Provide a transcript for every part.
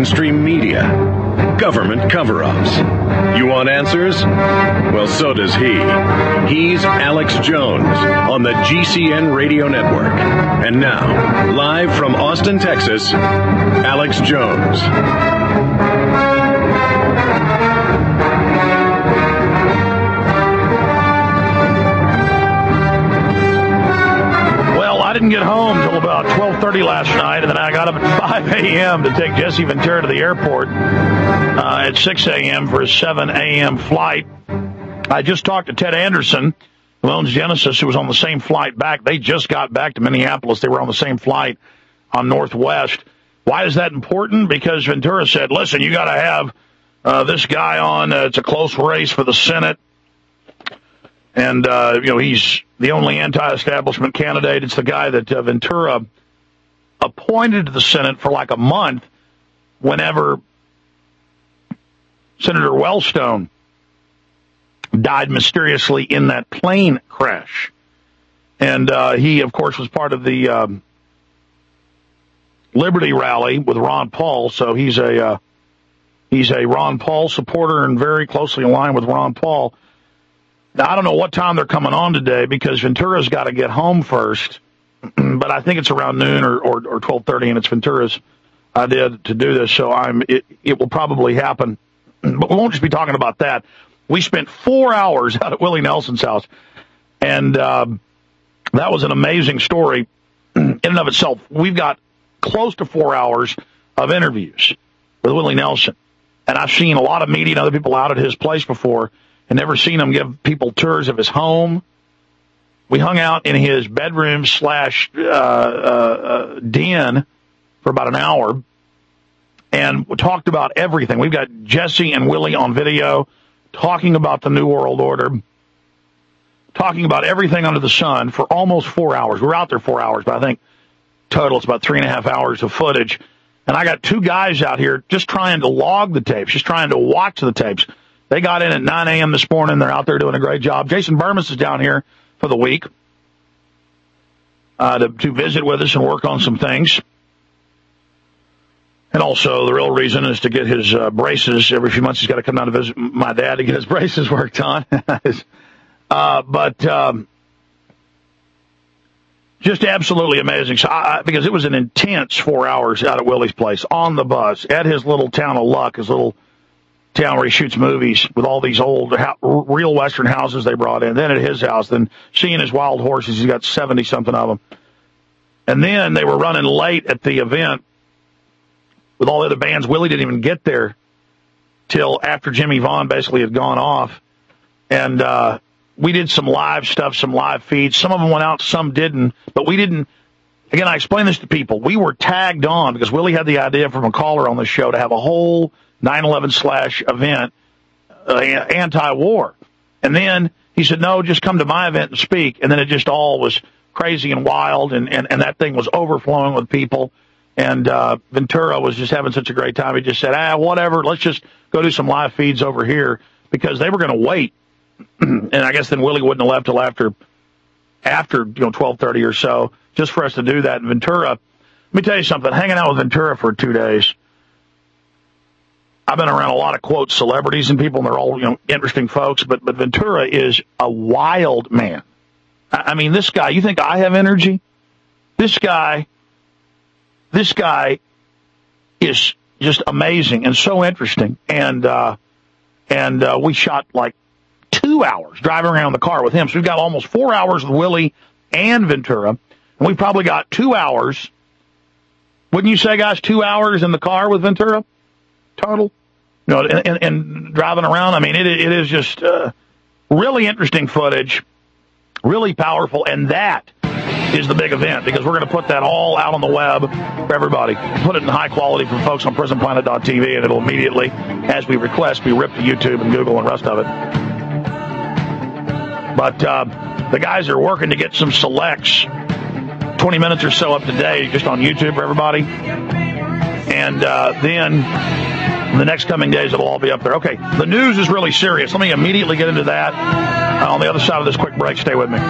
mainstream media, government cover-ups. You want answers? Well, so does he. He's Alex Jones on the GCN Radio Network. And now, live from Austin, Texas, Alex Jones. I didn't get home till about 12:30 last night, and then I got up at 5 a.m. to take Jesse Ventura to the airport at 6 a.m. for his 7 a.m. flight. I just talked to Ted Anderson, who owns Genesis, who was on the same flight back. They just got back to Minneapolis. They were on the same flight on Northwest. Why is that important? Because Ventura said, listen, you got to have this guy on. It's a close race for the Senate. And, he's the only anti-establishment candidate. It's the guy that Ventura appointed to the Senate for like a month whenever Senator Wellstone died mysteriously in that plane crash. And he, of course, was part of the Liberty rally with Ron Paul. So he's a Ron Paul supporter and very closely aligned with Ron Paul. Now, I don't know what time they're coming on today because Ventura's got to get home first, but I think it's around noon or 12:30, and it's Ventura's idea to do this, so it will probably happen. But we won't just be talking about that. We spent 4 hours out at Willie Nelson's house, and that was an amazing story in and of itself. We've got close to 4 hours of interviews with Willie Nelson, and I've seen a lot of media and other people out at his place before, and never seen him give people tours of his home. We hung out in his bedroom / den for about an hour and talked about everything. We've got Jesse and Willie on video talking about the New World Order, talking about everything under the sun for almost 4 hours. We were out there 4 hours, but I think total it's about 3.5 hours of footage. And I got two guys out here just trying to log the tapes, just trying to watch the tapes. They got in at 9 a.m. this morning. They're out there doing a great job. Jason Burmis is down here for the week to visit with us and work on some things. And also, the real reason is to get his braces. Every few months, he's got to come down to visit my dad to get his braces worked on. Just absolutely amazing. So because it was an intense 4 hours out at Willie's place, on the bus, at his little town of Luck, his little town where he shoots movies with all these old real Western houses they brought in. Then at his house, then seeing his wild horses, he's got 70-something of them. And then they were running late at the event with all the other bands. Willie didn't even get there till after Jimmy Vaughn basically had gone off. And we did some live stuff, some live feeds. Some of them went out, some didn't. But we didn't. Again, I explained this to people. We were tagged on because Willie had the idea from a caller on the show to have a whole 9/11 / event, anti-war. And then he said, no, just come to my event and speak. And then it just all was crazy and wild, and that thing was overflowing with people. And Ventura was just having such a great time. He just said, whatever, let's just go do some live feeds over here, because they were going to wait. And I guess then Willie wouldn't have left till after 12:30 or so, just for us to do that. And Ventura, let me tell you something, hanging out with Ventura for 2 days, I've been around a lot of, quote, celebrities and people, and they're all, interesting folks, but Ventura is a wild man. I mean, this guy, you think I have energy? This guy is just amazing and so interesting. And we shot like 2 hours driving around the car with him. So we've got almost 4 hours with Willie and Ventura, and we've probably got 2 hours. Wouldn't you say, guys, 2 hours in the car with Ventura total? And driving around. I mean, it is just really interesting footage, really powerful, and that is the big event, because we're going to put that all out on the web for everybody. Put it in high quality for folks on PrisonPlanet.tv, and it'll immediately, as we request, be ripped to YouTube and Google and the rest of it. But the guys are working to get some selects, 20 minutes or so up to date, just on YouTube for everybody. And then in the next coming days, it'll all be up there. Okay, the news is really serious. Let me immediately get into that on the other side of this quick break. Stay with me.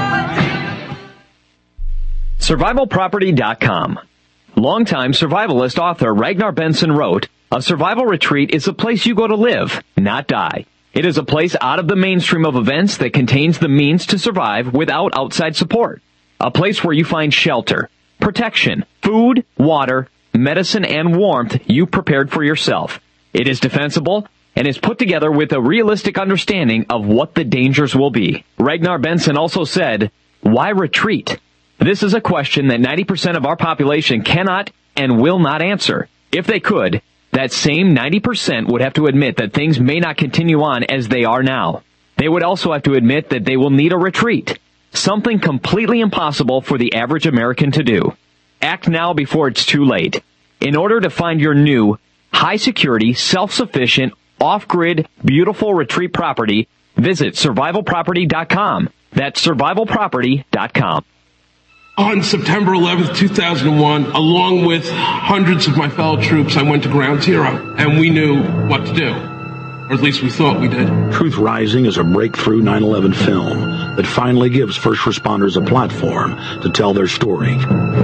SurvivalProperty.com. Longtime survivalist author Ragnar Benson wrote, A survival retreat is a place you go to live, not die. It is a place out of the mainstream of events that contains the means to survive without outside support. A place where you find shelter, protection, food, water, medicine, and warmth you prepared for yourself. It is defensible and is put together with a realistic understanding of what the dangers will be. Ragnar Benson also said, "Why retreat?" This is a question that 90% of our population cannot and will not answer. If they could, that same 90% would have to admit that things may not continue on as they are now. They would also have to admit that they will need a retreat, something completely impossible for the average American to do. Act now before it's too late. In order to find your new, high-security, self-sufficient, off-grid, beautiful retreat property, visit survivalproperty.com. That's survivalproperty.com. On September 11th, 2001, along with hundreds of my fellow troops, I went to Ground Zero, and we knew what to do. Or at least we thought we did. Truth Rising is a breakthrough 9/11 film that finally gives first responders a platform to tell their story.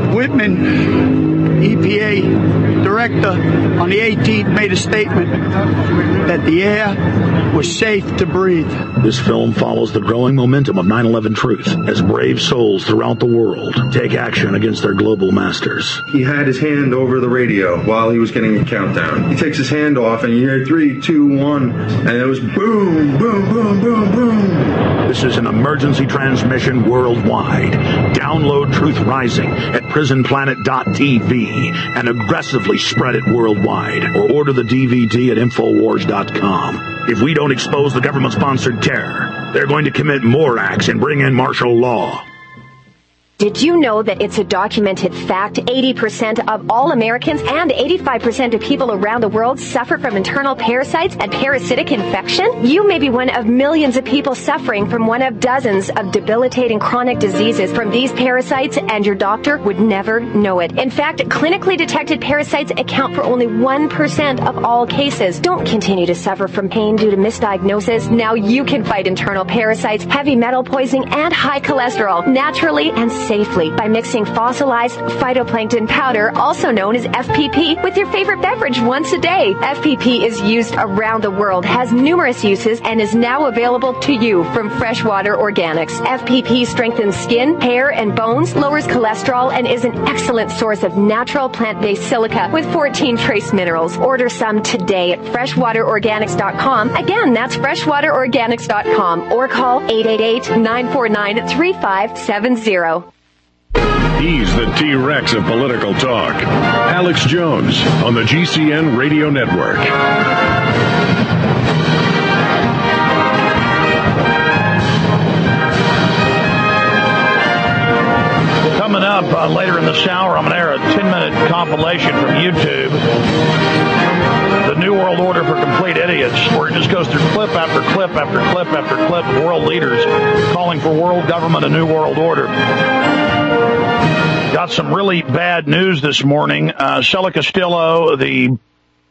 Whitman, EPA director, on the 18th made a statement that the air was safe to breathe. This film follows the growing momentum of 9/11 truth as brave souls throughout the world take action against their global masters. He had his hand over the radio while he was getting a countdown. He takes his hand off and you hear 3, 2, 1, and it was boom, boom, boom, boom, boom. This is an emergency transmission worldwide. Download Truth Rising at prisonplanet.tv and aggressively spread it worldwide, or order the DVD at Infowars.com. If we don't expose the government-sponsored terror, they're going to commit more acts and bring in martial law. Did you know that it's a documented fact 80% of all Americans and 85% of people around the world suffer from internal parasites and parasitic infection? You may be one of millions of people suffering from one of dozens of debilitating chronic diseases from these parasites, and your doctor would never know it. In fact, clinically detected parasites account for only 1% of all cases. Don't continue to suffer from pain due to misdiagnosis. Now you can fight internal parasites, heavy metal poisoning, and high cholesterol naturally and safely by mixing fossilized phytoplankton powder, also known as FPP, with your favorite beverage once a day. FPP is used around the world, has numerous uses, and is now available to you from Freshwater Organics. FPP strengthens skin, hair, and bones, lowers cholesterol, and is an excellent source of natural plant-based silica with 14 trace minerals. Order some today at freshwaterorganics.com. Again, that's freshwaterorganics.com, or call 888-949-3570. He's the T-Rex of political talk. Alex Jones on the GCN Radio Network. Coming up later in this hour, I'm going to air a 10-minute compilation from YouTube. The New World Order for Complete Idiots, where it just goes through clip after clip after clip after clip of world leaders calling for world government, a new world order. Got some really bad news this morning. Shelly Castillo, the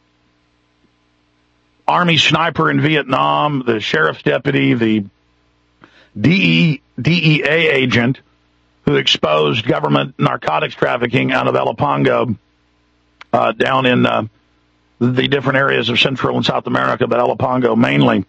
Army sniper in Vietnam, the sheriff's deputy, the DEA agent who exposed government narcotics trafficking out of Elipango down in the different areas of Central and South America, but Elipango mainly.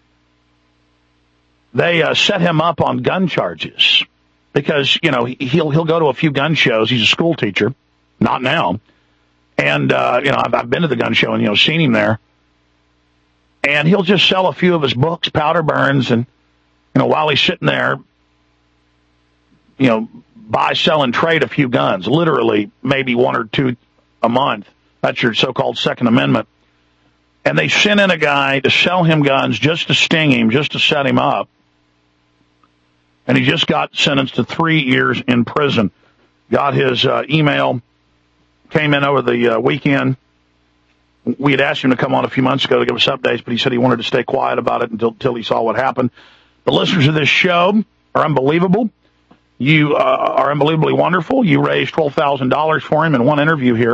They set him up on gun charges because, you know, he'll go to a few gun shows. He's a school teacher, not now. And, you know, I've been to the gun show and, you know, seen him there. And he'll just sell a few of his books, powder burns, and, you know, while he's sitting there, you know, buy, sell, and trade a few guns, literally maybe one or two a month. That's your so-called Second Amendment. And they sent in a guy to sell him guns just to sting him, just to set him up. And he just got sentenced to 3 years in prison. Got his email, came in over the weekend. We had asked him to come on a few months ago to give us updates, but he said he wanted to stay quiet about it until he saw what happened. The listeners of this show are unbelievable. You are unbelievably wonderful. You raised $12,000 for him in one interview here.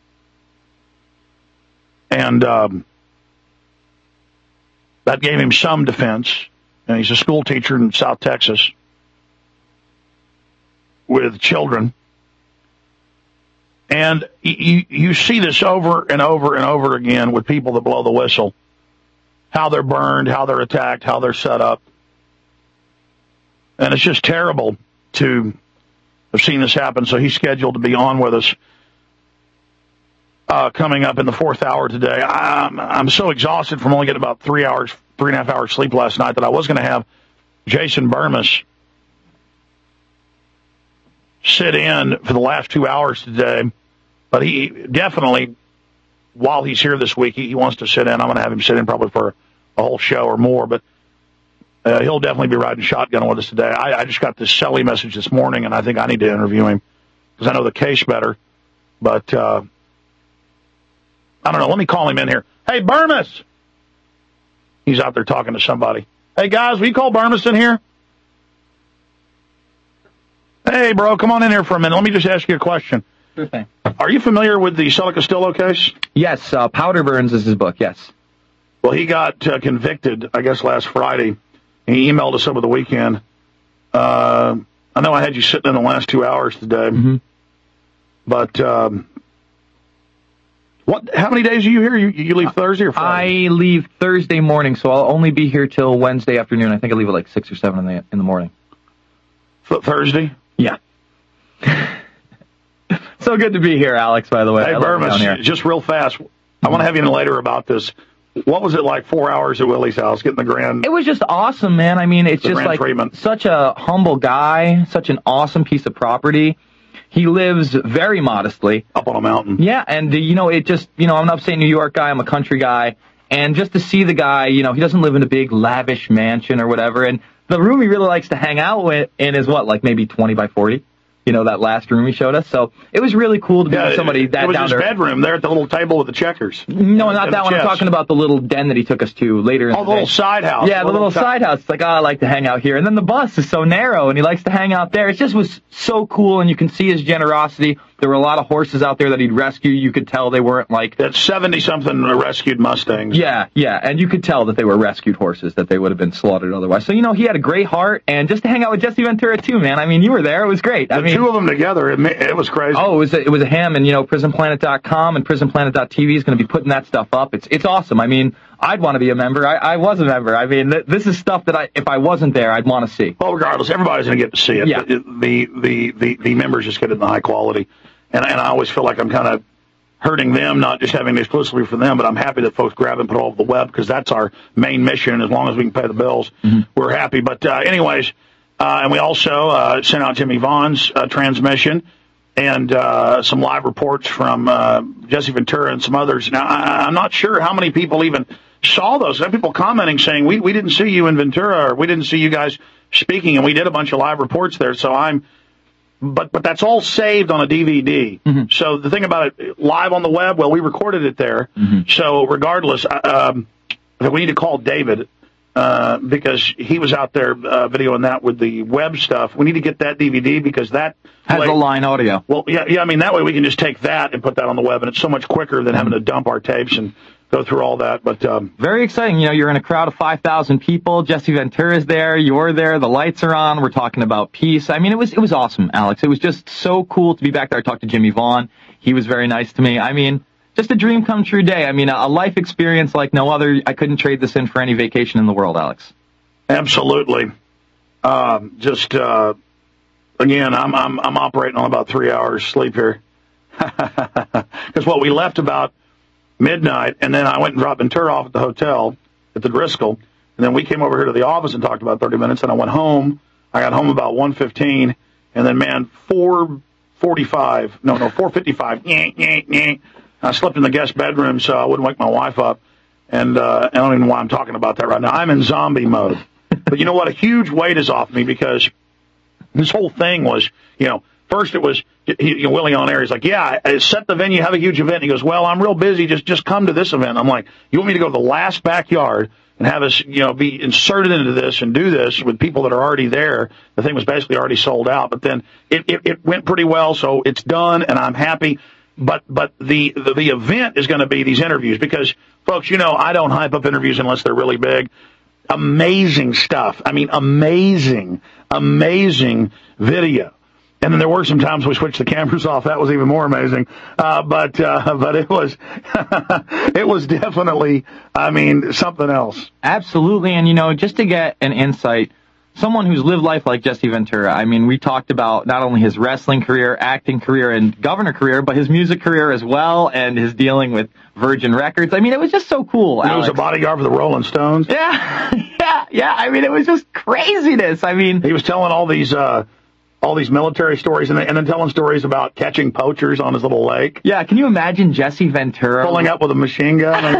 And that gave him some defense. And he's a school teacher in South Texas with children. And you see this over and over and over again with people that blow the whistle. How they're burned, how they're attacked, how they're set up. And it's just terrible to have seen this happen. So he's scheduled to be on with us coming up in the 4th hour today. I'm so exhausted from only getting about 3.5 hours sleep last night that I was going to have Jason Burmis sit in for the last 2 hours today. But he definitely, while he's here this week, he wants to sit in. I'm going to have him sit in probably for a whole show or more. But he'll definitely be riding shotgun with us today. I just got this Selly message this morning, and I think I need to interview him because I know the case better. But I don't know. Let me call him in here. Hey, Burmis! He's out there talking to somebody. Hey, guys, will you call Burmis in here? Hey, bro, come on in here for a minute. Let me just ask you a question. Sure thing. Are you familiar with the Sella Castillo case? Yes, Powder Burns is his book, yes. Well, he got convicted, I guess, last Friday. He emailed us over the weekend. I know I had you sitting in the last 2 hours today. Mm-hmm. But how many days are you here? You leave Thursday or Friday? I leave Thursday morning, so I'll only be here till Wednesday afternoon. I think I leave at like 6 or 7 in the morning. Thursday? Yeah. So good to be here, Alex, by the way. Hey, Burmis, just real fast. I want to have you in later about this. What was it like 4 hours at Willie's house, getting the grand? It was just awesome, man. I mean, it's just like treatment. Such a humble guy, such an awesome piece of property. He lives very modestly. Up on a mountain. Yeah, and, it just, I'm an upstate New York guy, I'm a country guy, and just to see the guy, he doesn't live in a big, lavish mansion or whatever, and the room he really likes to hang out in is like maybe 20 by 40? That last room he showed us. So it was really cool to be with somebody that down there. It was his bedroom there at the little table with the checkers. No, not that one. I'm talking about the little den that he took us to later in the day. Oh, the little side house. Yeah, the little side house. It's like, I like to hang out here. And then the bus is so narrow, and he likes to hang out there. It just was so cool, and you can see his generosity. There were a lot of horses out there that he'd rescue. You could tell they weren't like... That's 70-something rescued Mustangs. Yeah, and you could tell that they were rescued horses, that they would have been slaughtered otherwise. So, he had a great heart, and just to hang out with Jesse Ventura, too, man. I mean, you were there. It was great. The two of them together, it was crazy. Oh, it was a him, and, PrisonPlanet.com and PrisonPlanet.tv is going to be putting that stuff up. It's awesome. I mean, I'd want to be a member. I was a member. I mean, this is stuff that if I wasn't there, I'd want to see. Well, regardless, everybody's going to get to see it. Yeah. The members just get it in the high quality. And I always feel like I'm kind of hurting them, not just having it exclusively for them, but I'm happy that folks grab and put it all over the web because that's our main mission. As long as we can pay the bills, we're happy. But anyways, and we also sent out Jimmy Vaughn's transmission and some live reports from Jesse Ventura and some others. Now, I'm not sure how many people even saw those. There are people commenting saying, we didn't see you in Ventura, or we didn't see you guys speaking, and we did a bunch of live reports there. So But that's all saved on a DVD. Mm-hmm. So the thing about it, live on the web, well, we recorded it there. Mm-hmm. So regardless, we need to call David because he was out there videoing that with the web stuff. We need to get that DVD because that has the line audio. Well, yeah. I mean, that way we can just take that and put that on the web, and it's so much quicker than having to dump our tapes and go through all that. But very exciting. You're in a crowd of 5,000 people. Jesse Ventura's there. You're there. The lights are on. We're talking about peace. I mean, it was awesome, Alex. It was just so cool to be back there. I talked to Jimmy Vaughn. He was very nice to me. I mean, just a dream come true day. I mean, a life experience like no other. I couldn't trade this in for any vacation in the world, Alex. Absolutely. Again, I'm operating on about 3 hours sleep here. Because we left about midnight, and then I went and dropped Ventura off at the hotel at the Driscoll, and then we came over here to the office and talked about 30 minutes, and I went home. I got home about 1:15, and then, 4:55, I slept in the guest bedroom so I wouldn't wake my wife up, and I don't even know why I'm talking about that right now. I'm in zombie mode. But you know what? A huge weight is off me because this whole thing was, first it was Willie on air. He's like, yeah, I set the venue, have a huge event. He goes, well, I'm real busy. Just come to this event. I'm like, you want me to go to the last backyard and have us, be inserted into this and do this with people that are already there? The thing was basically already sold out. But then it went pretty well, so it's done, and I'm happy. But the event is going to be these interviews because, folks, I don't hype up interviews unless they're really big. Amazing stuff. I mean, amazing video. And then there were some times we switched the cameras off. That was even more amazing. But it was, it was definitely, I mean, something else. Absolutely. And, just to get an insight, someone who's lived life like Jesse Ventura, I mean, we talked about not only his wrestling career, acting career, and governor career, but his music career as well, and his dealing with Virgin Records. I mean, it was just so cool, Alex. He was a bodyguard for the Rolling Stones. Yeah. I mean, it was just craziness. I mean, he was telling all these military stories and then telling stories about catching poachers on his little lake. Yeah, can you imagine Jesse Ventura pulling up with a machine gun on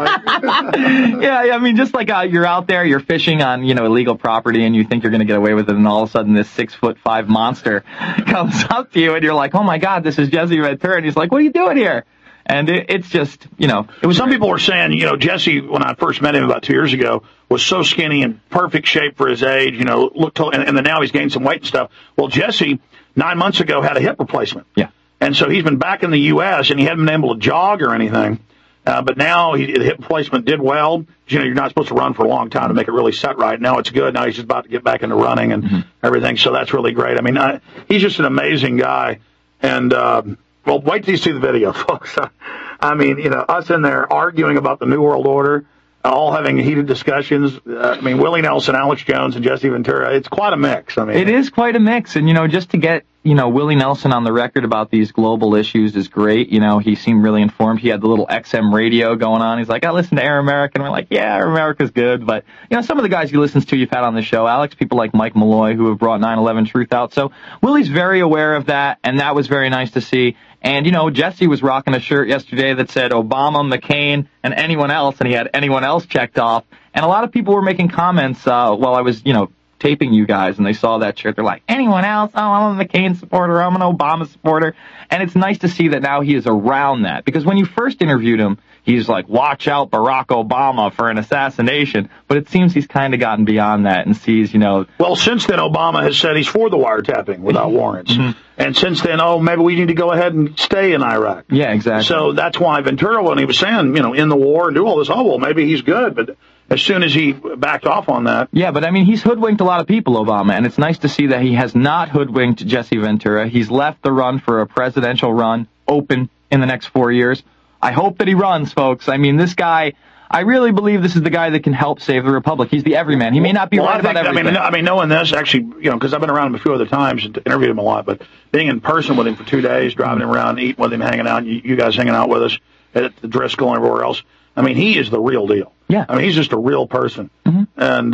the lake? Yeah, I mean, just like you're out there, you're fishing on, illegal property, and you think you're going to get away with it, and all of a sudden this 6'5" monster comes up to you, and you're like, oh my God, this is Jesse Ventura, and he's like, what are you doing here? And it's just, it was. Some people were saying, Jesse, when I first met him about 2 years ago, was so skinny and perfect shape for his age, looked, and then now he's gained some weight and stuff. Well, Jesse, 9 months ago, had a hip replacement. Yeah. And so he's been back in the U.S., and he hadn't been able to jog or anything. But now the hip replacement did well. You're not supposed to run for a long time to make it really set right. Now it's good. Now he's just about to get back into running and everything. So that's really great. I mean, he's just an amazing guy. And, well, wait till you see the video, folks. I mean, us in there arguing about the New World Order, all having heated discussions. I mean, Willie Nelson, Alex Jones, and Jesse Ventura. It's quite a mix. I mean, it is quite a mix. And, just to get, Willie Nelson on the record about these global issues is great. He seemed really informed. He had the little XM radio going on. He's like, I listen to Air America. And we're like, yeah, Air America's good. But, some of the guys he listens to, you've had on the show, Alex, people like Mike Malloy, who have brought 9/11 Truth out. So Willie's very aware of that, and that was very nice to see. And, Jesse was rocking a shirt yesterday that said Obama, McCain, and anyone else, and he had anyone else checked off. And a lot of people were making comments while I was, taping you guys, and they saw that shirt. They're like, anyone else? Oh, I'm a McCain supporter. I'm an Obama supporter. And it's nice to see that now he is around that. Because when you first interviewed him, he's like, watch out Barack Obama for an assassination. But it seems he's kind of gotten beyond that and sees, Well, since then, Obama has said he's for the wiretapping without warrants. And since then, maybe we need to go ahead and stay in Iraq. Yeah, exactly. So that's why Ventura, when he was saying, in the war and do all this, well, maybe he's good. But as soon as he backed off on that. Yeah, but I mean, he's hoodwinked a lot of people, Obama, and it's nice to see that he has not hoodwinked Jesse Ventura. He's left the run for a presidential run open in the next 4 years. I hope that he runs, folks. I mean, this guy, I really believe this is the guy that can help save the republic. He's the everyman. He may not be right about everything. I mean, knowing this, actually, because I've been around him a few other times and interviewed him a lot, but being in person with him for 2 days, driving him around, eating with him, hanging out, you guys hanging out with us at the Driscoll and everywhere else, I mean, he is the real deal. Yeah. I mean, he's just a real person. And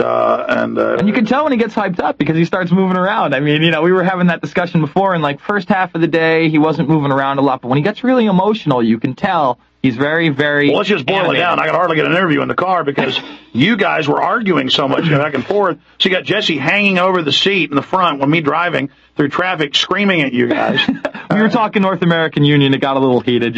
you can tell when he gets hyped up because he starts moving around. I mean, we were having that discussion before, and first half of the day, he wasn't moving around a lot, but when he gets really emotional, you can tell he's very, very Well, let's just boil animated. it down. I could hardly get an interview in the car because you guys were arguing so much back and forth. So you got Jesse hanging over the seat in the front when me driving through traffic screaming at you guys. We were talking North American Union. It got a little heated,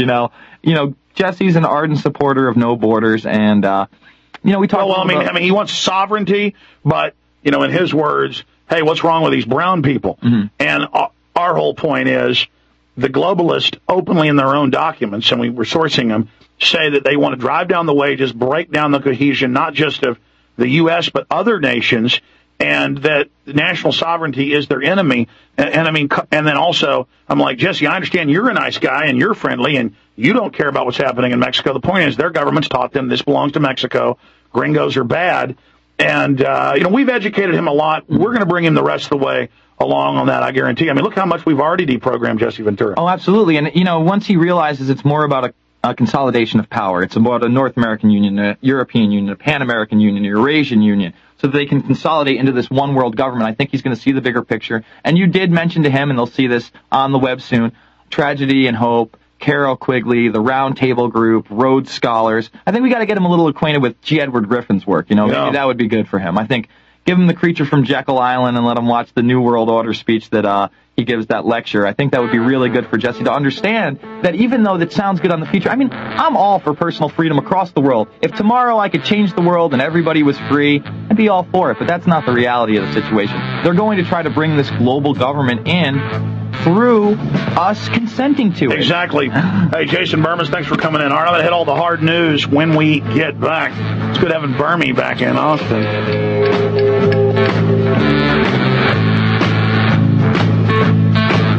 Jesse's an ardent supporter of no borders, and, we talked I mean, he wants sovereignty, but, in his words, hey, what's wrong with these brown people? And our whole point is the globalists openly in their own documents, and we were sourcing them, say that they want to drive down the wages, break down the cohesion, not just of the U.S., but other nations, and that national sovereignty is their enemy. And I mean, and then also, I'm like, Jesse, I understand you're a nice guy and you're friendly and you don't care about what's happening in Mexico. The point is their government's taught them this belongs to Mexico. Gringos are bad. And, we've educated him a lot. We're going to bring him the rest of the way along on that, I guarantee. I mean, look how much we've already deprogrammed Jesse Ventura. Oh, absolutely. And, once he realizes it's more about a consolidation of power, it's about a North American Union, a European Union, a Pan-American Union, a Eurasian Union, so that they can consolidate into this one world government. I think he's going to see the bigger picture. And you did mention to him, and they'll see this on the web soon, Tragedy and Hope, Carol Quigley, the Round Table Group, Rhodes Scholars. I think we got to get him a little acquainted with G. Edward Griffin's work. Maybe that would be good for him. I think give him the Creature from Jekyll Island and let him watch the New World Order speech that he gives that lecture. I think that would be really good for Jesse to understand that even though that sounds good on the future, I mean, I'm all for personal freedom across the world. If tomorrow I could change the world and everybody was free, I'd be all for it. But that's not the reality of the situation. They're going to try to bring this global government in through us consenting to it. Exactly. Hey, Jason Bermas, thanks for coming in. All right, I'm going to hit all the hard news when we get back. It's good having Bermy back in Austin.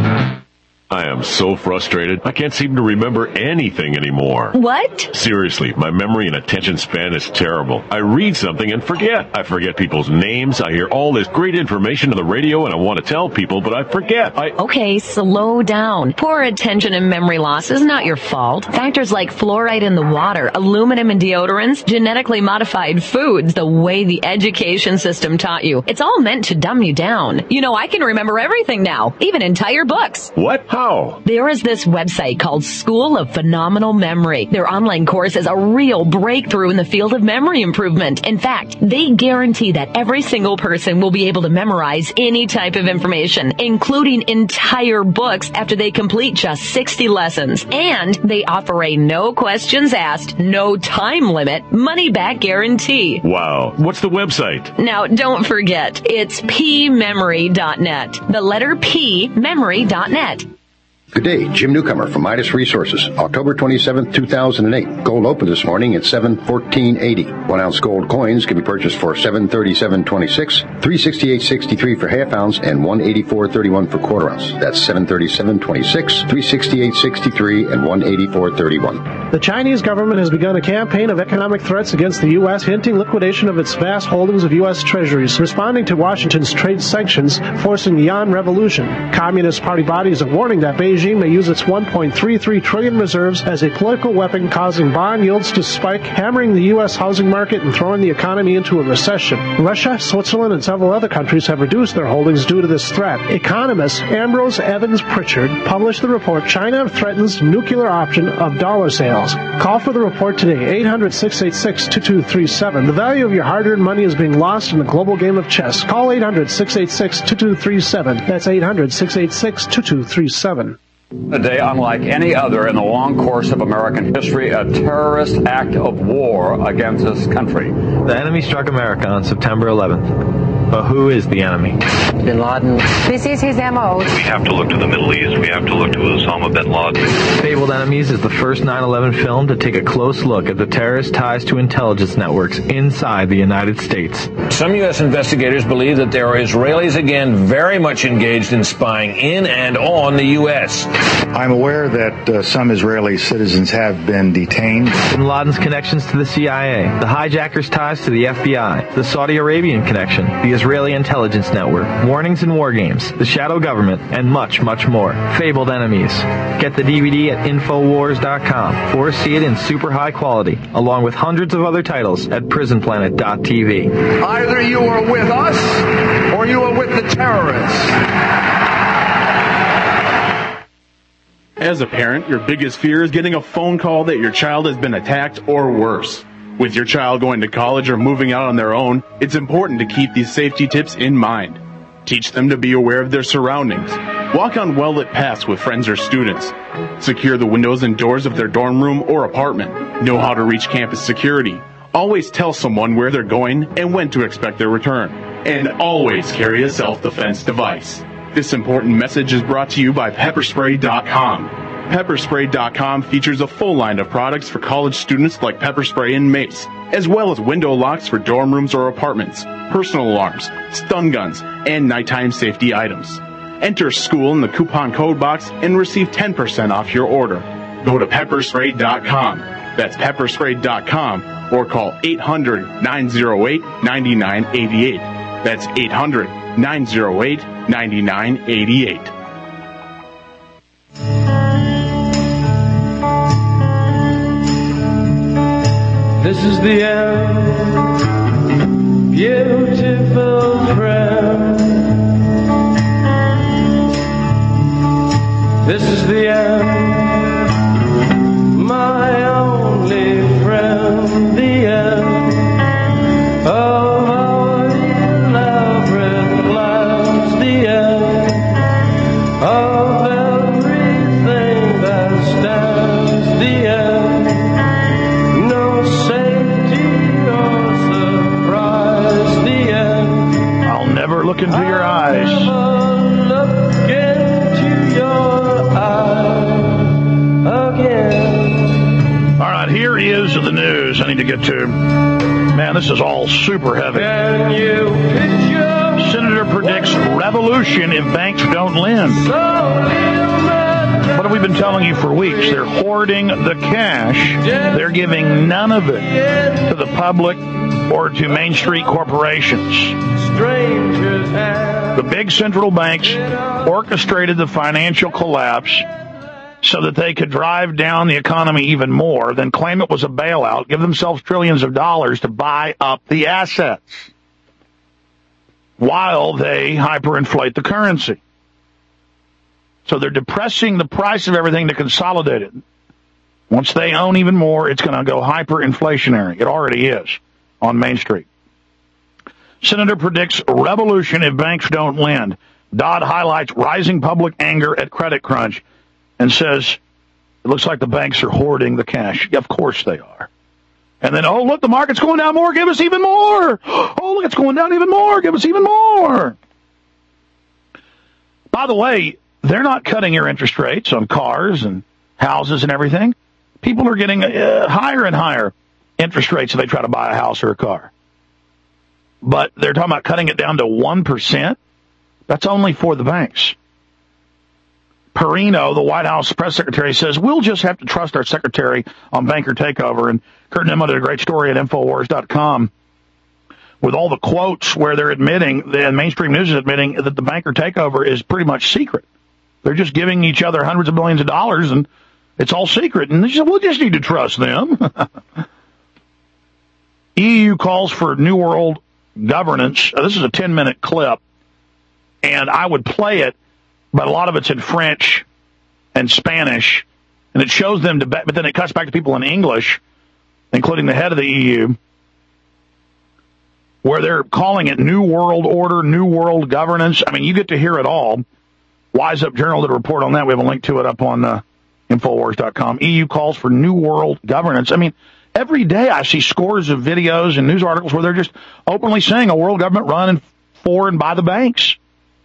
I am so frustrated. I can't seem to remember anything anymore. What? Seriously, my memory and attention span is terrible. I read something and forget. I forget people's names. I hear all this great information on the radio and I want to tell people, but I forget. Okay, slow down. Poor attention and memory loss is not your fault. Factors like fluoride in the water, aluminum in deodorants, genetically modified foods, the way the education system taught you. It's all meant to dumb you down. You know, I can remember everything now, even entire books. What? How? There is this website called School of Phenomenal Memory. Their online course is a real breakthrough in the field of memory improvement. In fact, they guarantee that every single person will be able to memorize any type of information, including entire books after they complete just 60 lessons. And they offer a no questions asked, no time limit, money back guarantee. Wow. What's the website? Now, don't forget, it's pmemory.net. The letter P, memory.net. Good day, Jim Newcomer from Midas Resources. October 27th, 2008. Gold opened this morning at $714.80. 1 ounce gold coins can be purchased for $737.26, $368.63 for half ounce, and $184.31 for quarter ounce. That's $737.26, $368.63, and $184.31. The Chinese government has begun a campaign of economic threats against the U.S., hinting liquidation of its vast holdings of U.S. treasuries, responding to Washington's trade sanctions, forcing the yuan revolution. Communist Party bodies are warning that Beijing may use its $1.33 trillion reserves as a political weapon, causing bond yields to spike, hammering the U.S. housing market and throwing the economy into a recession. Russia, Switzerland, and several other countries have reduced their holdings due to this threat. Economist Ambrose Evans Pritchard published the report, China Threatens Nuclear Option of Dollar Sales. Call for the report today, 800-686-2237. The value of your hard-earned money is being lost in the global game of chess. Call 800-686-2237. That's 800-686-2237. A day unlike any other in the long course of American history, a terrorist act of war against this country. The enemy struck America on September 11th. But who is the enemy? Bin Laden. This is his MO. We have to look to the Middle East. We have to look to Osama bin Laden. Fabled Enemies is the first 9/11 film to take a close look at the terrorist ties to intelligence networks inside the United States. Some U.S. investigators believe that there are Israelis again very much engaged in spying in and on the U.S. I'm aware that some Israeli citizens have been detained. Bin Laden's connections to the CIA, the hijackers' ties to the FBI, the Saudi Arabian connection, the Israeli intelligence network, warnings and war games, the shadow government, and much, much more. Fabled Enemies. Get the DVD at Infowars.com or see it in super high quality, along with hundreds of other titles at PrisonPlanet.tv. Either you are with us or you are with the terrorists. As a parent, your biggest fear is getting a phone call that your child has been attacked or worse. With your child going to college or moving out on their own, it's important to keep these safety tips in mind. Teach them to be aware of their surroundings. Walk on well-lit paths with friends or students. Secure the windows and doors of their dorm room or apartment. Know how to reach campus security. Always tell someone where they're going and when to expect their return. And always carry a self-defense device. This important message is brought to you by Pepperspray.com. Pepperspray.com features a full line of products for college students like pepper spray and mace, as well as window locks for dorm rooms or apartments, personal alarms, stun guns, and nighttime safety items. Enter school in the coupon code box and receive 10% off your order. Go to Pepperspray.com. That's Pepperspray.com or call 800-908-9988. That's 800-908-9988. This is the end, beautiful friend. This is the end, my only friend, the end of our elaborate lives, the end of everything that stands, the end. Look into your eyes. Look into your eyes again. All right, here is the news I need to get to. Man, this is all super heavy. Can you picture? Senator predicts revolution if banks don't lend. So been telling you for weeks, they're hoarding the cash. They're giving none of it to the public or to Main Street corporations. The big central banks orchestrated the financial collapse so that they could drive down the economy even more, then claim it was a bailout, give themselves trillions of dollars to buy up the assets while they hyperinflate the currency. So they're depressing the price of everything to consolidate it. Once they own even more, it's going to go hyperinflationary. It already is on Main Street. Senator predicts revolution if banks don't lend. Dodd highlights rising public anger at credit crunch and says it looks like the banks are hoarding the cash. Of course they are. And then, oh, look, the market's going down more. Give us even more. Oh, look, it's going down even more. Give us even more. By the way, they're not cutting your interest rates on cars and houses and everything. People are getting higher and higher interest rates if they try to buy a house or a car. But they're talking about cutting it down to 1%. That's only for the banks. Perino, the White House press secretary, says, we'll just have to trust our secretary on banker takeover. And Kurt Nimmo did a great story at Infowars.com with all the quotes where they're admitting, the mainstream news is admitting that the banker takeover is pretty much secret. They're just giving each other hundreds of billions of dollars, and it's all secret. And they said, we'll just need to trust them. EU calls for New World governance. This is a 10-minute clip, and I would play it, but a lot of it's in French and Spanish, and it shows them, but then it cuts back to people in English, including the head of the EU, where they're calling it New World Order, New World Governance. I mean, you get to hear it all. Wise Up Journal did a report on that. We have a link to it up on Infowars.com. EU calls for New World Governance. I mean, every day I see scores of videos and news articles where they're just openly saying a world government run for and by the banks.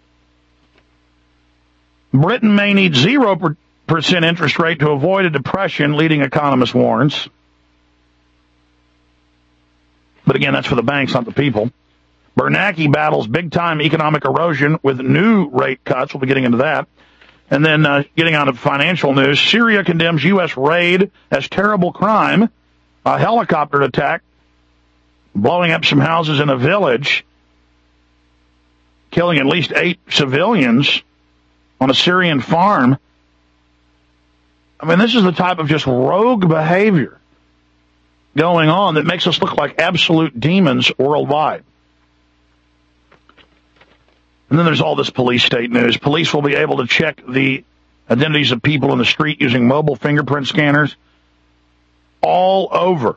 Britain may need 0% interest rate to avoid a depression, leading economist warns. But again, that's for the banks, not the people. Bernanke battles big-time economic erosion with new rate cuts. We'll be getting into that. And then getting on to financial news, Syria condemns U.S. raid as terrible crime. A helicopter attack, blowing up some houses in a village, killing at least 8 civilians on a Syrian farm. I mean, this is the type of just rogue behavior going on that makes us look like absolute demons worldwide. And then there's all this police state news. Police will be able to check the identities of people in the street using mobile fingerprint scanners all over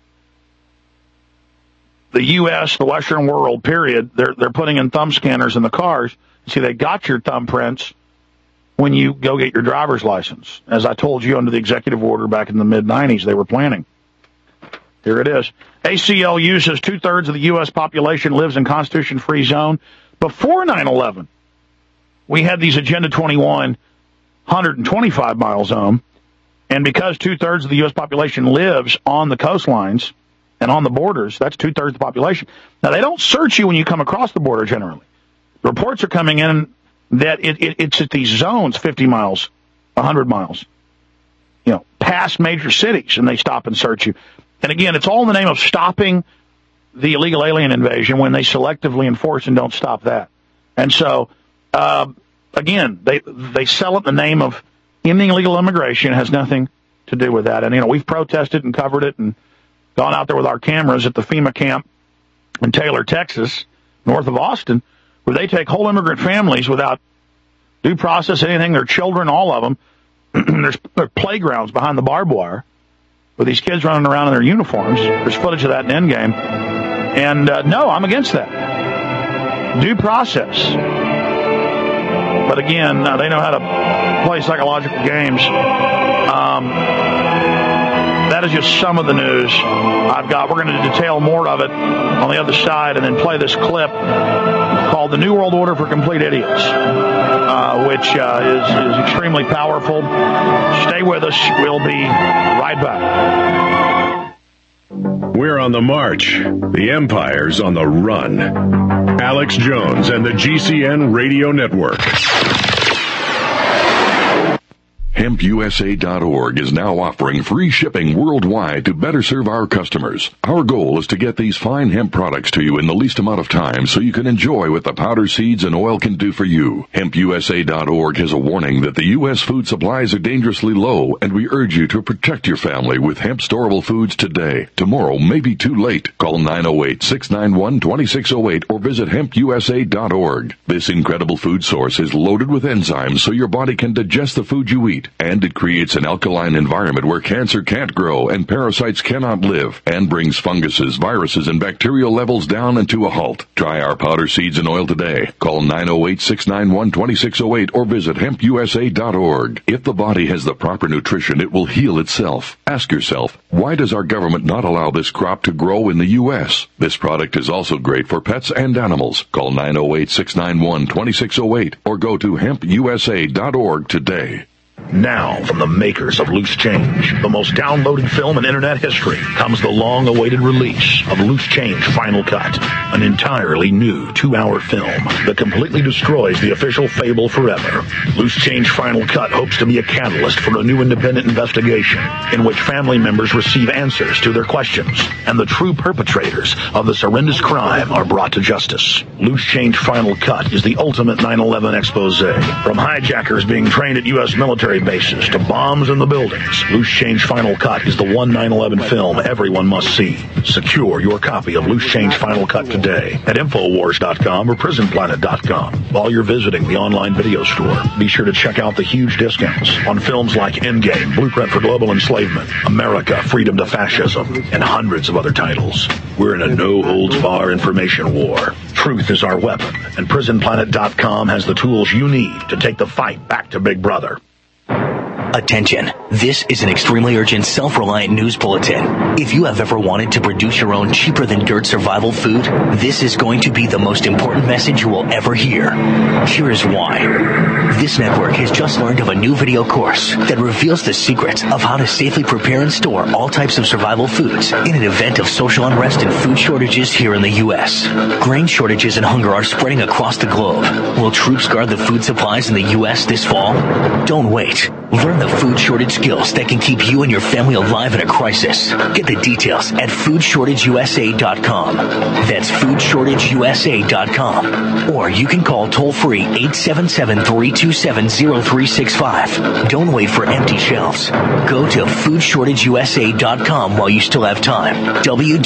the U.S., the Western world, period. They're putting in thumb scanners in the cars. See, they got your thumbprints when you go get your driver's license. As I told you under the executive order back in the mid-'90s, they were planning. Here it is. ACLU says 2/3 of the U.S. population lives in Constitution-free zone. Before 9/11, we had these Agenda 21 125-mile zone, and because 2/3 of the U.S. population lives on the coastlines and on the borders, that's 2/3 of the population. Now, they don't search you when you come across the border generally. Reports are coming in that it's at these zones, 50 miles, 100 miles, past major cities, and they stop and search you. And again, it's all in the name of stopping the illegal alien invasion when they selectively enforce and don't stop that. And so, again, they sell it in the name of ending illegal immigration. It has nothing to do with that. And, we've protested and covered it and gone out there with our cameras at the FEMA camp in Taylor, Texas, north of Austin, where they take whole immigrant families without due process, anything, their children, all of them. There's playgrounds behind the barbed wire with these kids running around in their uniforms. There's footage of that in Endgame. And, no, I'm against that. Due process. But again, they know how to play psychological games. That is just some of the news I've got. We're going to detail more of it on the other side and then play this clip called The New World Order for Complete Idiots, which is extremely powerful. Stay with us. We'll be right back. We're on the march. The Empire's on the run. Alex Jones and the GCN Radio Network. HempUSA.org is now offering free shipping worldwide to better serve our customers. Our goal is to get these fine hemp products to you in the least amount of time so you can enjoy what the powder, seeds, and oil can do for you. HempUSA.org has a warning that the U.S. food supplies are dangerously low, and we urge you to protect your family with hemp storable foods today. Tomorrow may be too late. Call 908-691-2608 or visit HempUSA.org. This incredible food source is loaded with enzymes so your body can digest the food you eat, and it creates an alkaline environment where cancer can't grow and parasites cannot live, and brings funguses, viruses, and bacterial levels down and to a halt. Try our powder, seeds, and oil today. Call 908-691-2608 or visit HempUSA.org. If the body has the proper nutrition, it will heal itself. Ask yourself, why does our government not allow this crop to grow in the U.S.? This product is also great for pets and animals. Call 908-691-2608 or go to HempUSA.org today. Now, from the makers of Loose Change, the most downloaded film in internet history, comes the long-awaited release of Loose Change Final Cut, an entirely new 2-hour film that completely destroys the official fable forever. Loose Change Final Cut hopes to be a catalyst for a new independent investigation in which family members receive answers to their questions, and the true perpetrators of this horrendous crime are brought to justice. Loose Change Final Cut is the ultimate 9/11 expose, from hijackers being trained at U.S. military bases to bombs in the buildings. Loose Change Final Cut is the one 9/11 film everyone must see. Secure your copy of Loose Change Final Cut today at Infowars.com or PrisonPlanet.com. While you're visiting the online video store, be sure to check out the huge discounts on films like Endgame, Blueprint for Global Enslavement, America, Freedom to Fascism, and hundreds of other titles. We're in a no-holds-barred information war. Truth is our weapon, and PrisonPlanet.com has the tools you need to take the fight back to Big Brother. Attention. This is an extremely urgent, self-reliant news bulletin. If you have ever wanted to produce your own cheaper-than-dirt survival food, this is going to be the most important message you will ever hear. Here is why. This network has just learned of a new video course that reveals the secrets of how to safely prepare and store all types of survival foods in an event of social unrest and food shortages here in the U.S. Grain shortages and hunger are spreading across the globe. Will troops guard the food supplies in the U.S. this fall? Don't wait. Learn the food shortage skills that can keep you and your family alive in a crisis. Get the details at foodshortageusa.com. That's foodshortageusa.com. Or you can call toll-free 877-327-0365. Don't wait for empty shelves. Go to foodshortageusa.com while you still have time.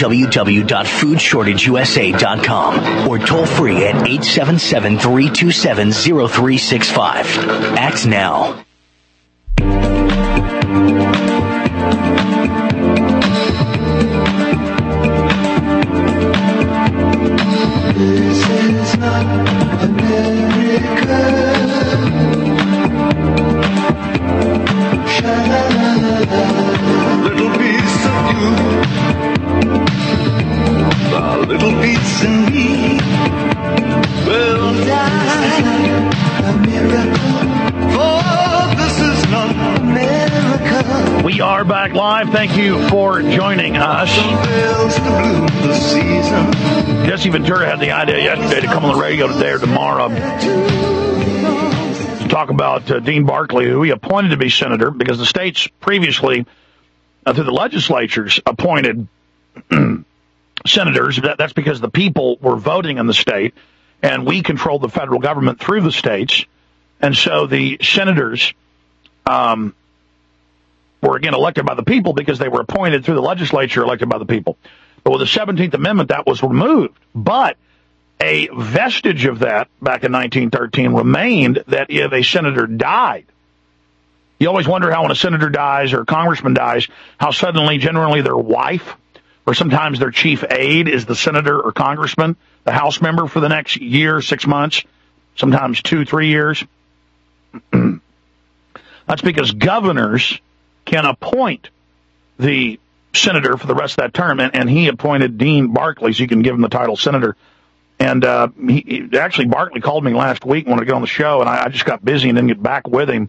www.foodshortageusa.com or toll-free at 877-327-0365. Act now. This is not America. Little piece of you, a little piece of me will die. A miracle, for this is not America. We are back live. Thank you for joining us. Jesse Ventura had the idea yesterday to come on the radio today or tomorrow to talk about Dean Barkley, who he appointed to be senator because the states previously, through the legislatures, appointed senators. That's because the people were voting in the state, and we controlled the federal government through the states. And so the senators were again elected by the people because they were appointed through the legislature, elected by the people. But with the 17th Amendment, that was removed. But a vestige of that back in 1913 remained, that if a senator died, you always wonder how when a senator dies or a congressman dies, how suddenly, generally their wife or sometimes their chief aide is the senator or congressman, the House member for the next year, 6 months, sometimes 2-3 years. That's because governors can appoint the senator for the rest of that term, and he appointed Dean Barkley, so you can give him the title senator. And actually, Barkley called me last week, wanted to get on the show, and I just got busy and didn't get back with him.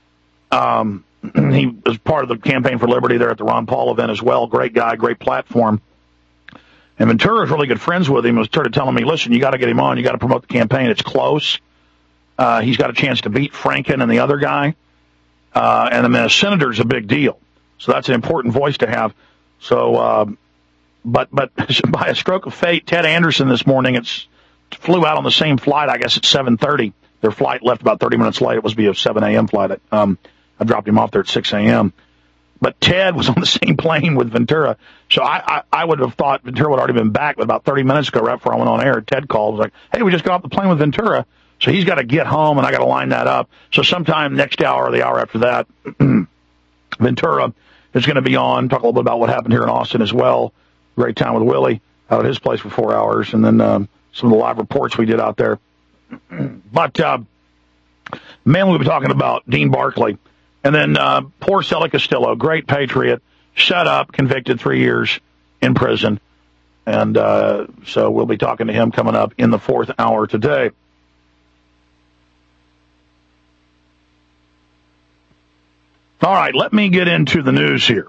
He was part of the Campaign for Liberty there at the Ron Paul event as well. Great guy, great platform. And Ventura was really good friends with him. He started telling me, listen, you got to get him on. You got to promote the campaign. It's close. He's got a chance to beat Franken and the other guy. and then a senator is a big deal. So that's an important voice to have. So, but by a stroke of fate, Ted Anderson this morning flew out on the same flight. I guess at 7:30. Their flight left about 30 minutes late. It was a 7 a.m. flight. I dropped him off there at 6 a.m. But Ted was on the same plane with Ventura. So I would have thought Ventura would have already been back, but about 30 minutes ago, right before I went on air, Ted called. Was like, hey, we just got off the plane with Ventura. So he's got to get home, and I got to line that up. So sometime next hour or the hour after that, Ventura is going to be on, talk a little bit about what happened here in Austin as well. Great time with Willie out at his place for 4 hours, and then some of the live reports we did out there. But mainly we'll be talking about Dean Barkley. And then poor Sully Castillo, great patriot, shut up, convicted 3 years in prison. And so we'll be talking to him coming up in the fourth hour today. All right, let me get into the news here.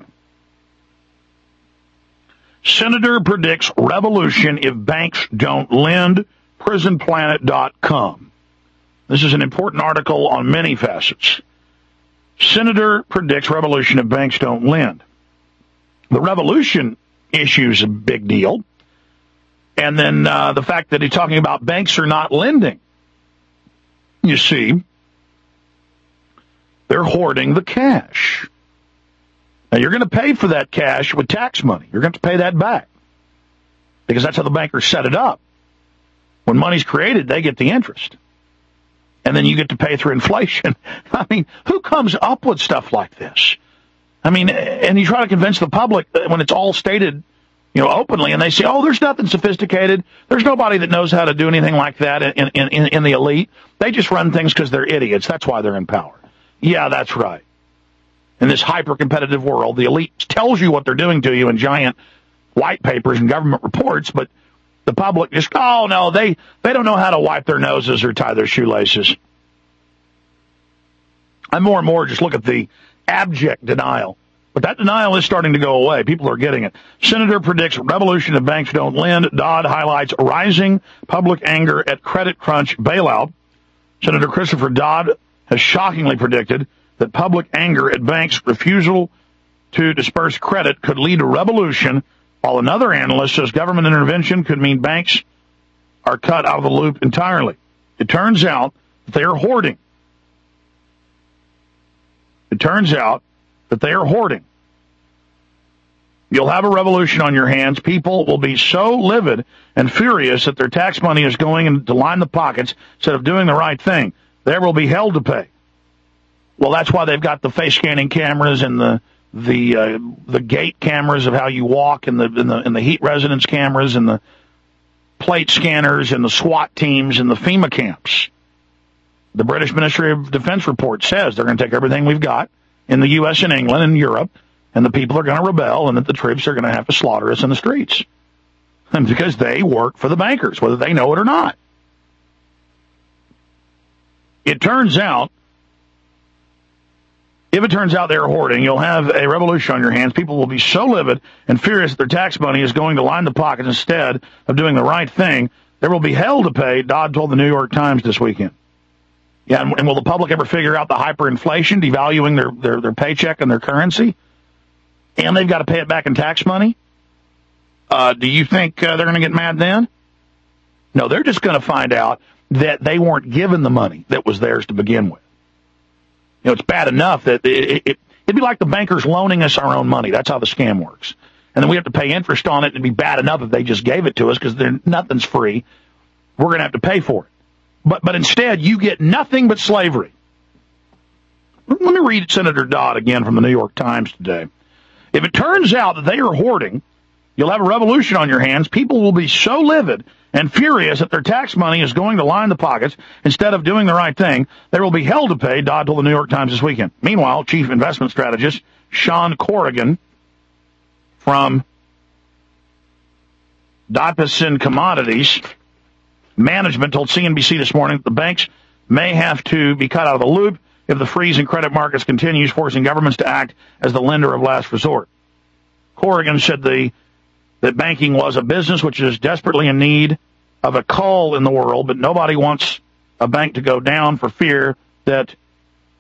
Senator predicts revolution if banks don't lend, prisonplanet.com. This is an important article on many facets. Senator predicts revolution if banks don't lend. The revolution issue is a big deal. And then the fact that he's talking about banks are not lending. You see, they're hoarding the cash. Now, you're going to pay for that cash with tax money. You're going to pay that back because that's how the bankers set it up. When money's created, they get the interest. And then you get to pay through inflation. I mean, who comes up with stuff like this? I mean, and you try to convince the public when it's all stated, openly, and they say, oh, there's nothing sophisticated. There's nobody that knows how to do anything like that in the elite. They just run things because they're idiots. That's why they're in power. Yeah, that's right. In this hyper-competitive world, the elite tells you what they're doing to you in giant white papers and government reports, but the public just, oh, no, they don't know how to wipe their noses or tie their shoelaces. I more and more just look at the abject denial. But that denial is starting to go away. People are getting it. Senator predicts revolution if banks don't lend. Dodd highlights rising public anger at credit crunch bailout. Senator Christopher Dodd has shockingly predicted that public anger at banks' refusal to disperse credit could lead to revolution, while another analyst says government intervention could mean banks are cut out of the loop entirely. It turns out that they are hoarding. You'll have a revolution on your hands. People will be so livid and furious that their tax money is going to line the pockets instead of doing the right thing. There will be hell to pay. Well, that's why they've got the face scanning cameras and the gate cameras of how you walk, and the heat residence cameras and the plate scanners and the SWAT teams and the FEMA camps. The British Ministry of Defense report says they're going to take everything we've got in the U.S. and England and Europe, and the people are going to rebel, and that the troops are going to have to slaughter us in the streets. And because they work for the bankers, whether they know it or not. If it turns out they're hoarding, you'll have a revolution on your hands. People will be so livid and furious that their tax money is going to line the pockets instead of doing the right thing. There will be hell to pay, Dodd told the New York Times this weekend. Yeah, and will the public ever figure out the hyperinflation, devaluing their paycheck and their currency? And they've got to pay it back in tax money? Do you think they're going to get mad then? No, they're just going to find out that they weren't given the money that was theirs to begin with. It's bad enough that it'd be like the bankers loaning us our own money. That's how the scam works. And then we have to pay interest on it. It'd be bad enough if they just gave it to us because nothing's free. We're going to have to pay for it. But instead, you get nothing but slavery. Let me read Senator Dodd again from the New York Times today. If it turns out that they are hoarding, you'll have a revolution on your hands. People will be so livid and furious that their tax money is going to line the pockets instead of doing the right thing. There will be hell to pay, Dodd told the New York Times this weekend. Meanwhile, chief investment strategist Sean Corrigan from Dipson Commodities Management told CNBC this morning that the banks may have to be cut out of the loop if the freeze in credit markets continues, forcing governments to act as the lender of last resort. Corrigan said that banking was a business which is desperately in need of a cull in the world, but nobody wants a bank to go down for fear that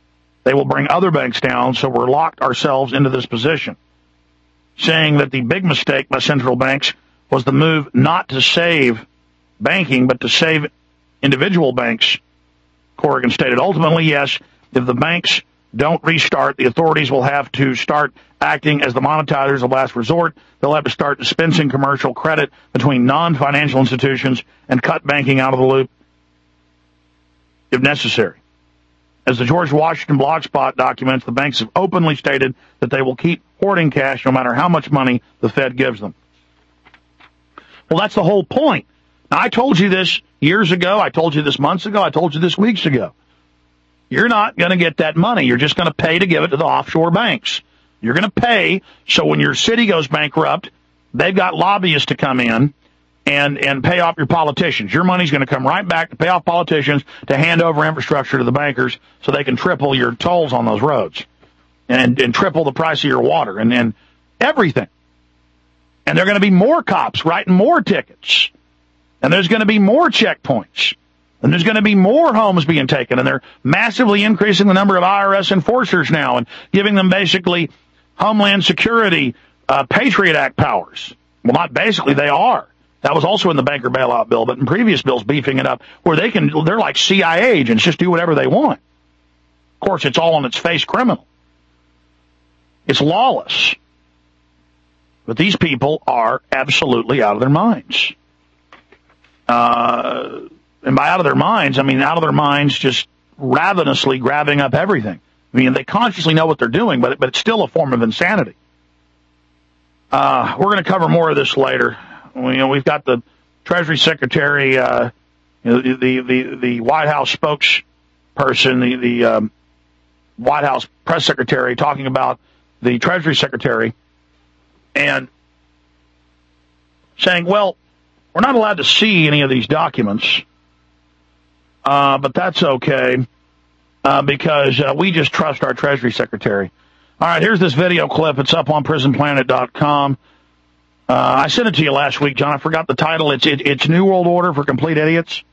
they will bring other banks down, so we're locked ourselves into this position. Saying that the big mistake by central banks was the move not to save banking, but to save individual banks, Corrigan stated. Ultimately, yes, if the banks don't restart, the authorities will have to start acting as the monetizers of last resort. They'll have to start dispensing commercial credit between non-financial institutions and cut banking out of the loop if necessary. As the George Washington Blogspot documents, the banks have openly stated that they will keep hoarding cash no matter how much money the Fed gives them. Well, that's the whole point. Now, I told you this years ago. I told you this months ago. I told you this weeks ago. You're not going to get that money. You're just going to pay to give it to the offshore banks. You're going to pay, so when your city goes bankrupt, they've got lobbyists to come in and pay off your politicians. Your money's going to come right back to pay off politicians to hand over infrastructure to the bankers so they can triple your tolls on those roads and triple the price of your water and everything. And there are going to be more cops writing more tickets. And there's going to be more checkpoints. And there's going to be more homes being taken. And they're massively increasing the number of IRS enforcers now and giving them basically Homeland Security, Patriot Act powers. Well, not basically, they are. That was also in the banker bailout bill, but in previous bills beefing it up where they're like CIA agents, just do whatever they want. Of course, it's all on its face criminal. It's lawless. But these people are absolutely out of their minds. And by out of their minds, I mean out of their minds just ravenously grabbing up everything. I mean, they consciously know what they're doing, but it's still a form of insanity. We're going to cover more of this later. We've got the Treasury Secretary, the White House spokesperson, the White House press secretary talking about the Treasury Secretary and saying, well, we're not allowed to see any of these documents, but that's okay because we just trust our Treasury Secretary. All right, here's this video clip. It's up on prisonplanet.com. I sent it to you last week, John. I forgot the title. It's New World Order for Complete Idiots.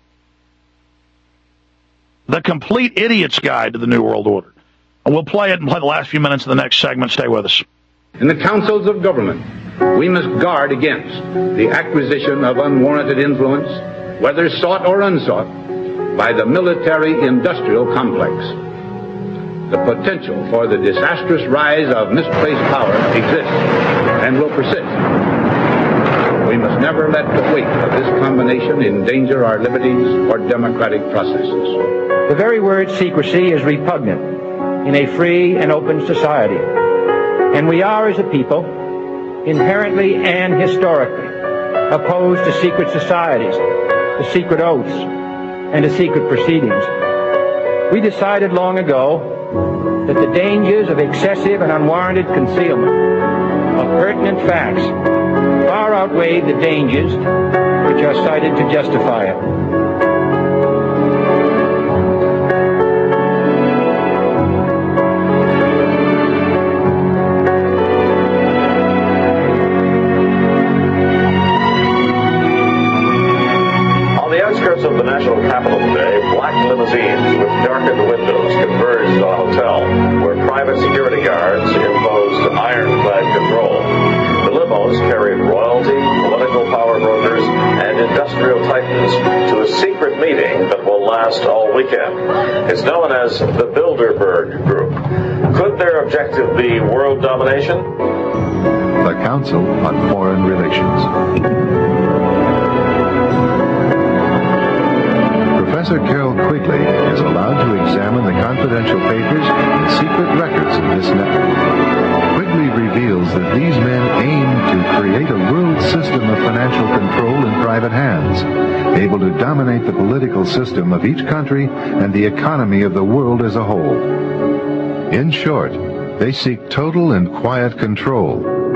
The Complete Idiot's Guide to the New World Order. And we'll play it and play the last few minutes of the next segment. Stay with us. In the councils of government, we must guard against the acquisition of unwarranted influence, whether sought or unsought, by the military-industrial complex. The potential for the disastrous rise of misplaced power exists and will persist. We must never let the weight of this combination endanger our liberties or democratic processes. The very word secrecy is repugnant in a free and open society. And we are, as a people, inherently and historically opposed to secret societies, to secret oaths, and to secret proceedings. We decided long ago that the dangers of excessive and unwarranted concealment of pertinent facts far outweighed the dangers which are cited to justify it. Of the national capital today, black limousines with darkened windows converged on a hotel where private security guards imposed ironclad control. The limos carried royalty, political power brokers, and industrial titans to a secret meeting that will last all weekend. It's known as the Bilderberg Group. Could their objective be world domination? The Council on Foreign Relations. Professor Carol Quigley is allowed to examine the confidential papers and secret records of this network. Quigley reveals that these men aim to create a world system of financial control in private hands, able to dominate the political system of each country and the economy of the world as a whole. In short, they seek total and quiet control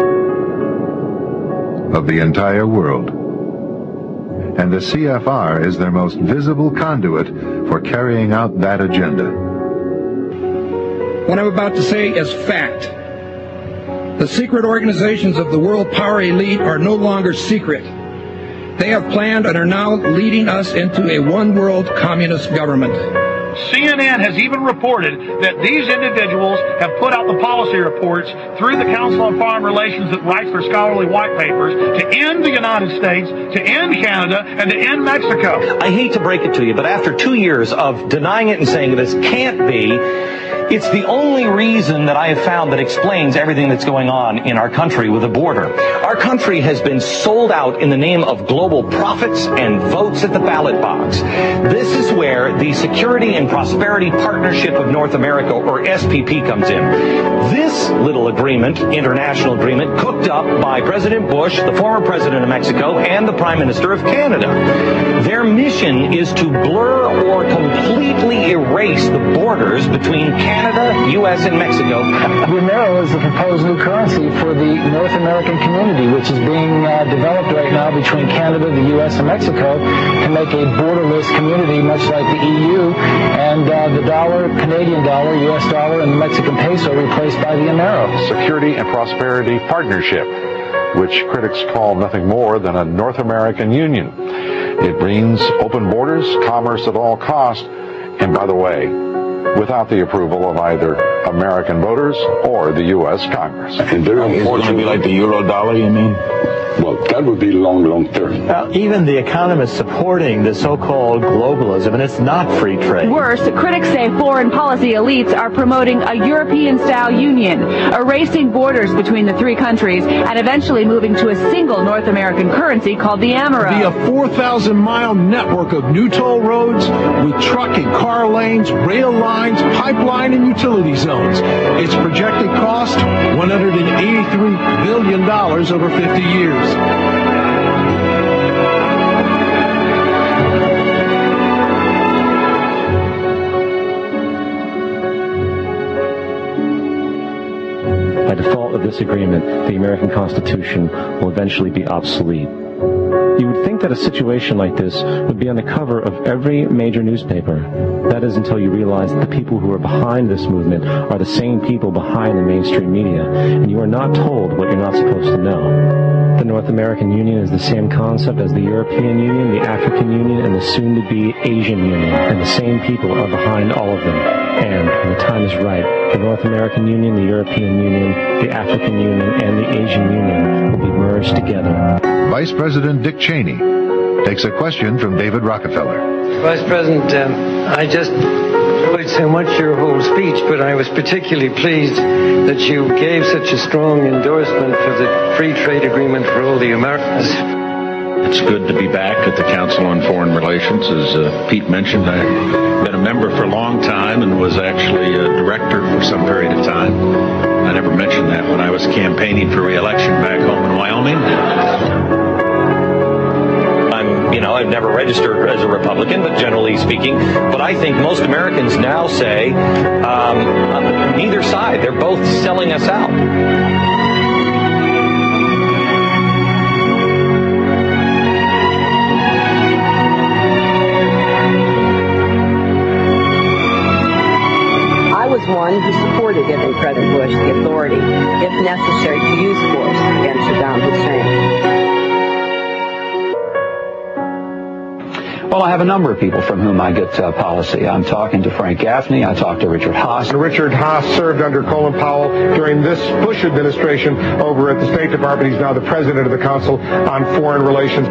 of the entire world. And the CFR is their most visible conduit for carrying out that agenda. What I'm about to say is fact. The secret organizations of the world power elite are no longer secret. They have planned and are now leading us into a one-world communist government. CNN has even reported that these individuals have put out the policy reports through the Council on Foreign Relations that writes their scholarly white papers to end the United States, to end Canada, and to end Mexico. I hate to break it to you, but after 2 years of denying it and saying this can't be, it's the only reason that I have found that explains everything that's going on in our country with the border. Our country has been sold out in the name of global profits and votes at the ballot box. This is where the Security and Prosperity Partnership of North America, or SPP, comes in. This little agreement, international agreement, cooked up by President Bush, the former president of Mexico, and the Prime Minister of Canada. Their mission is to blur or completely erase the borders between Canada, U.S., and Mexico. The Amero is the proposed new currency for the North American community, which is being developed right now between Canada, the U.S., and Mexico to make a borderless community, much like the EU, and the dollar, Canadian dollar, U.S. dollar, and the Mexican peso replaced by the Amero. Security and Prosperity Partnership, which critics call nothing more than a North American Union. It means open borders, commerce at all costs, and by the way, without the approval of either American voters or the U.S. Congress. And they're going to be like the euro dollar, you mean? Well, that would be long term. Even the economists supporting the so-called globalism, and it's not free trade. Worse, critics say foreign policy elites are promoting a European-style union, erasing borders between the three countries, and eventually moving to a single North American currency called the Amero. Be a 4,000-mile network of new toll roads with truck and car lanes, rail lines, pipeline, and utility zones. Its projected cost, $183 billion over 50 years. By default of this agreement, the American Constitution will eventually be obsolete. You would think that a situation like this would be on the cover of every major newspaper. That is until you realize that the people who are behind this movement are the same people behind the mainstream media, and you are not told what you're not supposed to know. The North American Union is the same concept as the European Union, the African Union, and the soon-to-be Asian Union, and the same people are behind all of them. And, when the time is right, the North American Union, the European Union, the African Union, and the Asian Union will be merged together. Vice President Dick Cheney takes a question from David Rockefeller. Vice President, I just enjoyed so much your whole speech, but I was particularly pleased that you gave such a strong endorsement for the free trade agreement for all the Americans. It's good to be back at the Council on Foreign Relations. As Pete mentioned, I've been a member for a long time and was actually a director for some period of time. I never mentioned that when I was campaigning for re-election back home in Wyoming. I've never registered as a Republican, but generally speaking, but I think most Americans now say neither side. They're both selling us out. I was one who supported giving President Bush the authority, if necessary, to use force against Saddam Hussein. Well, I have a number of people from whom I get policy. I'm talking to Frank Gaffney. I talked to Richard Haas. Richard Haas served under Colin Powell during this Bush administration over at the State Department. He's now the president of the Council on Foreign Relations.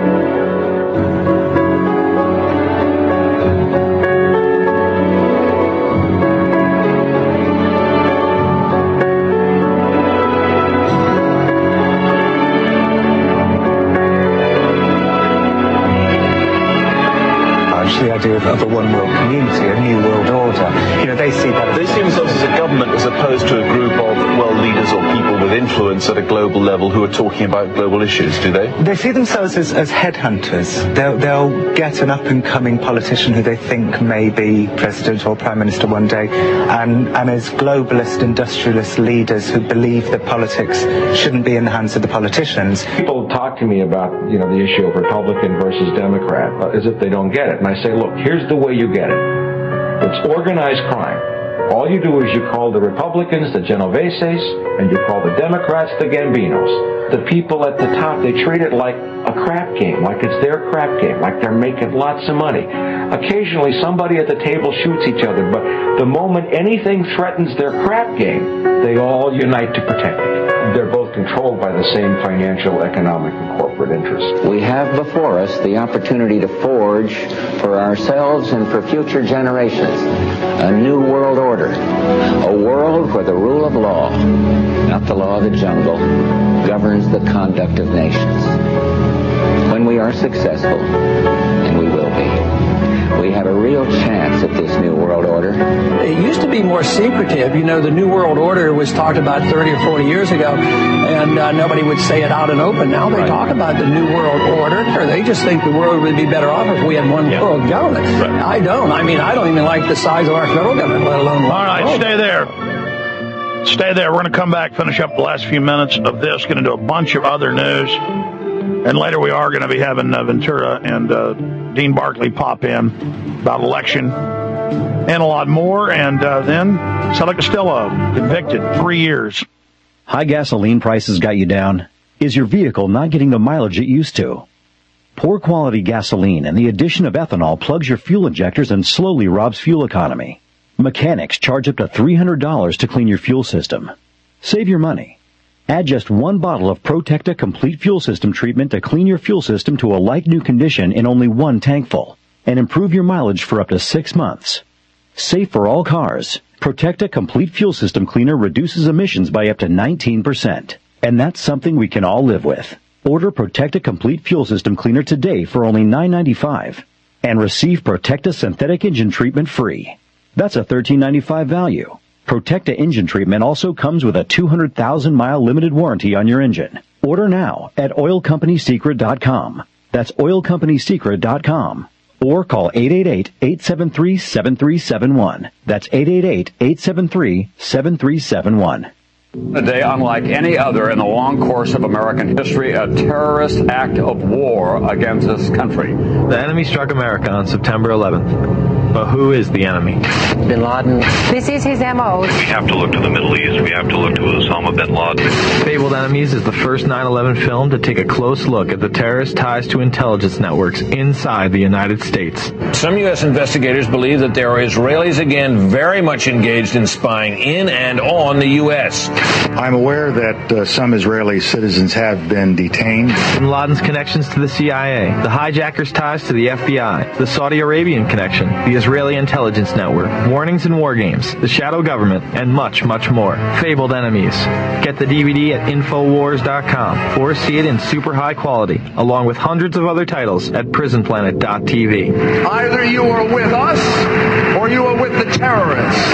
The idea of a one world community, a new world order. They see that. They see themselves as a government as opposed to a group of world leaders or people with influence at a global level who are talking about global issues, do they? They see themselves as headhunters. They'll get an up-and-coming politician who they think may be president or prime minister one day, and as globalist, industrialist leaders who believe that politics shouldn't be in the hands of the politicians. People talk to me about, the issue of Republican versus Democrat, as if they don't get it. And I say, look, here's the way you get it. It's organized crime. All you do is you call the Republicans the Genoveses, and you call the Democrats the Gambinos. the people at the top, they treat it like a crap game, like it's their crap game, like they're making lots of money. Occasionally somebody at the table shoots each other, but the moment anything threatens their crap game, they all unite to protect it. They're both controlled by the same financial, economic, and corporate interests. We have before us the opportunity to forge for ourselves and for future generations a new world order, a world where the rule of law, not the law of the jungle, governs the conduct of nations. When we are successful, and we will be, we have a real chance at this new world order. It used to be more secretive. You know, the New World Order was talked about 30 or 40 years ago, and nobody would say it out and open. Now they talk about the New World Order, or they just think the world would be better off if we had one world government. I don't. I mean, I don't even like the size of our federal government, let alone one. All right, stay there. Stay there. We're going to come back, finish up the last few minutes of this, get into a bunch of other news. And later we are going to be having Ventura and Dean Barkley pop in about election and a lot more. And then Sala Castillo, convicted, 3 years. High gasoline prices got you down. Is your vehicle not getting the mileage it used to? Poor quality gasoline and the addition of ethanol plugs your fuel injectors and slowly robs fuel economy. Mechanics charge up to $300 to clean your fuel system. Save your money. Add just one bottle of Protecta Complete Fuel System treatment to clean your fuel system to a like-new condition in only one tankful, and improve your mileage for up to 6 months. Safe for all cars, Protecta Complete Fuel System Cleaner reduces emissions by up to 19%. And that's something we can all live with. Order Protecta Complete Fuel System Cleaner today for only $9.95, and receive Protecta Synthetic Engine Treatment free. That's a $13.95 value. Protecta engine treatment also comes with a 200,000-mile limited warranty on your engine. Order now at oilcompanysecret.com. That's oilcompanysecret.com. Or call 888-873-7371. That's 888-873-7371. A day unlike any other in the long course of American history, a terrorist act of war against this country. The enemy struck America on September 11th. But who is the enemy? Bin Laden. This is his M.O. We have to look to the Middle East. We have to look to Osama bin Laden. Fabled Enemies is the first 9/11 film to take a close look at the terrorist ties to intelligence networks inside the United States. Some U.S. investigators believe that there are Israelis again very much engaged in spying in and on the U.S. I'm aware that some Israeli citizens have been detained. Bin Laden's connections to the CIA, the hijackers' ties to the FBI, the Saudi Arabian connection, the Israeli intelligence network, warnings and war games, the shadow government, and much, much more. Fabled Enemies. Get the DVD at Infowars.com or see it in super high quality, along with hundreds of other titles at PrisonPlanet.tv. Either you are with us or you are with the terrorists.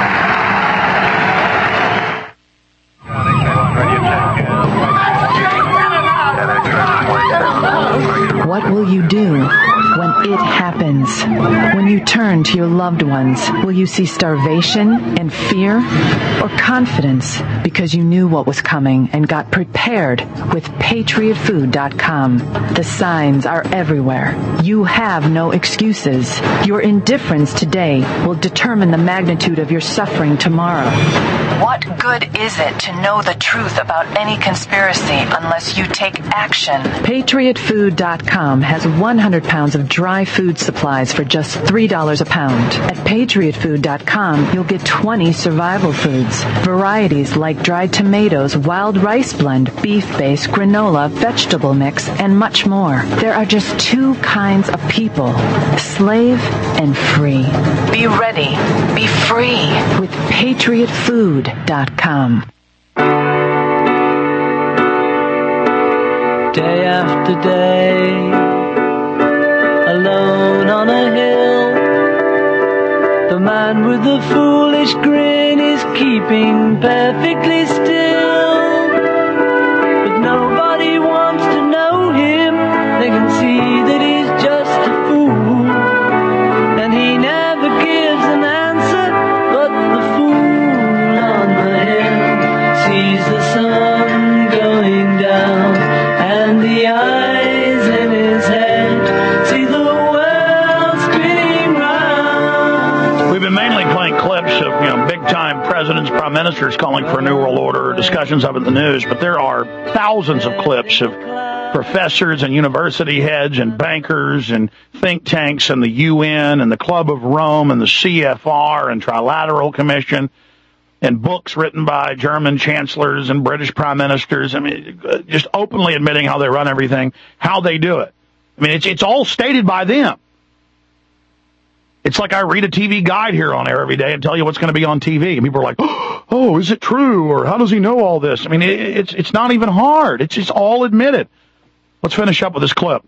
What will you do when it happens? When you turn to your loved ones, will you see starvation and fear, or confidence because you knew what was coming and got prepared with PatriotFood.com? The signs are everywhere. You have no excuses. Your indifference today will determine the magnitude of your suffering tomorrow. What good is it to know the truth about any conspiracy unless you take action? PatriotFood.com has 100 pounds of dry food supplies for just $3 a pound. At PatriotFood.com, you'll get 20 survival foods. Varieties like dried tomatoes, wild rice blend, beef-based, granola, vegetable mix, and much more. There are just two kinds of people, slave and free. Be ready. Be free with PatriotFood.com. Day after day, alone on a hill, the man with the foolish grin is keeping perfectly still. But nobody wants to know him, they can see that he's just a fool, and he never gives an answer, but the fool on the hill sees the sun going down, and the eyes in his head see the world spinning round. We've been mainly playing clips of, big-time presidents, prime ministers calling for a new world order, discussions of it in the news, but there are thousands of clips of professors and university heads and bankers and think tanks and the UN and the Club of Rome and the CFR and Trilateral Commission and books written by German chancellors and British prime ministers. I mean, just openly admitting how they run everything, how they do it. I mean, it's all stated by them. It's like I read a TV guide here on air every day and tell you what's going to be on TV. And people are like, oh, is it true? Or how does he know all this? I mean, it's not even hard. It's just all admitted. Let's finish up with this clip.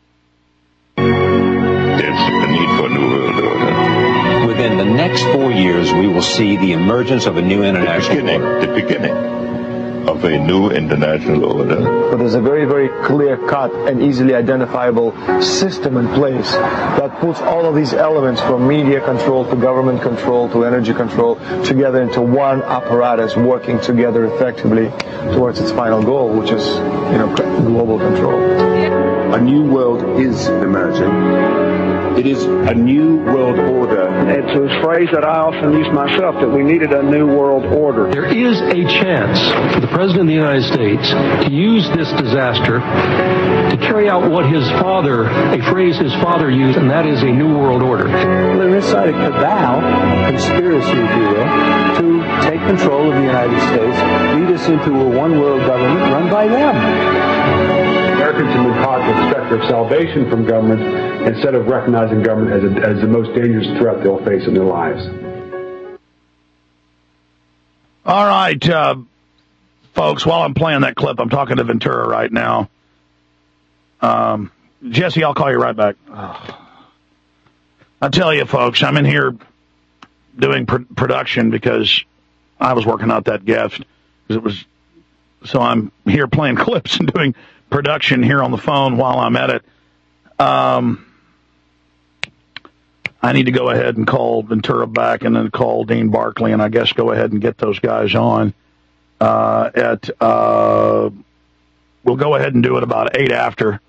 There's a need for a new world order. Within the next 4 years, we will see the emergence of a new international order. The beginning of a new international order. But there's a very, very clear-cut and easily identifiable system in place that puts all of these elements, from media control to government control to energy control, together into one apparatus working together effectively towards its final goal, which is, global control. A new world is emerging. It is a new world order. It's a phrase that I often use myself, that we needed a new world order. There is a chance for the President of the United States to use this disaster to carry out what a phrase his father used, and that is a new world order. They're inside a cabal, conspiracy, if you will, to take control of the United States, lead us into a one world government run by them. Americans have been taught to expect their salvation from government instead of recognizing government as the most dangerous threat they'll face in their lives. All right, folks, while I'm playing that clip, I'm talking to Ventura right now. Jesse, I'll call you right back. I tell you, folks, I'm in here doing production because I was working out that gift. So I'm here playing clips and doing production here on the phone while I'm at it. I need to go ahead and call Ventura back and then call Dean Barkley, and I guess go ahead and get those guys on. We'll go ahead and do it about 8 after.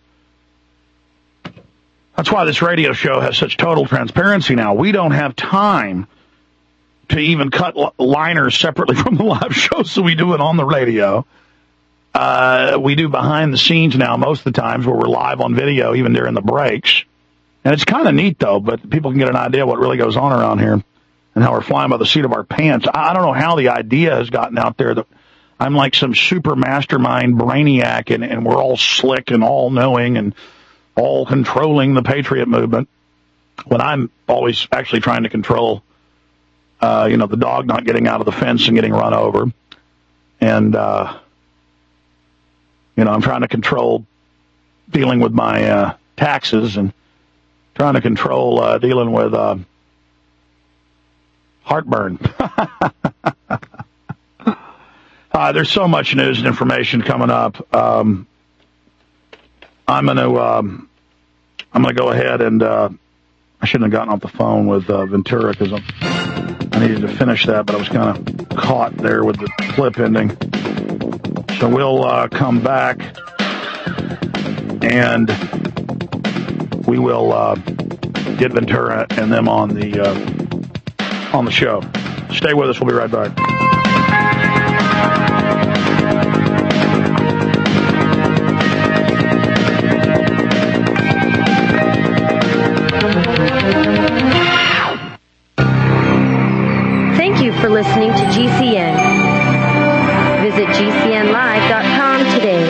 That's why this radio show has such total transparency now. We don't have time to even cut liners separately from the live show, so we do it on the radio. We do behind the scenes now most of the times where we're live on video, even during the breaks. And it's kind of neat, though, but people can get an idea what really goes on around here and how we're flying by the seat of our pants. I don't know how the idea has gotten out there that I'm like some super mastermind brainiac and we're all slick and all knowing and all controlling the Patriot movement, when I'm always actually trying to control, the dog not getting out of the fence and getting run over. And, I'm trying to control dealing with my taxes and trying to control dealing with heartburn. There's so much news and information coming up. I'm gonna go ahead and I shouldn't have gotten off the phone with Ventura because I needed to finish that, but I was kind of caught there with the clip ending. So we'll come back and we will get Ventura and them on the show. Stay with us. We'll be right back. Thank you for listening to GCN. Visit GCNlive.com today.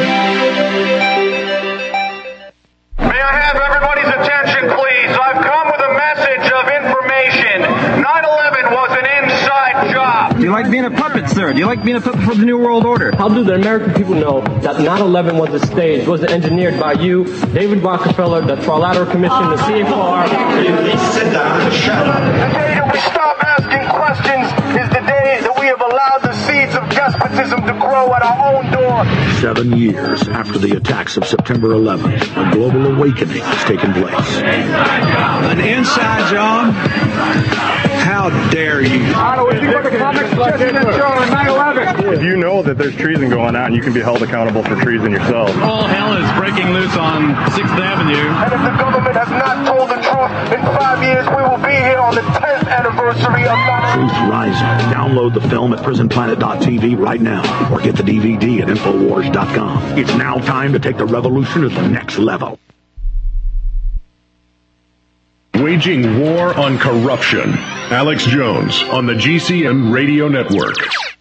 May I have everybody's attention, please? I've come with a message of information. 9/11 was an inside job. Do you like being a puppet, sir? Do you like being a puppet for the New World Order? How do the American people know that 9/11 was a stage, was engineered by you, David Rockefeller, the Trilateral Commission, the CFR? Please sit down and shut up. The day that we stop asking questions is the day that we have allowed the seeds of despotism to grow at our own door. 7 years after the attacks of September 11th, a global awakening has taken place. An inside job? How dare you? Otto, if you were the comics just in the show on 9/11, if you know that there's treason going on, you can be held accountable for treason yourself. All hell is breaking loose on 6th Avenue. And if the government has not told the truth, in 5 years we will be here on the 10th anniversary of Truth Rising. Download the film at prisonplanet.tv right now, or get the DVD at Infowars.com. It's now time to take the revolution to the next level. Waging war on corruption. Alex Jones on the GCN Radio Network.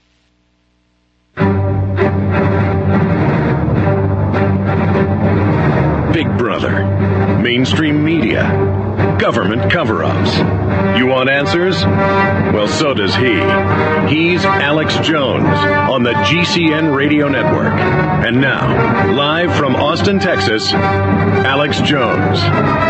Big Brother. Mainstream media. Government cover-ups. You want answers? Well, so does he. He's Alex Jones on the GCN Radio Network. And now, live from Austin, Texas, Alex Jones.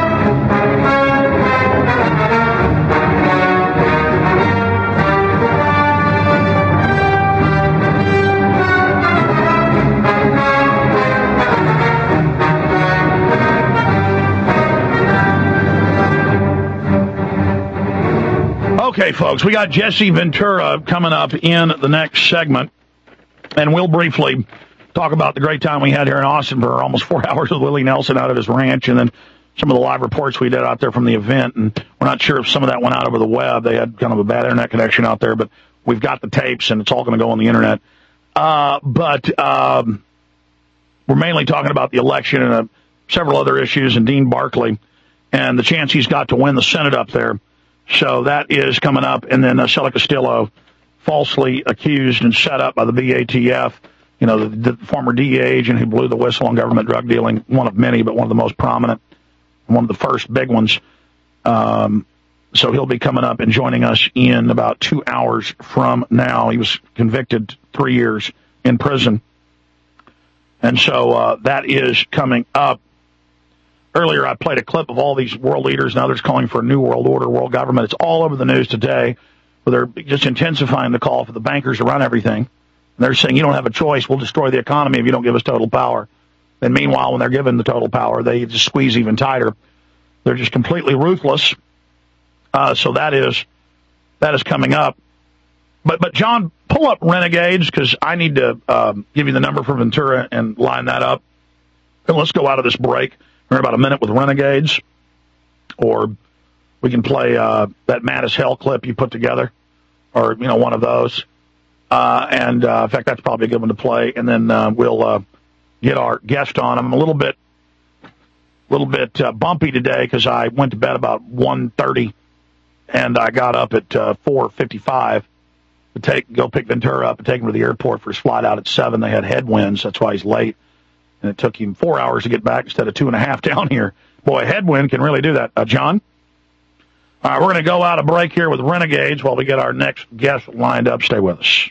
Okay, folks, we got Jesse Ventura coming up in the next segment, and we'll briefly talk about the great time we had here in Austin for almost 4 hours with Willie Nelson out at his ranch, and then some of the live reports we did out there from the event, and we're not sure if some of that went out over the web. They had kind of a bad internet connection out there, but we've got the tapes, and it's all going to go on the internet. But we're mainly talking about the election and several other issues, and Dean Barkley and the chance he's got to win the Senate up there. So that is coming up. And then Sela Castillo, falsely accused and set up by the BATF, you know, the former DEA agent who blew the whistle on government drug dealing, one of many, but one of the most prominent, one of the first big ones. So he'll be coming up and joining us in about 2 hours from now. He was convicted 3 years in prison. And so that is coming up. Earlier, I played a clip of all these world leaders and others calling for a new world order, world government. It's all over the news today, where they're just intensifying the call for the bankers to run everything. And they're saying, you don't have a choice. We'll destroy the economy if you don't give us total power. And meanwhile, when they're given the total power, they just squeeze even tighter. They're just completely ruthless. So that is coming up. But John, pull up Renegades, because I need to give you the number for Ventura and line that up. And let's go out of this break. We're about a minute with Renegades, or we can play that Mad as Hell clip you put together, or, you know, one of those. In fact, that's probably a good one to play. And then we'll get our guest on. I'm a little bit bumpy today because I went to bed about 1:30, and I got up at 4:55 to go pick Ventura up and take him to the airport for his flight out at 7. They had headwinds. That's why he's late. And it took him 4 hours to get back instead of 2.5 down here. Boy, a headwind can really do that. John? All right, we're going to go out a break here with Renegades while we get our next guest lined up. Stay with us.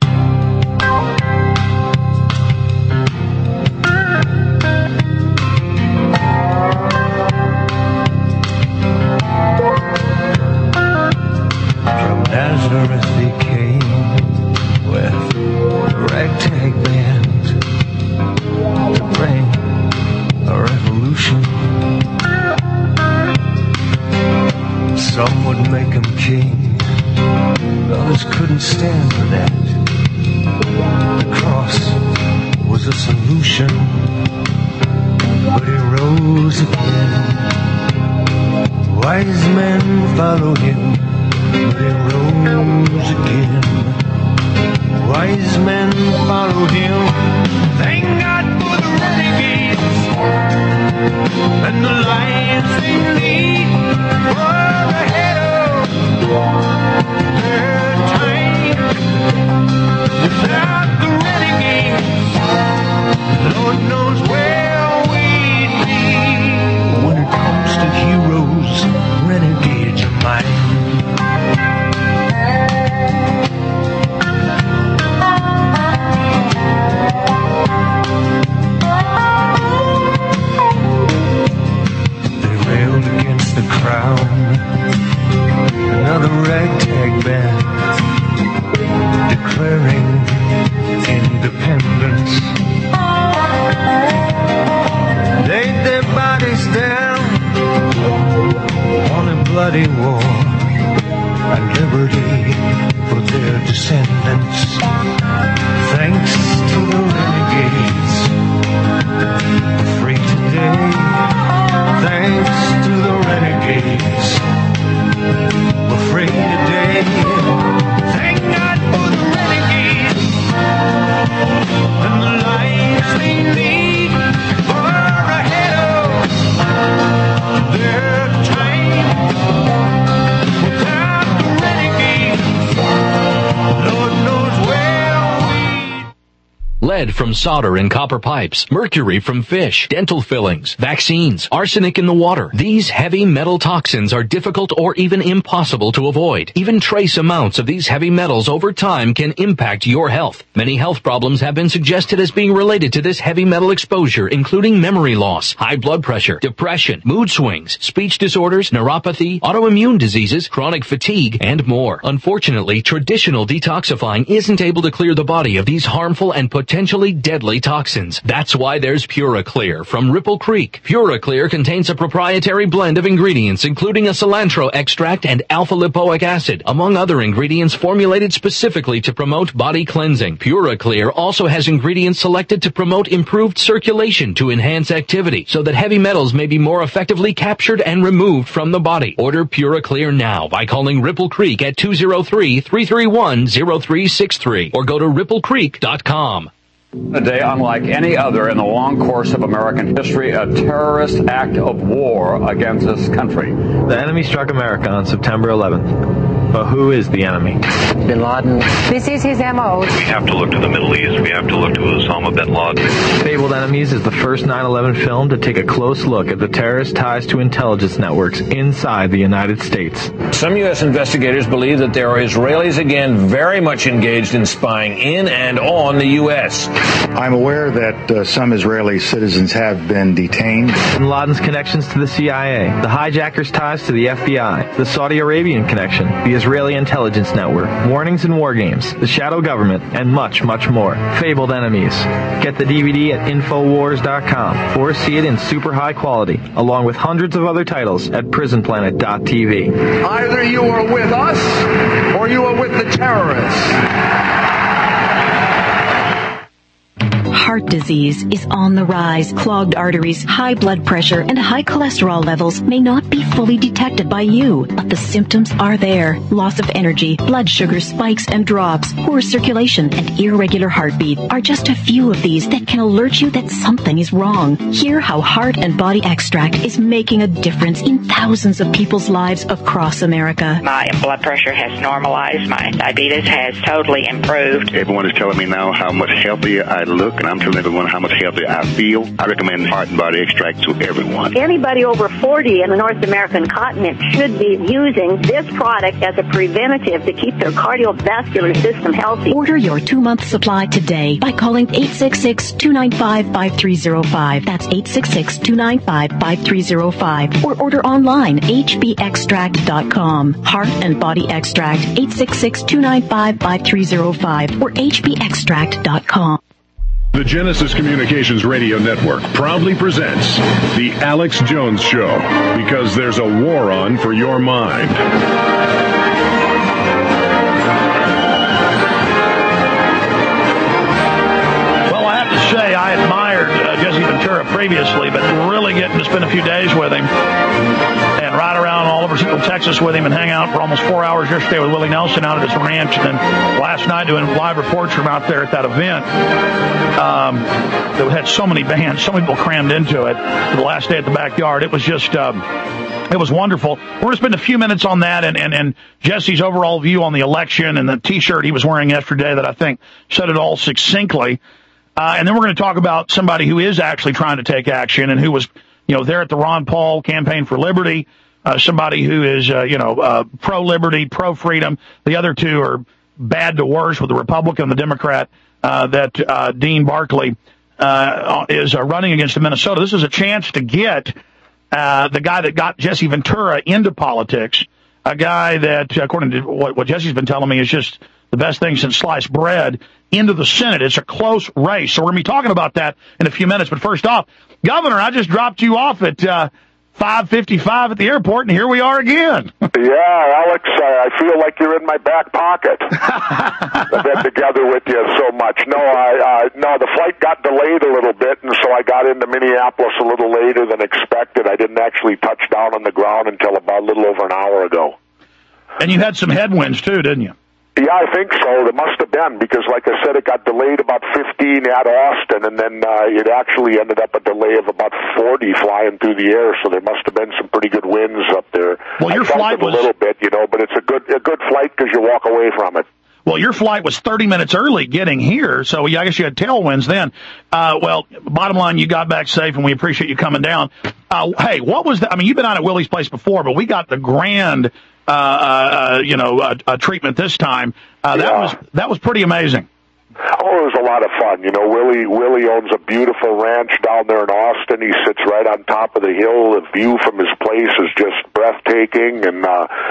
From Nazareth he came with a ragtag band to bring a revolution. Some would make him king, others couldn't stand for that. The cross was a solution, but he rose again. Wise men follow him, but he rose again. Wise men follow him. Thank God for the renegades and the lions they lead. Far ahead of their time. Without the renegades, Lord knows where we'd be. When it comes to heroes, renegades are mine. The crown, another ragtag band declaring independence. Laid their bodies down on a bloody war and liberty for their descendants. lead from solder and copper pipes, mercury from fish, dental fillings, vaccines, arsenic in the water. These heavy metal toxins are difficult or even impossible to avoid. Even trace amounts of these heavy metals over time can impact your health. Many health problems have been suggested as being related to this heavy metal exposure, including memory loss, high blood pressure, depression, mood swings, speech disorders, neuropathy, autoimmune diseases, chronic fatigue, and more. Unfortunately, traditional detoxifying isn't able to clear the body of these harmful and potentially deadly toxins. That's why there's PuraClear from Ripple Creek. PuraClear contains a proprietary blend of ingredients, including a cilantro extract and alpha-lipoic acid, among other ingredients formulated specifically to promote body cleansing. PuraClear also has ingredients selected to promote improved circulation to enhance activity, so that heavy metals may be more effectively captured and removed from the body. Order PuraClear now by calling Ripple Creek at 203-331-0363 or go to ripplecreek.com. A day unlike any other in the long course of American history, a terrorist act of war against this country. The enemy struck America on September 11th. But who is the enemy? Bin Laden. This is his M.O. We have to look to the Middle East. We have to look to Osama bin Laden. Fabled Enemies is the first 9/11 film to take a close look at the terrorist ties to intelligence networks inside the United States. Some U.S. investigators believe that there are Israelis again very much engaged in spying in and on the U.S. I'm aware that some Israeli citizens have been detained. Bin Laden's connections to the CIA, the hijackers' ties to the FBI, the Saudi Arabian connection, the Israeli intelligence network, warnings and war games, the shadow government, and much, much more. Fabled Enemies. Get the DVD at Infowars.com or see it in super high quality, along with hundreds of other titles at PrisonPlanet.tv. Either you are with us or you are with the terrorists. Heart disease is on the rise. Clogged arteries, high blood pressure, and high cholesterol levels may not be fully detected by you, but the symptoms are there. Loss of energy, blood sugar spikes and drops, poor circulation, and irregular heartbeat are just a few of these that can alert you that something is wrong. Hear how Heart and Body Extract is making a difference in thousands of people's lives across America. My blood pressure has normalized. My diabetes has totally improved. Everyone is telling me now how much healthier I look, and I'm telling everyone how much healthier I feel. I recommend Heart and Body Extract to everyone. Anybody over 40 in the North American continent should be using this product as a preventative to keep their cardiovascular system healthy. Order your 2-month supply today by calling 866-295-5305. That's 866-295-5305. Or order online, hbextract.com. Heart and Body Extract, 866-295-5305 or hbextract.com. The Genesis Communications Radio Network proudly presents The Alex Jones Show, because there's a war on for your mind. Well, I have to say, I admired Jesse Ventura previously, but really getting to spend a few days with him and ride around all over Central Texas with him and hang out for almost 4 hours yesterday with Willie Nelson out at his ranch, and then last night doing live reports from out there at that event. That had so many bands, so many people crammed into it. The last day at the backyard, it was just, it was wonderful. We're going to spend a few minutes on that and Jesse's overall view on the election and the T-shirt he was wearing yesterday that I think said it all succinctly. And then we're going to talk about somebody who is actually trying to take action and who was, there at the Ron Paul Campaign for Liberty. Somebody who is, pro-liberty, pro-freedom. The other two are bad to worse with the Republican and the Democrat. That Dean Barkley is running against in Minnesota. This is a chance to get the guy that got Jesse Ventura into politics, a guy that, according to what Jesse's been telling me, is just the best thing since sliced bread, into the Senate. It's a close race. So we're going to be talking about that in a few minutes. But first off, Governor, I just dropped you off at 5:55 at the airport, and here we are again. Yeah, Alex, I feel like you're in my back pocket. I've been together with you so much. No, the flight got delayed a little bit, and so I got into Minneapolis a little later than expected. I didn't actually touch down on the ground until about a little over an hour ago. And you had some headwinds, too, didn't you? Yeah, I think so. There must have been, because like I said, it got delayed about 15 at Austin, and then it actually ended up a delay of about 40 flying through the air, so there must have been some pretty good winds up there. Well, your flight was a little bit, but it's a good flight because you walk away from it. Well, your flight was 30 minutes early getting here, so I guess you had tailwinds then. Well, bottom line, you got back safe, and we appreciate you coming down. Hey, what was that? I mean, you've been out at Willie's place before, but we got the grand, treatment this time. That was pretty amazing. Oh, it was a lot of fun. Willie owns a beautiful ranch down there in Austin. He sits right on top of the hill. The view from his place is just breathtaking, and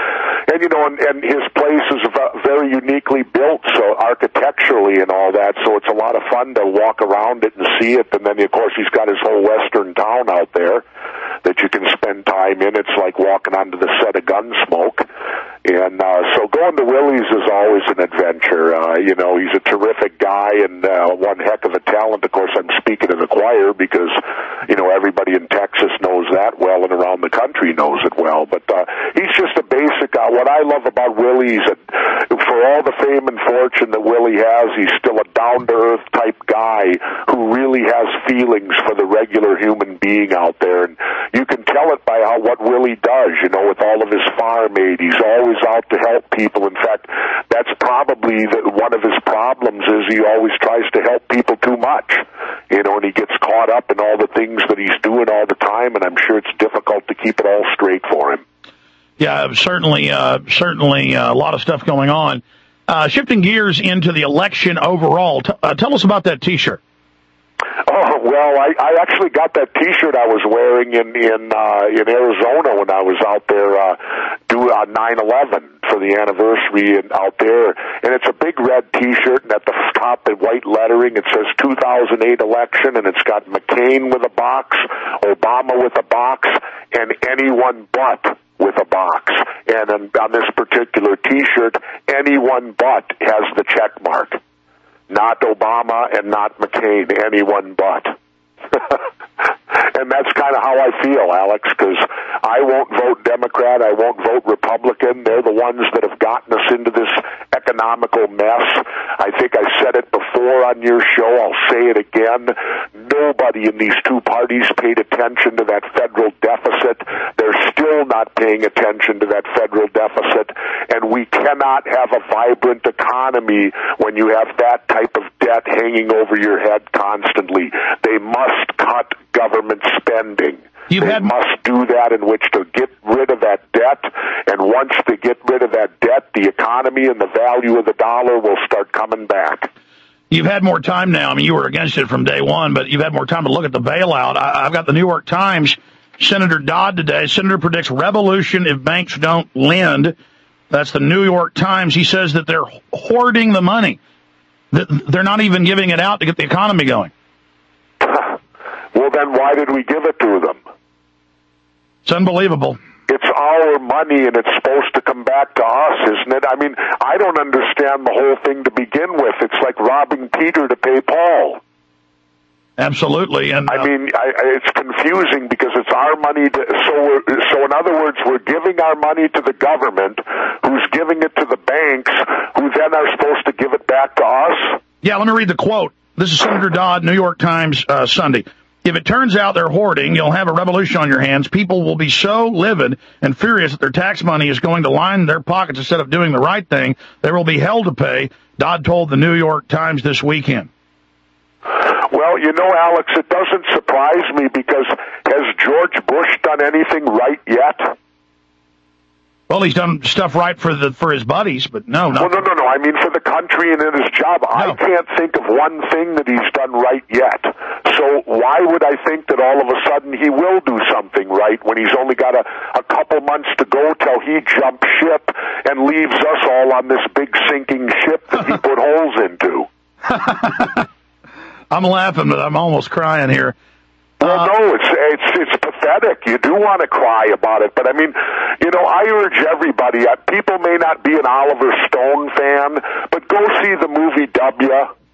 his place is very uniquely built, so architecturally and all that. So it's a lot of fun to walk around it and see it. And then, of course, he's got his whole western town out there that you can spend time in. It's like walking onto the set of Gunsmoke. And so going to Willie's is always an adventure. He's a terrific guy and one heck of a talent. Of course, I'm speaking to the choir because, everybody in Texas knows that well and around the country knows it well. But he's just a basic guy. What I love about Willie's, for all the fame and fortune that Willie has, he's still a down-to-earth type guy who really has feelings for the regular human being out there. And you can tell it by what Willie does, with all of his farm aid. He's always out to help people. In fact, that's probably one of his problems is he always tries to help people too much, and he gets caught up in all the things that he's doing all the time, and I'm sure it's difficult to keep it all straight for him. Yeah, certainly a lot of stuff going on. Shifting gears into the election overall, tell us about that T-shirt. Oh, well, I actually got that T-shirt I was wearing in Arizona when I was out there doing 9/11 for the anniversary and out there. And it's a big red T-shirt, and at the top in white lettering it says 2008 election, and it's got McCain with a box, Obama with a box, and anyone but with a box. And on this particular T-shirt, anyone but has the check mark. Not Obama and not McCain, anyone but. And that's kind of how I feel, Alex, because I won't vote Democrat, I won't vote Republican. They're the ones that have gotten us into this economical mess. I think I said it before on your show, I'll say it again. Nobody in these two parties paid attention to that federal deficit. They're still not paying attention to that federal deficit, and we cannot have a vibrant economy when you have that type of debt hanging over your head constantly. They must cut government spending. They must do that in which to get rid of that debt, and once they get rid of that debt, the economy and the value of the dollar will start coming back. You've had more time now. I mean, you were against it from day one, but you've had more time to look at the bailout. I've got the New York Times, Senator Dodd today. Senator predicts revolution if banks don't lend. That's the New York Times. He says that they're hoarding the money. They're not even giving it out to get the economy going. Well, then why did we give it to them? It's unbelievable. It's our money, and it's supposed to come back to us, isn't it? I mean, I don't understand the whole thing to begin with. It's like robbing Peter to pay Paul. Absolutely. And I mean, it's confusing because it's our money. So in other words, we're giving our money to the government, who's giving it to the banks, who then are supposed to give it back to us. Yeah, let me read the quote. This is Senator Dodd, New York Times, Sunday. If it turns out they're hoarding, you'll have a revolution on your hands. People will be so livid and furious that their tax money is going to line their pockets instead of doing the right thing. There will be hell to pay, Dodd told the New York Times this weekend. Well, Alex, it doesn't surprise me because has George Bush done anything right yet? Well, he's done stuff right for his buddies, but no. Well, no. I mean, for the country and in his job, no. I can't think of one thing that he's done right yet. So why would I think that all of a sudden he will do something right when he's only got a couple months to go till he jumps ship and leaves us all on this big sinking ship that he put holes into? I'm laughing, but I'm almost crying here. Well, no, it's pathetic. You do want to cry about it, but I mean, I urge everybody. People may not be an Oliver Stone fan, but go see the movie W,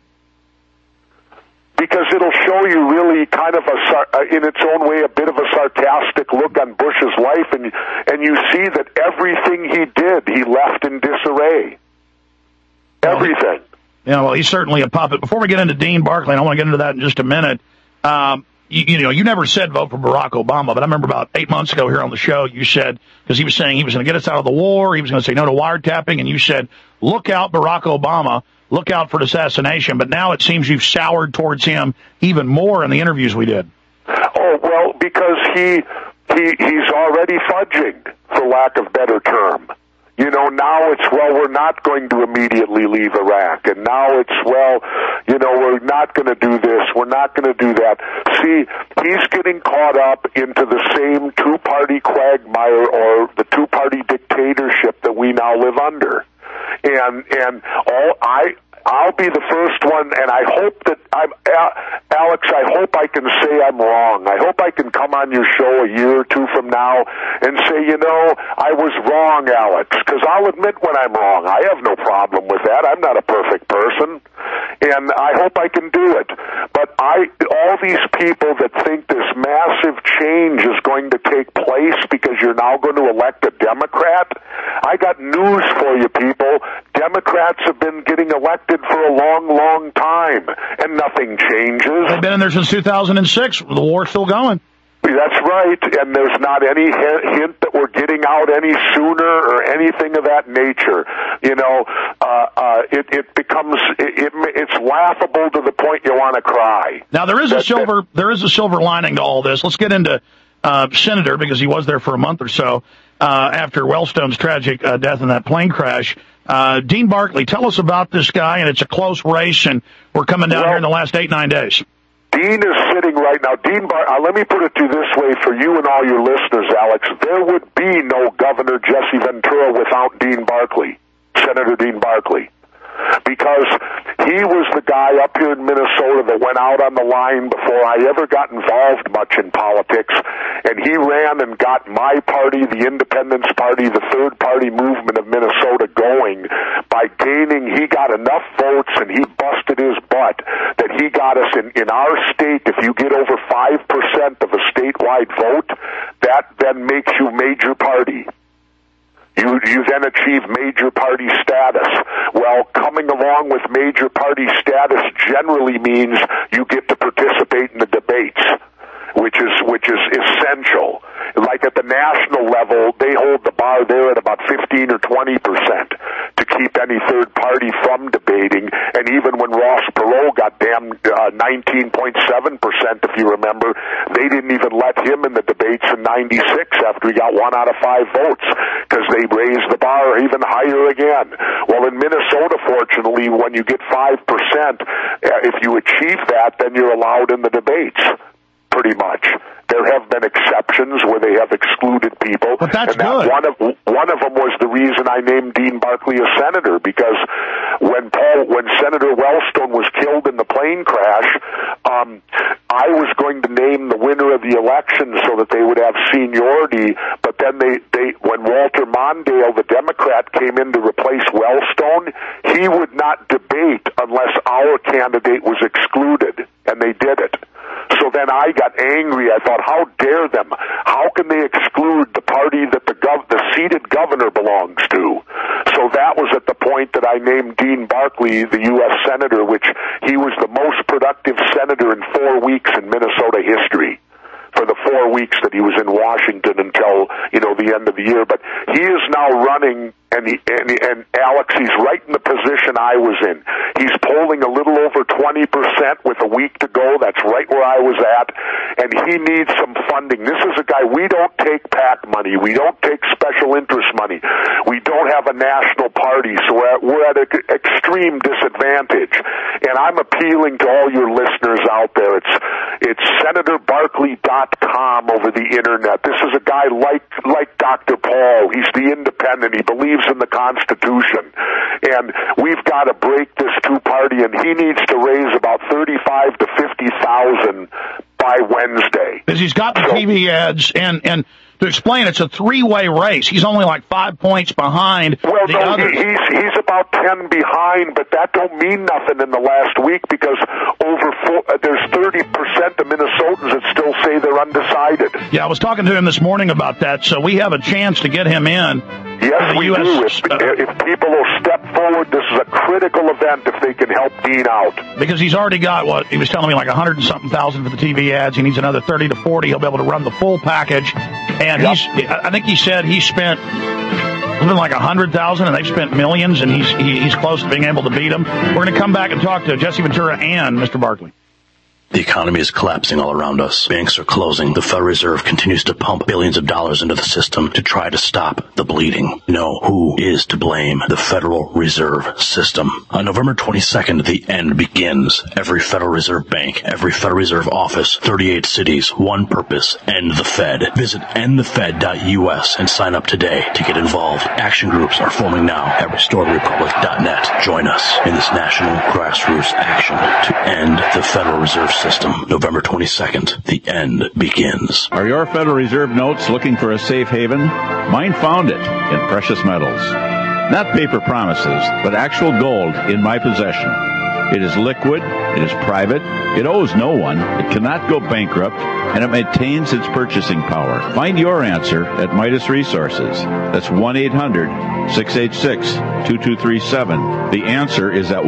because it'll show you really kind of in its own way, a bit of a sarcastic look on Bush's life, and you see that everything he did, he left in disarray. Everything. Yeah, well, he's certainly a puppet. Before we get into Dean Barkley, and I want to get into that in just a minute. You never said vote for Barack Obama, but I remember about 8 months ago here on the show, you said, because he was saying he was going to get us out of the war, he was going to say no to wiretapping, and you said, look out Barack Obama, look out for assassination. But now it seems you've soured towards him even more in the interviews we did. Oh, well, because he's already fudging, for lack of better term. You know, now it's, well, we're not going to immediately leave Iraq. And now it's, well, you know, we're not going to do this. We're not going to do that. See, he's getting caught up into the same two-party quagmire or the two-party dictatorship that we now live under. And I'll be the first one, and I hope that Alex, I hope I can say I'm wrong. I hope I can come on your show a year or two from now and say, you know, I was wrong, Alex, because I'll admit when I'm wrong. I have no problem with that. I'm not a perfect person, and I hope I can do it. But all these people that think this massive change is going to take place because you're now going to elect a Democrat, I got news for you people. Democrats have been getting elected for a long, long time, and nothing changes. They've been in there since 2006. The war's still going. That's right, and there's not any hint that we're getting out any sooner or anything of that nature. You know, it becomes it's laughable to the point you want to cry. Now there is a silver lining to all this. Let's get into Senator, because he was there for a month or so after Wellstone's tragic death in that plane crash. Dean Barkley, tell us about this guy, and it's a close race, and we're coming down here in the last 8-9 days. Dean is sitting right now. Let me put it to you this way for you and all your listeners, Alex. There would be no Governor Jesse Ventura without Dean Barkley, Senator Dean Barkley. Because he was the guy up here in Minnesota that went out on the line before I ever got involved much in politics, and he ran and got my party, the Independence Party, the third party movement of Minnesota going by gaining, he got enough votes and he busted his butt that he got us in our state, if you get over 5% of a statewide vote, that then makes you major party. You then achieve major party status. Well, coming along with major party status generally means you get to participate in the debates, which is essential. Like at the national level, they hold the bar there at about 15 or 20% to keep any third party from debating. And even when Ross Perot got damned 19.7%, if you remember, they didn't even let him in the debates in '96 after he got 1 out of 5 votes because they raised the bar even higher again. Well, in Minnesota, fortunately, when you get 5%, if you achieve that, then you're allowed in the debates. Pretty much. There have been exceptions where they have excluded people. But that's and good. One of them was the reason I named Dean Barkley a senator, because when Senator Wellstone was killed in the plane crash, I was going to name the winner of the election so that they would have seniority, but then when Walter Mondale, the Democrat, came in to replace Wellstone, he would not debate unless our candidate was excluded, and they did it. So then I got angry. I thought, how dare them? How can they exclude the party that the seated governor belongs to? So that was at the point that I named Dean Barkley the U.S. Senator, which he was the most productive senator in 4 weeks in Minnesota history, for the 4 weeks that he was in Washington until, the end of the year. But he is now running, and Alex, he's right in the position I was in. He's polling a little over 20% with a week to go. That's right where I was at. And he needs some funding. This is a guy, we don't take PAC money. We don't take special interest money. We don't have a national party, so we're at an extreme disadvantage. And I'm appealing to all your listeners out there. It's SenatorBarkley.com over the internet. This is a guy like Dr. Paul. He's the independent. He believes in the Constitution. And we've got to break this two-party, and he needs to raise about 35 to 50,000 by Wednesday. Because he's got the TV ads, and to explain, it's a three-way race. He's only like 5 points behind the others. He's about 10 behind, but that don't mean nothing in the last week because there's 30% of Minnesotans that still say they're undecided. Yeah, I was talking to him this morning about that, so we have a chance to get him in. Yes, we do. If people will step forward, this is a critical event if they can help Dean out. Because he's already got, he was telling me, like 100 and something thousand for the TV ads. He needs another 30 to 40. He'll be able to run the full package. And I think he said he spent something like 100,000, and they've spent millions, and he's close to being able to beat them. We're going to come back and talk to Jesse Ventura and Mr. Barkley. The economy is collapsing all around us. Banks are closing. The Federal Reserve continues to pump billions of dollars into the system to try to stop the bleeding. No, who is to blame? The Federal Reserve System. On November 22nd, the end begins. Every Federal Reserve Bank, every Federal Reserve office, 38 cities, one purpose, end the Fed. Visit endthefed.us and sign up today to get involved. Action groups are forming now at restoretherepublic.net. Join us in this national grassroots action to end the Federal Reserve System. November 22nd, the end begins. Are your Federal Reserve notes looking for a safe haven? Mine found it in precious metals. Not paper promises, but actual gold in my possession. It is liquid, it is private, it owes no one, it cannot go bankrupt, and it maintains its purchasing power. Find your answer at Midas Resources. That's 1-800-686-2237. The answer is at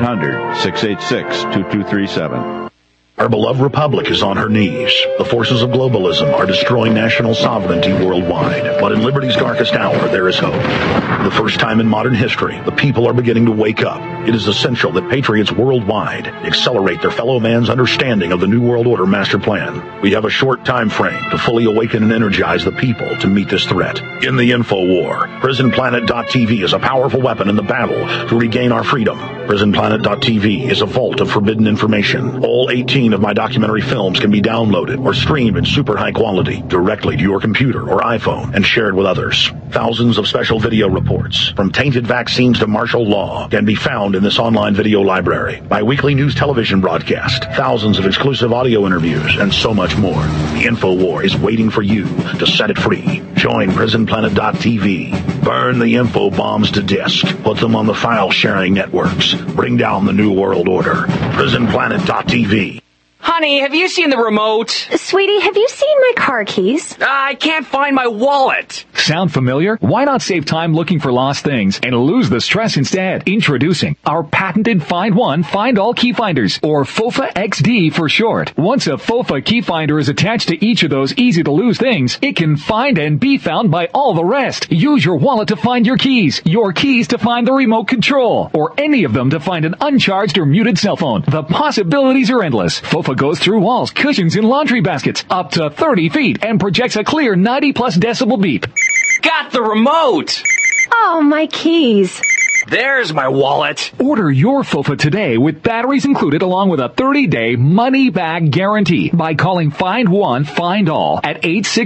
1-800-686-2237. Our beloved republic is on her knees. The forces of globalism are destroying national sovereignty worldwide. But in liberty's darkest hour, there is hope. For the first time in modern history, the people are beginning to wake up. It is essential that patriots worldwide accelerate their fellow man's understanding of the New World Order master plan. We have a short time frame to fully awaken and energize the people to meet this threat. In the info war, PrisonPlanet.tv is a powerful weapon in the battle to regain our freedom. PrisonPlanet.tv is a vault of forbidden information. All 18 of my documentary films can be downloaded or streamed in super high quality directly to your computer or iPhone and shared with others. Thousands of special video reports, from tainted vaccines to martial law, can be found in this online video library. My weekly news television broadcast, thousands of exclusive audio interviews, and so much more. The InfoWar is waiting for you to set it free. Join PrisonPlanet.tv. Burn the info bombs to disk. Put them on the file sharing networks. Bring down the New World Order. PrisonPlanet.tv. Honey, have you seen the remote? Sweetie, have you seen my car keys? I can't find my wallet. Sound familiar? Why not save time looking for lost things and lose the stress instead? Introducing our patented Find One, Find All key finders, or FOFA XD for short. Once a FOFA key finder is attached to each of those easy-to-lose things, it can find and be found by all the rest. Use your wallet to find your keys to find the remote control, or any of them to find an uncharged or muted cell phone. The possibilities are endless. FOFA goes through walls, cushions, and laundry baskets up to 30 feet and projects a clear 90-plus decibel beep. Got the remote! Oh, my keys. There's my wallet. Order your FOFA today with batteries included along with a 30-day money-back guarantee by calling Find One, Find All at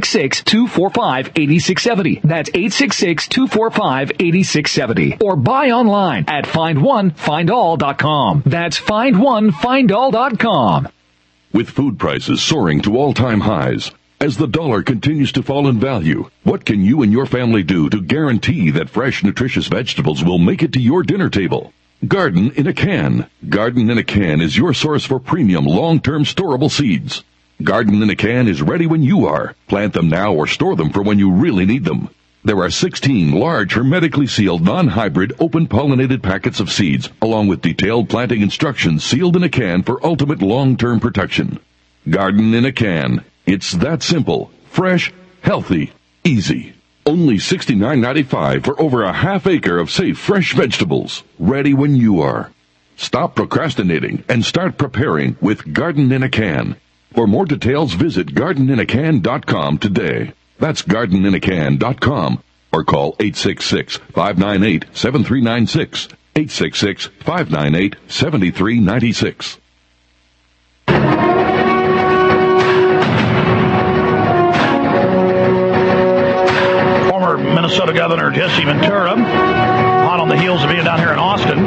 866-245-8670. That's 866-245-8670. Or buy online at FindOneFindAll.com. That's FindOneFindAll.com. With food prices soaring to all-time highs, as the dollar continues to fall in value, what can you and your family do to guarantee that fresh, nutritious vegetables will make it to your dinner table? Garden in a Can. Garden in a Can is your source for premium, long-term storable seeds. Garden in a Can is ready when you are. Plant them now or store them for when you really need them. There are 16 large, hermetically sealed, non-hybrid, open-pollinated packets of seeds, along with detailed planting instructions sealed in a can for ultimate long-term protection. Garden in a Can. It's that simple, fresh, healthy, easy. Only $69.95 for over a half acre of safe, fresh vegetables. Ready when you are. Stop procrastinating and start preparing with Garden in a Can. For more details, visit gardeninacan.com today. That's gardeninacan.com or call 866-598-7396. 866-598-7396. Former Minnesota Governor Jesse Ventura, hot on the heels of being down here in Austin,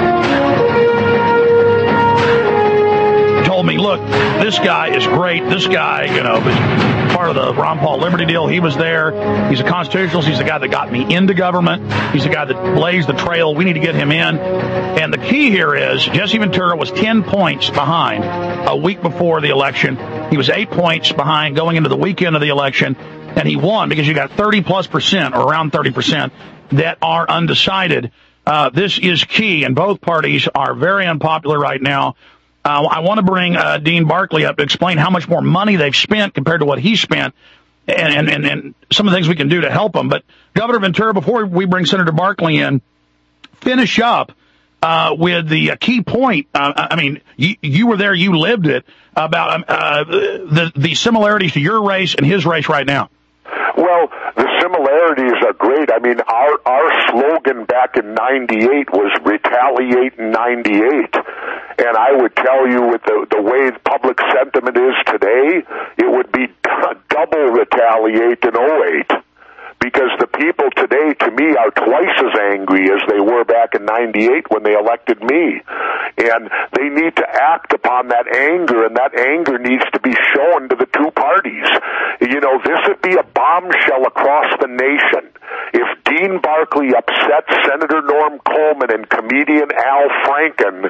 told me, look, this guy is great. This guy, was part of the Ron Paul Liberty deal. He was there. He's a constitutionalist. He's the guy that got me into government. He's the guy that blazed the trail. We need to get him in. And the key here is Jesse Ventura was 10 points behind a week before the election. He was 8 points behind going into the weekend of the election, and he won because you got 30+% or around 30% that are undecided. This is key, and both parties are very unpopular right now. I want to bring Dean Barkley up to explain how much more money they've spent compared to what he spent and some of the things we can do to help them. But Governor Ventura, before we bring Senator Barkley in, finish up with the key point. I mean, you were there, you lived it, about the similarities to your race and his race right now. Well, the similarities are great. I mean, our slogan back in '98 was retaliate in '98. And I would tell you, with the way public sentiment is today, it would be double retaliate in '08. Because the people today, to me, are twice as angry as they were back in '98 when they elected me. And they need to act upon that anger, and that anger needs to be shown to the two parties. You know, this would be a bombshell across the nation if Dean Barkley upsets Senator Norm Coleman and comedian Al Franken.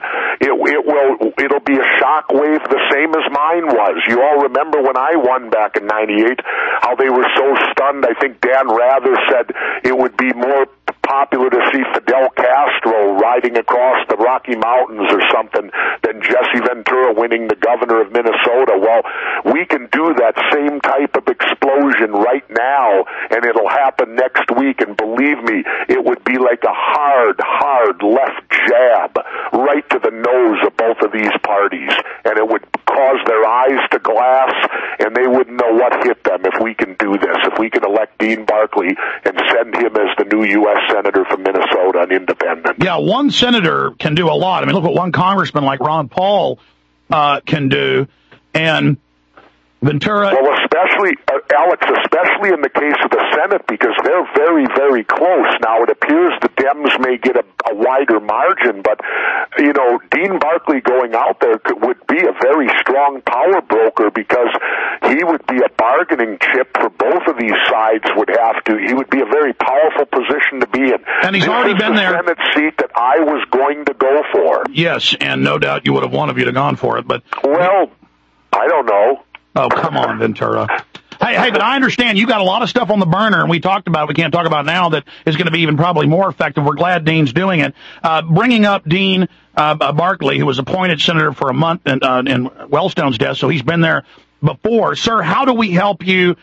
It'll be a shock wave the same as mine was. You all remember when I won back in '98, how they were so stunned. I think Dan Rather said it would be more popular to see Fidel Castro riding across the Rocky Mountains or something than Jesse Ventura winning the governor of Minnesota. Well, we can do that same type of explosion right now, and it'll happen next week. And believe me, it would be like a hard left jab right to the nose of both of these parties, and it would cause their eyes to glass, and they wouldn't know what hit them if we can do this. If we can elect Dean Barkley and send him as the new U.S. Senator from Minnesota, an independent. Yeah, one senator can do a lot. I mean, look what one congressman like Ron Paul can do. And Ventura... Well, Alex, especially in the case of the Senate, because they're very, very close. Now, it appears the Dems may get a wider margin, but, you know, Dean Barkley going out there would be a very strong power broker, because he would be a bargaining chip for both of these sides. He would be a very powerful position to be in. And he's already been there. Senate seat that I was going to go for. Yes, and no doubt you would have won if you'd have gone for it, but... Well, I don't know. Oh, come on, Ventura. Hey, but I understand you got a lot of stuff on the burner, and we talked about it. We can't talk about it now, that is going to be even probably more effective. We're glad Dean's doing it. Bringing up Dean Barkley, who was appointed senator for a month in Wellstone's desk, so he's been there before. Sir, how do we help you,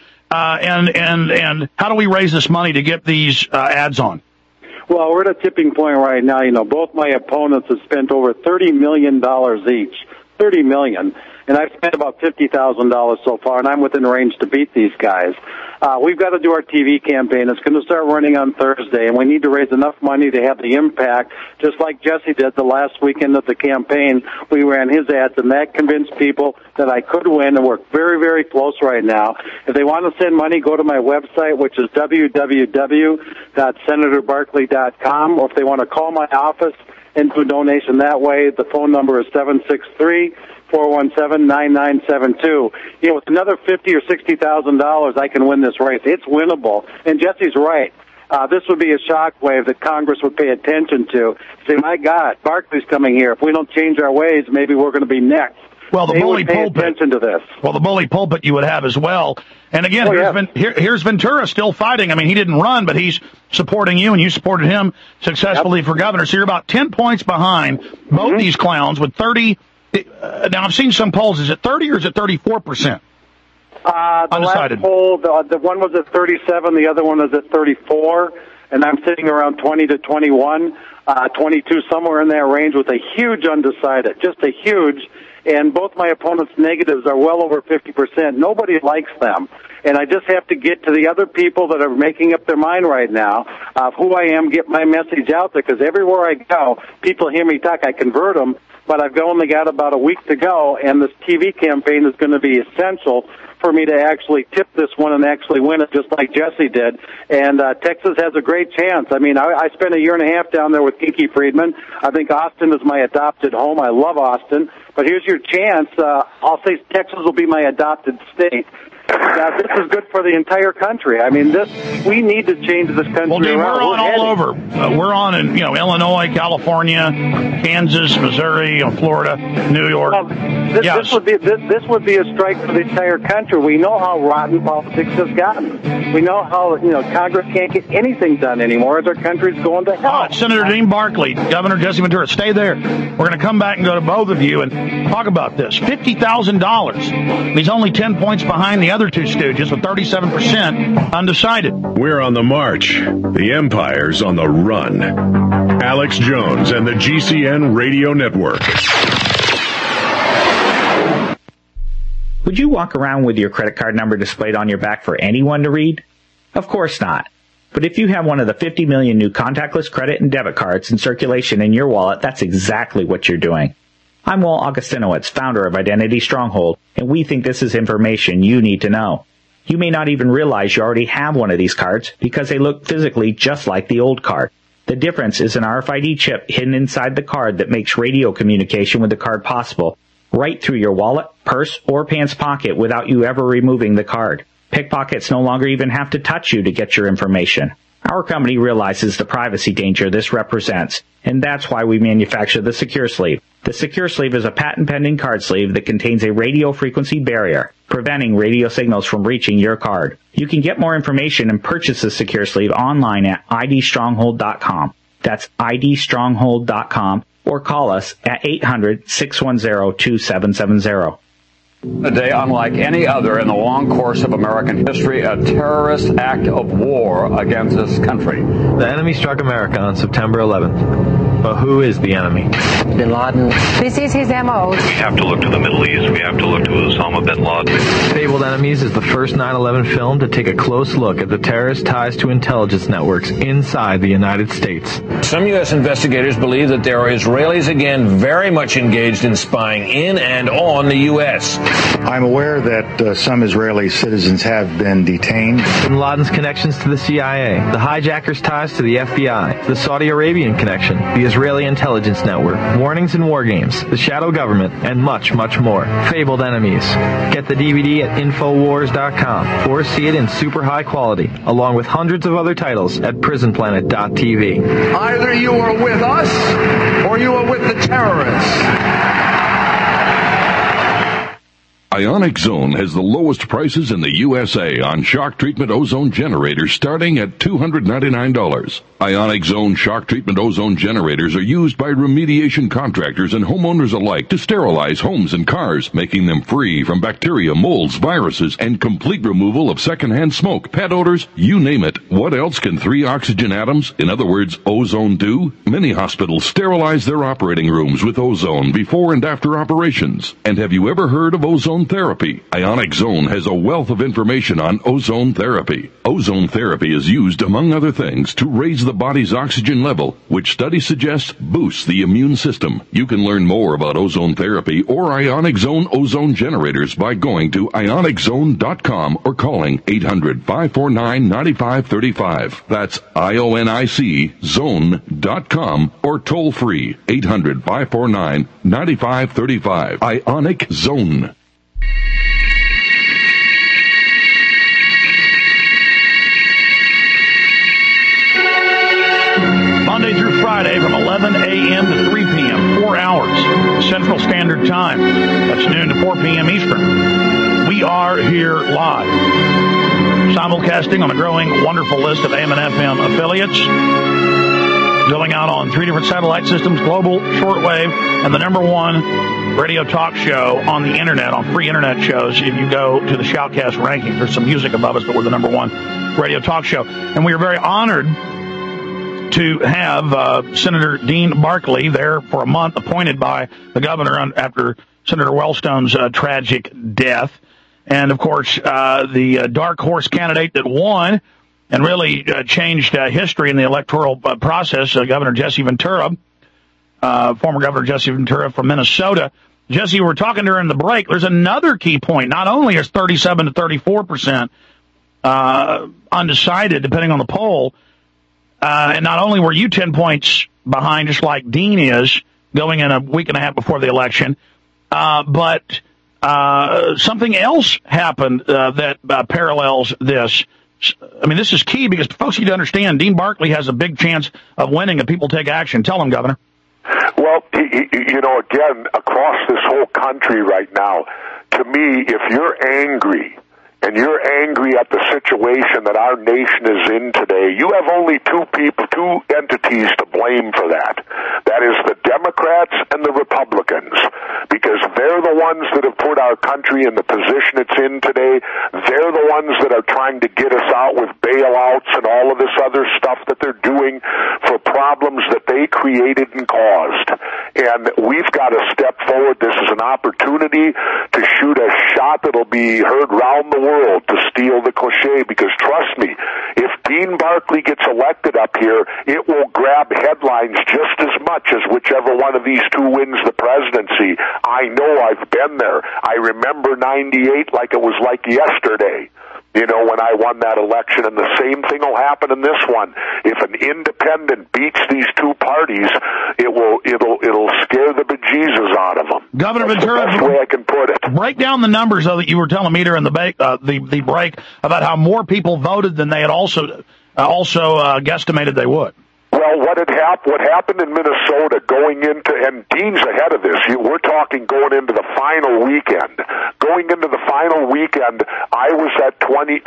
and how do we raise this money to get these ads on? Well, we're at a tipping point right now. You know, both my opponents have spent over $30 million each. $30 million. And I've spent about $50,000 so far, and I'm within range to beat these guys. We've got to do our TV campaign. It's going to start running on Thursday, and we need to raise enough money to have the impact, just like Jesse did the last weekend of the campaign. We ran his ads, and that convinced people that I could win, and we're very, very close right now. If they want to send money, go to my website, which is www.senatorbarkley.com, or if they want to call my office and do a donation that way, the phone number is 763-417-9972. You know, with another $50,000 or $60,000, I can win this race. It's winnable. And Jesse's right. This would be a shockwave that Congress would pay attention to. Say, my God, Barkley's coming here. If we don't change our ways, maybe we're going to be next. Well, the bully pulpit. Attention to this. Well, the bully pulpit you would have as well. And again, here's Ventura still fighting. I mean, he didn't run, but he's supporting you, and you supported him successfully for governor. So you're about 10 points behind both these clowns with 30. Now, I've seen some polls. Is it 30 or is it 34%? Undecided. Last poll, the one was at 37, the other one was at 34, and I'm sitting around 20 to 21, 22, somewhere in that range with a huge undecided, just a huge. And both my opponents' negatives are well over 50%. Nobody likes them. And I just have to get to the other people that are making up their mind right now of who I am, get my message out there, because everywhere I go, people hear me talk, I convert them, but I've only got about a week to go, and this TV campaign is going to be essential for me to actually tip this one and actually win it, just like Jesse did. And Texas has a great chance. I mean, I spent a year and a half down there with Kiki Friedman. I think Austin is my adopted home. I love Austin. But here's your chance. I'll say Texas will be my adopted state. This is good for the entire country. I mean, we need to change this country. Well, dude, we're on all over. We're on in Illinois, California, Kansas, Missouri, Florida, New York. Well, this would be a strike for the entire country. We know how rotten politics has gotten. We know how Congress can't get anything done anymore as our country's going to hell. Senator Dean Barkley, Governor Jesse Ventura, stay there. We're going to come back and go to both of you and talk about this. $50,000. He's only 10 points behind the other other two stooges with 37% undecided. We're on the march. The empire's on the run. Alex Jones and the GCN Radio Network. Would you walk around with your credit card number displayed on your back for anyone to read? Of course not. But if you have one of the 50 million new contactless credit and debit cards in circulation in your wallet, that's exactly what you're doing. I'm Walt Augustinowicz, founder of Identity Stronghold, and we think this is information you need to know. You may not even realize you already have one of these cards because they look physically just like the old card. The difference is an RFID chip hidden inside the card that makes radio communication with the card possible, right through your wallet, purse, or pants pocket without you ever removing the card. Pickpockets no longer even have to touch you to get your information. Our company realizes the privacy danger this represents, and that's why we manufacture the Secure Sleeve. The Secure Sleeve is a patent-pending card sleeve that contains a radio frequency barrier, preventing radio signals from reaching your card. You can get more information and purchase the Secure Sleeve online at idstronghold.com. That's idstronghold.com, or call us at 800-610-2770. A day unlike any other in the long course of American history, a terrorist act of war against this country. The enemy struck America on September 11th. But who is the enemy? Bin Laden. This is his MO. We have to look to the Middle East. We have to look to Osama bin Laden. Fabled Enemies is the first 9/11 film to take a close look at the terrorist ties to intelligence networks inside the United States. Some U.S. investigators believe that there are Israelis again very much engaged in spying in and on the U.S. I'm aware that some Israeli citizens have been detained. Bin Laden's connections to the CIA, the hijackers' ties to the FBI, the Saudi Arabian connection, the Israeli intelligence network, warnings and war games, the shadow government, and much, much more. Fabled Enemies. Get the DVD at Infowars.com or see it in super high quality, along with hundreds of other titles at PrisonPlanet.tv. Either you are with us or you are with the terrorists. Ionic Zone has the lowest prices in the USA on shock treatment ozone generators starting at $299. Ionic Zone shock treatment ozone generators are used by remediation contractors and homeowners alike to sterilize homes and cars, making them free from bacteria, molds, viruses, and complete removal of secondhand smoke, pet odors, you name it. What else can 3 oxygen atoms, in other words, ozone, do? Many hospitals sterilize their operating rooms with ozone before and after operations. And have you ever heard of ozone therapy? Ionic Zone has a wealth of information on ozone therapy. Ozone therapy is used, among other things, to raise the body's oxygen level, which studies suggest boosts the immune system. You can learn more about ozone therapy or Ionic Zone ozone generators by going to ioniczone.com or calling 800-549-9535. That's IONIC zone.com or toll free 800-549-9535. Ionic Zone. Monday through Friday from 11 a.m. to 3 p.m., 4 hours, Central Standard Time. That's noon to 4 p.m. Eastern. We are here live, simulcasting on a growing, wonderful list of AM and FM affiliates, going out on 3 different satellite systems, global, shortwave, and the #1 radio talk show on the internet, on free internet shows. If you go to the Shoutcast rankings, there's some music above us, but we're the #1 radio talk show. And we are very honored to have Senator Dean Barkley there for a month, appointed by the governor after Senator Wellstone's tragic death. And, of course, the dark horse candidate that won and really changed history in the electoral process, Governor Jesse Ventura, former Governor Jesse Ventura from Minnesota. Jesse, we were talking during the break. There's another key point. Not only is 37 to 34% undecided, depending on the poll, and not only were you 10 points behind, just like Dean is, going in a week and a half before the election, but something else happened that parallels this. I mean, this is key because folks need to understand Dean Barkley has a big chance of winning if people take action. Tell them, Governor. Well, again, across this whole country right now, to me, if you're angry, and you're angry at the situation that our nation is in today, you have only two entities to blame for that. That is the Democrats and the Republicans, because they're the ones that have put our country in the position it's in today. They're the ones that are trying to get us out with bailouts and all of this other stuff that they're doing for problems that they created and caused. And we've got to step forward. This is an opportunity to shoot a shot that'll be heard round the world, to steal the cliche, because trust me, if Dean Barkley gets elected up here, it will grab headlines just as much as whichever one of these two wins the presidency. I know, I've been there. I remember 98 like it was like yesterday, you know, when I won that election, and the same thing will happen in this one. If an independent beats these two parties, it'll scare the bejesus out of them. Governor That's Ventura, the best way I can put it. Break down the numbers though that you were telling me during the break about how more people voted than they had also guesstimated they would. Well, what happened in Minnesota going into, and Dean's ahead of this, we're talking going into the final weekend. Going into the final weekend, I was at 26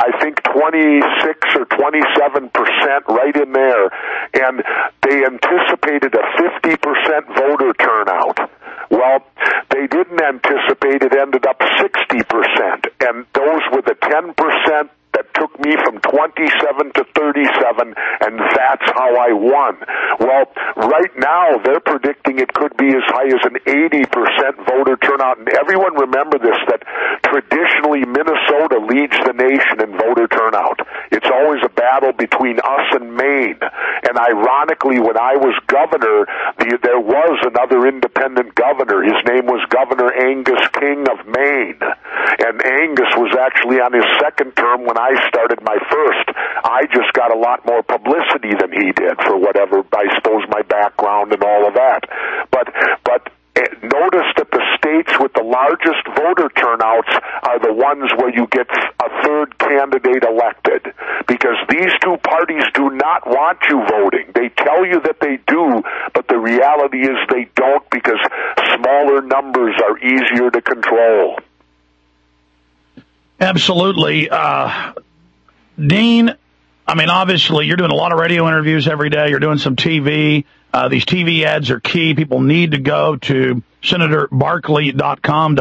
or 27%, right in there, and they anticipated a 50% voter turnout. Well, they didn't anticipate it ended up 60%, and those were the 10% that took me from 27 to 37, and that's how I won. Well, right now, they're predicting it could be as high as an 80% voter turnout, and everyone remember this, that traditionally Minnesota leads the nation in voter turnout. It's always a battle between us and Maine, and ironically, when I was governor, there was another independent governor. His name was Governor Angus King of Maine, and Angus was actually on his second term when I started my first. I just got a lot more publicity than he did for whatever, I suppose, my background and all of that. But notice that the states with the largest voter turnouts are the ones where you get a third candidate elected, because these two parties do not want you voting. They tell you that they do, but the reality is they don't, because smaller numbers are easier to control. Absolutely. Dean, I mean, obviously, you're doing a lot of radio interviews every day. You're doing some TV. These TV ads are key. People need to go to SenatorBarkley.com,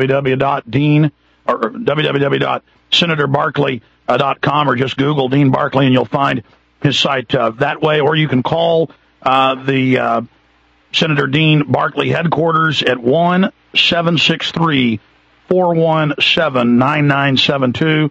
www.senatorbarkley.com, or just Google Dean Barkley, and you'll find his site that way. Or you can call the Senator Dean Barkley headquarters at 1-763-417-9972,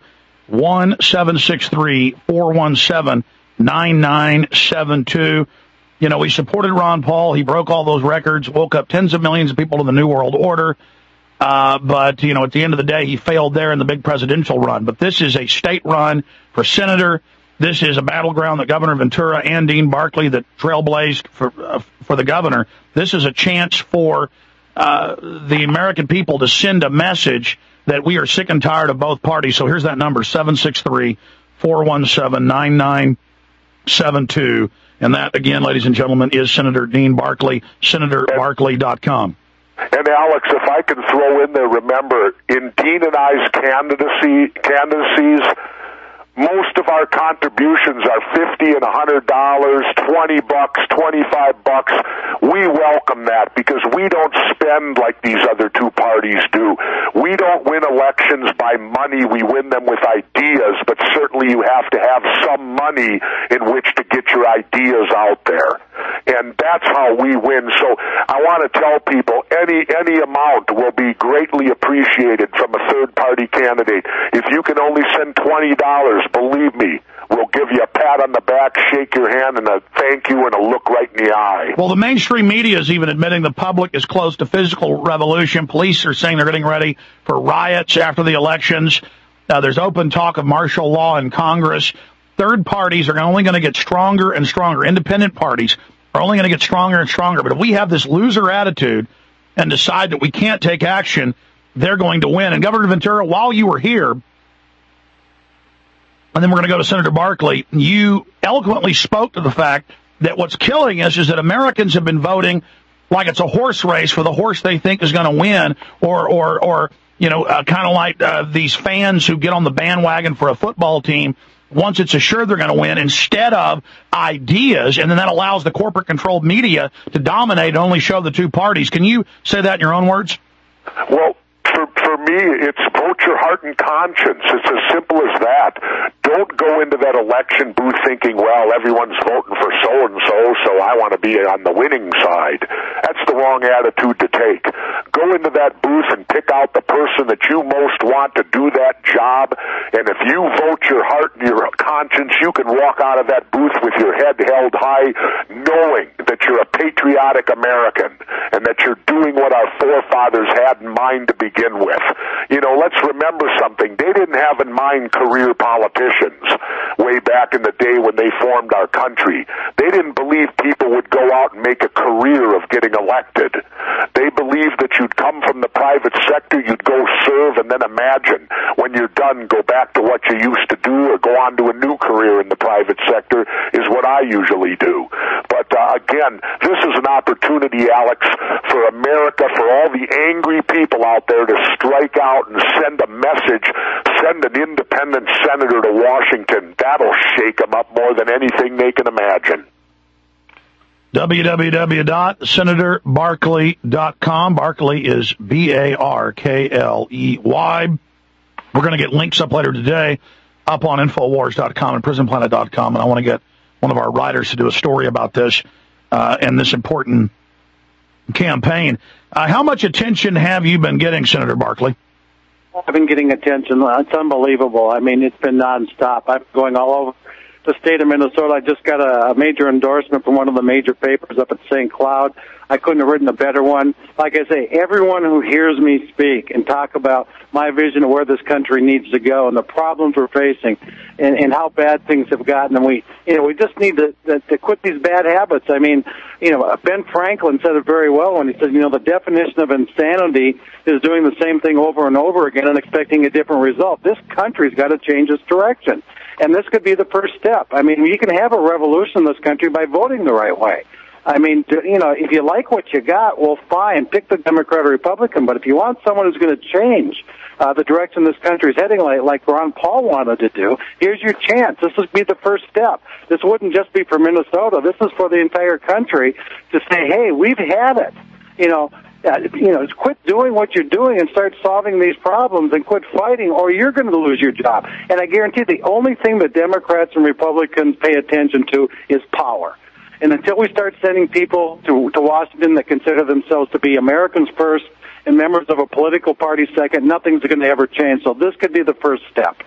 1-763-417-9972. You know, we supported Ron Paul. He broke all those records, woke up tens of millions of people to the New World Order. But, you know, at the end of the day, he failed there in the big presidential run. But this is a state run for senator. This is a battleground that Governor Ventura and Dean Barkley that trailblazed for the governor. This is a chance for the American people to send a message that we are sick and tired of both parties. So here's that number, 763-417-9972. And that, again, ladies and gentlemen, is Senator Dean Barkley, SenatorBarkley.com. And Alex, if I can throw in there, remember, in Dean and I's candidacies, most of our contributions are $50 and $100, $20, $25. We welcome that, because we don't spend like these other two parties do. We don't win elections by money. We win them with ideas, but certainly you have to have some money in which to get your ideas out there. And that's how we win. So I want to tell people any amount will be greatly appreciated from a third-party candidate. If you can only send $20, believe me, we'll give you a pat on the back, shake your hand, and a thank you, and a look right in the eye. Well, the mainstream media is even admitting the public is close to physical revolution. Police are saying they're getting ready for riots after the elections. There's open talk of martial law in Congress. Third parties are only going to get stronger and stronger. Independent parties are only going to get stronger and stronger. But if we have this loser attitude and decide that we can't take action, they're going to win. And Governor Ventura, while you were here, and then we're going to go to Senator Barkley, you eloquently spoke to the fact that what's killing us is that Americans have been voting like it's a horse race for the horse they think is going to win, or you know, kind of like these fans who get on the bandwagon for a football team once it's assured they're going to win, instead of ideas, and then that allows the corporate-controlled media to dominate and only show the two parties. Can you say that in your own words? Well, for me, it's vote your heart and conscience. It's as simple as that. Don't go into that election booth thinking, well, everyone's voting for so-and-so, so I want to be on the winning side. That's the wrong attitude to take. Go into that booth and pick out the person that you most want to do that job, and if you vote your heart and your conscience, you can walk out of that booth with your head held high, knowing that you're a patriotic American and that you're doing what our forefathers had in mind to begin with. You know, let's remember something. They didn't have in mind career politicians way back in the day when they formed our country. They didn't believe people would go out and make a career of getting elected. They believed that you'd come from the private sector, you'd go serve, and then imagine when you're done, go back to what you used to do or go on to a new career in the private sector is what I usually do. But again, this is an opportunity, Alex, for America, for all the angry people out there to strike out and send a message, send an independent senator to Washington. That'll shake them up more than anything they can imagine. www.senatorbarkley.com. Barkley is Barkley. We're going to get links up later today up on Infowars.com and PrisonPlanet.com, and I want to get one of our writers to do a story about this and this important campaign. How much attention have you been getting, Senator Barkley? I've been getting attention. It's unbelievable. I mean, it's been nonstop. I'm going all over the state of Minnesota. I just got a major endorsement from one of the major papers up at St. Cloud. I couldn't have written a better one. Like I say, everyone who hears me speak and talk about my vision of where this country needs to go and the problems we're facing and how bad things have gotten, and we just need to quit these bad habits. I mean, Ben Franklin said it very well when he said, the definition of insanity is doing the same thing over and over again and expecting a different result. This country's got to change its direction. And this could be the first step. I mean, you can have a revolution in this country by voting the right way. I mean, if you like what you got, well, fine, pick the Democrat or Republican. But if you want someone who's going to change the direction this country is heading, like Ron Paul wanted to do, here's your chance. This would be the first step. This wouldn't just be for Minnesota. This is for the entire country to say, hey, we've had it. Quit doing what you're doing and start solving these problems and quit fighting, or you're going to lose your job. And I guarantee the only thing that Democrats and Republicans pay attention to is power. And until we start sending people to Washington that consider themselves to be Americans first and members of a political party second, nothing's going to ever change. So this could be the first step.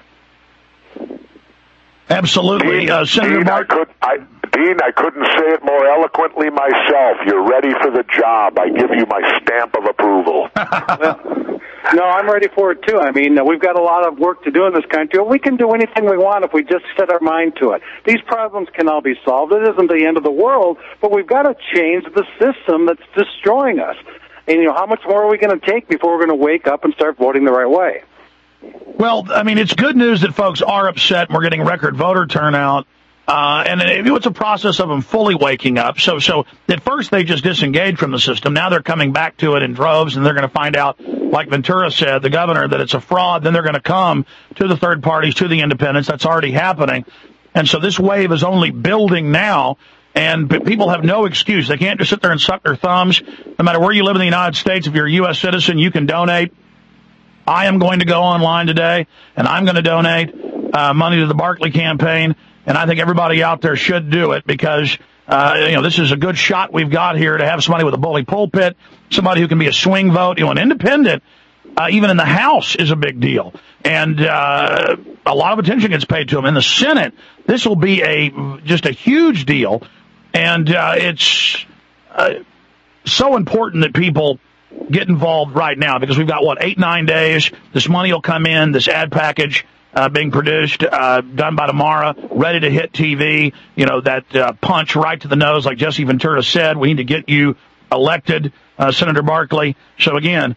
Absolutely. Senator Dean, I couldn't say it more eloquently myself. You're ready for the job. I give you my stamp of approval. No, I'm ready for it, too. I mean, we've got a lot of work to do in this country. We can do anything we want if we just set our mind to it. These problems can all be solved. It isn't the end of the world, but we've got to change the system that's destroying us. And, how much more are we going to take before we're going to wake up and start voting the right way? Well, I mean, it's good news that folks are upset and we're getting record voter turnout. And it's a process of them fully waking up. So at first they just disengaged from the system. Now they're coming back to it in droves, and they're going to find out, like Ventura said, the governor, that it's a fraud. Then they're going to come to the third parties, to the independents. That's already happening. And so this wave is only building now, and people have no excuse. They can't just sit there and suck their thumbs. No matter where you live in the United States, if you're a U.S. citizen, you can donate. I am going to go online today, and I'm going to donate money to the Barkley campaign. And I think everybody out there should do it because, this is a good shot we've got here to have somebody with a bully pulpit, somebody who can be a swing vote. An independent, even in the House, is a big deal. And a lot of attention gets paid to him. In the Senate, this will be just a huge deal. And it's so important that people get involved right now because we've got, 8-9 days. This money will come in, this ad package being produced, done by tomorrow, ready to hit TV. That punch right to the nose, like Jesse Ventura said. We need to get you elected Senator Barkley. So again,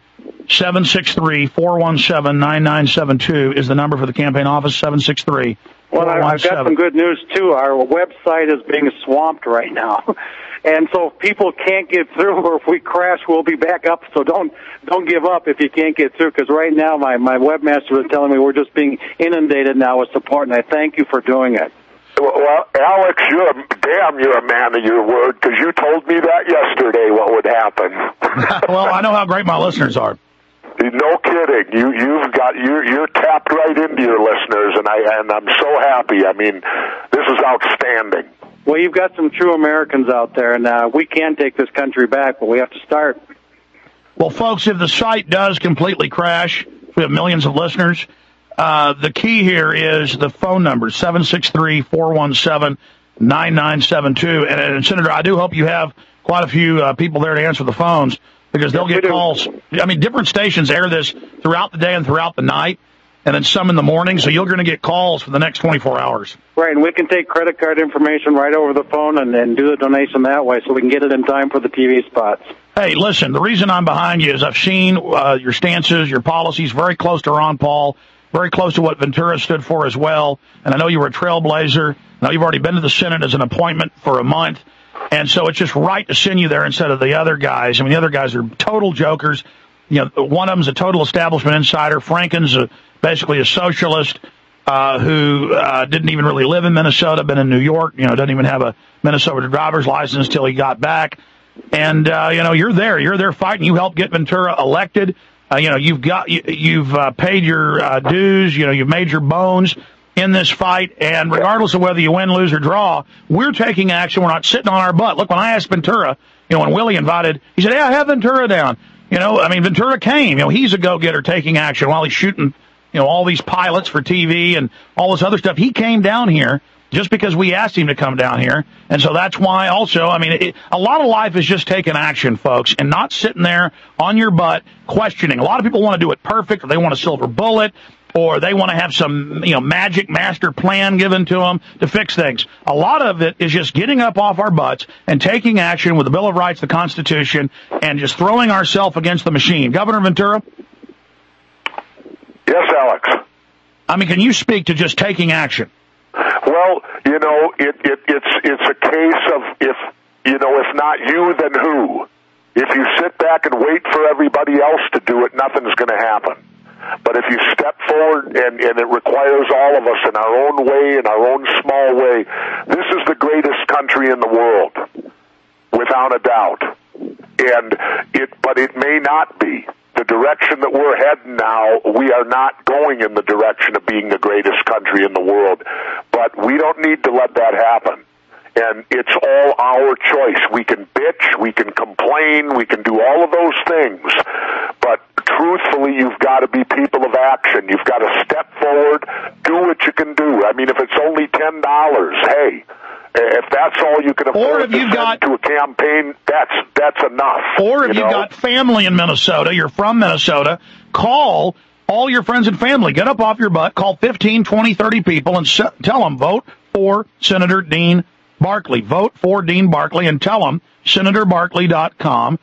763-417-9972 is the number for the campaign office, 763-417. Well, I've got some good news, too. Our website is being swamped right now. And so if people can't get through, or if we crash, we'll be back up. So don't give up if you can't get through, because right now my webmaster was telling me we're just being inundated now with support, and I thank you for doing it. Well, Alex, you're a man of your word, because you told me that yesterday what would happen. Well, I know how great my listeners are. No kidding. You're tapped right into your listeners, and I'm so happy. I mean, this is outstanding. Well, you've got some true Americans out there, and we can take this country back, but we have to start. Well, folks, if the site does completely crash, we have millions of listeners. The key here is the phone number, 763-417-9972. And Senator, I do hope you have quite a few people there to answer the phones, because they'll get calls. I mean, different stations air this throughout the day and throughout the night, and then some in the morning, so you're going to get calls for the next 24 hours. Right, and we can take credit card information right over the phone and do the donation that way, so we can get it in time for the TV spots. Hey, listen, the reason I'm behind you is I've seen your stances, your policies, very close to Ron Paul, very close to what Ventura stood for as well, and I know you were a trailblazer. I know you've already been to the Senate as an appointment for a month, and so it's just right to send you there instead of the other guys. I mean, the other guys are total jokers. You know, one of them's a total establishment insider. Franken's basically a socialist who didn't even really live in Minnesota, been in New York, doesn't even have a Minnesota driver's license till he got back. And, you're there fighting. You helped get Ventura elected. You've paid your dues, you've made your bones in this fight, and regardless of whether you win, lose, or draw, we're taking action. We're not sitting on our butt. Look, when I asked Ventura, when Willie invited, he said, "Hey, I have Ventura down." Ventura came. He's a go-getter taking action while he's shooting, all these pilots for TV and all this other stuff. He came down here just because we asked him to come down here. And so that's why also, a lot of life is just taking action, folks, and not sitting there on your butt questioning. A lot of people want to do it perfect, or they want a silver bullet, or they want to have some, magic master plan given to them to fix things. A lot of it is just getting up off our butts and taking action with the Bill of Rights, the Constitution, and just throwing ourselves against the machine. Governor Ventura? Yes, Alex. Can you speak to just taking action? Well, it's a case of if not you, then who? If you sit back and wait for everybody else to do it, nothing's going to happen. But if you step forward, and it requires all of us in our own way, in our own small way, this is the greatest country in the world, without a doubt. But it may not be. The direction that we're heading now, we are not going in the direction of being the greatest country in the world. But we don't need to let that happen. And it's all our choice. We can bitch, we can complain, we can do all of those things. But truthfully, you've got to be people of action. You've got to step forward, do what you can do. If it's only $10, hey, if that's all you can afford to send to a campaign, that's enough. Or if you've got family in Minnesota, you're from Minnesota, call all your friends and family. Get up off your butt, call 15, 20, 30 people, and tell them, vote for Senator Dean Barkley. Vote for Dean Barkley, and tell them, senatorbarkley.com,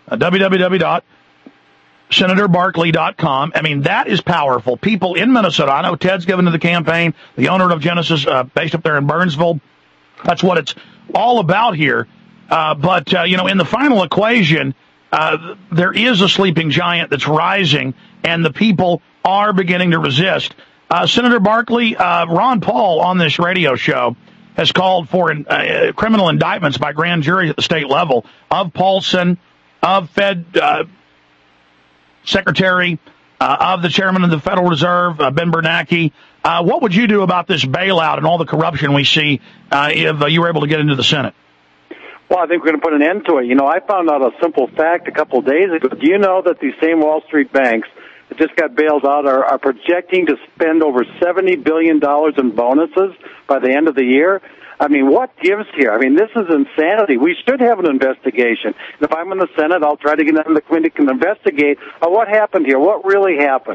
www.senatorbarkley.com. That is powerful. People in Minnesota, I know Ted's given to the campaign, the owner of Genesis, based up there in Burnsville. That's what it's all about here. But in the final equation, there is a sleeping giant that's rising, and the people are beginning to resist. Senator Barkley, Ron Paul on this radio show has called for criminal indictments by grand juries at the state level of Paulson, of Fed Secretary, of the chairman of the Federal Reserve, Ben Bernanke. What would you do about this bailout and all the corruption we see if you were able to get into the Senate? Well, I think we're going to put an end to it. I found out a simple fact a couple of days ago. Do you know that these same Wall Street banks that just got bailed out are projecting to spend over $70 billion in bonuses by the end of the year? What gives here? This is insanity. We should have an investigation. And if I'm in the Senate, I'll try to get on the committee to investigate what happened here, what really happened.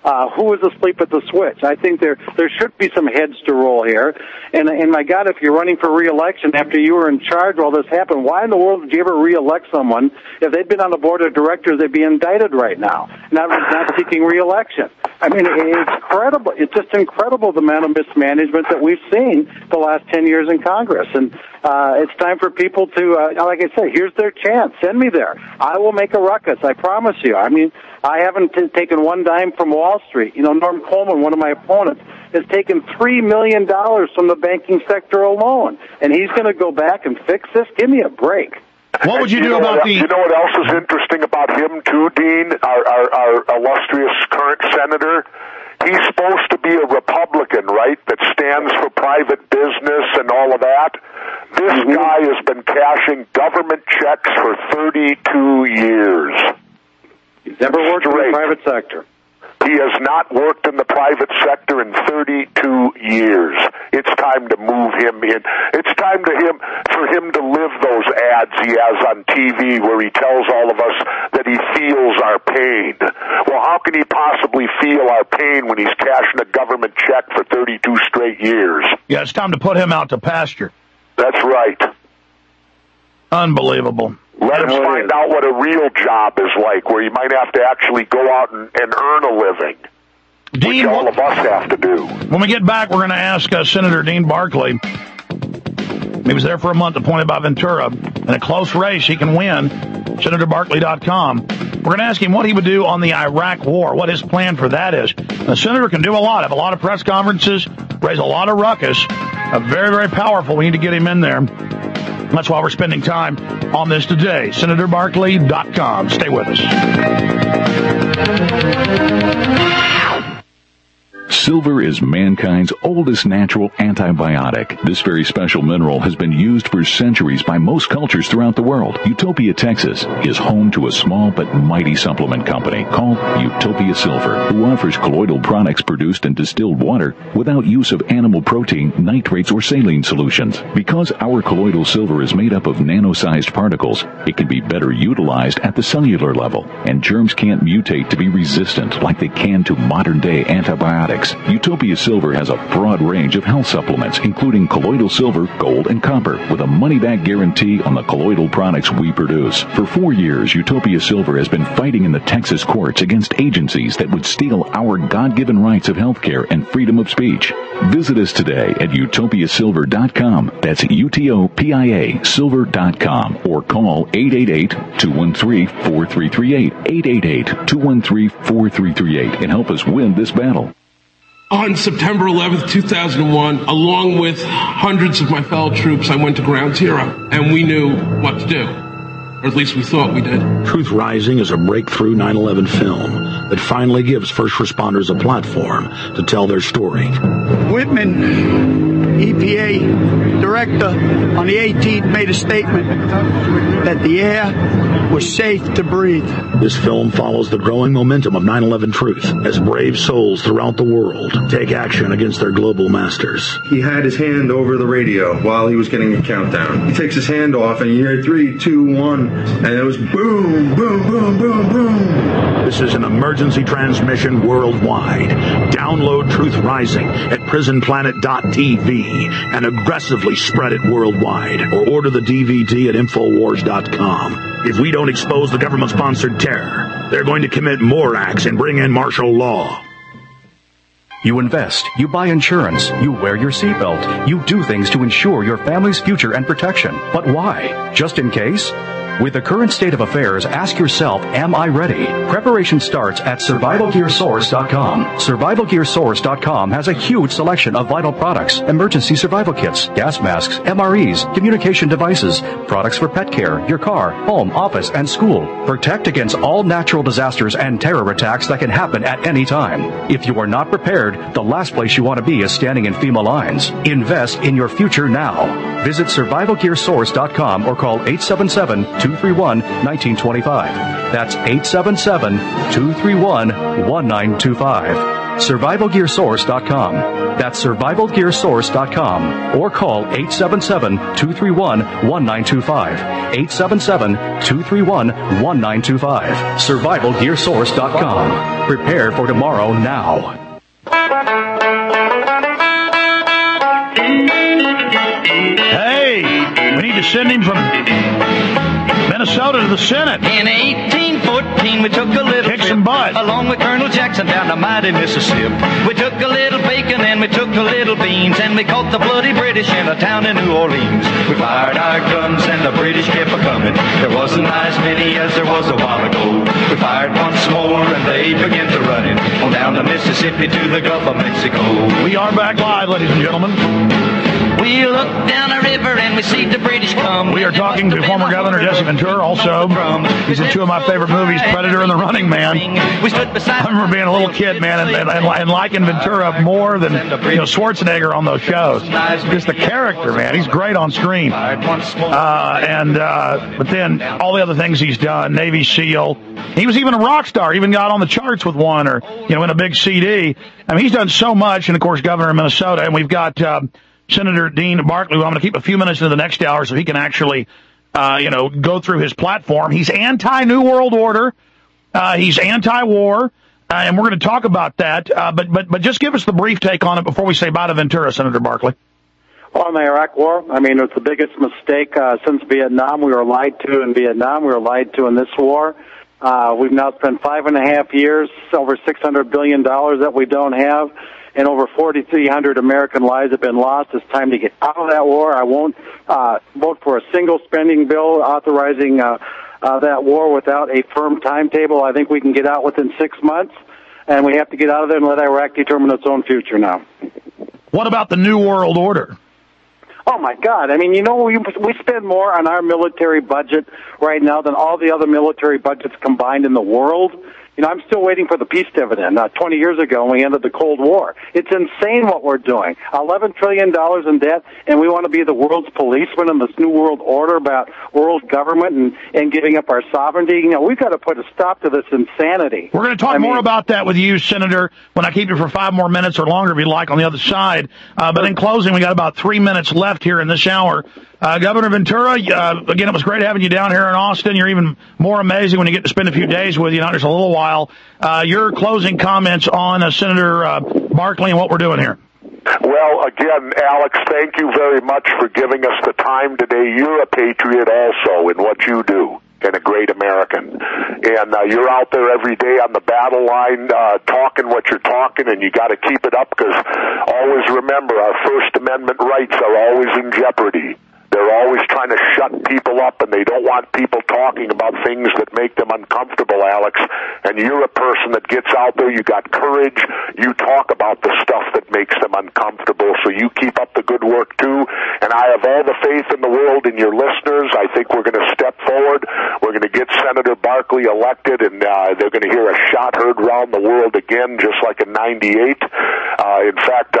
who is asleep at the switch? I think there should be some heads to roll here. And my God, if you're running for re-election after you were in charge while this happened, why in the world did you ever re-elect someone? If they'd been on the board of directors, they'd be indicted right now, not seeking re-election. I mean, it's incredible. It's just incredible the amount of mismanagement that we've seen the last 10 years in Congress. And it's time for people to, like I say, here's their chance. Send me there. I will make a ruckus. I promise you. I mean, I haven't taken one dime from Wall Street. You know, Norm Coleman, one of my opponents, has taken $3 million from the banking sector alone. And he's going to go back and fix this? Give me a break. What would you do about You know what else is interesting about him, too, Dean, our illustrious current senator? He's supposed to be a Republican, right, that stands for private business and all of that. This guy has been cashing government checks for 32 years. He's never worked in the private sector. He has not worked in the private sector in 32 years. It's time to move him in. It's time for him to live those ads he has on TV where he tells all of us that he feels our pain. Well, how can he possibly feel our pain when he's cashing a government check for 32 straight years? Yeah, it's time to put him out to pasture. That's right. Unbelievable. Let us find out what a real job is like, where you might have to actually go out and earn a living, Dean, which all of us have to do. When we get back, we're going to ask Senator Dean Barkley. He was there for a month, appointed by Ventura. In a close race, he can win. SenatorBarkley.com. We're going to ask him what he would do on the Iraq war, what his plan for that is. The senator can do a lot, have a lot of press conferences, raise a lot of ruckus. Very, very powerful. We need to get him in there. That's why we're spending time on this today. SenatorBarkley.com. Stay with us. Silver is mankind's oldest natural antibiotic. This very special mineral has been used for centuries by most cultures throughout the world. Utopia, Texas is home to a small but mighty supplement company called Utopia Silver, who offers colloidal products produced in distilled water without use of animal protein, nitrates, or saline solutions. Because our colloidal silver is made up of nano-sized particles, it can be better utilized at the cellular level, and germs can't mutate to be resistant like they can to modern-day antibiotics. Utopia Silver has a broad range of health supplements, including colloidal silver, gold, and copper, with a money-back guarantee on the colloidal products we produce. For 4 years, Utopia Silver has been fighting in the Texas courts against agencies that would steal our God-given rights of health care and freedom of speech. Visit us today at utopiasilver.com. That's UTOPIA silver.com, or call 888-213-4338, 888-213-4338, and help us win this battle. On September 11th, 2001, along with hundreds of my fellow troops, I went to Ground Zero, and we knew what to do. Or at least we thought we did. Truth Rising is a breakthrough 9/11 film that finally gives first responders a platform to tell their story. Whitman, EPA director, on the 18th made a statement that the air was safe to breathe. This film follows the growing momentum of 9/11 truth as brave souls throughout the world take action against their global masters. He had his hand over the radio while he was getting a countdown. He takes his hand off and you hear 3, 2, 1, and it was boom, boom, boom, boom, boom. This is an emergency transmission worldwide. Download Truth Rising at prisonplanet.tv and aggressively spread it worldwide, or order the DVD at Infowars.com. If we don't expose the government-sponsored terror, they're going to commit more acts and bring in martial law. You invest, you buy insurance, you wear your seatbelt, you do things to ensure your family's future and protection. But why? Just in case? With the current state of affairs, ask yourself, am I ready? Preparation starts at SurvivalGearSource.com. SurvivalGearSource.com has a huge selection of vital products, emergency survival kits, gas masks, MREs, communication devices, products for pet care, your car, home, office, and school. Protect against all natural disasters and terror attacks that can happen at any time. If you are not prepared, the last place you want to be is standing in FEMA lines. Invest in your future now. Visit SurvivalGearSource.com or call 877-231-1925. That's 877-231-1925. SurvivalGearSource.com. That's SurvivalGearSource.com. Or call 877-231-1925. 877-231-1925. SurvivalGearSource.com. Prepare for tomorrow now. Hey, we need to send him from Minnesota to the Senate. In 1814, we took a little kick some butt along with Colonel Jackson down the mighty Mississippi. We took a little bacon and we took a little beans, and we caught the bloody British in a town in New Orleans. We fired our guns and the British kept a-coming. There wasn't as many as there was a while ago. We fired once more and they began to run it on down the Mississippi to the Gulf of Mexico. We are back live, ladies and gentlemen. We looked down the river and we see the British come. We are talking to former Governor Jesse Ventura. Also, he's in two of my favorite movies, Predator and The Running Man. I remember being a little kid, man, and liking Ventura more than Schwarzenegger on those shows. Just the character, man. He's great on screen. But then all the other things he's done, Navy SEAL. He was even a rock star. Even got on the charts with one, or in a big CD. I mean, he's done so much. And of course, Governor of Minnesota. And we've got Senator Dean Barkley, who I'm going to keep a few minutes into the next hour so he can actually, go through his platform. He's anti-New World Order. He's anti-war. And we're going to talk about that. But just give us the brief take on it before we say bye to Ventura, Senator Barkley. Well, on the Iraq War, I mean, it was the biggest mistake since Vietnam. We were lied to in Vietnam. We were lied to in this war. We've now spent 5.5 years, over $600 billion that we don't have. And over 4,300 American lives have been lost. It's time to get out of that war. I won't vote for a single spending bill authorizing that war without a firm timetable. I think we can get out within 6 months, and we have to get out of there and let Iraq determine its own future now. What about the New World Order? Oh, my God. I mean, we spend more on our military budget right now than all the other military budgets combined in the world. I'm still waiting for the peace dividend. 20 years ago, when we ended the Cold War. It's insane what we're doing. $11 trillion in debt, and we want to be the world's policeman in this new world order about world government and giving up our sovereignty. We've got to put a stop to this insanity. We're going to talk more about that with you, Senator, when I keep you for 5 more minutes or longer, if you'd like, on the other side. But in closing, we got about 3 minutes left here in this hour. Governor Ventura, again, it was great having you down here in Austin. You're even more amazing when you get to spend a few days with you, not just a little while. Your closing comments on Senator Barkley and what we're doing here. Well, again, Alex, thank you very much for giving us the time today. You're a patriot also in what you do, and a great American. And you're out there every day on the battle line talking what you're talking, and you got to keep it up, because always remember, our First Amendment rights are always in jeopardy. They're always trying to shut people up, and they don't want people talking about things that make them uncomfortable, Alex. And you're a person that gets out there, you got courage, you talk about the stuff that makes them uncomfortable, so you keep up the good work too. And I have all the faith in the world in your listeners. I think we're going to step forward. We're going to get Senator Barkley elected, and they're going to hear a shot heard around the world again, just like in '98. In fact,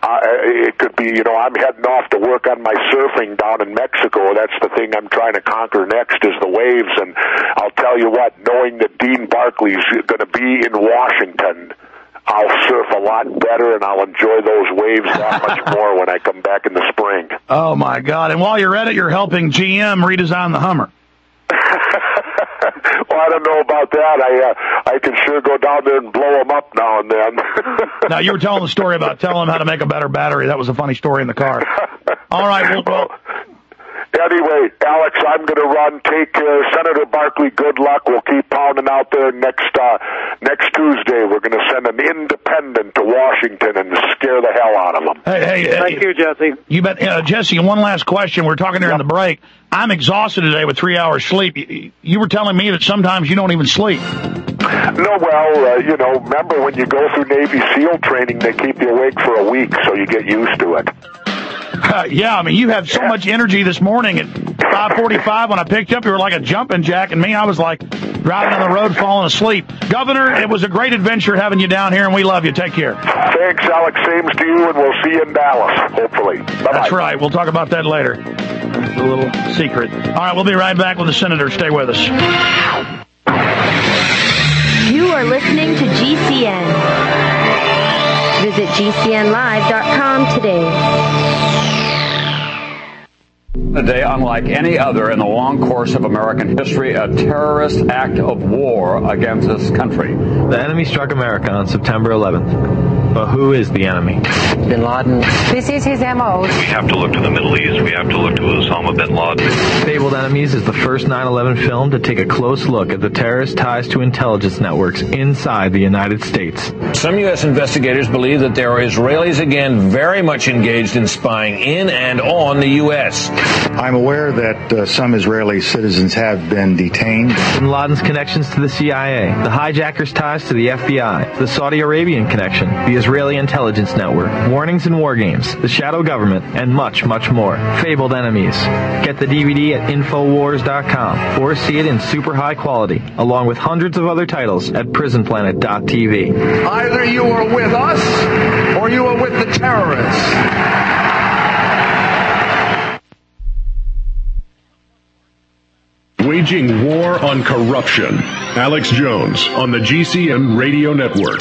it could be, I'm heading off to work on my surfing down in Mexico. That's the thing I'm trying to conquer next, is the waves. And I'll tell you what, knowing that Dean Barkley's going to be in Washington, I'll surf a lot better, and I'll enjoy those waves that much more when I come back in the spring. Oh, my God. And while you're at it, you're helping GM redesign the Hummer. Well, I don't know about that. I can sure go down there and blow them up now and then. Now, you were telling the story about telling them how to make a better battery. That was a funny story in the car. All right, well. Anyway, Alex, I'm going to run. Take care. Senator Barkley, good luck. We'll keep pounding out there next Tuesday. We're going to send an independent to Washington and scare the hell out of them. Hey, thank you, Jesse. You bet. Jesse, one last question. We're talking here in the break. I'm exhausted today with 3 hours sleep. You were telling me that sometimes you don't even sleep. No, well, remember when you go through Navy SEAL training, they keep you awake for a week, so you get used to it. Yeah, I mean, you had so much energy this morning at 5:45 when I picked you up. You were like a jumping jack, and me, I was like driving on the road falling asleep. Governor, it was a great adventure having you down here, and we love you. Take care. Thanks, Alex. Same to you, and we'll see you in Dallas, hopefully. Bye-bye. That's right. We'll talk about that later. A little secret. All right, we'll be right back with the Senator. Stay with us. You are listening to GCN. Visit GCNlive.com today. A day unlike any other in the long course of American history, a terrorist act of war against this country. The enemy struck America on September 11th. But who is the enemy? Bin Laden. This is his MO. We have to look to the Middle East. We have to look to Osama bin Laden. Fabled Enemies is the first 9/11 film to take a close look at the terrorist ties to intelligence networks inside the United States. Some U.S. investigators believe that there are Israelis again very much engaged in spying in and on the U.S. I'm aware that some Israeli citizens have been detained. Bin Laden's connections to the CIA, the hijackers' ties to the FBI, the Saudi Arabian connection, the Israeli intelligence network, warnings and war games, the shadow government, and much, much more. Fabled Enemies. Get the DVD at Infowars.com or see it in super high quality, along with hundreds of other titles at PrisonPlanet.tv. Either you are with us or you are with the terrorists. Waging war on corruption. Alex Jones on the GCN Radio Network.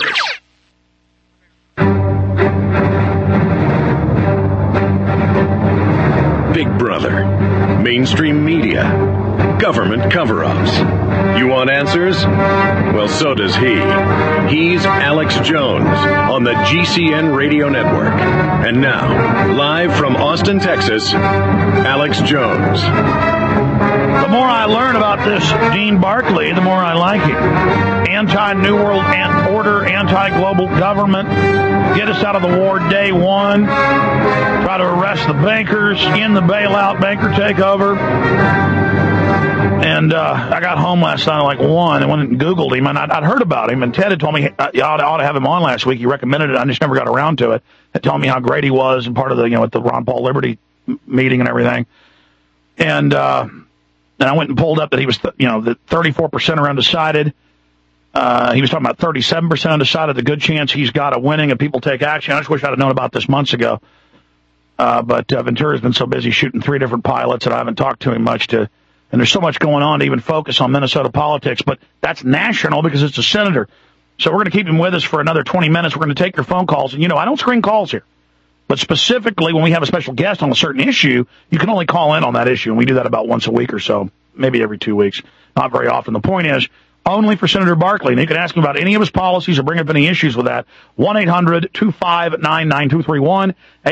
Big Brother. Mainstream media. Government cover-ups. You want answers? Well, so does he. He's Alex Jones on the GCN Radio Network. And now, live from Austin, Texas, Alex Jones. The more I learn about this Dean Barkley, the more I like him. Anti-New World Order, anti-global government, get us out of the war day one, try to arrest the bankers, end the bailout, banker takeover. And I got home last night at like 1 and went and Googled him, and I'd heard about him, and Ted had told me you ought to have him on last week. He recommended it. I just never got around to it. He told me how great he was and part of the, at the Ron Paul Liberty meeting and everything. And I went and pulled up that he was, that 34% are undecided. He was talking about 37% undecided, a good chance he's got a winning if people take action. I just wish I'd have known about this months ago. But Ventura's been so busy shooting 3 different pilots that I haven't talked to him much and there's so much going on to even focus on Minnesota politics, but that's national because it's a senator. So we're going to keep him with us for another 20 minutes. We're going to take your phone calls. And, I don't screen calls here. But specifically, when we have a special guest on a certain issue, you can only call in on that issue. And we do that about once a week or so, maybe every 2 weeks. Not very often. The point is, only for Senator Barkley. And you can ask him about any of his policies or bring up any issues with that. 1-800-259-9231.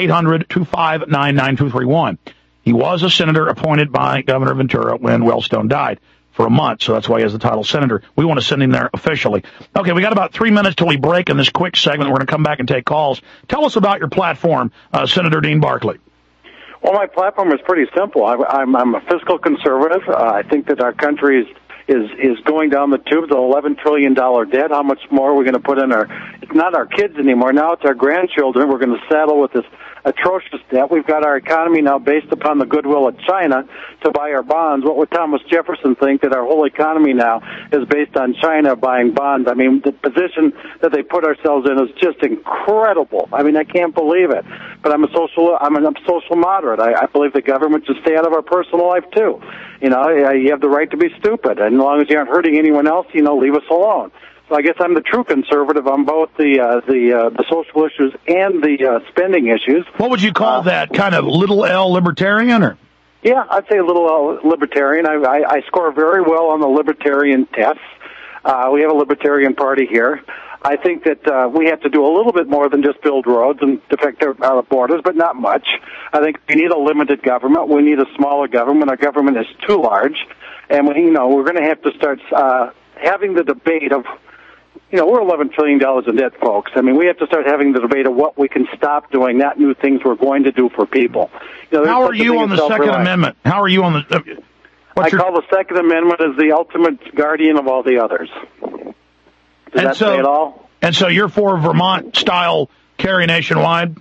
800-259-9231. He was a senator appointed by Governor Ventura when Wellstone died for a month, so that's why he has the title senator. We want to send him there officially. Okay, we got about 3 minutes till we break in this quick segment. We're going to come back and take calls. Tell us about your platform, Senator Dean Barkley. Well, my platform is pretty simple. I'm a fiscal conservative. I think that our country is going down the tubes, an $11 trillion debt. How much more are we going to put in it's not our kids anymore. Now it's our grandchildren. We're going to saddle with this atrocious debt. We've got our economy now based upon the goodwill of China to buy our bonds. What would Thomas Jefferson think that our whole economy now is based on China buying bonds? I mean, the position that they put ourselves in is just incredible. I mean, I can't believe it. But I'm a social moderate. I believe the government should stay out of our personal life too. You have the right to be stupid, and as long as you aren't hurting anyone else, leave us alone. So I guess I'm the true conservative on both the social issues and the spending issues. What would you call that? Kind of little L libertarian, or? Yeah, I'd say a little L libertarian. I score very well on the libertarian tests. We have a libertarian party here. I think that we have to do a little bit more than just build roads and protect our borders, but not much. I think we need a limited government. We need a smaller government. Our government is too large, and we're going to have to start having the debate of. We're $11 trillion in debt, folks. I mean, we have to start having the debate of what we can stop doing, not new things we're going to do for people. How are you on the Second Amendment? How are you on the... I call the Second Amendment as the ultimate guardian of all the others. Does that say it all? And so you're for Vermont-style carry nationwide?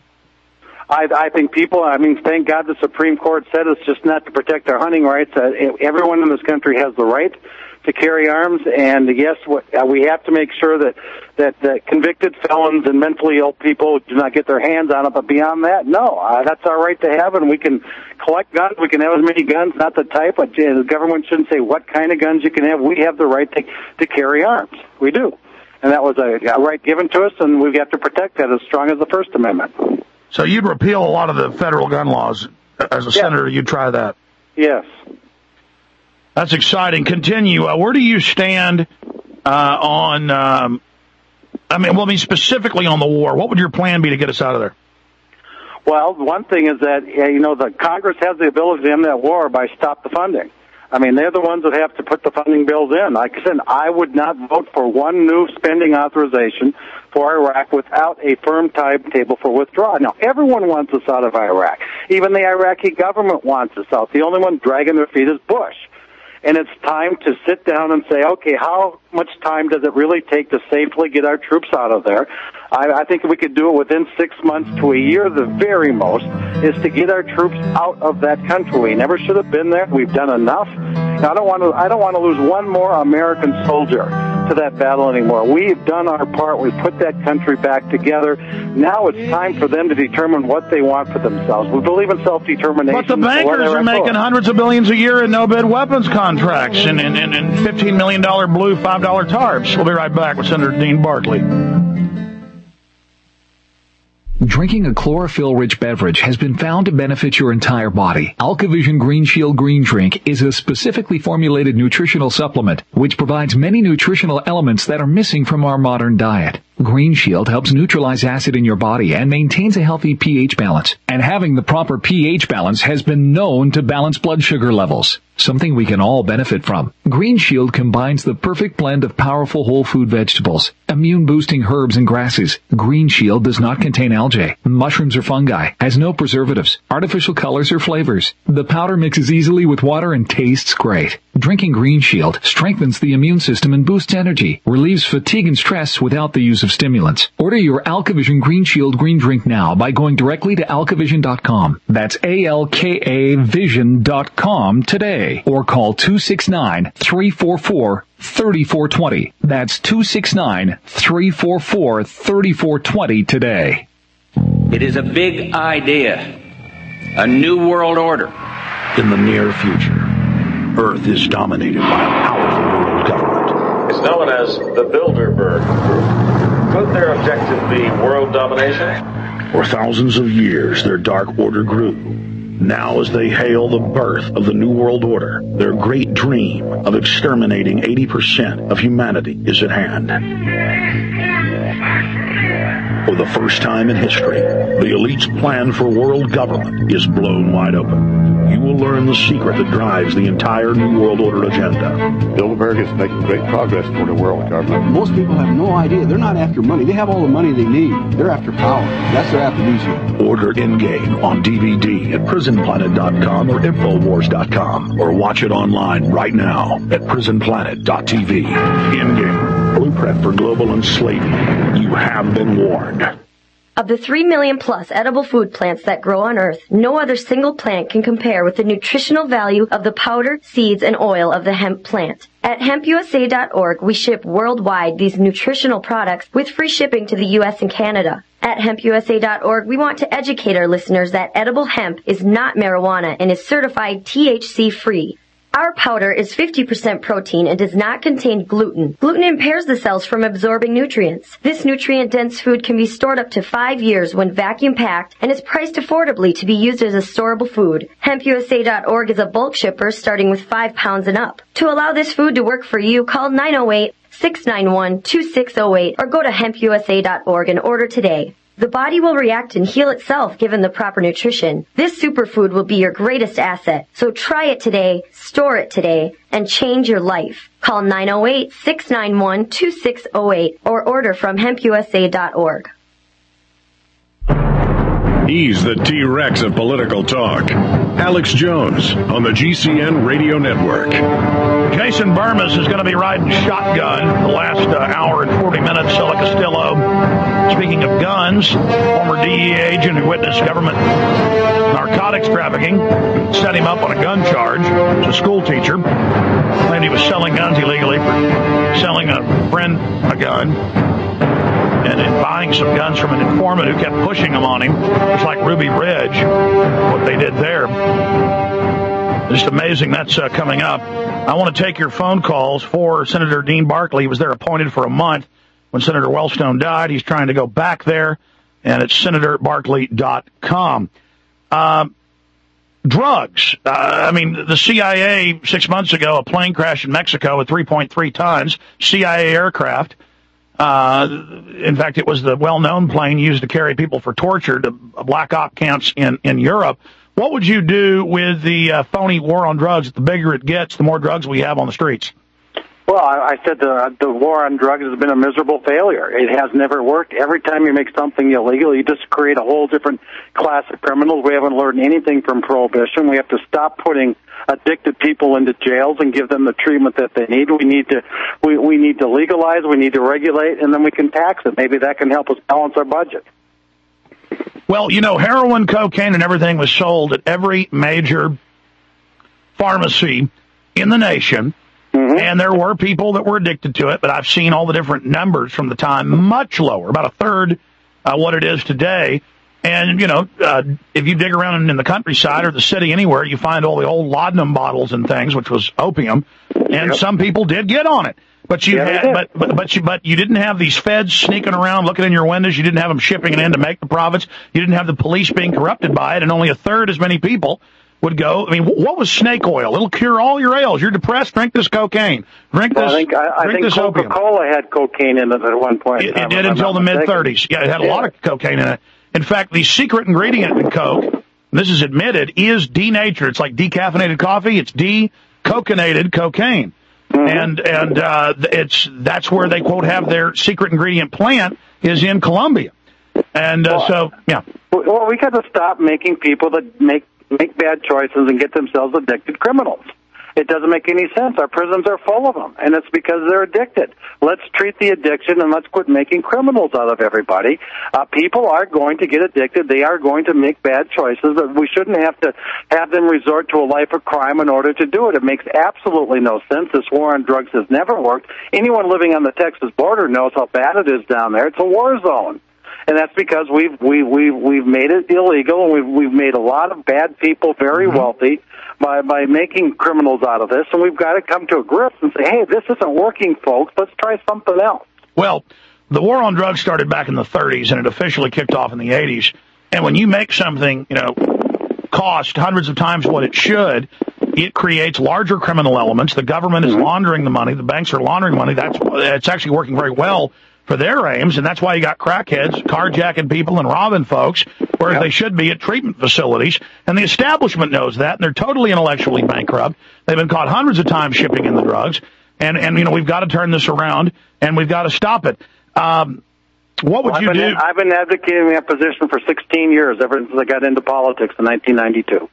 I think thank God the Supreme Court said it's just not to protect our hunting rights. Everyone in this country has the right to carry arms, and yes, we have to make sure that convicted felons and mentally ill people do not get their hands on it. But beyond that, no, that's our right to have, and we can collect guns. We can have as many guns, not the type. But the government shouldn't say what kind of guns you can have. We have the right to carry arms. We do. And that was a right given to us, and we have to protect that as strong as the First Amendment. So you'd repeal a lot of the federal gun laws. As a senator, you'd try that. Yes. That's exciting. Continue. Where do you stand on, specifically on the war? What would your plan be to get us out of there? Well, one thing is that, the Congress has the ability to end that war by stop the funding. I mean, they're the ones that have to put the funding bills in. Like I said, I would not vote for one new spending authorization for Iraq without a firm timetable for withdrawal. Now, everyone wants us out of Iraq. Even the Iraqi government wants us out. The only one dragging their feet is Bush. And it's time to sit down and say, okay, how much time does it really take to safely get our troops out of there? I think we could do it within 6 months to a year, the very most, is to get our troops out of that country. We never should have been there. We've done enough. I don't want to lose one more American soldier to that battle anymore. We've done our part. We've put that country back together. Now it's time for them to determine what they want for themselves. We believe in self-determination. But the bankers are making hundreds of billions a year in no-bid weapons contracts and $15 million blue $5 tarps. We'll be right back with Senator Dean Barkley. Drinking a chlorophyll-rich beverage has been found to benefit your entire body. AlkaVision Green Shield Green Drink is a specifically formulated nutritional supplement which provides many nutritional elements that are missing from our modern diet. Green Shield helps neutralize acid in your body and maintains a healthy pH balance. And having the proper pH balance has been known to balance blood sugar levels, something we can all benefit from. Green Shield combines the perfect blend of powerful whole food vegetables, immune-boosting herbs and grasses. Green Shield does not contain algae, mushrooms or fungi, has no preservatives, artificial colors or flavors. The powder mixes easily with water and tastes great. Drinking Green Shield strengthens the immune system and boosts energy, relieves fatigue and stress without the use of stimulants. Order your AlkaVision Green Shield Green Drink now by going directly to alkavision.com. That's ALKAvision.com today. Or call 269-344-3420. That's 269-344-3420 today. It is a big idea. A new world order. In the near future, Earth is dominated by a powerful world government. It's known as the Bilderberg Group. Could their objective be world domination? For thousands of years, their dark order grew. Now, as they hail the birth of the New World Order, their great dream of exterminating 80% of humanity is at hand. For the first time in history, the elite's plan for world government is blown wide open. You will learn the secret that drives the entire New World Order agenda. Bilderberg is making great progress toward a world government. Most people have no idea. They're not after money. They have all the money they need. They're after power. That's their aphrodisiac. Order Endgame on DVD at prisonplanet.com or Infowars.com, or watch it online right now at prisonplanet.tv. Endgame, blueprint for global enslavement. You have been warned. Of the 3 million plus edible food plants that grow on Earth, no other single plant can compare with the nutritional value of the powder, seeds, and oil of the hemp plant. At hempusa.org, we ship worldwide these nutritional products with free shipping to the U.S. and Canada. At hempusa.org, we want to educate our listeners that edible hemp is not marijuana and is certified THC-free. Our powder is 50% protein and does not contain gluten. Gluten impairs the cells from absorbing nutrients. This nutrient-dense food can be stored up to 5 years when vacuum-packed and is priced affordably to be used as a storable food. HempUSA.org is a bulk shipper starting with 5 pounds and up. To allow this food to work for you, call 908-691-2608 or go to HempUSA.org and order today. The body will react and heal itself given the proper nutrition. This superfood will be your greatest asset. So try it today, store it today, and change your life. Call 908-691-2608 or order from hempusa.org. He's the T-Rex of political talk. Alex Jones on the GCN Radio Network. Jason Burmis is going to be riding shotgun the last hour and 40 minutes. Silla Castillo, speaking of guns, former DEA agent who witnessed government narcotics trafficking, set him up on a gun charge. It's a school teacher. Claimed he was selling guns illegally for selling a friend a gun. And then buying some guns from an informant who kept pushing them on him. It's like Ruby Ridge, what they did there. Just amazing. That's coming up. I want to take your phone calls for Senator Dean Barkley. He was there appointed for a month. when Senator Wellstone died. He's trying to go back there, and it's senatorbarkley.com. Drugs. The CIA 6 months ago, a plane crashed in Mexico with 3.3 tons, CIA aircraft. In fact, it was the well-known plane used to carry people for torture to black op camps in Europe. What would you do with the phony war on drugs? The bigger it gets, the more drugs we have on the streets. Well, I said the war on drugs has been a miserable failure. It has never worked. Every time you make something illegal, you just create a whole different class of criminals. We haven't learned anything from Prohibition. We have to stop putting addicted people into jails and give them the treatment that they need. We need to legalize, we need to regulate, and then we can tax it. Maybe that can help us balance our budget. Well, heroin, cocaine, and everything was sold at every major pharmacy in the nation. Mm-hmm. And there were people that were addicted to it, but I've seen all the different numbers from the time, much lower, about a third what it is today. And, if you dig around in the countryside or the city anywhere, you find all the old laudanum bottles and things, which was opium. And some people did get on it. But you but you didn't have these feds sneaking around looking in your windows. You didn't have them shipping it in to make the profits. You didn't have the police being corrupted by it, and only a third as many people would go. I mean, what was snake oil? It'll cure all your ails. You're depressed, drink this cocaine. Drink this. I think Coca-Cola had cocaine in it at one point. It did until the mid-30s. Yeah, it had a lot of cocaine in it. In fact, the secret ingredient in Coke, and this is admitted, is denatured. It's like decaffeinated coffee. It's decoconated cocaine. Mm-hmm. And that's where they, quote, have their secret ingredient plant is in Colombia. And Well, we got to stop making people that make bad choices and get themselves addicted criminals. It doesn't make any sense. Our prisons are full of them, and it's because they're addicted. Let's treat the addiction, and let's quit making criminals out of everybody. People are going to get addicted. They are going to make bad choices. We shouldn't have to have them resort to a life of crime in order to do it. It makes absolutely no sense. This war on drugs has never worked. Anyone living on the Texas border knows how bad it is down there. It's a war zone. And that's because we've made it illegal, and we've made a lot of bad people very wealthy by making criminals out of this. And we've got to come to a grip and say, hey, this isn't working, folks. Let's try something else. Well, the war on drugs started back in the 30s, and it officially kicked off in the 80s. And when you make something, cost hundreds of times what it should, it creates larger criminal elements. The government is laundering the money. The banks are laundering money. It's actually working very well for their aims, and that's why you got crackheads carjacking people and robbing folks, whereas they should be at treatment facilities. And the establishment knows that, and they're totally intellectually bankrupt. They've been caught hundreds of times shipping in the drugs, and we've got to turn this around, and we've got to stop it. What would you do? I've been advocating that position for 16 years, ever since I got into politics in 1992.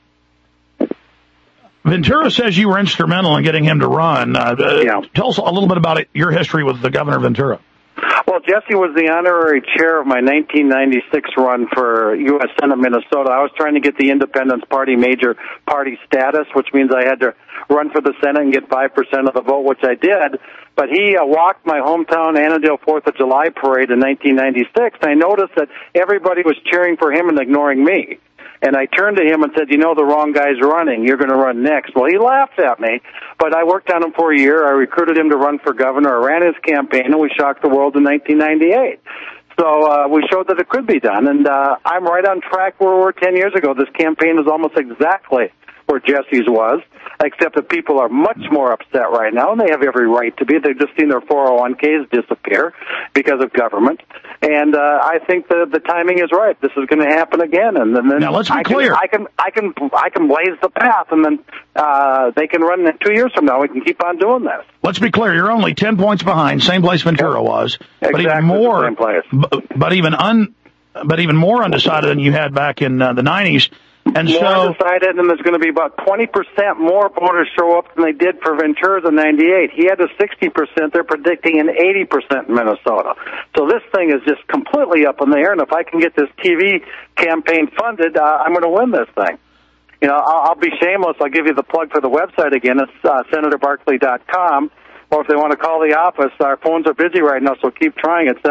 Ventura says you were instrumental in getting him to run. Tell us a little bit about your history with the Governor Ventura. Well, Jesse was the honorary chair of my 1996 run for U.S. Senate Minnesota. I was trying to get the Independence Party major party status, which means I had to run for the Senate and get 5% of the vote, which I did. But he walked my hometown Annandale 4th of July parade in 1996, and I noticed that everybody was cheering for him and ignoring me. And I turned to him and said, the wrong guy's running. You're going to run next. Well, he laughed at me, but I worked on him for a year. I recruited him to run for governor. I ran his campaign, and we shocked the world in 1998. So we showed that it could be done, and I'm right on track where we were 10 years ago. This campaign is almost exactly where Jesse's was, except that people are much more upset right now, and they have every right to be. They've just seen their 401ks disappear because of government. And I think the timing is right. This is going to happen again, and then now let's be clear. I can blaze the path, and then they can run 2 years from now. We can keep on doing this. Let's be clear. You're only 10 points behind, same place Ventura was, exactly, but even more, the same place. but even more undecided than you had back in the 90s. And more undecided, and there's going to be about 20% more voters show up than they did for Ventura in '98. He had a 60%. They're predicting an 80% in Minnesota. So this thing is just completely up in the air. And if I can get this TV campaign funded, I'm going to win this thing. I'll be shameless. I'll give you the plug for the website again. It's senatorbarkley.com. Or if they want to call the office, our phones are busy right now, so keep trying it,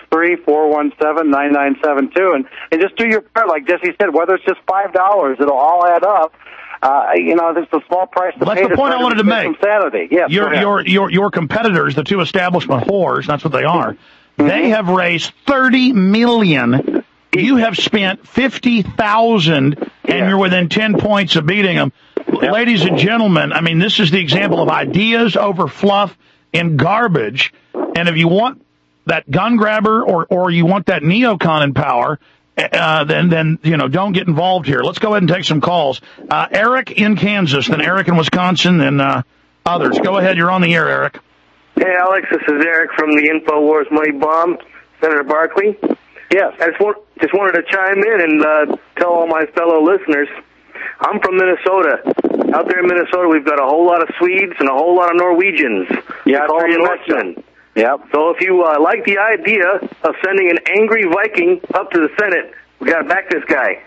763-417-9972. And just do your part, like Jesse said, whether it's just $5, it'll all add up. There's a small price to pay. That's the point I wanted to make. Some sanity. Yes, your competitors, the two establishment whores, that's what they are. They have raised $30 million. You have spent $50,000, and you're within 10 points of beating them. Yep. Ladies and gentlemen, I mean, this is the example of ideas over fluff and garbage. And if you want that gun grabber or you want that neocon in power, then don't get involved here. Let's go ahead and take some calls. Eric in Kansas, then Eric in Wisconsin, and others. Go ahead. You're on the air, Eric. Hey, Alex. This is Eric from the InfoWars Money Bomb. Senator Barkley. Yes. I just wanted to chime in and tell all my fellow listeners, I'm from Minnesota. Out there in Minnesota, we've got a whole lot of Swedes and a whole lot of Norwegians. Yeah, call them Northmen. Yep. So if you like the idea of sending an angry Viking up to the Senate, we got to back this guy.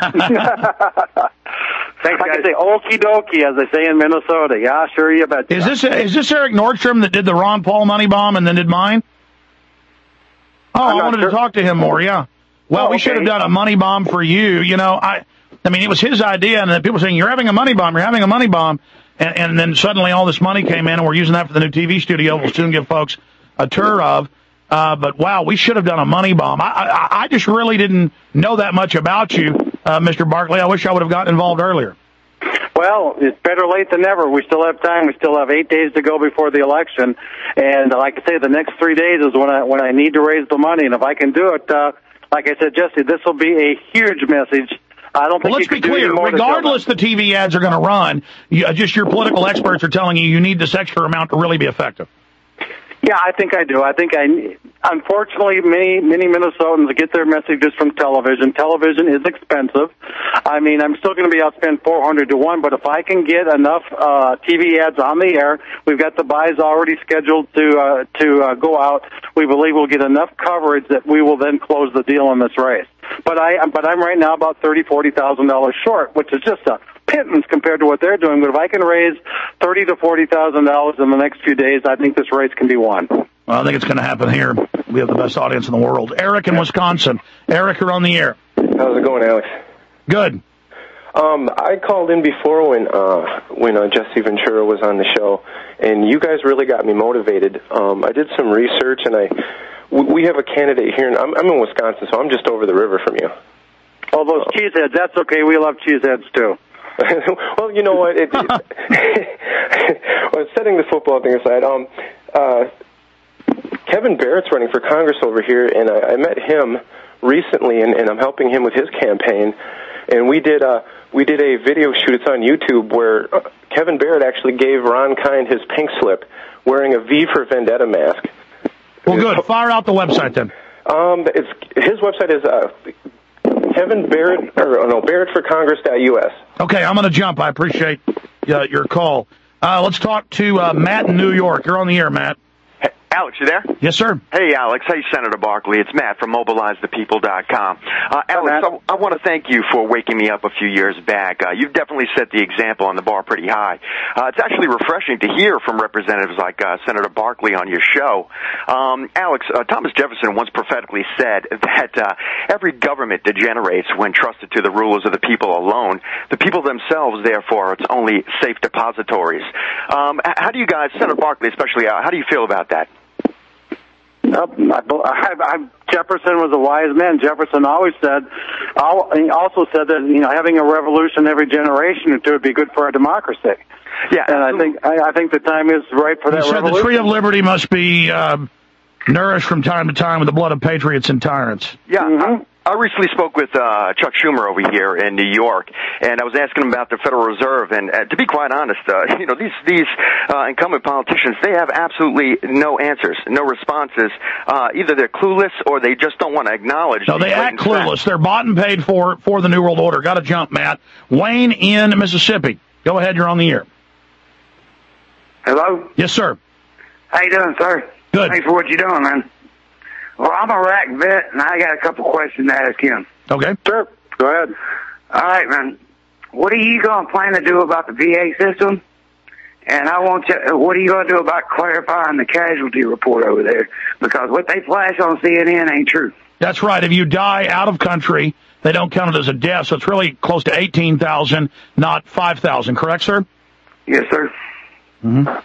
Thanks, like guys. I say, okie dokie, as they say in Minnesota. Yeah, sure, you bet. Is this Eric Nordstrom that did the Ron Paul money bomb and then did mine? Oh, I wanted to talk to him more, yeah. Well, we should have done a money bomb for you. You know, I mean, it was his idea, and then people saying, you're having a money bomb, and then suddenly all this money came in, and we're using that for the new TV studio we'll soon give folks a tour of. But, wow, we should have done a money bomb. I just really didn't know that much about you, Mr. Barkley. I wish I would have gotten involved earlier. Well, it's better late than never. We still have time. We still have 8 days to go before the election. And like I say, the next 3 days is when I need to raise the money. And if I can do it, like I said, Jesse, this will be a huge message. I don't think. Well, let's be clear. Regardless, the TV ads are going to run. Just your political experts are telling you need this extra amount to really be effective. Yeah, I think I do. Unfortunately, many Minnesotans get their messages from television. Television is expensive. I mean, I'm still going to be outspent 400 to 1, but if I can get enough TV ads on the air, we've got the buys already scheduled to go out. We believe we'll get enough coverage that we will then close the deal on this race. But I'm right now about $30,000-$40,000 short, which is just a pittance compared to what they're doing. But if I can raise $30,000 to $40,000 in the next few days, I think this race can be won. Well, I think it's going to happen here. We have the best audience in the world. Eric in Wisconsin. Eric, you're on the air. How's it going, Alex? Good. I called in before when Jesse Ventura was on the show, and you guys really got me motivated. I did some research, and we have a candidate here. I'm in Wisconsin, so I'm just over the river from you. Oh, those cheeseheads, that's okay. We love cheeseheads, too. Well, you know what? Well, setting the football thing aside, Kevin Barrett's running for Congress over here, and I met him recently, and I'm helping him with his campaign. And we did a video shoot. It's on YouTube where Kevin Barrett actually gave Ron Kind his pink slip, wearing a V for Vendetta mask. Well, good. Fire out the website then. His website is Kevin Barrett, BarrettForCongress.us. Okay, I'm going to jump. I appreciate your call. Let's talk to Matt in New York. You're on the air, Matt. Hey, Alex, you there? Yes, sir. Hey, Alex. Hey, Senator Barkley. It's Matt from MobilizeThePeople.com. Alex, I want to thank you for waking me up a few years back. You've definitely set the example on the bar pretty high. It's actually refreshing to hear from representatives like Senator Barkley on your show. Alex, Thomas Jefferson once prophetically said that every government degenerates when trusted to the rulers of the people alone. The people themselves, therefore, are its only safe depositories. How do you guys, Senator Barkley especially, how do you feel about that? Jefferson was a wise man. Jefferson always said, he also said that having a revolution every generation or two would be good for our democracy. Yeah, and I think the time is right for that revolution. The tree of liberty must be nourished from time to time with the blood of patriots and tyrants. Yeah. Mm-hmm. I recently spoke with Chuck Schumer over here in New York, and I was asking him about the Federal Reserve. And to be quite honest, these incumbent politicians, they have absolutely no answers, no responses. Either they're clueless or they just don't want to acknowledge. No, they act clueless. They're bought and paid for the New World Order. Got to jump, Matt. Wayne in Mississippi. Go ahead. You're on the air. Hello? Yes, sir. How you doing, sir? Good. Thanks for what you're doing, man. Well, I'm a Iraq vet, and I got a couple questions to ask him. Okay. Sure. Go ahead. All right, man. What are you going to plan to do about the VA system? And what are you going to do about clarifying the casualty report over there? Because what they flash on CNN ain't true. That's right. If you die out of country, they don't count it as a death, so it's really close to 18,000, not 5,000. Correct, sir? Yes, sir. Mm-hmm.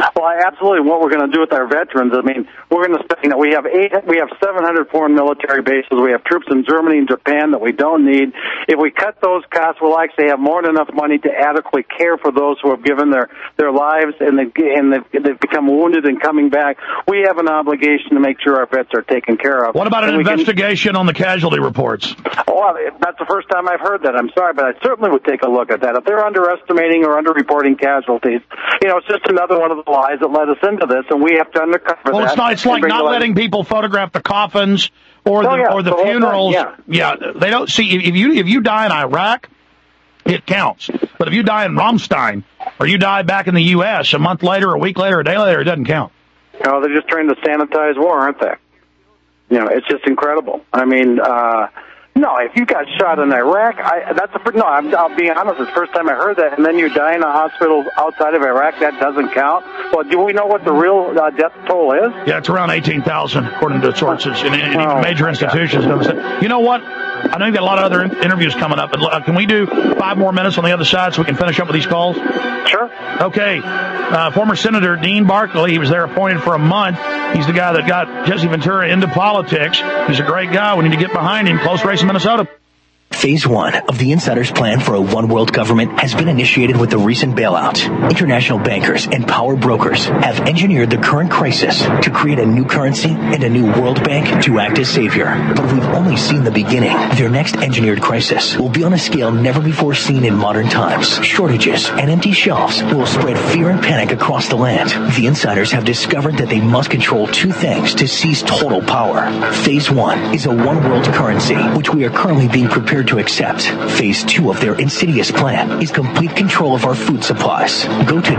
Well, absolutely. What we're going to do with our veterans, I mean, we're going to spend, we have 700 foreign military bases. We have troops in Germany and Japan that we don't need. If we cut those costs, we'll actually have more than enough money to adequately care for those who have given their lives and they've become wounded and coming back. We have an obligation to make sure our vets are taken care of. What about an investigation on the casualty reports? Oh, that's the first time I've heard that. I'm sorry, but I certainly would take a look at that. If they're underestimating or underreporting casualties, it's just another one of the lies that led us into this, and we have to undercover that. Well, it's like not letting people photograph the coffins or the funerals. Yeah, they don't see if you die in Iraq, it counts. But if you die in Ramstein or you die back in the U.S. a month later, a week later, a day later, it doesn't count. No, they're just trying to sanitize war, aren't they? It's just incredible. I mean, no, if you got shot in Iraq, I'll be honest, it's the first time I heard that, and then you die in a hospital outside of Iraq, that doesn't count. Well, do we know what the real death toll is? Yeah, it's around 18,000, according to sources in major institutions. You know what? I know you've got a lot of other interviews coming up, but can we do 5 more minutes on the other side so we can finish up with these calls? Sure. Okay. Former Senator Dean Barkley, he was there appointed for a month. He's the guy that got Jesse Ventura into politics. He's a great guy. We need to get behind him. Close race in Minnesota. Phase 1 of the insider's plan for a one-world government has been initiated with the recent bailout. International bankers and power brokers have engineered the current crisis to create a new currency and a new World Bank to act as savior. But we've only seen the beginning. Their next engineered crisis will be on a scale never before seen in modern times. Shortages and empty shelves will spread fear and panic across the land. The insiders have discovered that they must control 2 things to seize total power. Phase 1 is a one-world currency, which we are currently being prepared to accept. Phase 2 of their insidious plan is complete control of our food supplies. Go to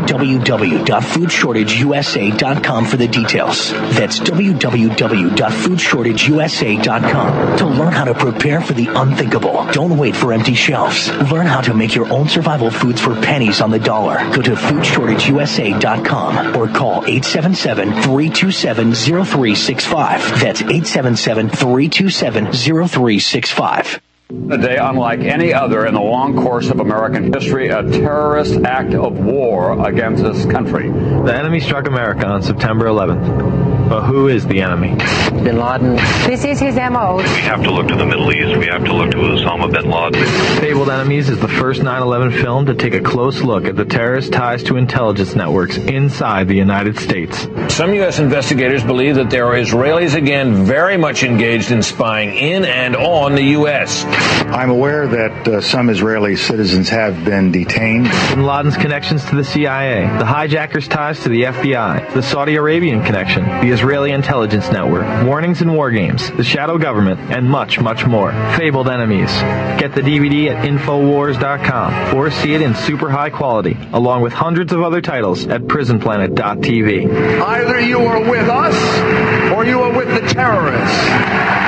www.foodshortageusa.com for the details. That's www.foodshortageusa.com to learn how to prepare for the unthinkable. Don't wait for empty shelves. Learn how to make your own survival foods for pennies on the dollar. Go to foodshortageusa.com or call 877-327-0365. That's 877-327-0365. A day unlike any other in the long course of American history, a terrorist act of war against this country. The enemy struck America on September 11th. But who is the enemy? Bin Laden. This is his MO. We have to look to the Middle East. We have to look to Osama bin Laden. Fabled Enemies is the first 9/11 film to take a close look at the terrorist ties to intelligence networks inside the United States. Some U.S. investigators believe that there are Israelis again very much engaged in spying in and on the U.S. I'm aware that some Israeli citizens have been detained. Bin Laden's connections to the CIA, the hijackers' ties to the FBI, the Saudi Arabian connection, the Israeli intelligence network, warnings and war games, the shadow government, and much, much more. Fabled Enemies. Get the DVD at Infowars.com or see it in super high quality, along with hundreds of other titles at PrisonPlanet.tv. Either you are with us or you are with the terrorists.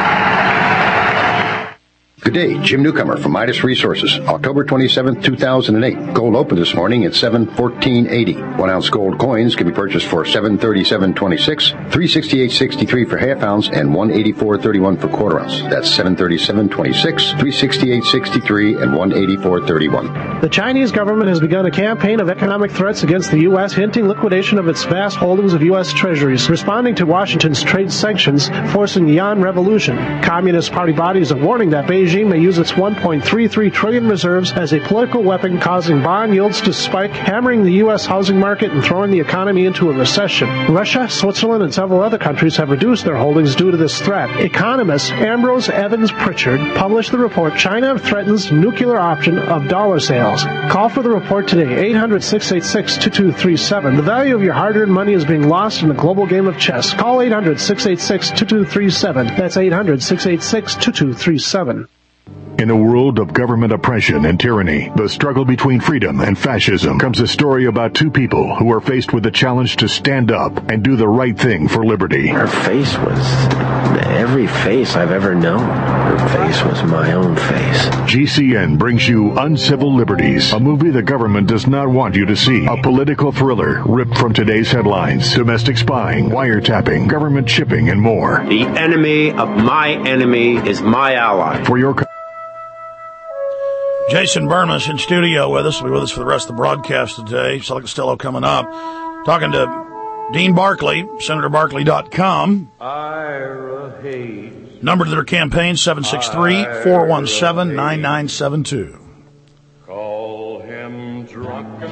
Good day, Jim Newcomer from Midas Resources, October 27, 2008. Gold opened this morning at $714.80. 1 ounce gold coins can be purchased for $737.26, $368.63 for half ounce, and $184.31 for quarter ounce. That's $737.26, $368.63, and $184.31. The Chinese government has begun a campaign of economic threats against the U.S., hinting liquidation of its vast holdings of U.S. treasuries, responding to Washington's trade sanctions, forcing yuan revolution. Communist Party bodies are warning that Beijing may use its $1.33 trillion reserves as a political weapon, causing bond yields to spike, hammering the U.S. housing market and throwing the economy into a recession. Russia, Switzerland, and several other countries have reduced their holdings due to this threat. Economist Ambrose Evans Pritchard published the report, China Threatens Nuclear Option of Dollar Sales. Call for the report today, 800-686-2237. The value of your hard-earned money is being lost in the global game of chess. Call 800-686-2237. That's 800-686-2237. In a world of government oppression and tyranny, the struggle between freedom and fascism, comes a story about 2 people who are faced with the challenge to stand up and do the right thing for liberty. Her face was every face I've ever known. Her face was my own face. GCN brings you Uncivil Liberties, a movie the government does not want you to see. A political thriller ripped from today's headlines. Domestic spying, wiretapping, government chipping, and more. The enemy of my enemy is my ally. For your Jason Bermas in studio with us. We'll be with us for the rest of the broadcast today. Sally Costello coming up. Talking to Dean Barkley, SenatorBarkley.com. Ira Hayes. Number to their campaign, 763-417-9972. Call him drunken.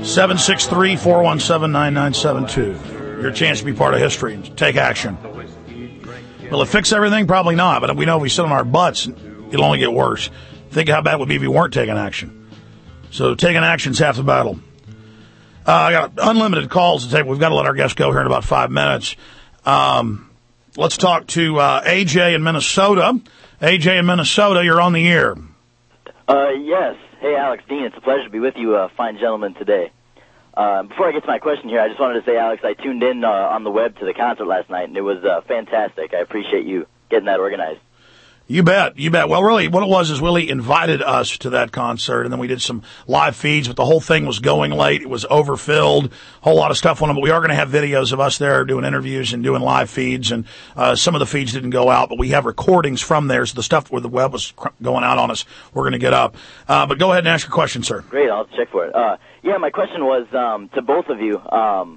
763-417-9972. Your chance to be part of history and take action. Will it fix everything? Probably not, but we know if we sit on our butts, it'll only get worse. Think how bad it would be if we weren't taking action. So taking action is half the battle. I got unlimited calls to take. We've got to let our guests go here in about 5 minutes. Let's talk to AJ in Minnesota. AJ in Minnesota, you're on the air. Yes. Hey, Alex, Dean, it's a pleasure to be with you, fine gentlemen, today. Before I get to my question here, I just wanted to say, Alex, I tuned in on the web to the concert last night, and it was fantastic. I appreciate you getting that organized. You bet, you bet. Well, really, what it was is Willie invited us to that concert, and then we did some live feeds, but the whole thing was going late. It was overfilled, a whole lot of stuff on it, but we are going to have videos of us there doing interviews and doing live feeds, and some of the feeds didn't go out, but we have recordings from there, so the stuff where the web was going out on us, we're going to get up. But go ahead and ask your question, sir. Great, I'll check for it. Yeah, my question was to both of you.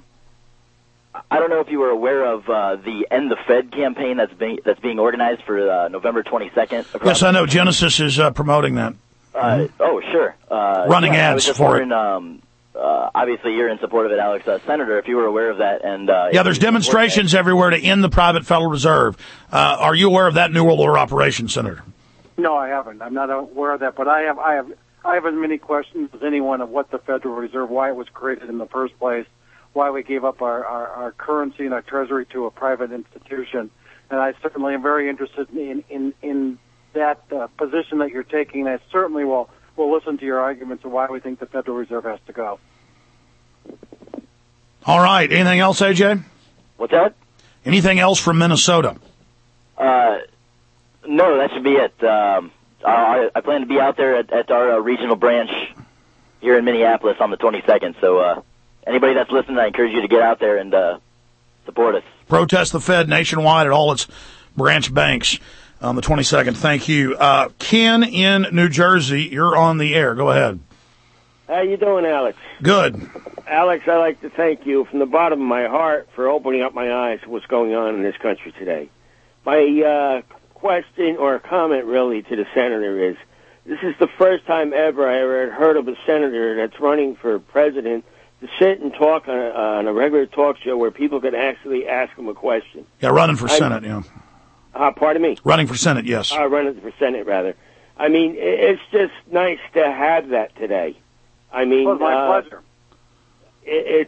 I don't know if you were aware of the End the Fed campaign that's being organized for November 22nd. Yes, I know. Genesis is promoting that. Oh, sure. Running ads I was just for wondering, obviously, you're in support of it, Alex. Senator, if you were aware of that. And yeah, there's demonstrations everywhere to end the private Federal Reserve. Are you aware of that New World Order operation, Senator? No, I haven't. I'm not aware of that, but I have as many questions as anyone of what the Federal Reserve, why it was created in the first place, why we gave up our currency and our treasury to a private institution. And I certainly am very interested in that position that you're taking. I certainly will listen to your arguments of why we think the Federal Reserve has to go. All right. Anything else, AJ? What's that? Anything else from Minnesota? No, that should be it. I plan to be out there at our regional branch here in Minneapolis on the 22nd, so anybody that's listening, I encourage you to get out there and support us. Protest the Fed nationwide at all its branch banks on the 22nd. Thank you. Ken in New Jersey, you're on the air. Go ahead. How you doing, Alex? Good. Alex, I'd like to thank you from the bottom of my heart for opening up my eyes to what's going on in this country today. My question or comment, really, to the senator is, this is the first time ever I ever heard of a senator that's running for president to sit and talk on a regular talk show where people can actually ask him a question. Yeah, running for Senate, yeah. Pardon me? Running for Senate, yes. Running for Senate, rather. I mean, it's just nice to have that today. I mean, well, my pleasure. It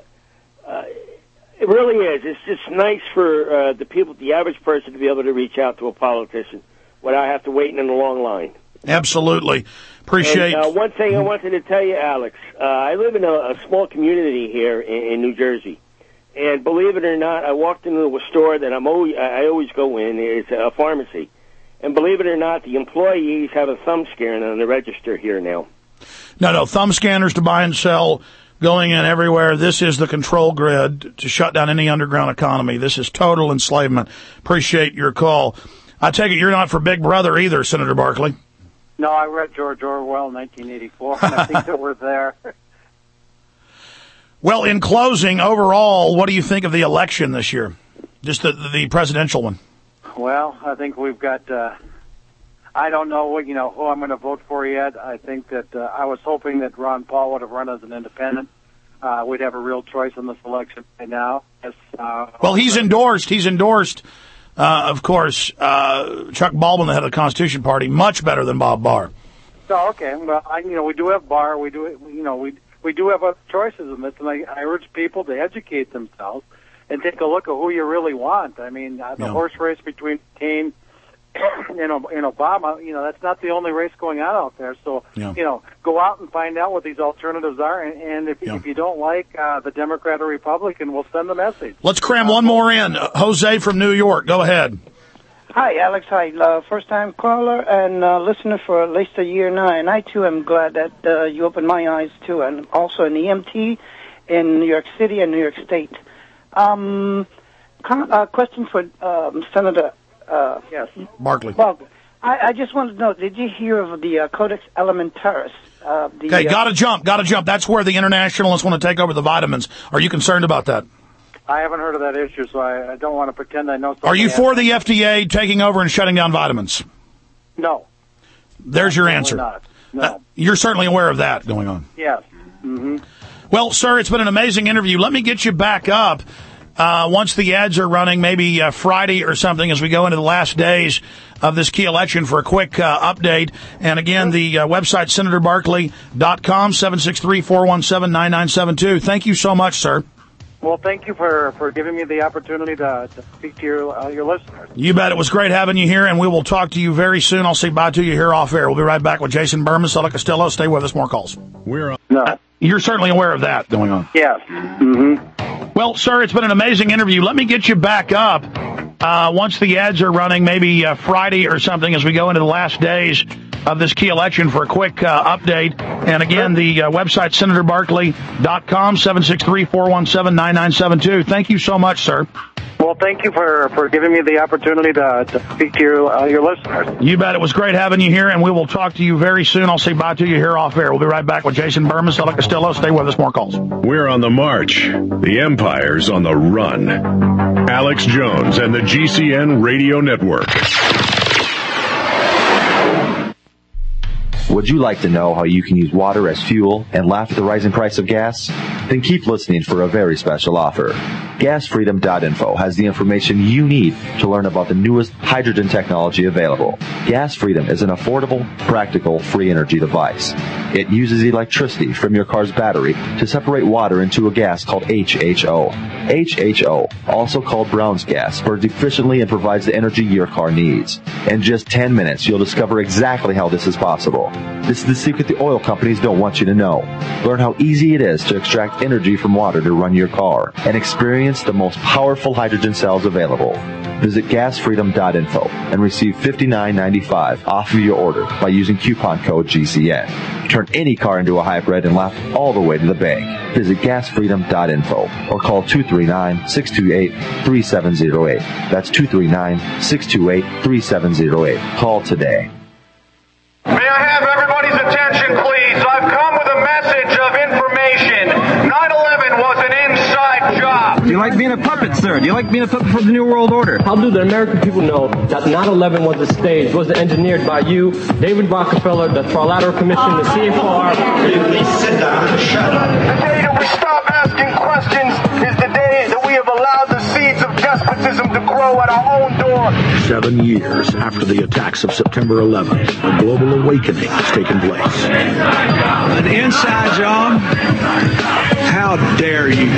really is. It's just nice for the people, the average person, to be able to reach out to a politician without having to wait in a long line. Absolutely. Appreciate. And, one thing I wanted to tell you, Alex, I live in a small community here in New Jersey, and believe it or not, I walked into a store that I always go in. It's a pharmacy, and believe it or not, the employees have a thumb scan on the register here now. No, thumb scanners to buy and sell going in everywhere. This is the control grid to shut down any underground economy. This is total enslavement. Appreciate your call. I take it you're not for Big Brother either, Senator Barkley. No, I read George Orwell, 1984, and I think that we're there. Well, in closing, overall, what do you think of the election this year? Just the presidential one. Well, I think we've got, I don't know, who I'm going to vote for yet. I think that I was hoping that Ron Paul would have run as an independent. We'd have a real choice in this election right now. Well, he's endorsed. Of course, Chuck Baldwin, the head of the Constitution Party, much better than Bob Barr. Oh, okay. Well, we do have Barr. We do have other choices in this, and I urge people to educate themselves and take a look at who you really want. I mean, the horse race between Kane and Obama, that's not the only race going on out there. So, go out and find out what these alternatives are, and if you don't like the Democrat or Republican, we'll send the message. Let's cram one more in. Jose from New York, go ahead. Hi, Alex. Hi. First-time caller and listener for at least a year now, and I, too, am glad that you opened my eyes, too, and also an EMT in New York City and New York State. Question for Senator yes. Barkley. I just wanted to know, did you hear of the Codex Alimentaris? Okay, gotta jump. That's where the internationalists want to take over the vitamins. Are you concerned about that? I haven't heard of that issue, so I don't want to pretend I know something. Are you for the FDA taking over and shutting down vitamins? No. There's your answer. Not. No. You're certainly aware of that going on. Yes. Mm-hmm. Well, sir, it's been an amazing interview. Let me get you back up once the ads are running, maybe Friday or something, as we go into the last days of this key election for a quick update. And again, the website, senatorbarkley.com, 763-417-9972. Thank you so much, sir. Well, thank you for giving me the opportunity to speak to your listeners. You bet. It was great having you here, and we will talk to you very soon. I'll say bye to you here off air. We'll be right back with Jason Bermas, Sella Costello. Stay with us. More calls. We're on. No. You're certainly aware of that going on. Yes. Mm-hmm. Well, sir, it's been an amazing interview. Let me get you back up once the ads are running, maybe Friday or something, as we go into the last days of this key election for a quick update. And again, the website, senatorbarkley.com, 763-417-9972. Thank you so much, sir. Well, thank you for giving me the opportunity to speak to your listeners. You bet. It was great having you here, and we will talk to you very soon. I'll say bye to you here off air. We'll be right back with Jason Bermas, Sella Costello. Stay with us. More calls. We're on the march. The empire's on the run. Alex Jones and the GCN Radio Network. Would you like to know how you can use water as fuel and laugh at the rising price of gas? Then keep listening for a very special offer. GasFreedom.info has the information you need to learn about the newest hydrogen technology available. Gas Freedom is an affordable, practical, free energy device. It uses electricity from your car's battery to separate water into a gas called HHO. HHO, also called Brown's gas, burns efficiently and provides the energy your car needs. In just 10 minutes, you'll discover exactly how this is possible. This is the secret the oil companies don't want you to know. Learn how easy it is to extract energy from water to run your car and experience the most powerful hydrogen cells available. Visit gasfreedom.info and receive $59.95 off of your order by using coupon code GCN. Turn any car into a hybrid and laugh all the way to the bank. Visit gasfreedom.info or call 239-628-3708. That's 239-628-3708. Call today. May I have everybody's attention, please? I've come with a message of information. 9/11 was an inside job. Do you like being a puppet, sir? Do you like being a puppet for the New World Order? How do the American people know that 9/11 was a stage, was engineered by you, David Rockefeller, the Trilateral Commission, the CFR? Please sit down and shut up. The day that we stop asking questions is the day that we have allowed the seeds of despotism to grow at our own door. 7 years after the attacks of September 11th, a global awakening has taken place. An inside job? How dare you?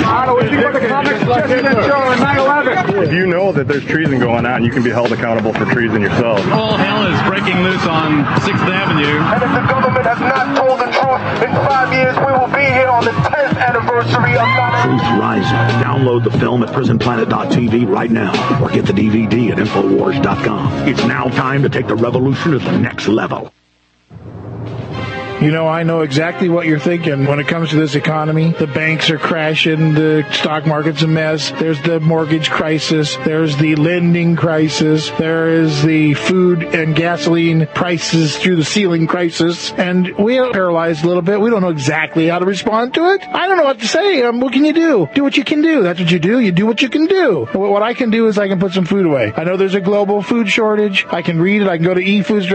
If you know that there's treason going on, you can be held accountable for treason yourself. All hell is breaking loose on 6th Avenue. And if the government has not told the truth, in 5 years we will be here on the 10th anniversary of 9/11. Truth Rising. Download the film at prisonplanet.tv right now or get the DVD at Infowars.com. It's now time to take the revolution to the next level. You know, I know exactly what you're thinking when it comes to this economy. The banks are crashing. The stock market's a mess. There's the mortgage crisis. There's the lending crisis. There is the food and gasoline prices through the ceiling crisis. And we are paralyzed a little bit. We don't know exactly how to respond to it. I don't know what to say. What can you do? Do what you can do. That's what you do. You do what you can do. What I can do is I can put some food away. I know there's a global food shortage. I can read it. I can go to eFoods.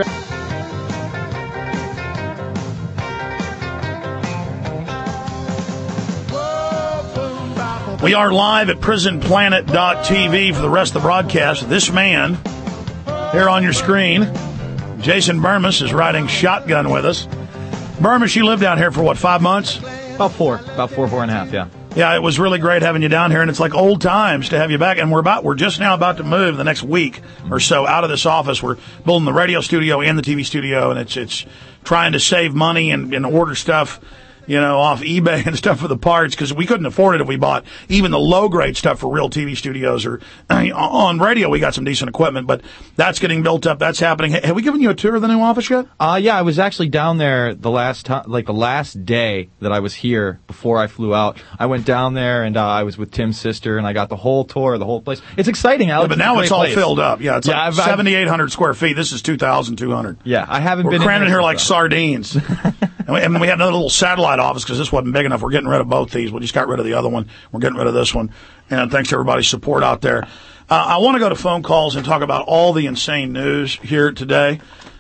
We are live at prisonplanet.tv for the rest of the broadcast. This man here on your screen, Jason Bermas, is riding shotgun with us. Bermas, you lived down here for what, 5 months? About four and a half, yeah. Yeah, it was really great having you down here, and it's like old times to have you back. And we're just now about to move the next week or so out of this office. We're building the radio studio and the TV studio, and it's trying to save money and order stuff off eBay and stuff for the parts, because we couldn't afford it if we bought even the low-grade stuff for real TV studios. Or on radio, we got some decent equipment, but that's getting built up. That's happening. Have we given you a tour of the new office yet? Yeah, I was actually down there the last time, like the last day that I was here before I flew out. I went down there, and I was with Tim's sister, and I got the whole tour of the whole place. It's exciting, Alex. Yeah, but now it's all filled up. Yeah, it's like 7,800 square feet. This is 2,200. Yeah, I haven't been We're cramming in here like sardines. And we had another little satellite office because this wasn't big enough. We're getting rid of both these. We just got rid of the other one. We're getting rid of this one. And thanks to everybody's support out there. I want to go to phone calls and talk about all the insane news here today.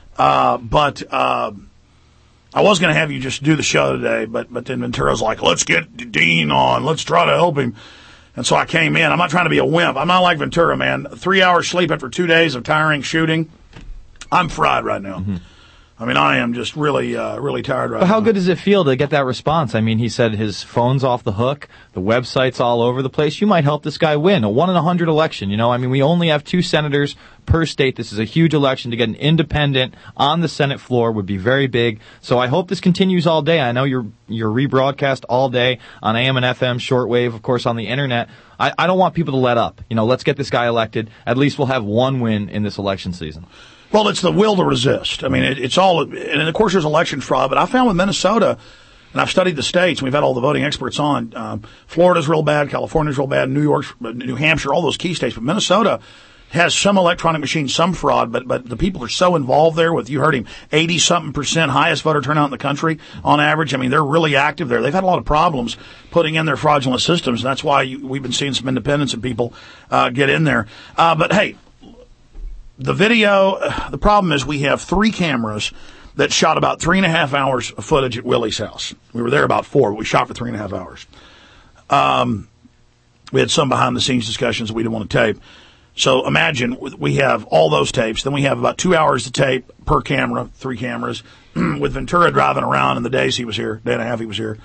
But I was going to have you just do the show today, but then Ventura's like, let's get Dean on. Let's try to help him. And so I came in. I'm not trying to be a wimp. I'm not like Ventura, man. 3 hours sleep after 2 days of tiring shooting. I'm fried right now. Mm-hmm. I mean, I am just really tired right now. But how good does it feel to get that response? I mean, he said his phone's off the hook, the website's all over the place. You might help this guy win a 1 in 100 election. I mean, we only have 2 senators per state. This is a huge election. To get an independent on the Senate floor would be very big. So I hope this continues all day. I know you're rebroadcast all day on AM and FM, shortwave, of course, on the internet. I don't want people to let up. Let's get this guy elected. At least we'll have 1 win in this election season. Well, it's the will to resist. I mean, it's all, and of course there's election fraud, but I found with Minnesota, and I've studied the states, and we've had all the voting experts on, Florida's real bad, California's real bad, New York, New Hampshire, all those key states, but Minnesota has some electronic machines, some fraud, but the people are so involved there with, you heard him, 80-something%, highest voter turnout in the country on average. I mean, they're really active there. They've had a lot of problems putting in their fraudulent systems, and that's why we've been seeing some independents and people get in there. But hey, the video, the problem is we have 3 cameras that shot about 3.5 hours of footage at Willie's house. We were there about 4, but we shot for 3.5 hours. We had some behind-the-scenes discussions that we didn't want to tape. So imagine we have all those tapes. Then we have about 2 hours to tape per camera, 3 cameras, with Ventura driving around in the days he was here, day and a half he was here,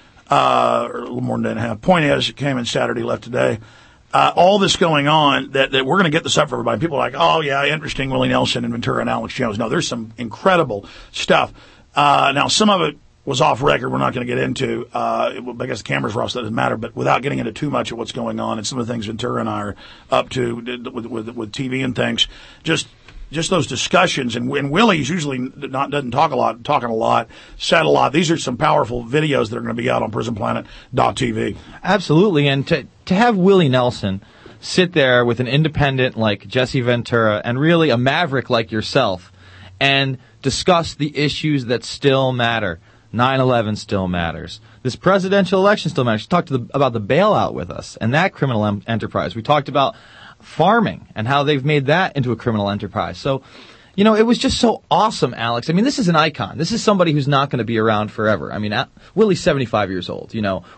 or a little more than a day and a half. Point is, it came in Saturday, left today. All this going on, that we're going to get this up for everybody. People are like, oh, yeah, interesting, Willie Nelson and Ventura and Alex Jones. No, there's some incredible stuff. Now, some of it was off record. We're not going to get into. I guess the cameras were off, so it doesn't matter. But without getting into too much of what's going on and some of the things Ventura and I are up to with TV and things, just those discussions. And Willie's usually doesn't talk a lot, talking a lot, said a lot. These are some powerful videos that are going to be out on PrisonPlanet.tv. Absolutely, and to have Willie Nelson sit there with an independent like Jesse Ventura and really a maverick like yourself and discuss the issues that still matter. 9/11 still matters. This presidential election still matters. We talked about the bailout with us and that criminal enterprise. We talked about farming and how they've made that into a criminal enterprise. So, it was just so awesome, Alex. I mean, this is an icon. This is somebody who's not going to be around forever. I mean, Willie's 75 years old.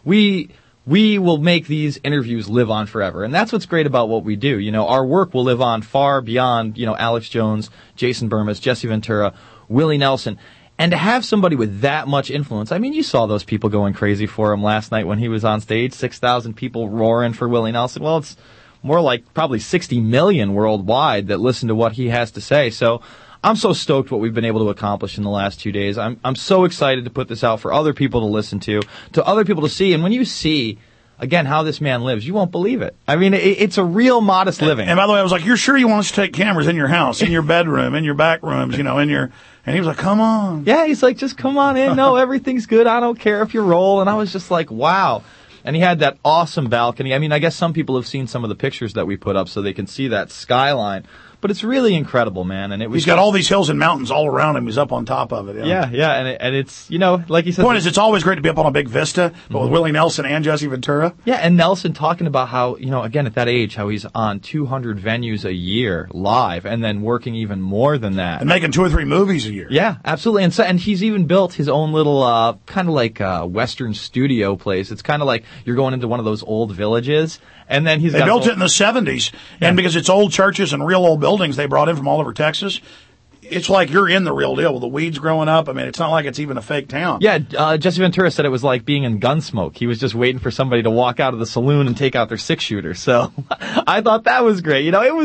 We will make these interviews live on forever. And that's what's great about what we do. Our work will live on far beyond, Alex Jones, Jason Burmis, Jesse Ventura, Willie Nelson. And to have somebody with that much influence, I mean, you saw those people going crazy for him last night when he was on stage, 6,000 people roaring for Willie Nelson. Well, it's more like probably 60 million worldwide that listen to what he has to say. So I'm so stoked what we've been able to accomplish in the last 2 days. I'm so excited to put this out for other people to listen to other people to see. And when you see, again, how this man lives, you won't believe it. I mean, it's a real modest living. And by the way, I was like, you're sure you want us to take cameras in your house, in your bedroom, in your back rooms, and he was like, come on. Yeah, he's like, just come on in. No, everything's good. I don't care if you roll. And I was just like, wow. And he had that awesome balcony. I mean, I guess some people have seen some of the pictures that we put up so they can see that skyline. But it's really incredible, man. And he's got all these hills and mountains all around him. He's up on top of it. Yeah. And it's, like he said. The point is, it's always great to be up on a big vista, but with Willie Nelson and Jesse Ventura. Yeah, and Nelson talking about how, again, at that age, how he's on 200 venues a year live and then working even more than that. And making 2 or 3 movies a year. Yeah, absolutely. And he's even built his own little, kind of like Western studio place. It's kind of like you're going into one of those old villages. And then they built it in the 70s, and because it's old churches and real old buildings they brought in from all over Texas, it's like you're in the real deal with the weeds growing up. I mean, it's not like it's even a fake town. Yeah, Jesse Ventura said it was like being in Gunsmoke. He was just waiting for somebody to walk out of the saloon and take out their 6-shooter. So I thought that was great.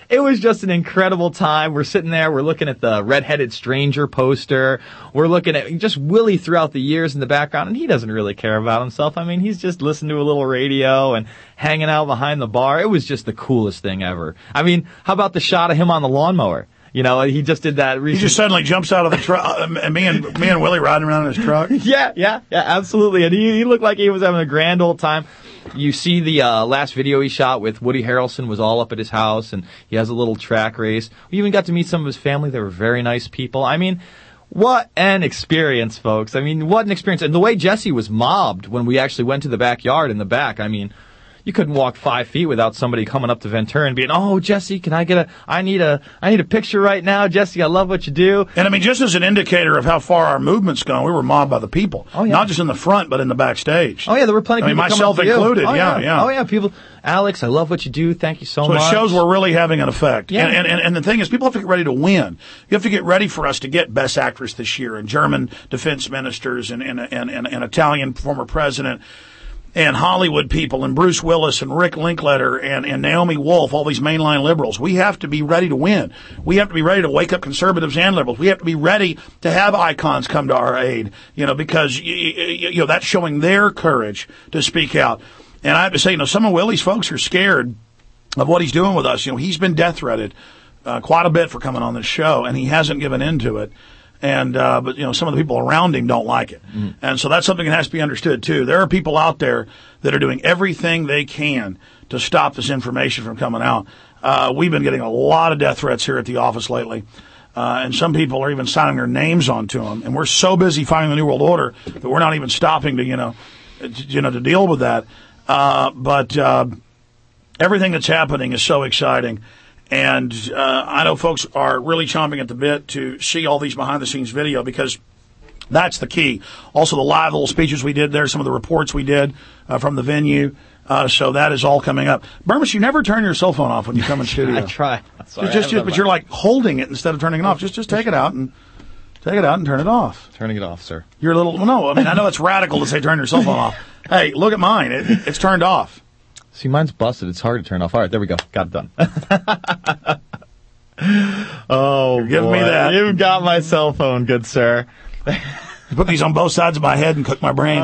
It was just an incredible time. We're sitting there, we're looking at the Red-Headed Stranger poster. We're looking at just Willie throughout the years in the background, and he doesn't really care about himself. I mean, he's just listening to a little radio and hanging out behind the bar. It was just the coolest thing ever. I mean, how about the shot of him on the lawnmower? You know, he just did that recently. He just suddenly jumps out of the truck, and me and Willie riding around in his truck. Yeah, absolutely. And he looked like he was having a grand old time. You see the last video he shot with Woody Harrelson was all up at his house, and he has a little track race. We even got to meet some of his family. They were very nice people. I mean, what an experience, folks. I mean, what an experience. And the way Jesse was mobbed when we actually went to the backyard in the back, I mean, you couldn't walk 5 feet without somebody coming up to Ventura and being, "Oh, Jesse, can I get I need a picture right now. Jesse, I love what you do." And I mean, just as an indicator of how far our movement's gone, we were mobbed by the people. Oh, yeah. Not just in the front, but in the backstage. Oh, yeah, there were plenty of people myself coming up to included. You. Yeah. Oh, yeah, people. Alex, I love what you do. Thank you so much. So it shows we're really having an effect. Yeah. And the thing is, people have to get ready to win. You have to get ready for us to get Best Actress this year, and German defense ministers, and Italian former president, and Hollywood people, and Bruce Willis, and Rick Linklater, and Naomi Wolf, all these mainline liberals. We have to be ready to win. We have to be ready to wake up conservatives and liberals. We have to be ready to have icons come to our aid, because, that's showing their courage to speak out. And I have to say, some of Willie's folks are scared of what he's doing with us. He's been death threatened quite a bit for coming on this show, and he hasn't given in to it. And, but some of the people around him don't like it. Mm. And so that's something that has to be understood too. There are people out there that are doing everything they can to stop this information from coming out. We've been getting a lot of death threats here at the office lately. And some people are even signing their names onto them. And we're so busy fighting the New World Order that we're not even stopping to, to deal with that. But everything that's happening is so exciting. And I know folks are really chomping at the bit to see all these behind-the-scenes video, because that's the key. Also, the live little speeches we did there, some of the reports we did from the venue. So that is all coming up. Burmis, you never turn your cell phone off when you come in studio. I try. But you're like holding it instead of turning it off. Just take it out and turn it off. Turning it off, sir. You're a little. No, I mean, I know it's radical to say turn your cell phone off. Hey, look at mine. It's turned off. See, mine's busted. It's hard to turn off. All right, there we go. Got it done. Oh, you're giving me that. You've got my cell phone, good sir. Put these on both sides of my head and cook my brain.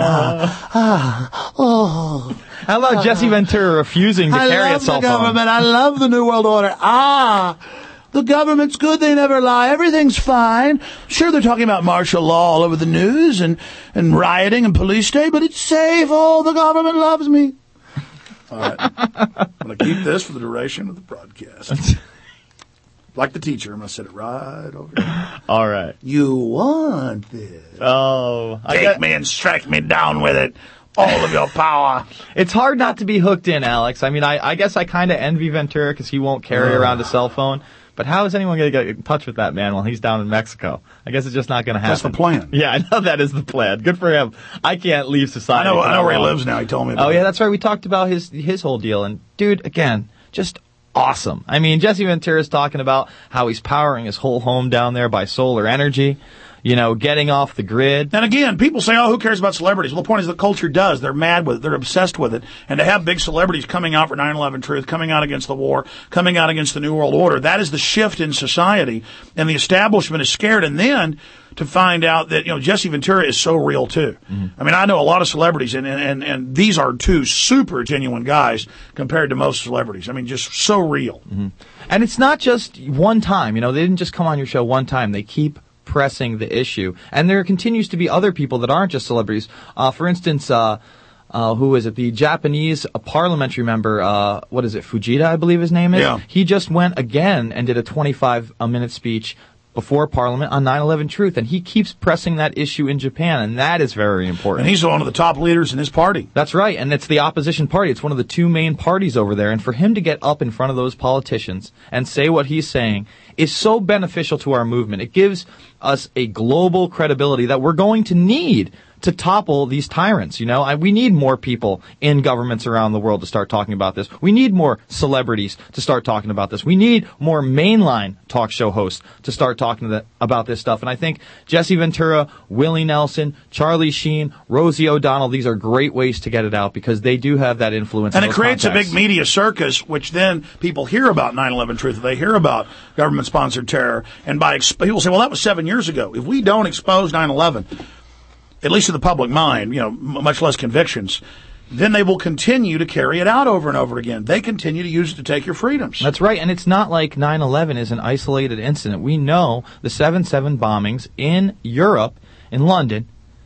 How about Jesse Ventura refusing to carry a cell phone? I love the government. I love the New World Order. The government's good. They never lie. Everything's fine. Sure, they're talking about martial law all over the news and rioting and police state, but it's safe. Oh, the government loves me. All right. I'm going to keep this for the duration of the broadcast. Like the teacher, I'm going to set it right over here. All right. You want this. Oh. Take me and strike me down with it. All of your power. It's hard not to be hooked in, Alex. I mean, I guess I kind of envy Ventura because he won't carry around a cell phone. But how is anyone going to get in touch with that man while he's down in Mexico? I guess it's just not going to happen. That's the plan. Yeah, I know that is the plan. Good for him. I can't leave society. I know where he lives now. He told me about it. Yeah, that's right. We talked about his whole deal. And, dude, again, just awesome. I mean, Jesse Ventura's talking about how he's powering his whole home down there by solar energy. Getting off the grid. And again, people say, who cares about celebrities? Well, the point is the culture does. They're mad with it. They're obsessed with it. And to have big celebrities coming out for 9/11 Truth, coming out against the war, coming out against the New World Order, that is the shift in society. And the establishment is scared. And then to find out that, Jesse Ventura is so real too. Mm-hmm. I mean, I know a lot of celebrities, and these are two super genuine guys compared to most celebrities. I mean, just so real. Mm-hmm. And it's not just one time. They didn't just come on your show one time. They keep pressing the issue. And there continues to be other people that aren't just celebrities. For instance, who is it? The Japanese parliamentary member, Fujita, I believe his name is? Yeah. He just went again and did a 25-minute speech before Parliament on 9/11 Truth, and he keeps pressing that issue in Japan, and that is very important. And he's one of the top leaders in his party. That's right, and it's the opposition party. It's one of the two main parties over there, and for him to get up in front of those politicians and say what he's saying is so beneficial to our movement. It gives us a global credibility that we're going to need to topple these tyrants. We need more people in governments around the world to start talking about this. We need more celebrities to start talking about this. We need more mainline talk show hosts to start talking about this stuff. And I think Jesse Ventura, Willie Nelson, Charlie Sheen, Rosie O'Donnell, these are great ways to get it out because they do have that influence. And it creates a big media circus, which then people hear about 9/11 truth. They hear about government-sponsored terror. And people say, well, that was 7 years ago. If we don't expose 9/11, at least to the public mind, much less convictions, then they will continue to carry it out over and over again. They continue to use it to take your freedoms. That's right, and it's not like 9/11 is an isolated incident. We know the 7/7 bombings in Europe, in London,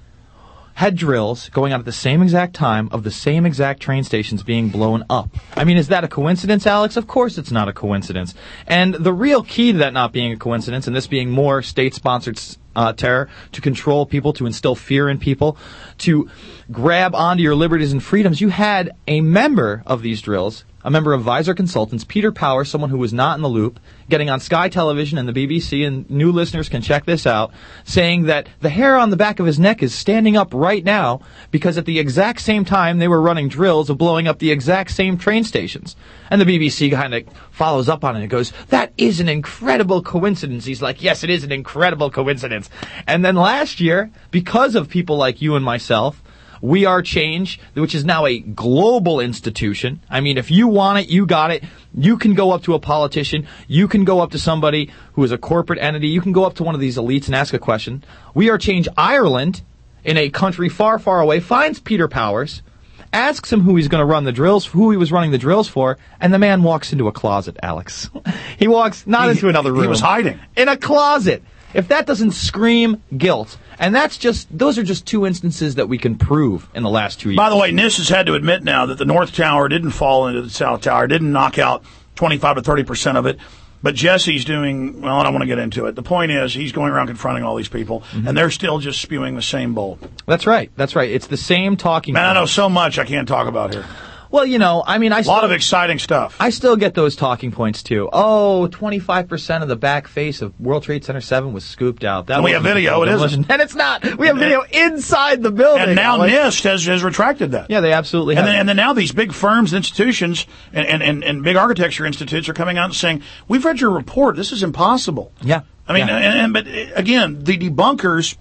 had drills going on at the same exact time of the same exact train stations being blown up. I mean, is that a coincidence, Alex? Of course it's not a coincidence. And the real key to that not being a coincidence, and this being more state-sponsored terror, to control people, to instill fear in people, to grab onto your liberties and freedoms, you had a member of these drills, a member of Visor Consultants, Peter Powers, someone who was not in the loop, getting on Sky Television and the BBC, and new listeners can check this out, saying that the hair on the back of his neck is standing up right now because at the exact same time they were running drills of blowing up the exact same train stations. And the BBC kind of follows up on it and goes, that is an incredible coincidence. He's like, yes, it is an incredible coincidence. And then last year, because of people like you and myself, We Are Change, which is now a global institution. I mean, if you want it, you got it. You can go up to a politician. You can go up to somebody who is a corporate entity. You can go up to one of these elites and ask a question. We Are Change Ireland, in a country far, far away, finds Peter Powers, asks him who he's going to run the drills, who he was running the drills for, and the man walks into a closet, Alex. He walks not into another room. He was hiding. In a closet. If that doesn't scream guilt, and those are just two instances that we can prove in the last 2 years. By the way, NIST has had to admit now that the North Tower didn't fall into the South Tower, didn't knock out 25 to 30% of it. But Jesse's doing, well, I don't want to get into it. The point is, he's going around confronting all these people, and they're still just spewing the same bull. That's right. That's right. It's the same talking Man, I know so much I can't talk about here. Well, a lot of exciting stuff. I still get those talking points, too. Oh, 25% of the back face of World Trade Center 7 was scooped out. We have video. It isn't. And it's not. We have video inside the building. And now NIST has retracted that. Yeah, they absolutely have. And then now these big firms, institutions, and big architecture institutes are coming out and saying, we've read your report. This is impossible. Yeah. I mean, but again, the debunkers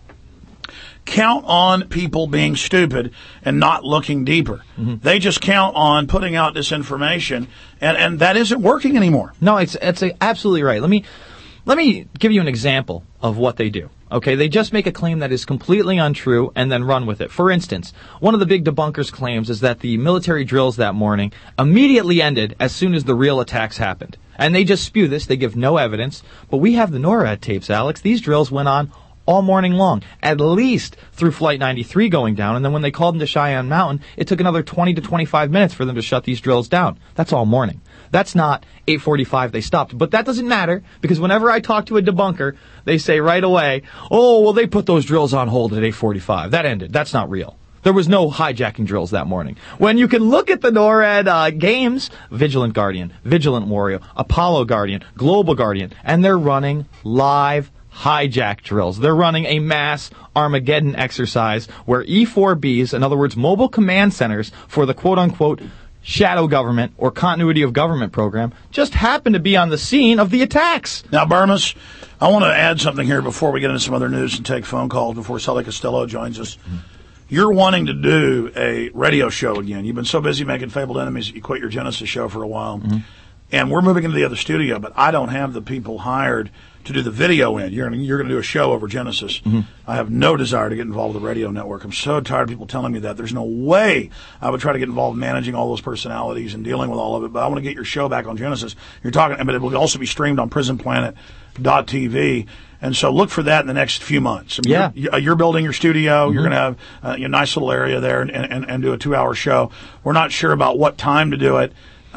count on people being stupid and not looking deeper. They just count on putting out this information, and that isn't working anymore. No, it's absolutely right. Let me give you an example of what they do. Okay, they just make a claim that is completely untrue and then run with it. For instance, one of the big debunkers' claims is that the military drills that morning immediately ended as soon as the real attacks happened. And they just spew this. They give no evidence. But we have the NORAD tapes, Alex. These drills went on all morning long, at least through Flight 93 going down. And then when they called them to Cheyenne Mountain, it took another 20 to 25 minutes for them to shut these drills down. That's all morning. That's not 8:45 they stopped. But that doesn't matter, because whenever I talk to a debunker, they say right away, oh, well, they put those drills on hold at 8:45. That ended. That's not real. There was no hijacking drills that morning. When you can look at the NORAD games, Vigilant Guardian, Vigilant Warrior, Apollo Guardian, Global Guardian, and they're running live hijack drills. They're running a mass Armageddon exercise where E4Bs, in other words, mobile command centers for the quote-unquote shadow government or continuity of government program, just happen to be on the scene of the attacks. Now, Burmis, I want to add something here before we get into some other news and take phone calls before Sully Costello joins us. You're wanting to do a radio show again. You've been so busy making Fabled Enemies that you quit your Genesis show for a while. And we're moving into the other studio, but I don't have the people hired to do the video in. You're going to do a show over Genesis. I have no desire to get involved with the radio network. I'm so tired of people telling me that. There's no way I would try to get involved in managing all those personalities and dealing with all of it, but I want to get your show back on Genesis. You're talking, but it will also be streamed on prisonplanet.tv. And so look for that in the next few months. I mean, you're building your studio. You're going to have a nice little area there and do a 2-hour show. We're not sure about what time to do it.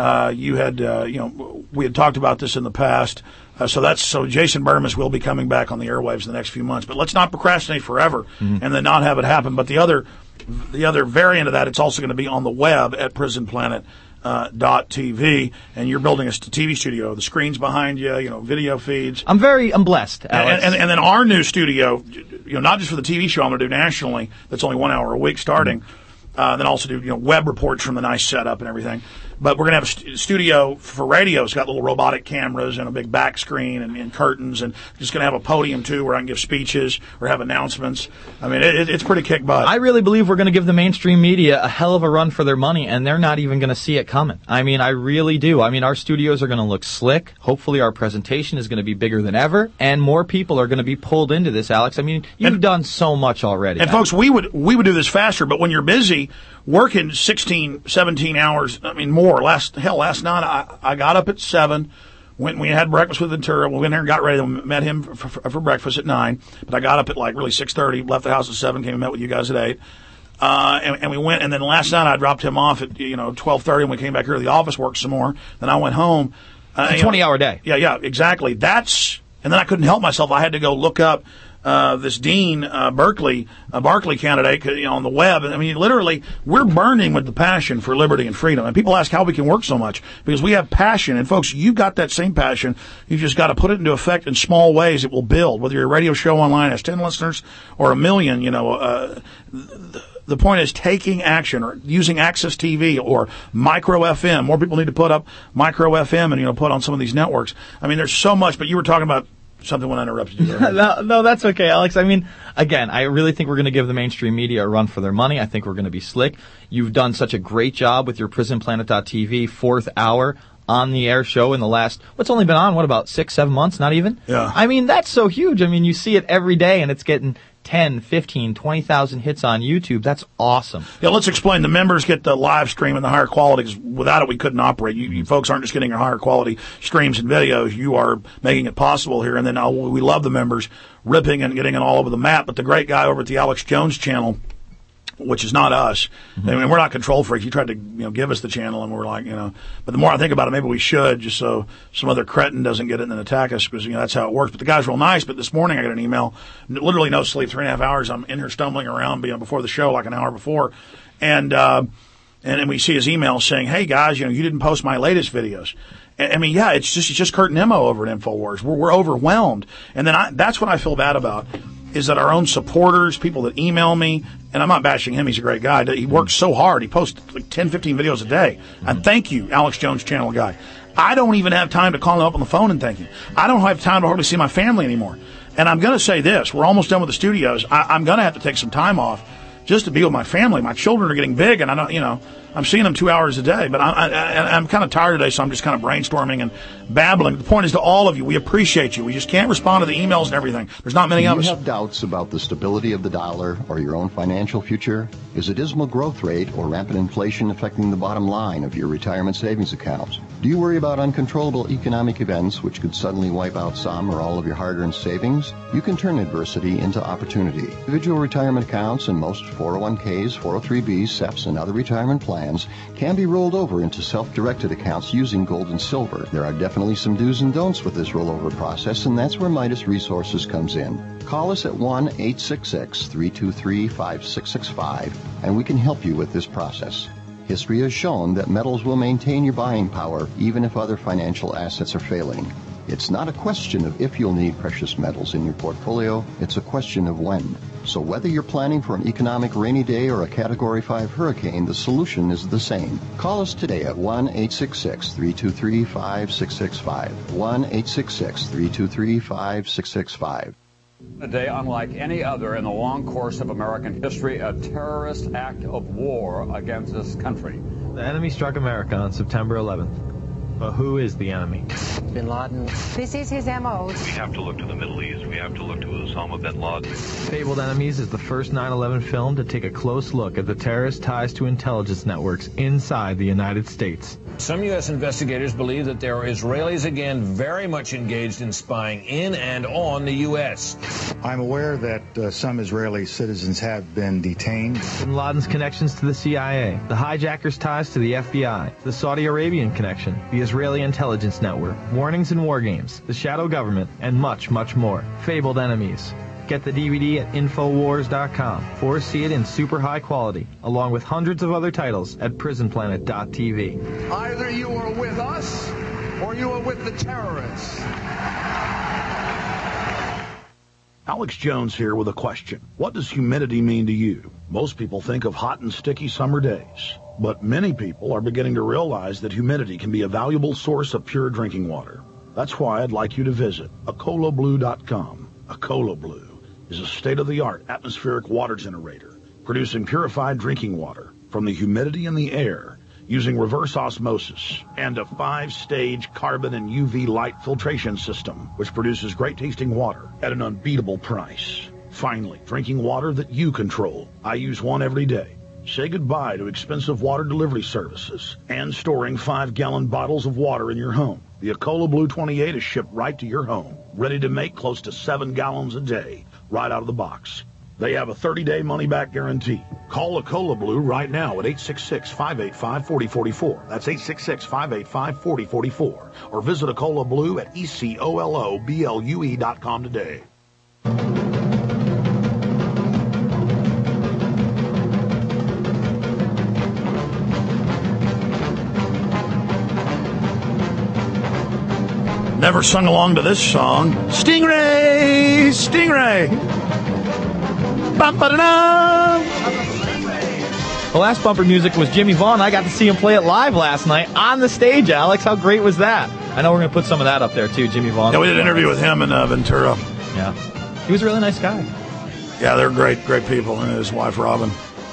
We had talked about this in the past. So Jason Burmis will be coming back on the airwaves in the next few months. But let's not procrastinate forever and then not have it happen. But the other variant of that, it's also going to be on the web at prisonplanet.tv, and you're building a TV studio. The screens behind you, video feeds. I'm blessed, Alex. And then our new studio, not just for the TV show I'm going to do nationally, that's only 1 hour a week starting, then also do, web reports from the nice setup and everything. But we're going to have a studio for radio. It's got little robotic cameras and a big back screen and curtains, and just going to have a podium, too, where I can give speeches or have announcements. I mean, it's pretty kick butt. I really believe we're going to give the mainstream media a hell of a run for their money, and they're not even going to see it coming. I mean, I really do. I mean, our studios are going to look slick. Hopefully our presentation is going to be bigger than ever, and more people are going to be pulled into this, Alex. I mean, you've done so much already. And, folks, we would do this faster, but when you're busy working 16, 17 hours, I mean, more. Last night I got up at 7, we had breakfast with Ventura. We went there and got ready. We met him for breakfast at 9, but I got up at like really 6:30, left the house at 7, came and met with you guys at 8. And we went, and then last night I dropped him off at 12:30, and we came back here to the office, worked some more. Then I went home. It's a 20-hour day. Yeah, exactly. And then I couldn't help myself. I had to go look up this Dean Barkley candidate on the web. I mean, literally, we're burning with the passion for liberty and freedom. And people ask how we can work so much, because we have passion. And, folks, you've got that same passion. You've just got to put it into effect in small ways. It will build. Whether your radio show online has 10 listeners or 1 million, the point is taking action, or using Access TV or Micro FM. More people need to put up Micro FM and, put on some of these networks. I mean, there's so much, but you were talking about something when I interrupted you. No, that's okay, Alex. I mean, again, I really think we're going to give the mainstream media a run for their money. I think we're going to be slick. You've done such a great job with your PrisonPlanet.tv 4th hour on-the-air show in the last, what's only been on, about 6-7 months, not even? Yeah. I mean, that's so huge. I mean, you see it every day, and it's getting 10, 15, 20,000 hits on YouTube. That's awesome. Yeah, let's explain. The members get the live stream and the higher quality, because without it we couldn't operate. You folks aren't just getting a higher quality streams and videos. You are making it possible here. And then we love the members ripping and getting it all over the map. But the great guy over at the Alex Jones channel, which is not us. Mm-hmm. I mean, we're not control freaks. He tried to, give us the channel, and we're like, But the more I think about it, maybe we should, just so some other cretin doesn't get it and then attack us, because, that's how it works. But the guy's real nice. But this morning I got an email, literally no sleep, 3.5 hours. I'm in here stumbling around, before the show, like an hour before. And then we see his email saying, hey, guys, you didn't post my latest videos. I mean, yeah, it's just Kurt Nemo over at InfoWars. We're overwhelmed. And then that's what I feel bad about, is that our own supporters, people that email me, and I'm not bashing him, he's a great guy. He works so hard. He posts like 10, 15 videos a day. And thank you, Alex Jones channel guy. I don't even have time to call him up on the phone and thank him. I don't have time to hardly see my family anymore. And I'm going to say this. We're almost done with the studios. I'm going to have to take some time off just to be with my family. My children are getting big, and I don't, I'm seeing them 2 hours a day, but I'm kind of tired today, so I'm just kind of brainstorming and babbling. The point is, to all of you, we appreciate you. We just can't respond to the emails and everything. There's not many of us. Do you have doubts about the stability of the dollar or your own financial future? Is a dismal growth rate or rampant inflation affecting the bottom line of your retirement savings accounts? Do you worry about uncontrollable economic events which could suddenly wipe out some or all of your hard-earned savings? You can turn adversity into opportunity. Individual retirement accounts and most 401ks, 403bs, SEPs, and other retirement plans can be rolled over into self-directed accounts using gold and silver. There are definitely some do's and don'ts with this rollover process, and that's where Midas Resources comes in. Call us at 1-866-323-5665, and we can help you with this process. History has shown that metals will maintain your buying power even if other financial assets are failing. It's not a question of if you'll need precious metals in your portfolio, it's a question of when. So whether you're planning for an economic rainy day or a Category 5 hurricane, the solution is the same. Call us today at 1-866-323-5665. 1-866-323-5665. A day unlike any other in the long course of American history, a terrorist act of war against this country. The enemy struck America on September 11th. But who is the enemy? Bin Laden. This is his MO. We have to look to the Middle East. We have to look to Osama bin Laden. Fabled Enemies is the first 9/11 film to take a close look at the terrorist ties to intelligence networks inside the United States. Some U.S. investigators believe that there are Israelis again very much engaged in spying in and on the U.S. I'm aware that some Israeli citizens have been detained. Bin Laden's connections to the CIA, the hijackers' ties to the FBI, the Saudi Arabian connection, the Israeli intelligence network, warnings and war games, the shadow government, and much, much more. Fabled Enemies. Get the DVD at Infowars.com or see it in super high quality, along with hundreds of other titles at PrisonPlanet.tv. Either you are with us or you are with the terrorists. Alex Jones here with a question. What does humidity mean to you? Most people think of hot and sticky summer days, but many people are beginning to realize that humidity can be a valuable source of pure drinking water. That's why I'd like you to visit AcolaBlue.com. AcolaBlue is a state-of-the-art atmospheric water generator, producing purified drinking water from the humidity in the air using reverse osmosis and a 5-stage carbon and UV light filtration system, which produces great-tasting water at an unbeatable price. Finally, drinking water that you control. I use one every day. Say goodbye to expensive water delivery services and storing 5-gallon bottles of water in your home. The Acola Blue 28 is shipped right to your home, ready to make close to 7 gallons a day, right out of the box. They have a 30-day money-back guarantee. Call Acola Blue right now at 866-585-4044. That's 866-585-4044. Or visit Acola Blue at ECOLOBLUE.com today. Never sung along to this song. Stingray! Stingray! Bum-ba-da-dum. The last bumper music was Jimmy Vaughn. I got to see him play it live last night on the stage, Alex. How great was that? I know we're going to put some of that up there, too, Jimmy Vaughn. Yeah, we did an interview with him in Ventura. Yeah. He was a really nice guy. Yeah, they're great people, and his wife, Robin.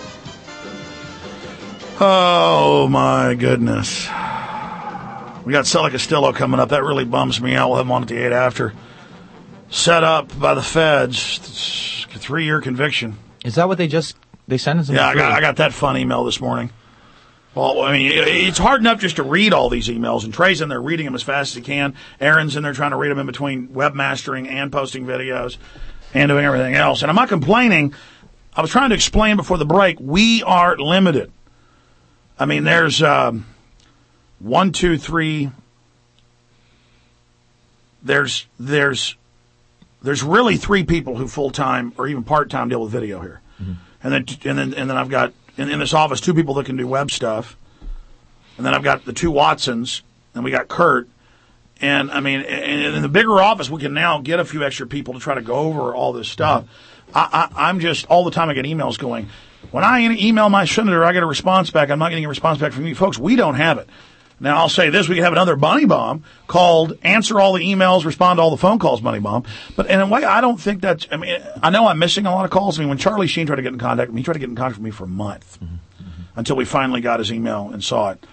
Oh, my goodness. We got Sella Castillo coming up. That really bums me out. We'll have him on at the 8 after. Set up by the feds. It's a 3-year conviction. Is that what they sentenced him? Yeah, I got that fun email this morning. Well, I mean, it's hard enough just to read all these emails, and Trey's in there reading them as fast as he can. Aaron's in there trying to read them in between webmastering and posting videos and doing everything else. And I'm not complaining. I was trying to explain before the break, we are limited. I mean, there's 1, 2, 3. There's really 3 people who full-time or even part-time deal with video here. Mm-hmm. And then I've got in this office 2 people that can do web stuff. And then I've got the 2 Watsons, and we got Kurt. And I mean, in the bigger office, we can now get a few extra people to try to go over all this stuff. I'm just, all the time I get emails going, when I email my senator, I get a response back. I'm not getting a response back from you folks. We don't have it. Now, I'll say this, we can have another Bunny Bomb called Answer All the Emails, Respond to All the Phone Calls Bunny Bomb. But in a way, I don't think that's, I mean, I know I'm missing a lot of calls. I mean, when Charlie Sheen tried to get in contact with me, he tried to get in contact with me for a month until we finally got his email and saw it.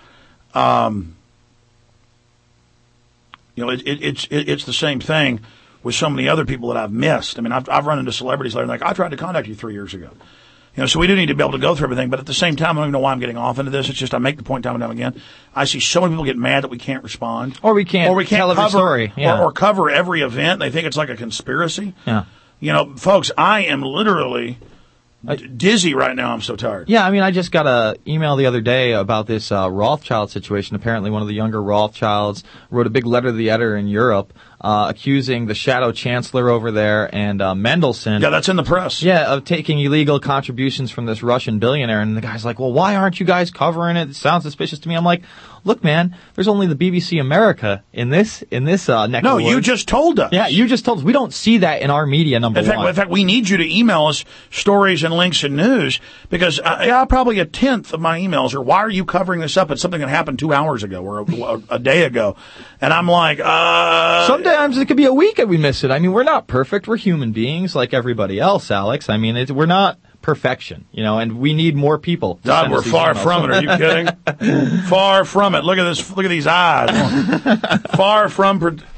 You know, it's the same thing with so many other people that I've missed. I mean, I've run into celebrities that are like, I tried to contact you 3 years ago. You know, so we do need to be able to go through everything, but at the same time, I don't even know why I'm getting off into this. It's just I make the point time and time again. I see so many people get mad that we can't respond. Or we can't tell every story. Yeah. Or cover every event. They think it's like a conspiracy. Yeah. You know, folks, I am literally dizzy right now. I'm so tired. Yeah, I mean, I just got an email the other day about this Rothschild situation. Apparently one of the younger Rothschilds wrote a big letter to the editor in Europe accusing the shadow chancellor over there and Mendelssohn. Yeah, that's in the press. Yeah, of taking illegal contributions from this Russian billionaire. And the guy's like, well, why aren't you guys covering it? It sounds suspicious to me. I'm like, look, man, there's only the BBC America in this neck of the No, woods. you just told us. Yeah, you just told us. We don't see that in our media, number one. In fact, we need you to email us stories and links and news because probably a tenth of my emails are, why are you covering this up? It's something that happened 2 hours ago or a day ago. And I'm like, Sometimes it could be a week and we miss it. I mean, we're not perfect. We're human beings like everybody else, Alex. I mean, we're not perfection, you know, and we need more people. God, we're far from it. Are you kidding? Far from it. Look at this. Look at these eyes. Far from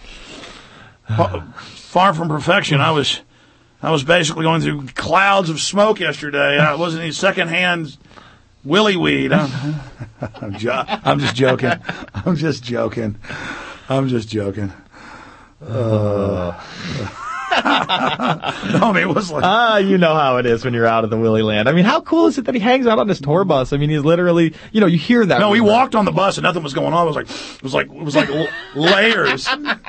perfection. I was basically going through clouds of smoke yesterday. I wasn't any secondhand willy weed. I'm just joking. I'm just joking. I mean, it was like, you know how it is when you're out of the Willy Land. I mean, how cool is it that he hangs out on this tour bus? I mean, he's literally, you know, you hear that. No, we walked on the bus and nothing was going on. It was like layers.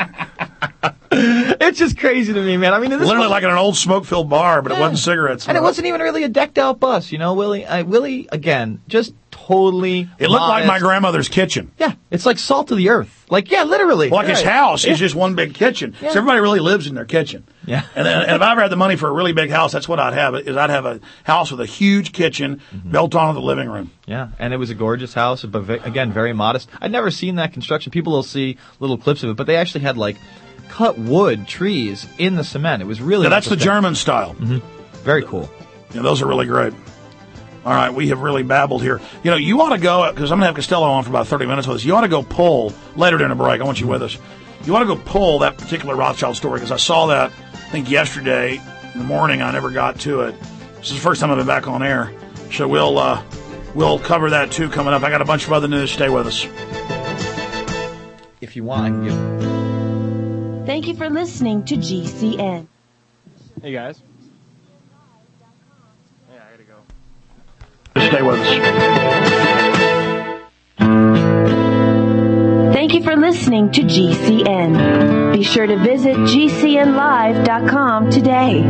It's just crazy to me, man. I mean, this literally like in an old smoke-filled bar, but it wasn't cigarettes. And it wasn't even really a decked-out bus, you know, Willie. Willie, again, just totally It looked like my modest. grandmother's kitchen. Yeah, it's like salt of the earth. Like, yeah, literally. Like his Right. house Yeah. is just one big kitchen. Yeah. So everybody really lives in their kitchen. Yeah. And if I ever had the money for a really big house, that's what I'd have. Is I'd have a house with a huge kitchen built onto the living room. Yeah, and it was a gorgeous house, but again, very modest. I'd never seen that construction. People will see little clips of it, but they actually had like cut wood trees in the cement. It was really Yeah, that's the interesting. German style. Very cool. Yeah, those are really great. All right, we have really babbled here. You know, you ought to go, because I'm going to have Costello on for about 30 minutes with us. You ought to go pull, later during the break, I want you with us. You ought to go pull that particular Rothschild story, because I saw that, I think, yesterday in the morning. I never got to it. This is the first time I've been back on air. So we'll cover that, too, coming up. I got a bunch of other news. Stay with us. If you want, I can give... Thank you for listening to GCN. Hey, guys. Stay with us. Thank you for listening to GCN. Be sure to visit GCNlive.com today.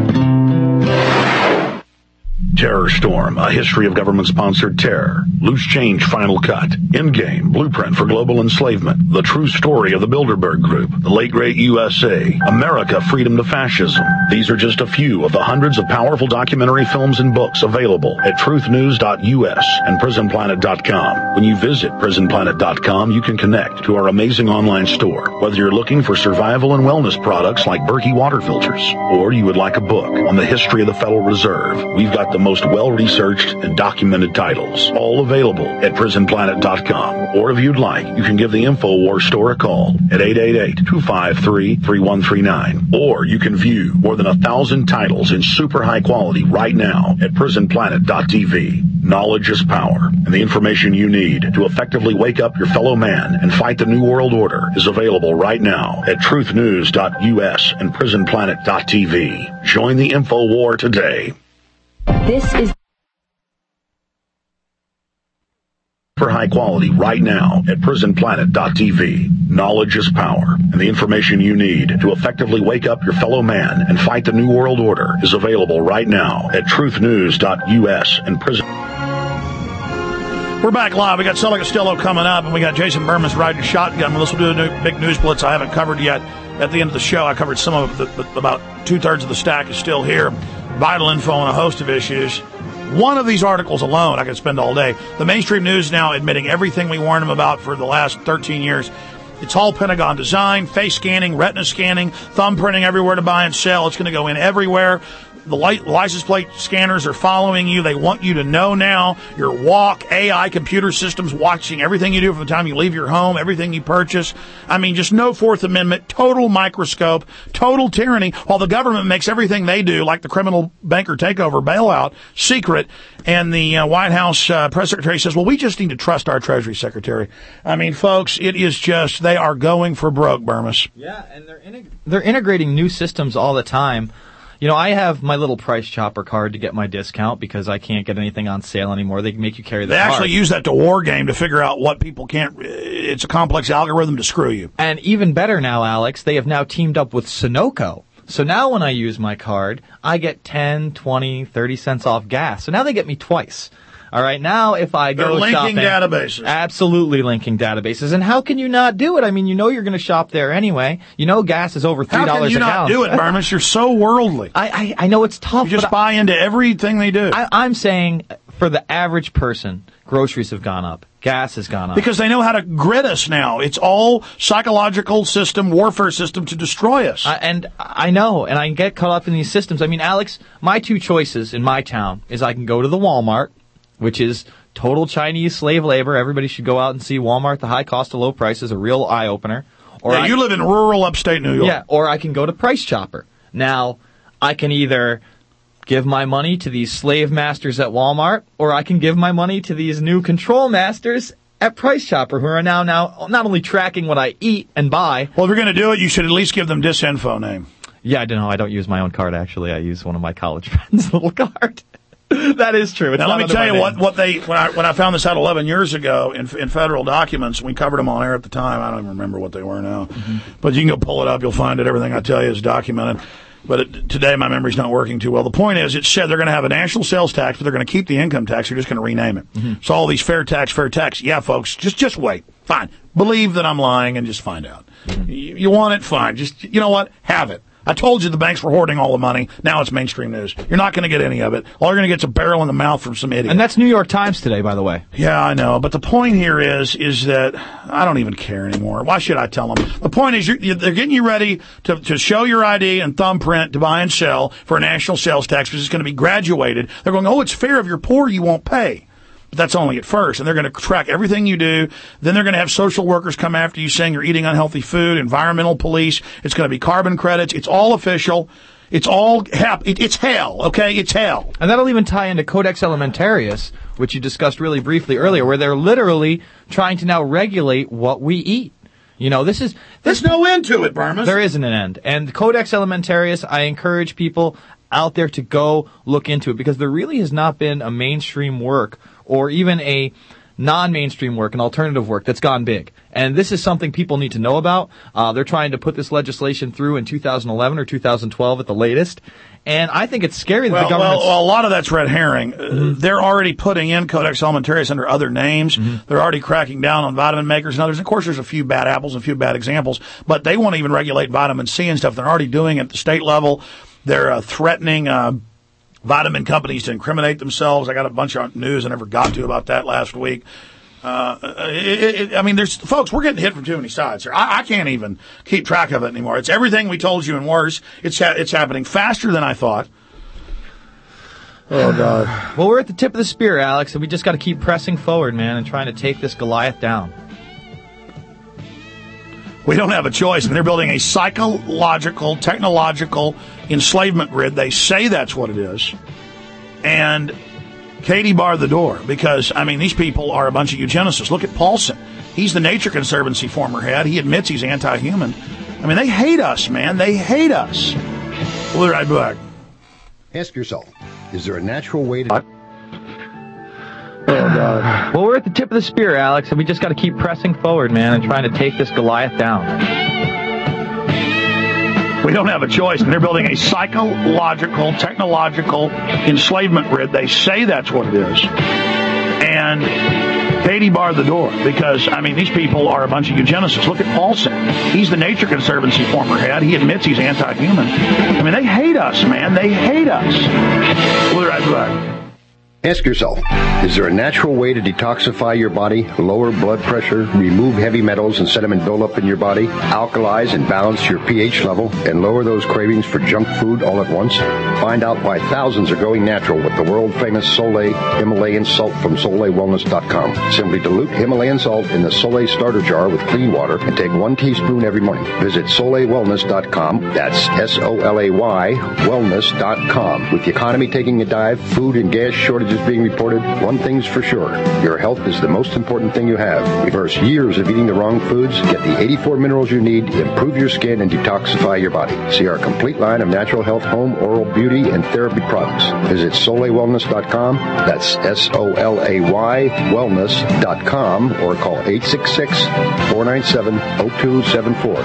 Terror Storm, a history of government-sponsored terror. Loose Change Final Cut. Endgame, Blueprint for Global Enslavement. The True Story of the Bilderberg Group. The Late Great USA. America, Freedom to Fascism. These are just a few of the hundreds of powerful documentary films and books available at truthnews.us and prisonplanet.com. When you visit prisonplanet.com, you can connect to our amazing online store. Whether you're looking for survival and wellness products like Berkey water filters, or you would like a book on the history of the Federal Reserve, we've got the most well-researched and documented titles, all available at prisonplanet.com. Or if you'd like, you can give the InfoWars store a call at 888-253-3139. Or you can view more than 1,000 titles in super high quality right now at prisonplanet.tv. Knowledge is power, and the information you need to effectively wake up your fellow man and fight the New World Order is available right now at truthnews.us and prisonplanet.tv. Join the InfoWar today. This is For high quality right now at prisonplanet.tv. Knowledge is power, and the information you need to effectively wake up your fellow man and fight the New World Order is available right now at truthnews.us and prison. We're back live. We got Sully Costello coming up, and we got Jason Bermas riding shotgun. Well, this will do a new big news blitz I haven't covered yet. At the end of the show, I covered some of it, but about two-thirds of the stack is still here. Vital info on a host of issues. One of these articles alone, I could spend all day. The mainstream news now admitting everything we warned them about for the last 13 years. It's all Pentagon design, face scanning, retina scanning, thumbprinting everywhere to buy and sell. It's going to go in everywhere. The license plate scanners are following you. They want you to know now. Your walk, AI, computer systems watching everything you do from the time you leave your home, everything you purchase. I mean, just no Fourth Amendment, total microscope, total tyranny, while the government makes everything they do, like the criminal banker takeover bailout, secret. And the White House press secretary says, well, we just need to trust our Treasury Secretary. I mean, folks, it is just, they are going for broke, Bermas. Yeah, and they're integrating new systems all the time. You know, I have my little Price Chopper card to get my discount because I can't get anything on sale anymore. They make you carry the They card. actually use that to war game to figure out what people can't. It's a complex algorithm to screw you. And even better now, Alex, they have now teamed up with Sunoco. So now when I use my card, I get 10, 20, 30 cents off gas. So now they get me twice. All right, now if I go shopping... They're linking shopping, databases. Absolutely linking databases. And how can you not do it? I mean, you know you're going to shop there anyway. You know gas is over $3 a gallon. How can you not do it, Bermas? You're so worldly. I know it's tough. You just buy into everything they do. I'm saying for the average person, groceries have gone up. Gas has gone up. Because they know how to grid us now. It's all psychological system, warfare system to destroy us. And I know, and I get caught up in these systems. I mean, Alex, my two choices in my town is I can go to the Walmart, which is total Chinese slave labor. Everybody should go out and see Walmart. The high cost of low prices, a real eye-opener. Or you live in rural upstate New York. Yeah, or I can go to Price Chopper. Now, I can either give my money to these slave masters at Walmart, or I can give my money to these new control masters at Price Chopper, who are now not only tracking what I eat and buy. Well, if you're going to do it, you should at least give them disinfo name. Yeah, I don't know. I don't use my own card, actually. I use one of my college friends' little card. That is true. It's now, let me tell you what they when I found this out 11 years ago in federal documents. We covered them on air at the time. I don't even remember what they were now. Mm-hmm. But you can go pull it up. You'll find it. Everything I tell you is documented. But today my memory's not working too well. The point is, it said they're going to have a national sales tax, but they're going to keep the income tax. They're just going to rename it. So all these fair tax. Yeah, folks, just wait. Fine. Believe that I'm lying and just find out. You want it? Fine. Just, you know what? Have it. I told you the banks were hoarding all the money. Now it's mainstream news. You're not going to get any of it. All you're going to get is a barrel in the mouth from some idiot. And that's New York Times today, by the way. Yeah, I know. But the point here is that I don't even care anymore. Why should I tell them? The point is they're getting you ready to show your ID and thumbprint to buy and sell for a national sales tax, which is going to be graduated. They're going, oh, it's fair. If you're poor, you won't pay. But that's only at first. And they're going to track everything you do. Then they're going to have social workers come after you saying you're eating unhealthy food, environmental police. It's going to be carbon credits. It's all official. It's all it's hell, okay? It's hell. And that'll even tie into Codex Alimentarius, which you discussed really briefly earlier, where they're literally trying to now regulate what we eat. You know, there's no end to it, Burma. There isn't an end. And Codex Alimentarius, I encourage people out there to go look into it, because there really has not been a mainstream work or even a non-mainstream work, an alternative work that's gone big. And this is something people need to know about. They're trying to put this legislation through in 2011 or 2012 at the latest. And I think it's scary that the government... Well, a lot of that's red herring. They're already putting in Codex Alimentarius under other names. They're already cracking down on vitamin makers and others. Of course, there's a few bad apples and a few bad examples, but they won't even regulate vitamin C and stuff. They're already doing it at the state level. They're threatening vitamin companies to incriminate themselves. I got a bunch of news I never got to about that last week. I mean, folks, we're getting hit from too many sides here. I can't even keep track of it anymore. It's everything we told you and worse. It's happening faster than I thought. Oh, God. Well, we're at the tip of the spear, Alex, and we just got to keep pressing forward, man, and trying to take this Goliath down. We don't have a choice. I mean, they're building a psychological, technological enslavement grid. They say that's what it is. And Katie barred the door because, I mean, these people are a bunch of eugenicists. Look at Paulson. He's the Nature Conservancy former head. He admits he's anti-human. I mean, they hate us, man. They hate us. We'll be right back. Ask yourself, is there a natural way to... Oh, God. Well, we're at the tip of the spear, Alex, and we just got to keep pressing forward, man, and trying to take this Goliath down. We don't have a choice. They're building a psychological, technological enslavement grid. They say that's what it is. And Katie barred the door because, I mean, these people are a bunch of eugenicists. Look at Paulson. He's the Nature Conservancy former head. He admits he's anti-human. I mean, they hate us, man. They hate us. We'll be right back. Ask yourself, is there a natural way to detoxify your body, lower blood pressure, remove heavy metals and sediment buildup in your body, alkalize and balance your pH level, and lower those cravings for junk food all at once? Find out why thousands are going natural with the world-famous Soleil Himalayan salt from SoleilWellness.com. Simply dilute Himalayan salt in the Soleil starter jar with clean water and take 1 teaspoon every morning. Visit SoleilWellness.com. That's SOLAY Wellness.com. With the economy taking a dive, food and gas shortages being reported, one thing's for sure. Your health is the most important thing you have. Reverse years of eating the wrong foods, get the 84 minerals you need, improve your skin, and detoxify your body. See our complete line of natural health, home, oral, beauty, and therapy products. Visit SoleilWellness.com. That's SOLAY Wellness.com, or call 866-497-0274.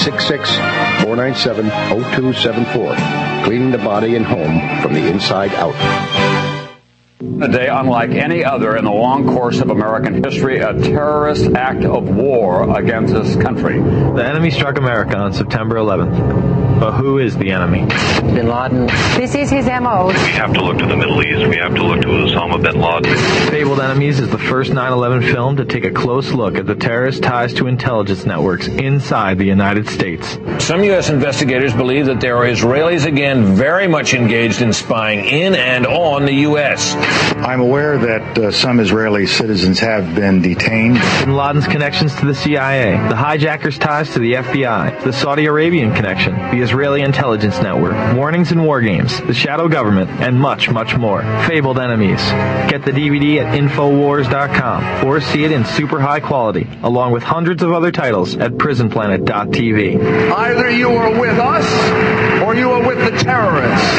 866-497-0274. Cleaning the body and home from the inside out. A day unlike any other in the long course of American history, a terrorist act of war against this country. The enemy struck America on September 11th. But who is the enemy? Bin Laden. This is his MO. We have to look to the Middle East. We have to look to Osama bin Laden. Fabled Enemies is the first 9/11 film to take a close look at the terrorist ties to intelligence networks inside the United States. Some U.S. investigators believe that there are Israelis again very much engaged in spying in and on the U.S. I'm aware that some Israeli citizens have been detained. Bin Laden's connections to the CIA, the hijackers' ties to the FBI, the Saudi Arabian connection, the Israeli intelligence network, warnings and war games, the shadow government, and much, much more. Fabled Enemies. Get the DVD at Infowars.com or see it in super high quality, along with hundreds of other titles at PrisonPlanet.tv. Either you are with us or you are with the terrorists.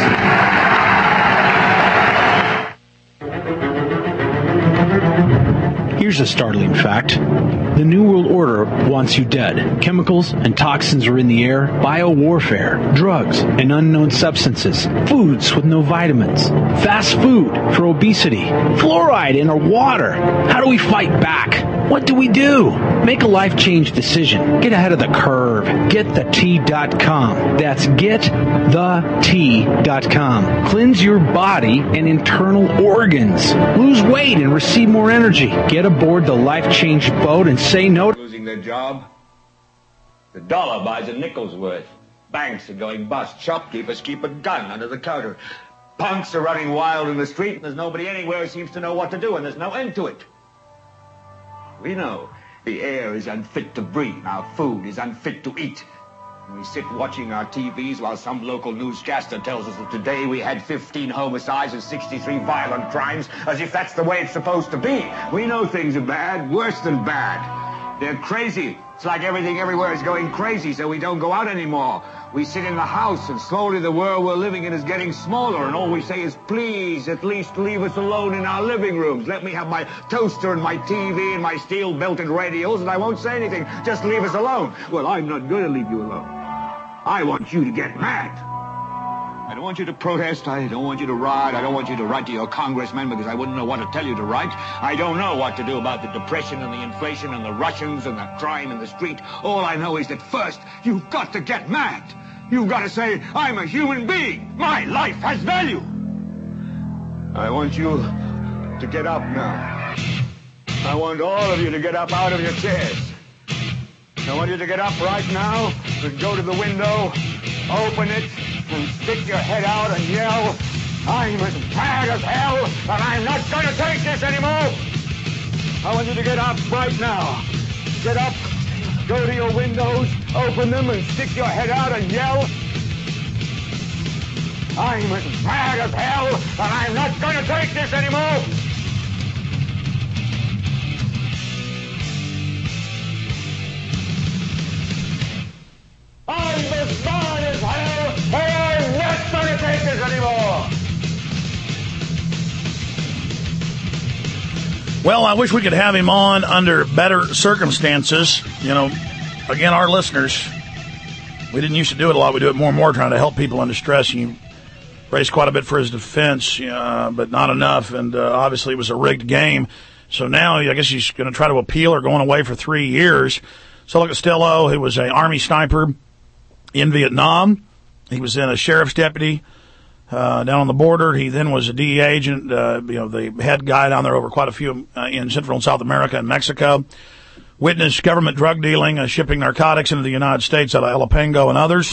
Here's a startling fact. The New World Order wants you dead. Chemicals and toxins are in the air, biowarfare, drugs and unknown substances, foods with no vitamins, fast food for obesity, fluoride in our water. How do we fight back? What do we do? Make a life-change decision. Get ahead of the curve. GetTheT.com. That's GetTheT.com. Cleanse your body and internal organs. Lose weight and receive more energy. Get aboard the life-change boat and say no to losing their job. The dollar buys a nickel's worth. Banks are going bust. Shopkeepers keep a gun under the counter. Punks are running wild in the street, and there's nobody anywhere who seems to know what to do, and there's no end to it. We know the air is unfit to breathe. Our food is unfit to eat. And we sit watching our TVs while some local newscaster tells us that today we had 15 homicides and 63 violent crimes, as if that's the way it's supposed to be. We know things are bad, worse than bad. They're crazy. It's like everything everywhere is going crazy, so we don't go out anymore. We sit in the house, and slowly the world we're living in is getting smaller, and all we say is, please, at least leave us alone in our living rooms. Let me have my toaster and my TV and my steel-belted radios, and I won't say anything. Just leave us alone. Well, I'm not going to leave you alone. I want you to get mad. I don't want you to protest. I don't want you to riot. I don't want you to write to your congressman because I wouldn't know what to tell you to write. I don't know what to do about the depression and the inflation and the Russians and the crime in the street. All I know is that first, you've got to get mad. You've got to say, I'm a human being. My life has value. I want you to get up now. I want all of you to get up out of your chairs. I want you to get up right now and go to the window, open it, and stick your head out and yell, I'm as mad as hell, and I'm not going to take this anymore. I want you to get up right now. Get up, go to your windows, open them, and stick your head out and yell, I'm as mad as hell, and I'm not going to take this anymore. I'm as mad as hell, and I'm not going to take this anymore. Well, I wish we could have him on under better circumstances. You know, again, our listeners, we didn't used to do it a lot. We do it more and more, trying to help people under stress. You raised quite a bit for his defense, but not enough. And obviously it was a rigged game. So now I guess he's going to try to appeal or going away for 3 years. Sully Costello, who was an Army sniper in Vietnam. He was then a sheriff's deputy down on the border. He then was a DEA agent, the head guy down there over quite a few in Central and South America and Mexico. Witnessed government drug dealing, shipping narcotics into the United States out of El Paso and others.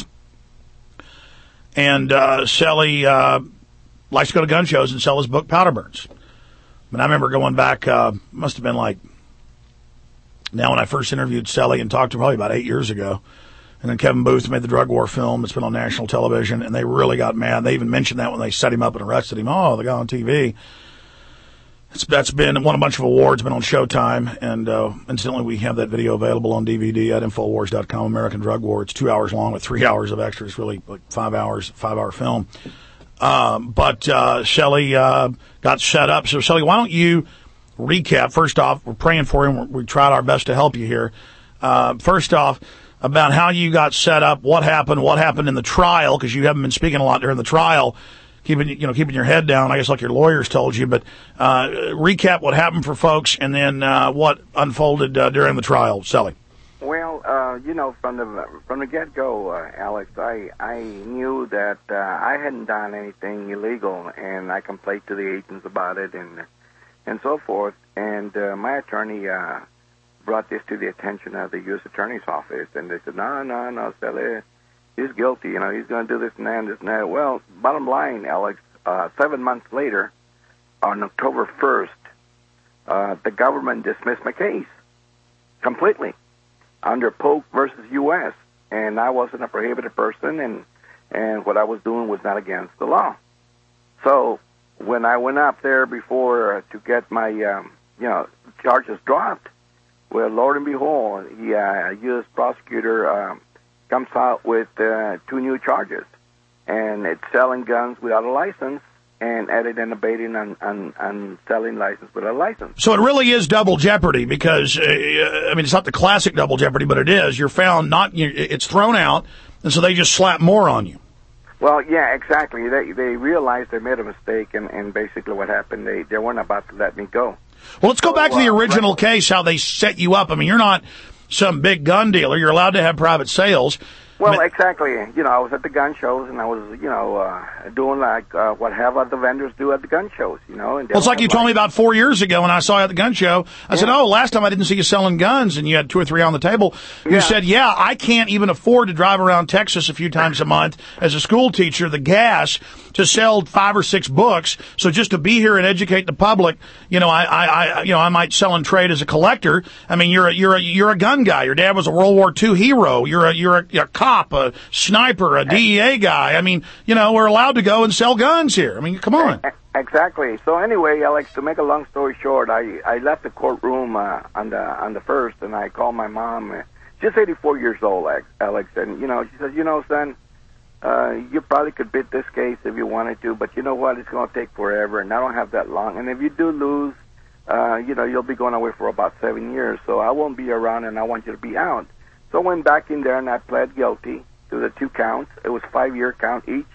And Sully likes to go to gun shows and sell his book, Powder Burns. I remember going back, must have been like, now when I first interviewed Sully and talked to him probably about 8 years ago. And then Kevin Booth made the drug war film. It's been on national television, and they really got mad. They even mentioned that when they set him up and arrested him. Oh, the guy on TV. That's been won a bunch of awards, been on Showtime, and incidentally, we have that video available on DVD at Infowars.com, American Drug War. It's 2 hours long with 3 hours of extra. It's really like 5 hours, 5-hour film. But Sully got set up. So, Sully, why don't you recap? First off, we're praying for him. We tried our best to help you here. First off, about how you got set up, what happened in the trial, because you haven't been speaking a lot during the trial, keeping your head down, I guess like your lawyers told you, but recap what happened for folks, and then what unfolded during the trial, Sully. Well, from the get-go, Alex, I knew that I hadn't done anything illegal, and I complained to the agents about it and so forth, and my attorney brought this to the attention of the U.S. Attorney's Office, and they said, no, Sully, he's guilty, he's going to do this and that. Well, bottom line, Alex, 7 months later, on October 1st, the government dismissed my case completely under Polk versus U.S., and I wasn't a prohibited person, and what I was doing was not against the law. So when I went up there before to get my, charges dropped, well, Lord and behold, a U.S. prosecutor comes out with 2 new charges, and it's selling guns without a license and aiding and abetting on selling license without a license. So it really is double jeopardy because, I mean, it's not the classic double jeopardy, but it is. You're found it's thrown out, and so they just slap more on you. Well, yeah, exactly. They realized they made a mistake, and basically what happened, they weren't about to let me go. Well, let's go back to the original case, how they set you up. I mean, you're not some big gun dealer. You're allowed to have private sales. Well, exactly. You know, I was at the gun shows, and I was, doing like what have other vendors do at the gun shows, you know. And well, it's like you told me about 4 years ago when I saw you at the gun show. I said, last time I didn't see you selling guns, and you had 2 or 3 on the table. You said, I can't even afford to drive around Texas a few times a month as a school teacher, the gas, to sell 5 or 6 books. So just to be here and educate the public, I might sell and trade as a collector. I mean, you're a gun guy. Your dad was a World War II hero. You're a cop, a sniper, a DEA guy. I mean, we're allowed to go and sell guns here. I mean, come on. Exactly. So anyway, Alex, to make a long story short, I left the courtroom on the first, and I called my mom. She's 84 years old, Alex, and she says, son, you probably could beat this case if you wanted to, but you know what? It's going to take forever, and I don't have that long. And if you do lose, you'll be going away for about 7 years, so I won't be around, and I want you to be out. So I went back in there, and I pled guilty to the 2 counts. It was 5-year count each.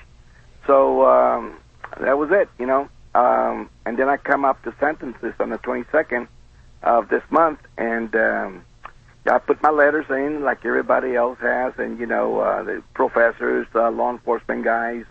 So that was it, and then I come up to sentences on the 22nd of this month, and I put my letters in like everybody else has, and the professors, law enforcement guys,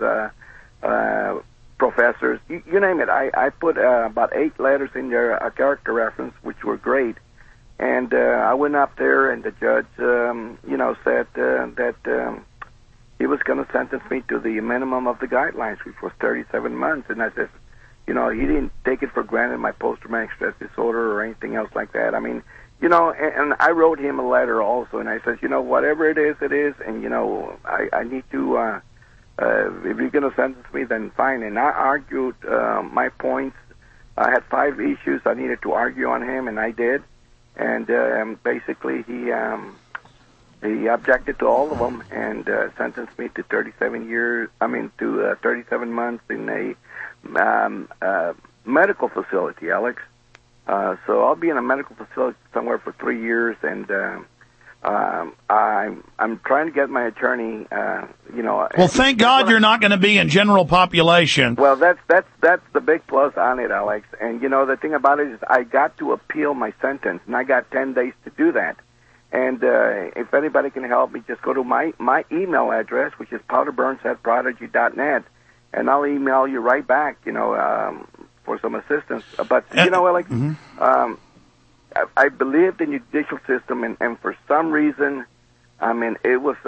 professors, you name it. I put about 8 letters in there, a character reference, which were great. And I went up there, and the judge, said that he was going to sentence me to the minimum of the guidelines, which was 37 months. And I said, he didn't take it for granted, my post-traumatic stress disorder or anything else like that. I mean, and I wrote him a letter also, and I said, whatever it is, and, I need to, if you're going to sentence me, then fine. And I argued my points. I had 5 issues I needed to argue on him, and I did. And basically, he objected to all of them and sentenced me to 37 months in a medical facility, Alex. So I'll be in a medical facility somewhere for 3 years, and I'm trying to get my attorney. Well, thank God you're not going to be in general population. Well, that's the big plus on it, Alex. And the thing about it is, I got to appeal my sentence, and I got 10 days to do that. And if anybody can help me, just go to my email address, which is powderburns@prodigy.net, and I'll email you right back. For some assistance. But Alex, I believed in the judicial system, and for some reason, I mean, it was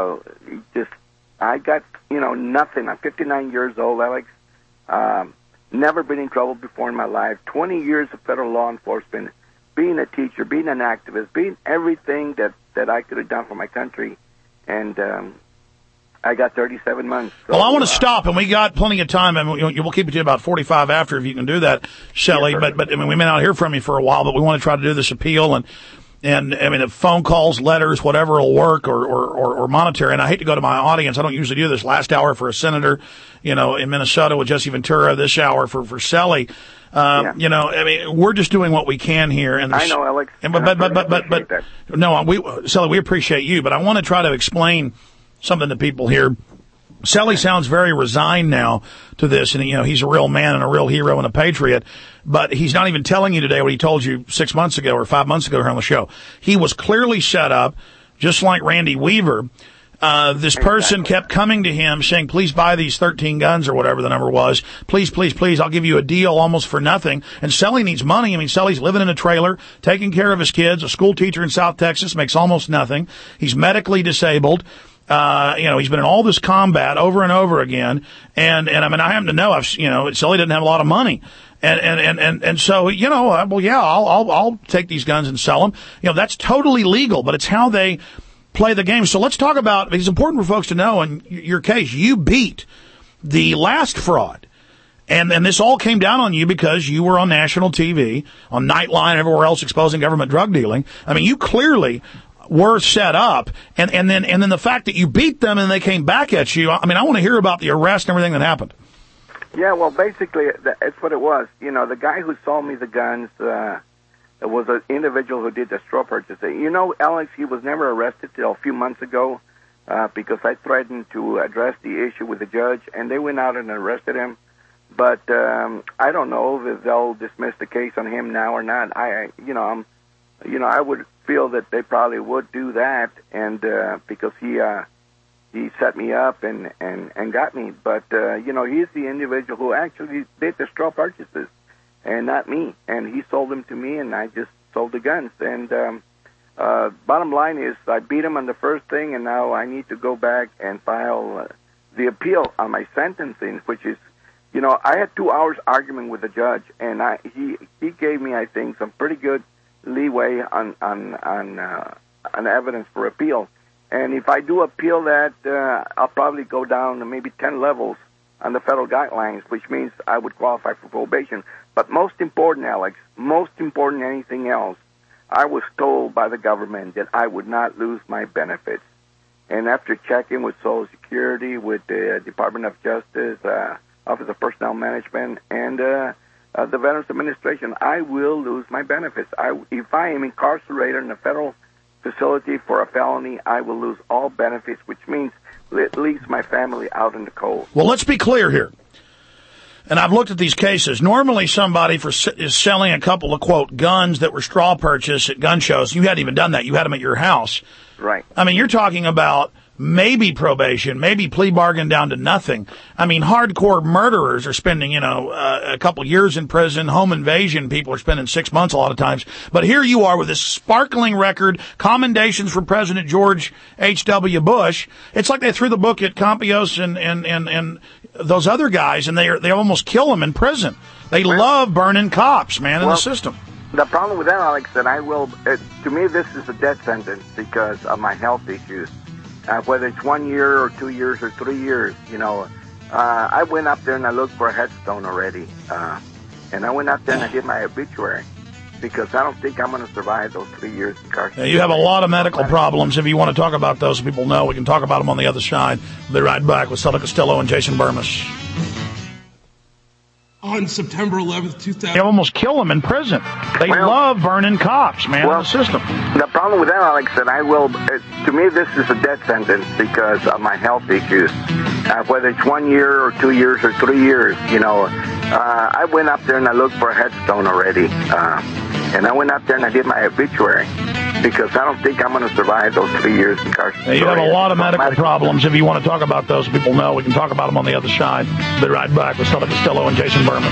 I got nothing. I'm 59 years old, Alex. Never been in trouble before in my life. 20 years of federal law enforcement, being a teacher, being an activist, being everything that I could have done for my country, and I got 37 months. So, well, I want to stop, and we got plenty of time, and we'll keep it to about 45 after if you can do that, Shelley. Yes, but I mean, we may not hear from you for a while, but we want to try to do this appeal, and I mean, if phone calls, letters, whatever will work, or monetary. And I hate to go to my audience. I don't usually do this. Last hour for a senator, in Minnesota with Jesse Ventura. This hour for Shelley. I mean, we're just doing what we can here. And I know, Alex. But Shelley, we appreciate you, but I want to try to explain something to people here. Shelley sounds very resigned now to this, and he's a real man and a real hero and a patriot, but he's not even telling you today what he told you 6 months ago or 5 months ago here on the show. He was clearly set up, just like Randy Weaver. This person kept coming to him saying, please buy these 13 guns or whatever the number was. Please, please, please, I'll give you a deal almost for nothing. And Shelley needs money. I mean, Shelley's living in a trailer, taking care of his kids, a school teacher in South Texas, makes almost nothing. He's medically disabled. He's been in all this combat over and over again. And I mean, I happen to know, Shelley didn't have a lot of money. And so, I'll take these guns and sell them. That's totally legal, but it's how they play the game. So let's talk about, it's important for folks to know in your case, you beat the last fraud. And this all came down on you because you were on national TV, on Nightline, everywhere else exposing government drug dealing. I mean, you clearly were set up, and then the fact that you beat them and they came back at you. I mean, I want to hear about the arrest and everything that happened. Yeah, well, basically, that's what it was. You know, the guy who sold me the guns was an individual who did the straw purchasing. You know, Alex, he was never arrested till a few months ago because I threatened to address the issue with the judge, and they went out and arrested him. But I don't know if they'll dismiss the case on him now or not. I would feel that they probably would do that, and because he set me up and got me. But he's the individual who actually did the straw purchases, and not me. And he sold them to me, and I just sold the guns. And bottom line is, I beat him on the first thing, and now I need to go back and file the appeal on my sentencing, which is, I had 2 hours arguing with the judge, and he gave me, I think, some pretty good leeway on evidence for appeal. And if I do appeal that, I'll probably go down to maybe 10 levels on the federal guidelines, which means I would qualify for probation. But most important, Alex, most important than anything else, I was told by the government that I would not lose my benefits. And after checking with Social Security, with the Department of Justice, Office of Personnel Management, and the Veterans Administration, I will lose my benefits. If I am incarcerated in a federal facility for a felony, I will lose all benefits, which means it leaves my family out in the cold. Well, let's be clear here. And I've looked at these cases. Normally somebody is selling a couple of, quote, guns that were straw purchased at gun shows. You hadn't even done that. You had them at your house. Right. I mean, you're talking about maybe probation, maybe plea bargain down to nothing. I mean, hardcore murderers are spending, a couple years in prison. Home invasion people are spending 6 months a lot of times. But here you are with this sparkling record, commendations from President George H.W. Bush. It's like they threw the book at Campos and those other guys, and they almost kill them in prison. They love burning cops, man, in the system. The problem with that, Alex, that to me, this is a death sentence because of my health issues. Whether it's 1 year or 2 years or 3 years, I went up there and I looked for a headstone already. And I went up there and I did my obituary because I don't think I'm going to survive those 3 years incarceration. You have a lot of medical problems. If you want to talk about those, people know we can talk about them on the other side. We'll be right back with Sully Costello and Jason Burmis. On September 11th, 2000. They almost kill them in prison. They love burning cops, man, in the system. The problem with that, Alex, that to me, this is a death sentence because of my health issues. Whether it's 1 year or 2 years or 3 years, I went up there and I looked for a headstone already. And I went up there and I did my obituary because I don't think I'm going to survive those 3 years incarceration. You have a lot of medical problems. If you want to talk about those, people know we can talk about them on the other side. We'll be right back with Sully Costello and Jason Burmis.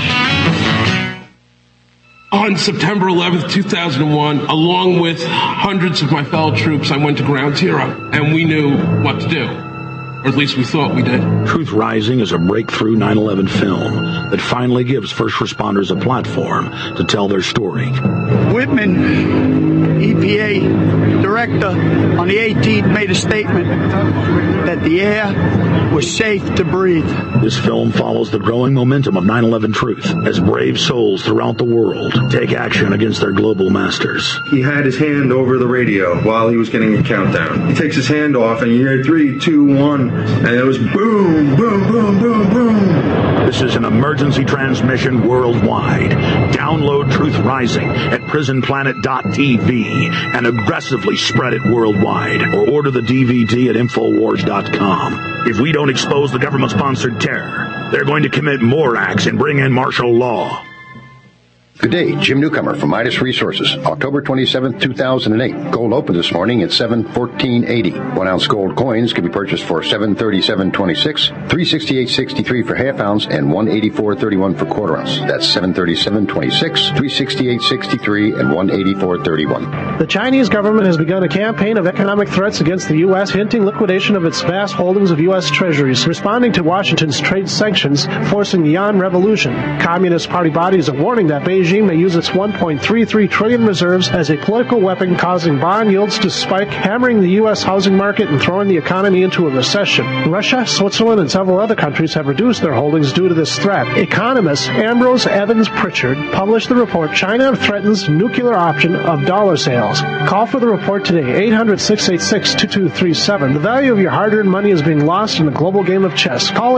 On September 11th, 2001, along with hundreds of my fellow troops, I went to Ground Zero, and we knew what to do. Or at least we thought we did. Truth Rising is a breakthrough 9/11 film that finally gives first responders a platform to tell their story. Whitman, EPA director, on the 18th made a statement that the air was safe to breathe. This film follows the growing momentum of 9/11 truth as brave souls throughout the world take action against their global masters. He had his hand over the radio while he was getting a countdown. He takes his hand off and you hear 3, 2, 1, and it was boom, boom, boom, boom, boom. This is an emergency transmission worldwide. Download Truth Rising at prisonplanet.tv and aggressively spread it worldwide, or order the DVD at Infowars.com. If we don't expose the government-sponsored terror, they're going to commit more acts and bring in martial law. Good day, Jim Newcomer from Midas Resources. October 27, 2008. Gold opened this morning at $714.80. 1 ounce gold coins can be purchased for $737.26, $368.63 for half ounce, and $184.31 for quarter ounce. That's $737.26, $368.63, and $184.31. The Chinese government has begun a campaign of economic threats against the U.S., hinting liquidation of its vast holdings of U.S. treasuries, responding to Washington's trade sanctions, forcing the Yuan revolution. Communist Party bodies are warning that Beijing regime may use its $1.33 trillion reserves as a political weapon, causing bond yields to spike, hammering the U.S. housing market and throwing the economy into a recession. Russia, Switzerland, and several other countries have reduced their holdings due to this threat. Economist Ambrose Evans Pritchard published the report, China Threatens Nuclear Option of Dollar Sales. Call for the report today, 800-686-2237. The value of your hard-earned money is being lost in the global game of chess. Call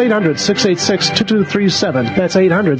800-686-2237. That's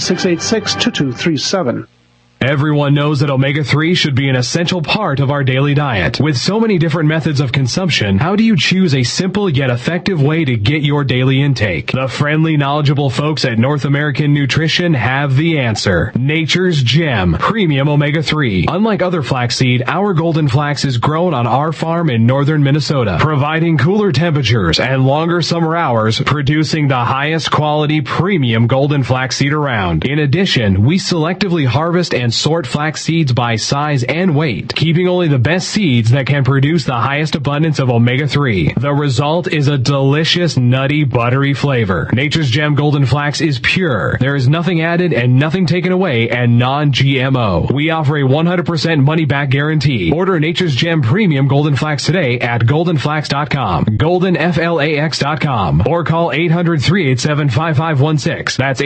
800-686-2237. Everyone knows that omega-3 should be an essential part of our daily diet. With so many different methods of consumption, how do you choose a simple yet effective way to get your daily intake? The friendly, knowledgeable folks at North American Nutrition have the answer. Nature's Gem Premium Omega-3. Unlike other flaxseed, our golden flax is grown on our farm in northern Minnesota, providing cooler temperatures and longer summer hours, producing the highest quality premium golden flaxseed around. In addition, we selectively harvest and sort flax seeds by size and weight, keeping only the best seeds that can produce the highest abundance of omega-3. The result is a delicious, nutty, buttery flavor. Nature's Gem Golden Flax is pure. There is nothing added and nothing taken away, and non-GMO. We offer a 100% money-back guarantee. Order Nature's Gem Premium Golden Flax today at goldenflax.com, goldenflax.com, or call 800-387-5516. That's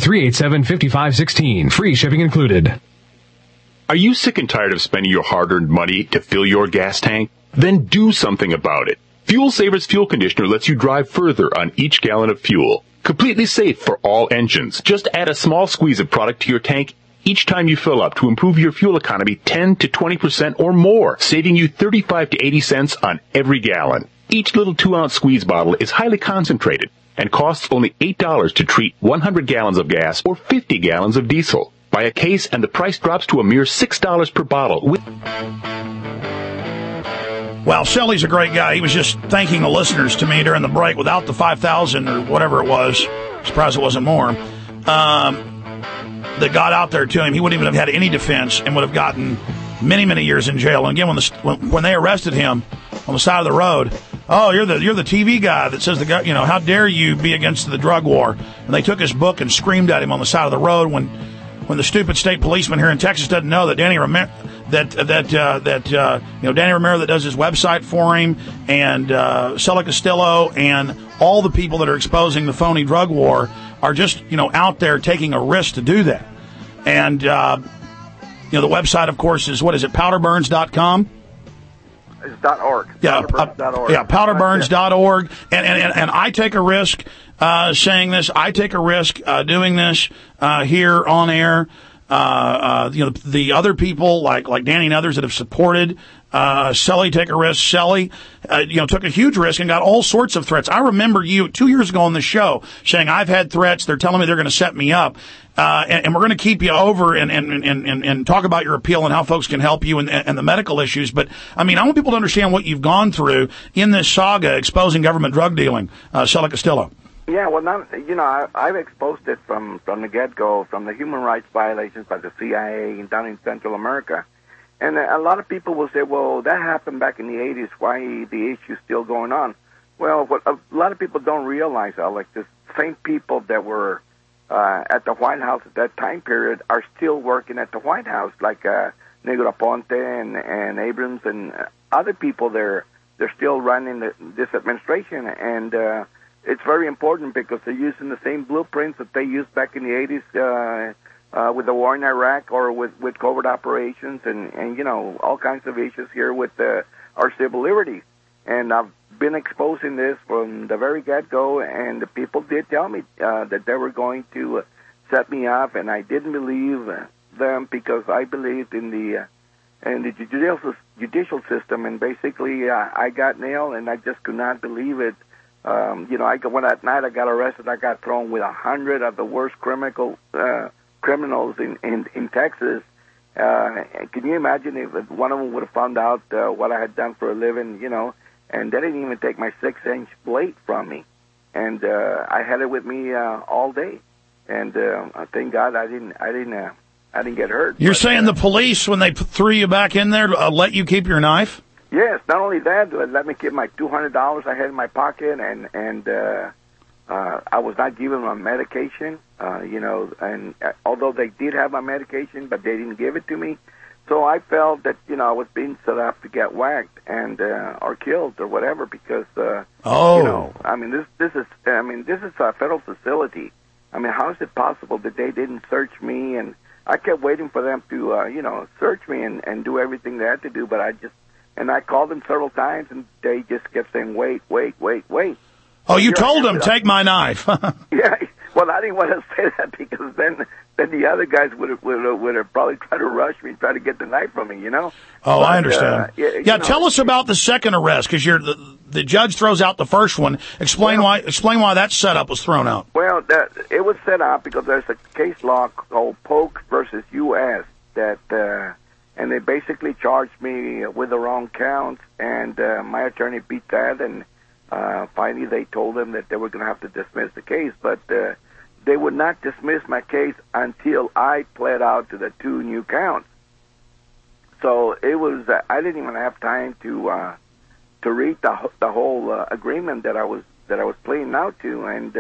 800-387-5516. Free shipping included. Are you sick and tired of spending your hard-earned money to fill your gas tank? Then do something about it. Fuel Savers Fuel Conditioner lets you drive further on each gallon of fuel. Completely safe for all engines. Just add a small squeeze of product to your tank each time you fill up to improve your fuel economy 10 to 20% or more, saving you 35 to 80 cents on every gallon. Each little 2-ounce squeeze bottle is highly concentrated and costs only $8 to treat 100 gallons of gas or 50 gallons of diesel. Buy a case and the price drops to a mere $6 per bottle. Well, Shelly's a great guy. He was just thanking the listeners to me during the break without the 5,000 or whatever it was. Surprised it wasn't more. That got out there to him. He wouldn't even have had any defense and would have gotten many, many years in jail. And again, when they arrested him on the side of the road, oh, you're the TV guy that says the guy, how dare you be against the drug war? And they took his book and screamed at him on the side of the road when the stupid state policeman here in Texas doesn't know that Danny Romero, Danny Romero that does his website for him, and Sully Castillo, and all the people that are exposing the phony drug war are just out there taking a risk to do that. And the website, of course, is powderburns.com. It's .org. Yeah, powderburns.org. Powderburns.org. And I take a risk saying this. I take a risk doing this here on air. The other people like Danny and others that have supported Sully take a risk. Sully, took a huge risk and got all sorts of threats. I remember you 2 years ago on the show saying, I've had threats. They're telling me they're going to set me up. And we're going to keep you over and talk about your appeal and how folks can help you and the medical issues. But, I want people to understand what you've gone through in this saga exposing government drug dealing, Sully Castillo. Yeah, well, I've exposed it from the get-go, from the human rights violations by the CIA down in Central America. And a lot of people will say, well, that happened back in the 80s. Why the issue's still going on? Well, what a lot of people don't realize, Alex, the same people that were at the White House at that time period are still working at the White House, like Negro Ponte and Abrams and other people. They're still running this administration, and it's very important because they're using the same blueprints that they used back in the 80s with the war in Iraq or with covert operations and all kinds of issues here with our civil liberties. And I've been exposing this from the very get-go, and the people did tell me that they were going to set me up, and I didn't believe them because I believed in the judicial system, and basically I got nailed, and I just could not believe it. When that night I got arrested, I got thrown with 100 of the worst criminals in Texas. Can you imagine if one of them would have found out what I had done for a living, and they didn't even take my 6-inch blade from me. And I had it with me all day. And thank God I didn't get hurt. You're saying the police, when they threw you back in there, let you keep your knife? Yes, not only that, let me keep my $200 I had in my pocket, and I was not given my medication, and although they did have my medication, but they didn't give it to me. So I felt that, I was being set up to get whacked and or killed or whatever because, this is a federal facility. I mean, how is it possible that they didn't search me? And I kept waiting for them to, search me and do everything they had to do, but I called them several times, and they just kept saying, wait. Oh, you told them, take my knife. Yeah, well, I didn't want to say that because then the other guys would have probably tried to rush me, try to get the knife from me, Oh, but, I understand. Tell us about the second arrest, because the judge throws out the first one. Explain why that setup was thrown out. Well, it was set up because there's a case law called Polk versus U.S. and they basically charged me with the wrong counts, and my attorney beat that, and finally they told them that they were going to have to dismiss the case, but they would not dismiss my case until I pled out to the 2 new counts. So it was I didn't even have time to read the whole agreement that I was pleading out to, and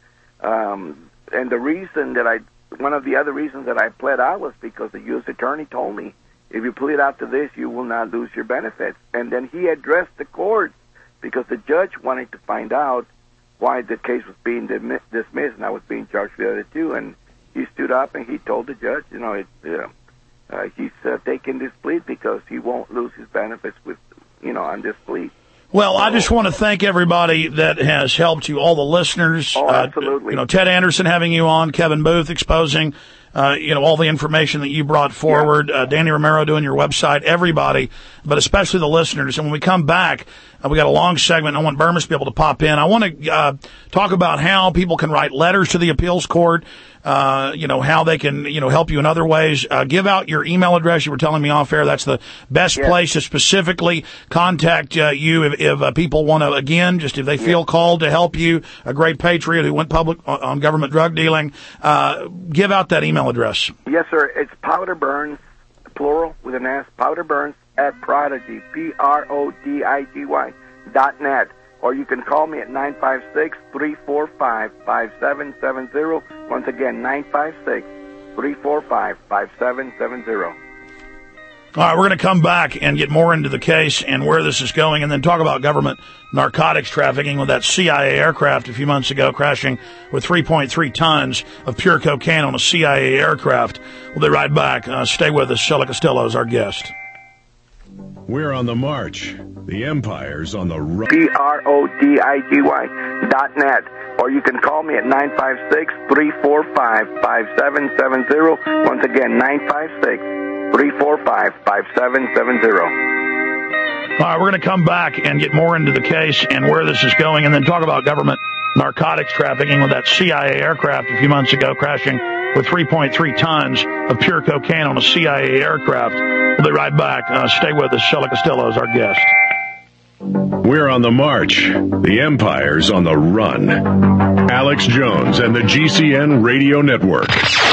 the reason that one of the other reasons that I pled out was because the U.S. attorney told me, if you plead out to this, you will not lose your benefits. And then he addressed the court because the judge wanted to find out why the case was being dismissed and I was being charged for the other 2. And he stood up and he told the judge, he's taking this plea because he won't lose his benefits on this plea. Well, I just want to thank everybody that has helped you, all the listeners. Oh, absolutely. Ted Anderson having you on, Kevin Booth exposing, all the information that you brought forward, Danny Romero doing your website, everybody, but especially the listeners. And when we come back, we got a long segment. I want Burmis to be able to pop in. I want to talk about how people can write letters to the appeals court, how they can, help you in other ways. Give out your email address. You were telling me off air that's the best place to specifically contact you if people want to, again, just if they feel called to help you, a great patriot who went public on government drug dealing. Give out that email address. Yes, sir. It's Powder Burns, plural with an S, Powder Burns at Prodigy, PRODIGY.net. Or you can call me at 956-345-5770. Once again, 956-345-5770. All right, we're going to come back and get more into the case and where this is going, and then talk about government narcotics trafficking with that CIA aircraft a few months ago crashing with 3.3 tons of pure cocaine on a CIA aircraft. We'll be right back. Stay with us. Sheila Costello is our guest. We're on the march. The Empire's on the run. PRODIGY.net. Or you can call me at 956-345-5770. Once again, 956-345-5770. All right, we're going to come back and get more into the case and where this is going, and then talk about government narcotics trafficking with that CIA aircraft a few months ago crashing with 3.3 tons of pure cocaine on a CIA aircraft. We'll be right back. Stay with us. Sheila Costello is our guest. We're on the march. The Empire's on the run. Alex Jones and the GCN Radio Network.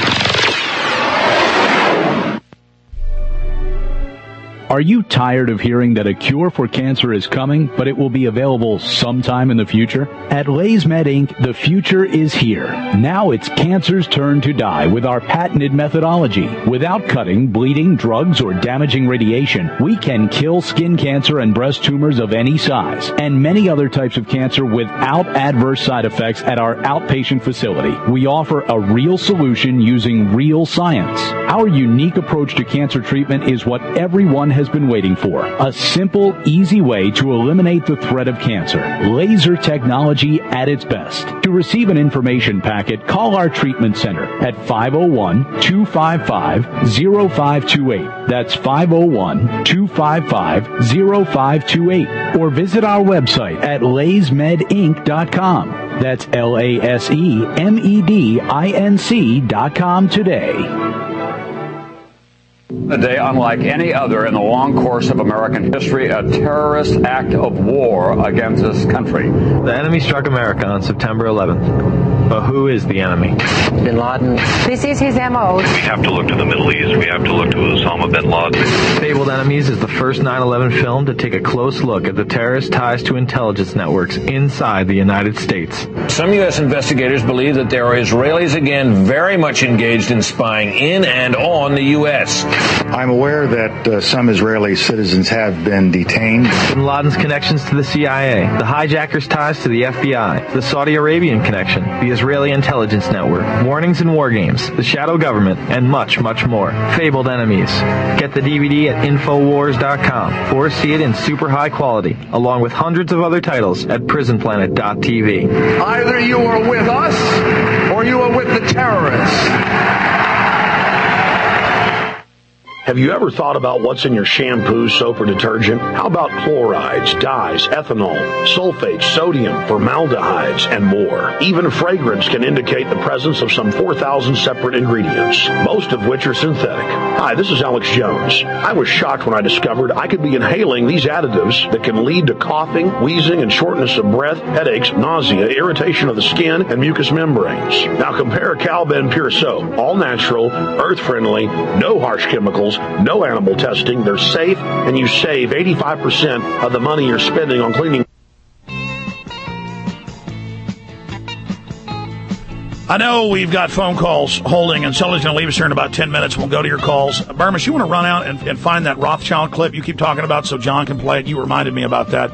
Are you tired of hearing that a cure for cancer is coming, but it will be available sometime in the future? At LaysMed Inc., the future is here. Now it's cancer's turn to die with our patented methodology. Without cutting, bleeding, drugs, or damaging radiation, we can kill skin cancer and breast tumors of any size, and many other types of cancer without adverse side effects at our outpatient facility. We offer a real solution using real science. Our unique approach to cancer treatment is what everyone has been waiting for. A simple, easy way to eliminate the threat of cancer. Laser technology at its best. To receive an information packet, call our treatment center at 501-255-0528. That's 501-255-0528. Or visit our website at laysmedinc.com. That's LASEMEDINC.com today. A day unlike any other in the long course of American history, a terrorist act of war against this country. The enemy struck America on September 11th. But who is the enemy? Bin Laden. This is his MO. We have to look to the Middle East. We have to look to Osama bin Laden. Fabled Enemies is the first 9/11 film to take a close look at the terrorist ties to intelligence networks inside the United States. Some U.S. investigators believe that there are Israelis again very much engaged in spying in and on the U.S. I'm aware that some Israeli citizens have been detained. Bin Laden's connections to the CIA, the hijackers' ties to the FBI, the Saudi Arabian connection, the Israeli intelligence network, warnings and war games, the shadow government, and much, much more. Fabled Enemies. Get the DVD at Infowars.com or see it in super high quality, along with hundreds of other titles at PrisonPlanet.tv. Either you are with us or you are with the terrorists. Have you ever thought about what's in your shampoo, soap, or detergent? How about chlorides, dyes, ethanol, sulfates, sodium, formaldehydes, and more? Even fragrance can indicate the presence of some 4,000 separate ingredients, most of which are synthetic. Hi, this is Alex Jones. I was shocked when I discovered I could be inhaling these additives that can lead to coughing, wheezing, and shortness of breath, headaches, nausea, irritation of the skin, and mucous membranes. Now compare Calben Pure Soap. All natural, earth-friendly, no harsh chemicals, no animal testing. They're safe, and you save 85% of the money you're spending on cleaning. I know we've got phone calls holding, and Sully's going to leave us here in about 10 minutes. We'll go to your calls. Burmis, you want to run out and find that Rothschild clip you keep talking about so John can play it? You reminded me about that.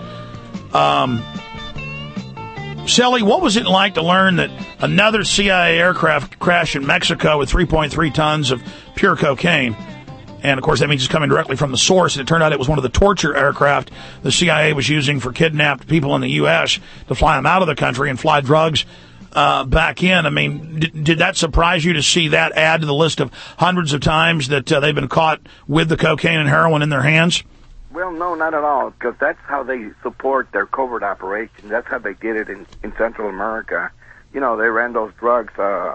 Sully, what was it like to learn that another CIA aircraft crashed in Mexico with 3.3 tons of pure cocaine? And, of course, that means it's coming directly from the source. And it turned out it was one of the torture aircraft the CIA was using for kidnapped people in the U.S. to fly them out of the country and fly drugs back in. I mean, did that surprise you to see that add to the list of hundreds of times that they've been caught with the cocaine and heroin in their hands? Well, no, not at all, because that's how they support their covert operation. That's how they did it in Central America. You know, they ran those drugs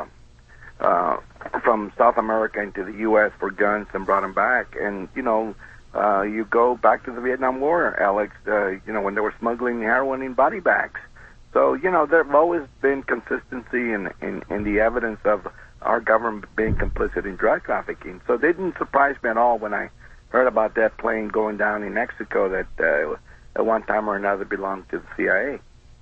from South America into the U.S. for guns and brought them back. And, you know, you go back to the Vietnam War, Alex, you know, when they were smuggling heroin in body bags. So, you know, there have always been consistency in the evidence of our government being complicit in drug trafficking. So it didn't surprise me at all when I heard about that plane going down in Mexico that at one time or another belonged to the CIA.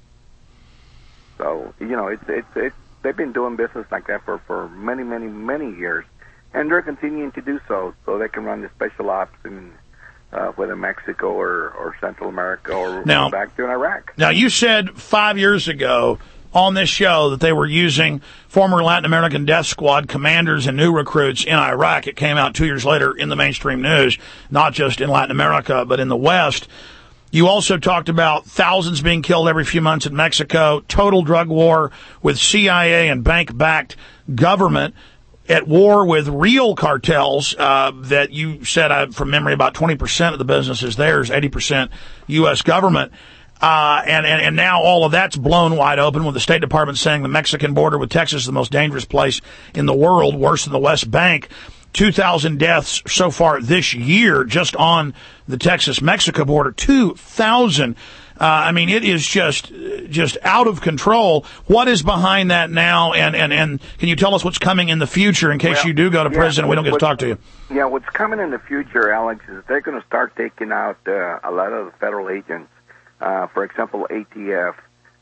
So, you know, it's they've been doing business like that for many, many, many years, and they're continuing to do so they can run the special ops in whether Mexico or Central America or now, back to Iraq. Now, you said 5 years ago on this show that they were using former Latin American Death Squad commanders and new recruits in Iraq. It came out 2 years later in the mainstream news, not just in Latin America, but in the West. You also talked about thousands being killed every few months in Mexico, total drug war with CIA and bank-backed government, at war with real cartels that you said, from memory, about 20% of the business is theirs, 80% U.S. government. And now all of that's blown wide open with the State Department saying the Mexican border with Texas is the most dangerous place in the world, worse than the West Bank. 2,000 deaths so far this year just on the Texas-Mexico border. 2,000. I mean, it is just out of control. What is behind that now? And can you tell us what's coming in the future in case you do go to prison and we don't get to talk to you? Yeah, what's coming in the future, Alex, is they're going to start taking out a lot of the federal agents. For example, ATF.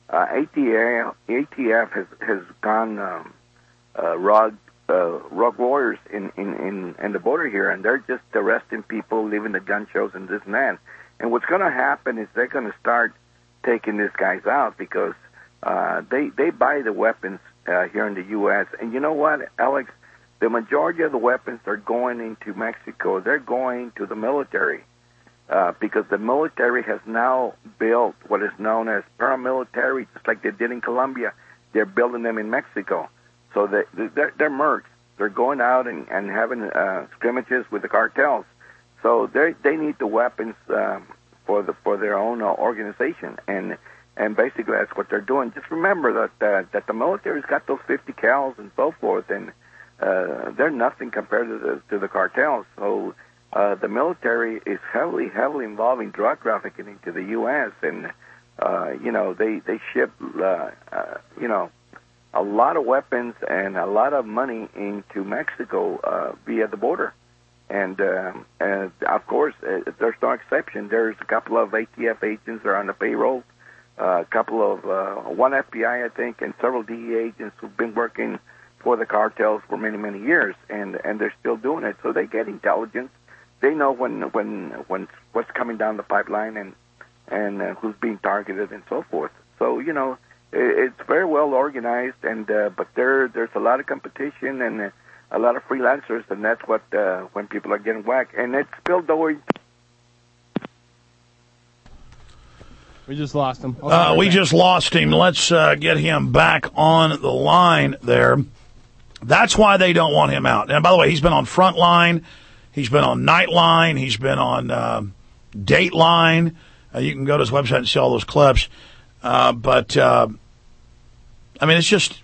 ATF has gone rogue warriors in the border here, and they're just arresting people, leaving the gun shows and this and that. And what's going to happen is they're going to start taking these guys out because they buy the weapons here in the U.S. And you know what, Alex? The majority of the weapons are going into Mexico. They're going to the military because the military has now built what is known as paramilitary, just like they did in Colombia. They're building them in Mexico. So they're mercs. They're going out and having scrimmages with the cartels. So they need the weapons for their own organization, and basically that's what they're doing. Just remember that the military's got those 50 cals and so forth, and they're nothing compared to the cartels. So the military is heavily involved in drug trafficking into the U.S. and you know they ship a lot of weapons and a lot of money into Mexico via the border. And of course, there's no exception. There's a couple of ATF agents that are on the payroll, a couple of one FBI, I think, and several DEA agents who've been working for the cartels for many, many years, and they're still doing it. So they get intelligence. They know when what's coming down the pipeline and who's being targeted and so forth. So it's very well organized, and but there's a lot of competition and a lot of freelancers, and that's what when people are getting whacked. And it's Bill Doherty. We just lost him. We just lost him. Let's get him back on the line there. That's why they don't want him out. And by the way, he's been on Frontline. He's been on Nightline. He's been on Dateline. You can go to his website and see all those clips. But I mean, it's just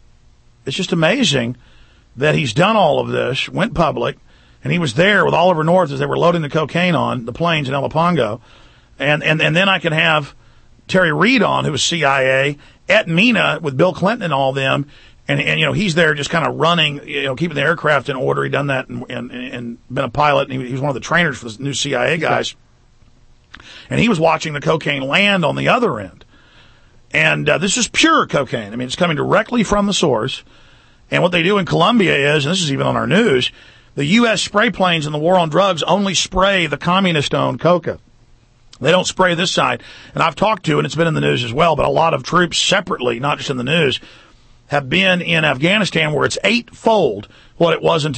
amazing that he's done all of this, went public, and he was there with Oliver North as they were loading the cocaine on the planes in El Pongo. And then I can have Terry Reid on, who was CIA, at Mina with Bill Clinton and all them. And he's there just kind of running, keeping the aircraft in order. He'd done that and been a pilot. And he was one of the trainers for the new CIA guys. And he was watching the cocaine land on the other end. And this is pure cocaine. I mean, it's coming directly from the source. And what they do in Colombia is, and this is even on our news, the U.S. spray planes in the war on drugs only spray the communist-owned coca. They don't spray this side. And I've talked to, and it's been in the news as well, but a lot of troops separately, not just in the news, have been in Afghanistan where it's eightfold what it was in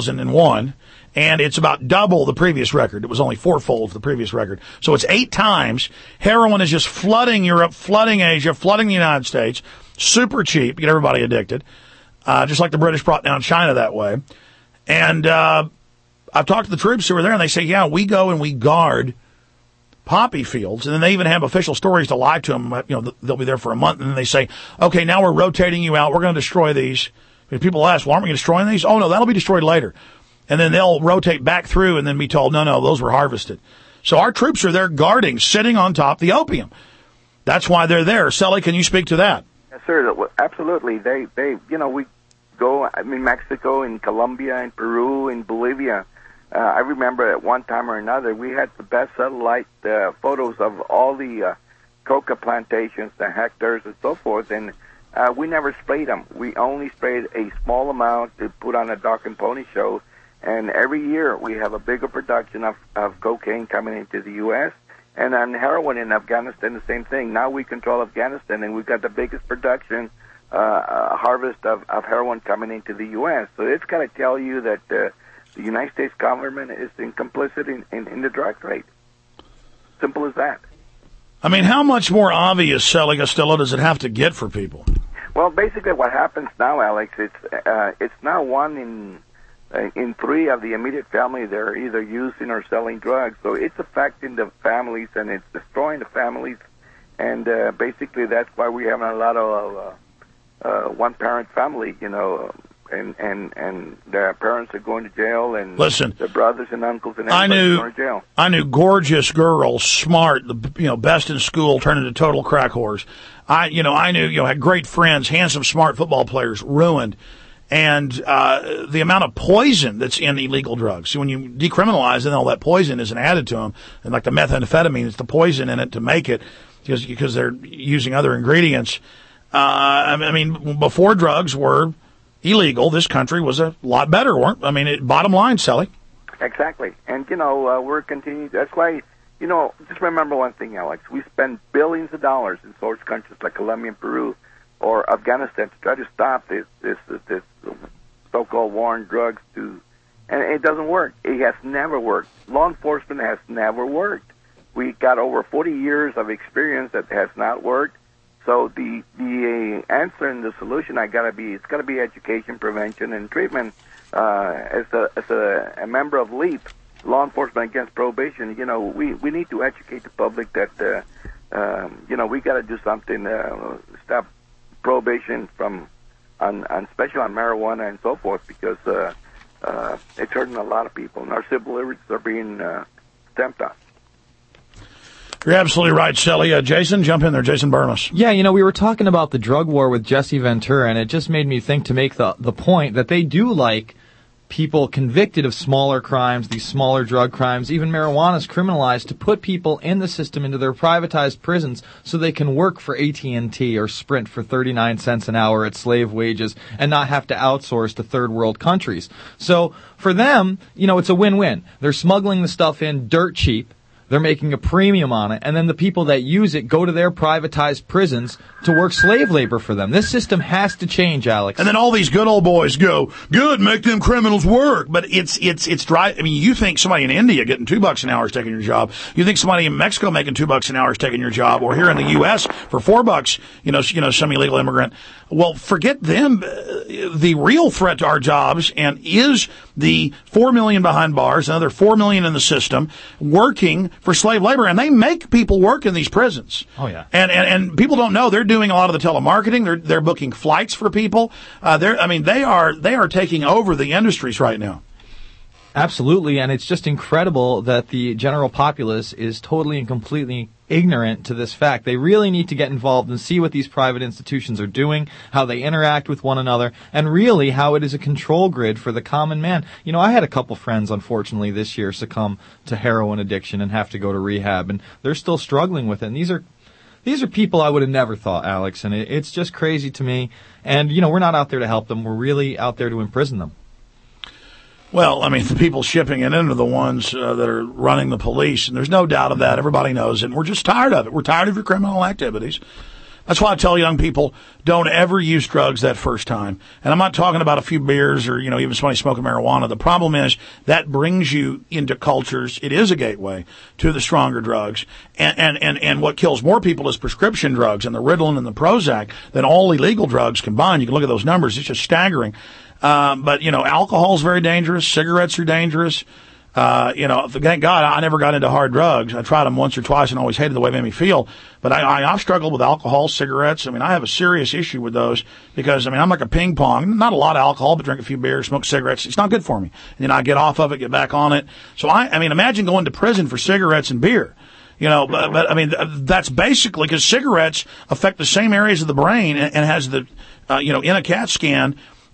2001, and it's about double the previous record. It was only fourfold the previous record. So it's 8 times. Heroin is just flooding Europe, flooding Asia, flooding the United States. Super cheap. Get everybody addicted. Just like the British brought down China that way. And I've talked to the troops who are there, and they say, yeah, we go and we guard poppy fields, and then they even have official stories to lie to them. They'll be there for a month, and then they say, okay, now we're rotating you out. We're going to destroy these. And people ask, well, aren't we going to destroy these? Oh, no, that'll be destroyed later. And then they'll rotate back through and then be told, no, those were harvested. So our troops are there guarding, sitting on top of the opium. That's why they're there. Sully, can you speak to that? Yes, sir. Absolutely. They we go, in Mexico, in Colombia, in Peru, in Bolivia. I remember at one time or another, we had the best satellite photos of all the coca plantations, the hectares, and so forth, and we never sprayed them. We only sprayed a small amount to put on a dog and pony show, and every year we have a bigger production of cocaine coming into the U.S., and on heroin in Afghanistan, the same thing. Now we control Afghanistan, and we've got the biggest production harvest of heroin coming into the U.S., so it's got to tell you that the United States government is complicit in the drug trade. Simple as that. I mean, how much more obvious, Sully Costello, does it have to get for people? Well, basically what happens now, Alex, it's now 1 in 3 of the immediate family they're either using or selling drugs. So it's affecting the families, and it's destroying the families. And basically that's why we have a lot of one-parent family, and their parents are going to jail, and listen, their brothers and uncles and everybody going to jail. I knew gorgeous girls, smart, best in school, turned into total crack whores. I knew, had great friends, handsome, smart football players, ruined. And the amount of poison that's in illegal drugs. So when you decriminalize, then all that poison isn't added to them. And like the methamphetamine, it's the poison in it to make it because they're using other ingredients. I mean, before drugs were illegal, this country was a lot better, bottom line, Sully. Exactly. And, we're continuing. That's why, just remember one thing, Alex. We spend billions of dollars in source countries like Colombia and Peru or Afghanistan to try to stop this so-called war on drugs, and it doesn't work. It has never worked. Law enforcement has never worked. We got over 40 years of experience that has not worked. So the answer and the solution it's got to be education, prevention, and treatment. As a member of LEAP, Law Enforcement Against Prohibition, we need to educate the public that we got to do something, stop prohibition especially on marijuana and so forth, because it's hurting a lot of people, and our civil liberties are being stamped on. You're absolutely right, Shelly. Jason, jump in there. Jason Burles. Yeah, we were talking about the drug war with Jesse Ventura, and it just made me think to make the point that they do like people convicted of smaller crimes, these smaller drug crimes, even marijuana is criminalized, to put people in the system into their privatized prisons so they can work for AT&T or Sprint for 39 cents an hour at slave wages and not have to outsource to third world countries. So for them, it's a win-win. They're smuggling the stuff in dirt cheap. They're making a premium on it, and then the people that use it go to their privatized prisons to work slave labor for them. This system has to change, Alex. And then all these good old boys go, good, make them criminals work. But it's dry. I mean, you think somebody in India getting $2 an hour is taking your job. You think somebody in Mexico making $2 an hour is taking your job, or here in the U.S. for $4, some illegal immigrant. Well, forget them. The real threat to our jobs and is the 4 million behind bars, another 4 million in the system, working for slave labor, and they make people work in these prisons. Oh yeah. And people don't know they're doing a lot of the telemarketing. They're booking flights for people. They are taking over the industries right now. Absolutely, and it's just incredible that the general populace is totally and completely ignorant to this fact. They really need to get involved and see what these private institutions are doing, how they interact with one another, and really how it is a control grid for the common man. I had a couple friends, unfortunately, this year succumb to heroin addiction and have to go to rehab, and they're still struggling with it. And these are people I would have never thought, Alex, and it's just crazy to me. And, we're not out there to help them. We're really out there to imprison them. Well, the people shipping it in are the ones that are running the police, and there's no doubt of that. Everybody knows it, and we're just tired of it. We're tired of your criminal activities. That's why I tell young people, don't ever use drugs that first time. And I'm not talking about a few beers or, even somebody smoking marijuana. The problem is that brings you into cultures. It is a gateway to the stronger drugs. And what kills more people is prescription drugs and the Ritalin and the Prozac than all illegal drugs combined. You can look at those numbers. It's just staggering. But alcohol is very dangerous. Cigarettes are dangerous. Thank God I never got into hard drugs. I tried them once or twice and always hated the way they made me feel. But I've struggled with alcohol, cigarettes. I have a serious issue with those because, I'm like a ping pong. Not a lot of alcohol, but drink a few beers, smoke cigarettes. It's not good for me. And then I get off of it, get back on it. So imagine going to prison for cigarettes and beer. That's basically because cigarettes affect the same areas of the brain and has the, in a CAT scan,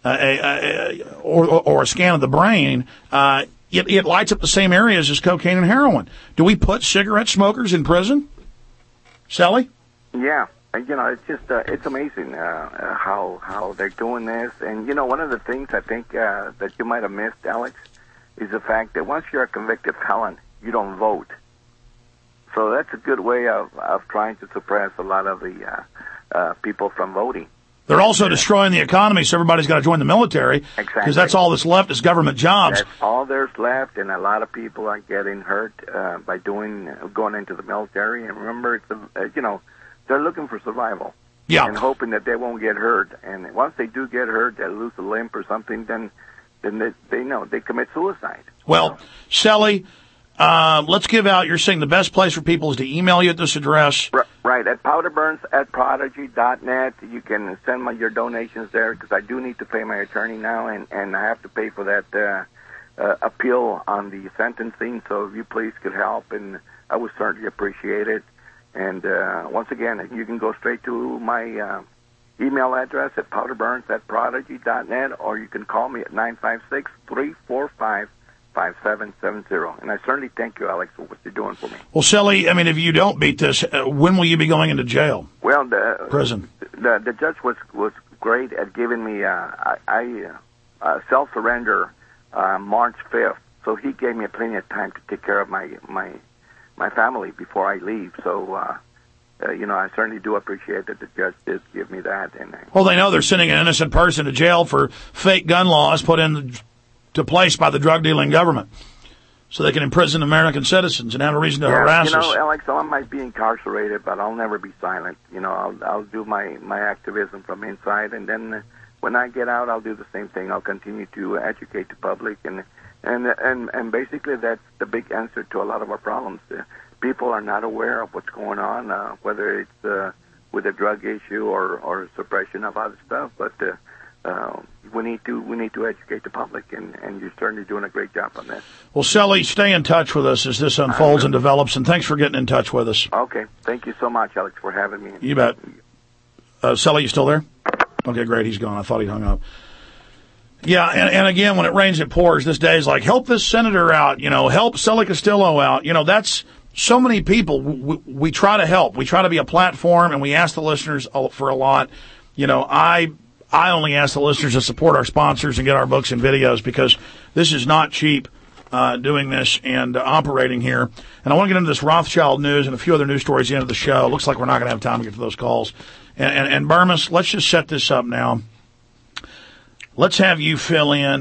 or a scan of the brain, it lights up the same areas as cocaine and heroin. Do we put cigarette smokers in prison? Sally? Yeah. It's just, it's amazing how they're doing this. And, one of the things I think that you might have missed, Alex, is the fact that once you're a convicted felon, you don't vote. So that's a good way of trying to suppress a lot of the people from voting. They're also destroying the economy, so everybody's got to join the military. Exactly. Because that's all that's left is government jobs. That's all there's left, and a lot of people are getting hurt by going into the military. And remember, it's they're looking for survival. Yeah. And hoping that they won't get hurt. And once they do get hurt, they lose a limb or something, then they commit suicide. Well, Shelly, let's give out, you're saying the best place for people is to email you at this address. Right, at powderburns@prodigy.net. You can send your donations there because I do need to pay my attorney now, and I have to pay for that appeal on the sentencing. So if you please could help, and I would certainly appreciate it. And once again, you can go straight to my email address at powderburns@prodigy.net, or you can call me at 956-345-5770. And I certainly thank you, Alex, for what you're doing for me. Well, Shelly, if you don't beat this, when will you be going into jail? Well, prison. The judge was great at giving me self-surrender March 5th, so he gave me plenty of time to take care of my family before I leave. So, I certainly do appreciate that the judge did give me that. Well, they know they're sending an innocent person to jail for fake gun laws put into place by the drug-dealing government, so they can imprison American citizens and have a reason to harass us. Alex, I might be incarcerated, but I'll never be silent. I'll do my activism from inside, and then when I get out, I'll do the same thing. I'll continue to educate the public, and basically that's the big answer to a lot of our problems. People are not aware of what's going on, whether it's with the drug issue or suppression of other stuff, but we need to educate the public, and you're certainly doing a great job on that. Well, Selly, stay in touch with us as this unfolds and develops, and thanks for getting in touch with us. Okay. Thank you so much, Alex, for having me. You bet. Selly, you still there? Okay, great. He's gone. I thought he'd hung up. Yeah, and again, when it rains, it pours. This day is like, help this senator out, help Selly Castillo out. That's so many people. We try to help. We try to be a platform, and we ask the listeners for a lot. I only ask the listeners to support our sponsors and get our books and videos, because this is not cheap doing this and operating here. And I want to get into this Rothschild news and a few other news stories at the end of the show. It looks like we're not going to have time to get to those calls. And Burmis, let's just set this up now. Let's have you fill in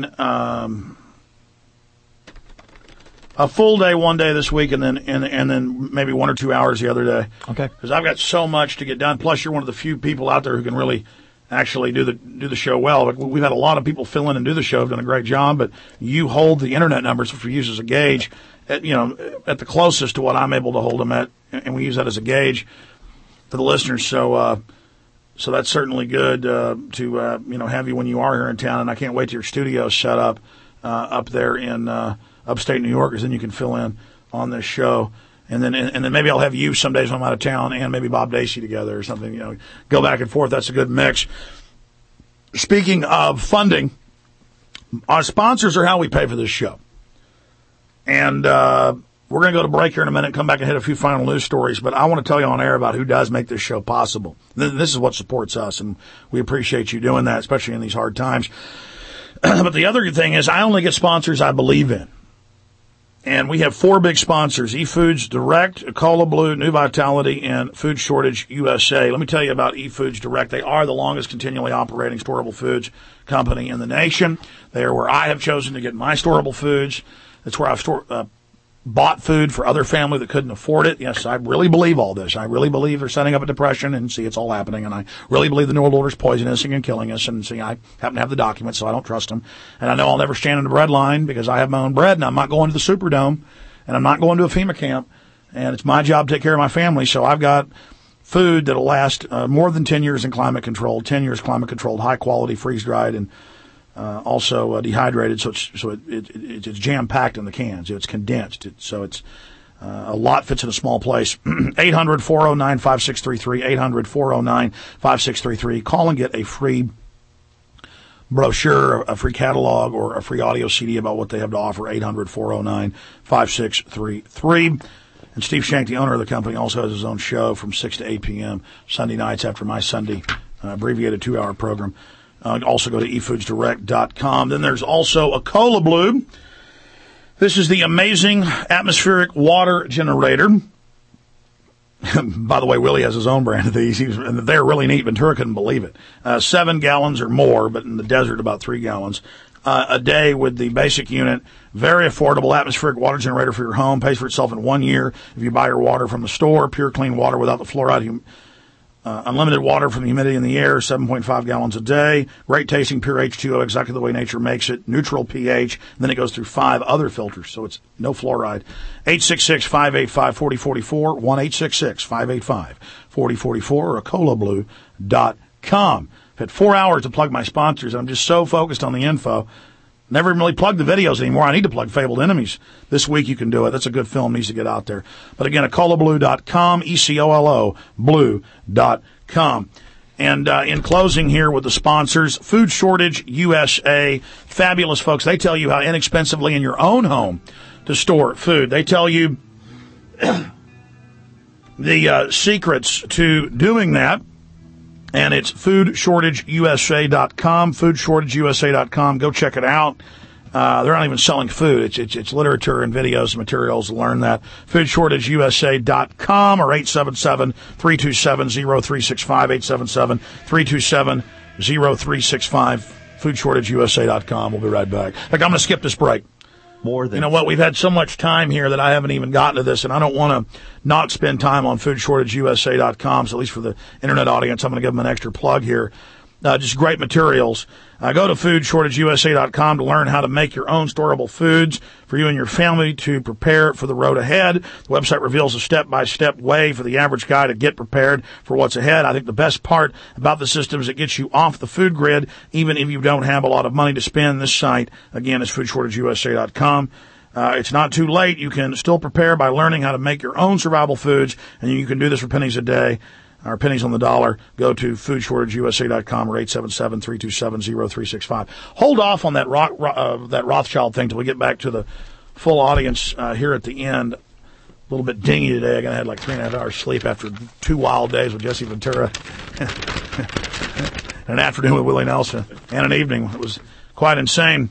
a full day one day this week, and then maybe 1 or 2 hours the other day. Okay. Because I've got so much to get done. Plus, you're one of the few people out there who can really actually do the show well. But we've had a lot of people fill in and do the show, have done a great job. But you hold the internet numbers, which we use as a gauge, at the closest to what I'm able to hold them at, and we use that as a gauge for the listeners. So that's certainly good to have you when you are here in town, and I can't wait till your studio's set up there in upstate New York, because then you can fill in on this show, and then maybe I'll have you some days when I'm out of town, and maybe Bob Dacey together or something. Go back and forth. That's a good mix. Speaking of funding, our sponsors are how we pay for this show, and we're going to go to break here in a minute, come back and hit a few final news stories, but I want to tell you on air about who does make this show possible. This is what supports us, and we appreciate you doing that, especially in these hard times. But the other thing is, I only get sponsors I believe in. And we have 4 big sponsors: eFoods Direct, Cola Blue, New Vitality, and Food Shortage USA. Let me tell you about eFoods Direct. They are the longest continually operating storable foods company in the nation. They are where I have chosen to get my storable foods. It's where I've bought food for other family that couldn't afford it. Yes, I really believe all this. I really believe they're setting up a depression, and see, it's all happening. And I really believe the New World Order is poisoning and killing us. And see, I happen to have the documents, so I don't trust them. And I know I'll never stand in the bread line because I have my own bread, and I'm not going to the Superdome, and I'm not going to a FEMA camp. And it's my job to take care of my family. So I've got food that'll last more than 10 years in climate controlled, 10 years climate controlled, high quality, freeze dried, and also dehydrated, so it's jam-packed in the cans. It's condensed, so it's a lot fits in a small place. 800-409-5633, 800-409-5633. Call and get a free brochure, a free catalog, or a free audio CD about what they have to offer. 800-409-5633. And Steve Shank, the owner of the company, also has his own show from 6 to 8 p.m. Sunday nights after my Sunday abbreviated 2-hour program. Also go to efoodsdirect.com. Then there's also a Cola Blue. This is the amazing atmospheric water generator. By the way, Willie has his own brand of these. And they're really neat. Ventura couldn't believe it. 7 gallons or more, but in the desert about 3 gallons a day with the basic unit. Very affordable atmospheric water generator for your home. Pays for itself in 1 year if you buy your water from the store. Pure, clean water without the fluoride. Unlimited water from the humidity in the air, 7.5 gallons a day. Great tasting, pure H2O, exactly the way nature makes it. Neutral pH. And then it goes through 5 other filters, so it's no fluoride. 866-585-4044, 1-866-585-4044, or colablue.com. I've had 4 hours to plug my sponsors, and I'm just so focused on the info. Never really plugged the videos anymore. I need to plug Fabled Enemies. This week you can do it. That's a good film. Needs to get out there. But again, colablue.com, ECOLO, blue.com. And in closing here with the sponsors, Food Shortage USA, fabulous folks. They tell you how inexpensively in your own home to store food. They tell you the secrets to doing that. And it's foodshortageusa.com, foodshortageusa.com. Go check it out. They're not even selling food. It's literature and videos and materials to learn that. Foodshortageusa.com or 877-327-0365, 877-327-0365, foodshortageusa.com. We'll be right back. Look, I'm going to skip this break. You know what? We've had so much time here that I haven't even gotten to this, and I don't want to not spend time on foodshortageusa.com. So at least for the internet audience, I'm going to give them an extra plug here. Just great materials. Go to foodshortageusa.com to learn how to make your own storable foods for you and your family to prepare for the road ahead. The website reveals a step-by-step way for the average guy to get prepared for what's ahead. I think the best part about the system is it gets you off the food grid, even if you don't have a lot of money to spend. This site, again, is foodshortageusa.com. It's not too late. You can still prepare by learning how to make your own survival foods, and you can do this for pennies a day. Or pennies on the dollar. Go to foodshortageusa.com or 877-327-0365. Hold off on that that Rothschild thing till we get back to the full audience here at the end. A little bit dingy today. I had like 3.5 hours sleep after 2 wild days with Jesse Ventura. An afternoon with Willie Nelson and an evening. It was quite insane.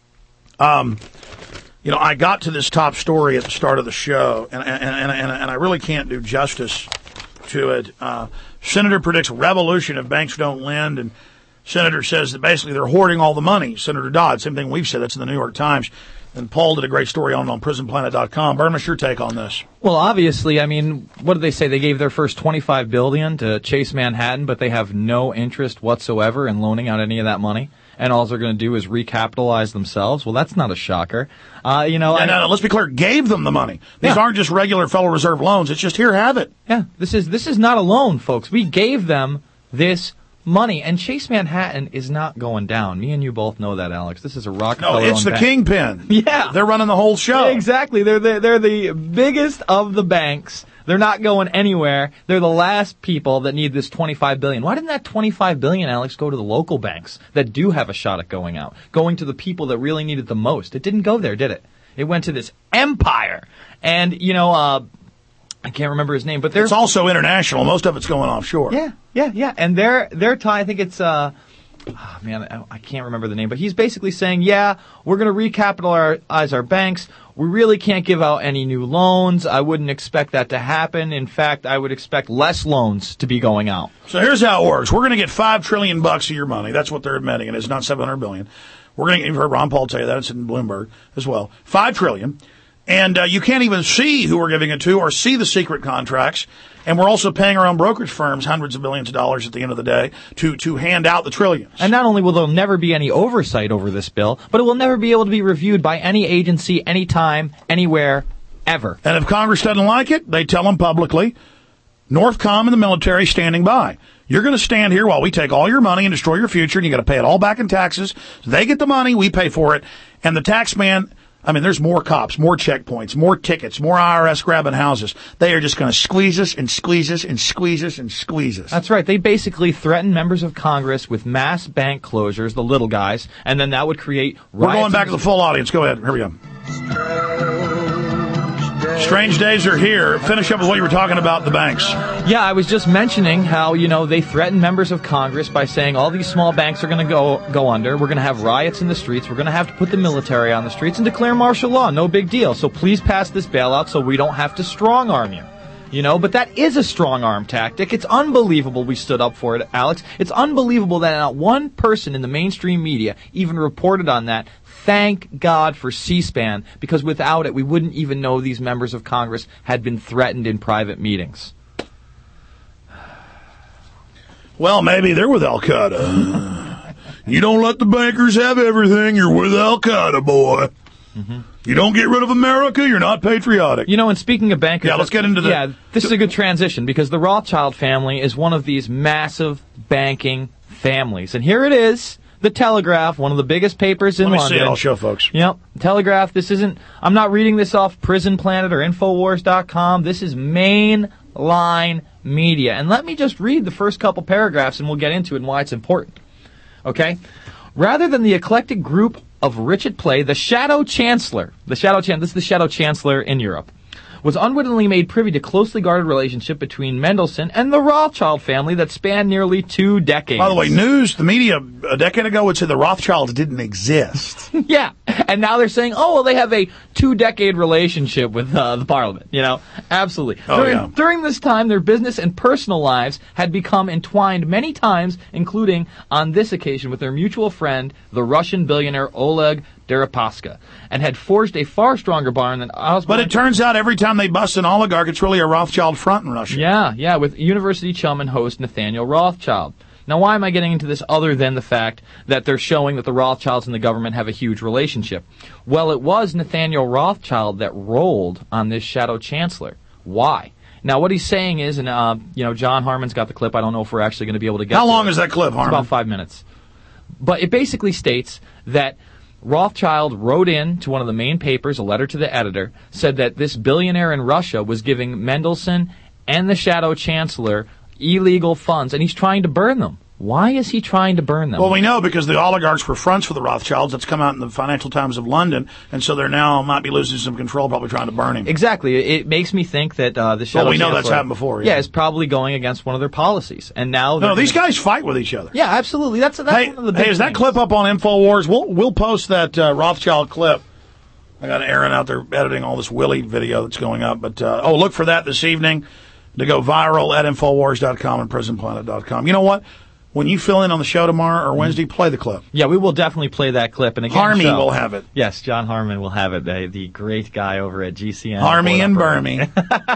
I got to this top story at the start of the show, and I really can't do justice to it. Senator predicts revolution if banks don't lend, and Senator says that basically they're hoarding all the money. Senator Dodd, same thing we've said. That's in the New York Times. And Paul did a great story on prisonplanet.com. Burmish, your take on this? Well, obviously, I mean, what did they say? They gave their first $25 billion to Chase Manhattan, but they have no interest whatsoever in loaning out any of that money. And all they're going to do is recapitalize themselves. Well, that's not a shocker. No, let's be clear. Gave them the money. These aren't just regular Federal Reserve loans. It's just, here, have it. Yeah, this is not a loan, folks. We gave them this money, and Chase Manhattan is not going down. Me and you both know that, Alex. This is a Rockefeller. No, it's the kingpin. Yeah, they're running the whole show. Exactly. They're the biggest of the banks. They're not going anywhere. They're the last people that need this $25 billion. Why didn't that $25 billion, Alex, go to the local banks that do have a shot at going out, going to the people that really need it the most? It didn't go there, did it? It went to this empire. And, I can't remember his name, but it's also international. Most of it's going offshore. Yeah. And they're I think it's, I can't remember the name, but he's basically saying, we're going to recapitalize our banks. We really can't give out any new loans. I wouldn't expect that to happen. In fact, I would expect less loans to be going out. So here's how it works. We're going to get $5 trillion of your money. That's what they're admitting, and it's not $700 billion. We're going to, you've heard Ron Paul tell you that. It's in Bloomberg as well. $5 trillion. And you can't even see who we're giving it to or see the secret contracts. And we're also paying our own brokerage firms hundreds of billions of dollars at the end of the day to hand out the trillions. And not only will there never be any oversight over this bill, but it will never be able to be reviewed by any agency, anytime, anywhere, ever. And if Congress doesn't like it, they tell them publicly, Northcom and the military standing by. You're going to stand here while we take all your money and destroy your future, and you got to pay it all back in taxes. So they get the money, we pay for it. And the tax man, there's more cops, more checkpoints, more tickets, more IRS grabbing houses. They are just going to squeeze us and squeeze us and squeeze us and squeeze us. That's right. They basically threaten members of Congress with mass bank closures, the little guys, and then that would create riots. We're going back to the full audience. Go ahead. Here we go. Strange days are here. Finish up with what you were talking about, the banks. Yeah, I was just mentioning how, they threaten members of Congress by saying all these small banks are going to go under. We're going to have riots in the streets. We're going to have to put the military on the streets and declare martial law. No big deal. So please pass this bailout so we don't have to strong arm you. But that is a strong arm tactic. It's unbelievable we stood up for it, Alex. It's unbelievable that not one person in the mainstream media even reported on that. Thank God for C-SPAN, because without it, we wouldn't even know these members of Congress had been threatened in private meetings. Well, maybe they're with Al-Qaeda. You don't let the bankers have everything, you're with Al-Qaeda, boy. Mm-hmm. You don't get rid of America, you're not patriotic. And speaking of bankers... Yeah, let's get into that. Yeah, this is a good transition, because the Rothschild family is one of these massive banking families. And here it is. The Telegraph, one of the biggest papers in London. Let me see it. I'll show folks. Yep. Telegraph, I'm not reading this off Prison Planet or Infowars.com. This is mainline media. And let me just read the first couple paragraphs and we'll get into it and why it's important. Okay? Rather than the eclectic group of rich at play, the Shadow Chancellor, this is the Shadow Chancellor in Europe, was unwittingly made privy to closely guarded relationship between Mendelssohn and the Rothschild family that spanned nearly 2 decades. By the way, the media a decade ago would say the Rothschilds didn't exist. Yeah, and now they're saying, they have a 2-decade relationship with the Parliament. Absolutely. During this time, their business and personal lives had become entwined many times, including on this occasion with their mutual friend, the Russian billionaire Oleg Deripaska, and had forged a far stronger bond than Osborne. But it turns out every time they bust an oligarch, it's really a Rothschild front in Russia. Yeah, with university chum and host Nathaniel Rothschild. Now, why am I getting into this other than the fact that they're showing that the Rothschilds and the government have a huge relationship? Well, it was Nathaniel Rothschild that rolled on this shadow chancellor. Why? Now, what he's saying is, and John Harmon's got the clip. I don't know if we're actually going to be able to get. How long is that clip, Harmon? It's about 5 minutes. But it basically states that Rothschild wrote in to one of the main papers, a letter to the editor, said that this billionaire in Russia was giving Mendelssohn and the shadow chancellor illegal funds, and he's trying to burn them. Why is he trying to burn them? Well, we know because the oligarchs were fronts for the Rothschilds. That's come out in the Financial Times of London, and so they're now might be losing some control, probably trying to burn him. Exactly. It makes me think that the shadow Well, we know chancellor, that's happened before. Yeah, is probably going against one of their policies, and now no, these guys fight with each other. Yeah, absolutely. That's one of the big is that things. clip up on InfoWars? We'll post that Rothschild clip. I got Aaron out there editing all this Willie video that's going up, but look for that this evening to go viral at Infowars.com and PrisonPlanet.com. You know what? When you fill in on the show tomorrow or Wednesday, play the clip. Yeah, we will definitely play that clip. And again, Harmy will have it. Yes, John Harmon will have it. The great guy over at GCN. Harmy and Burmy.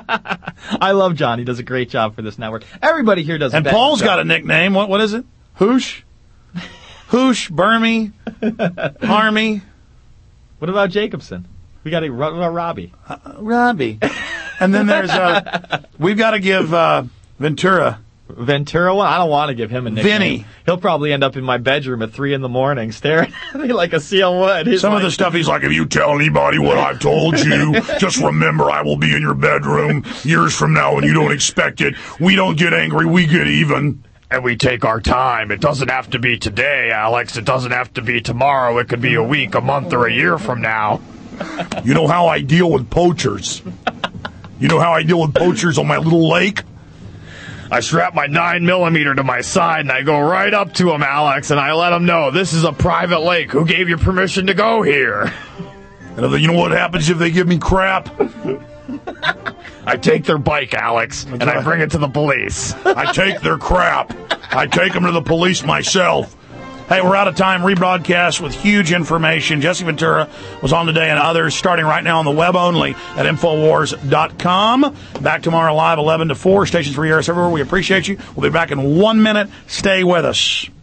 I love John. He does a great job for this network. Everybody here does. And Paul's got a nickname. What is it? Hoosh? Hoosh, Burmy, Harmy. What about Jacobson? What about Robbie? Robbie. And then there's we've got to give Ventura one? I don't want to give him a nickname. Vinny. He'll probably end up in my bedroom at 3 a.m. staring at me like a seal would. Some of the stuff he's like, if you tell anybody what I've told you, just remember I will be in your bedroom years from now and you don't expect it. We don't get angry, we get even. And we take our time. It doesn't have to be today, Alex. It doesn't have to be tomorrow. It could be a week, a month, or a year from now. You know how I deal with poachers. You know how I deal with poachers on my little lake? I strap my 9mm to my side and I go right up to them, Alex, and I let them know this is a private lake. Who gave you permission to go here? And you know what happens if they give me crap? I take their bike, Alex, and I bring it to the police. I take their crap. I take them to the police myself. Hey, we're out of time. Rebroadcast with huge information. Jesse Ventura was on today and others starting right now on the web only at Infowars.com. Back tomorrow live 11 to 4. Stations for ERS everywhere. We appreciate you. We'll be back in 1 minute. Stay with us.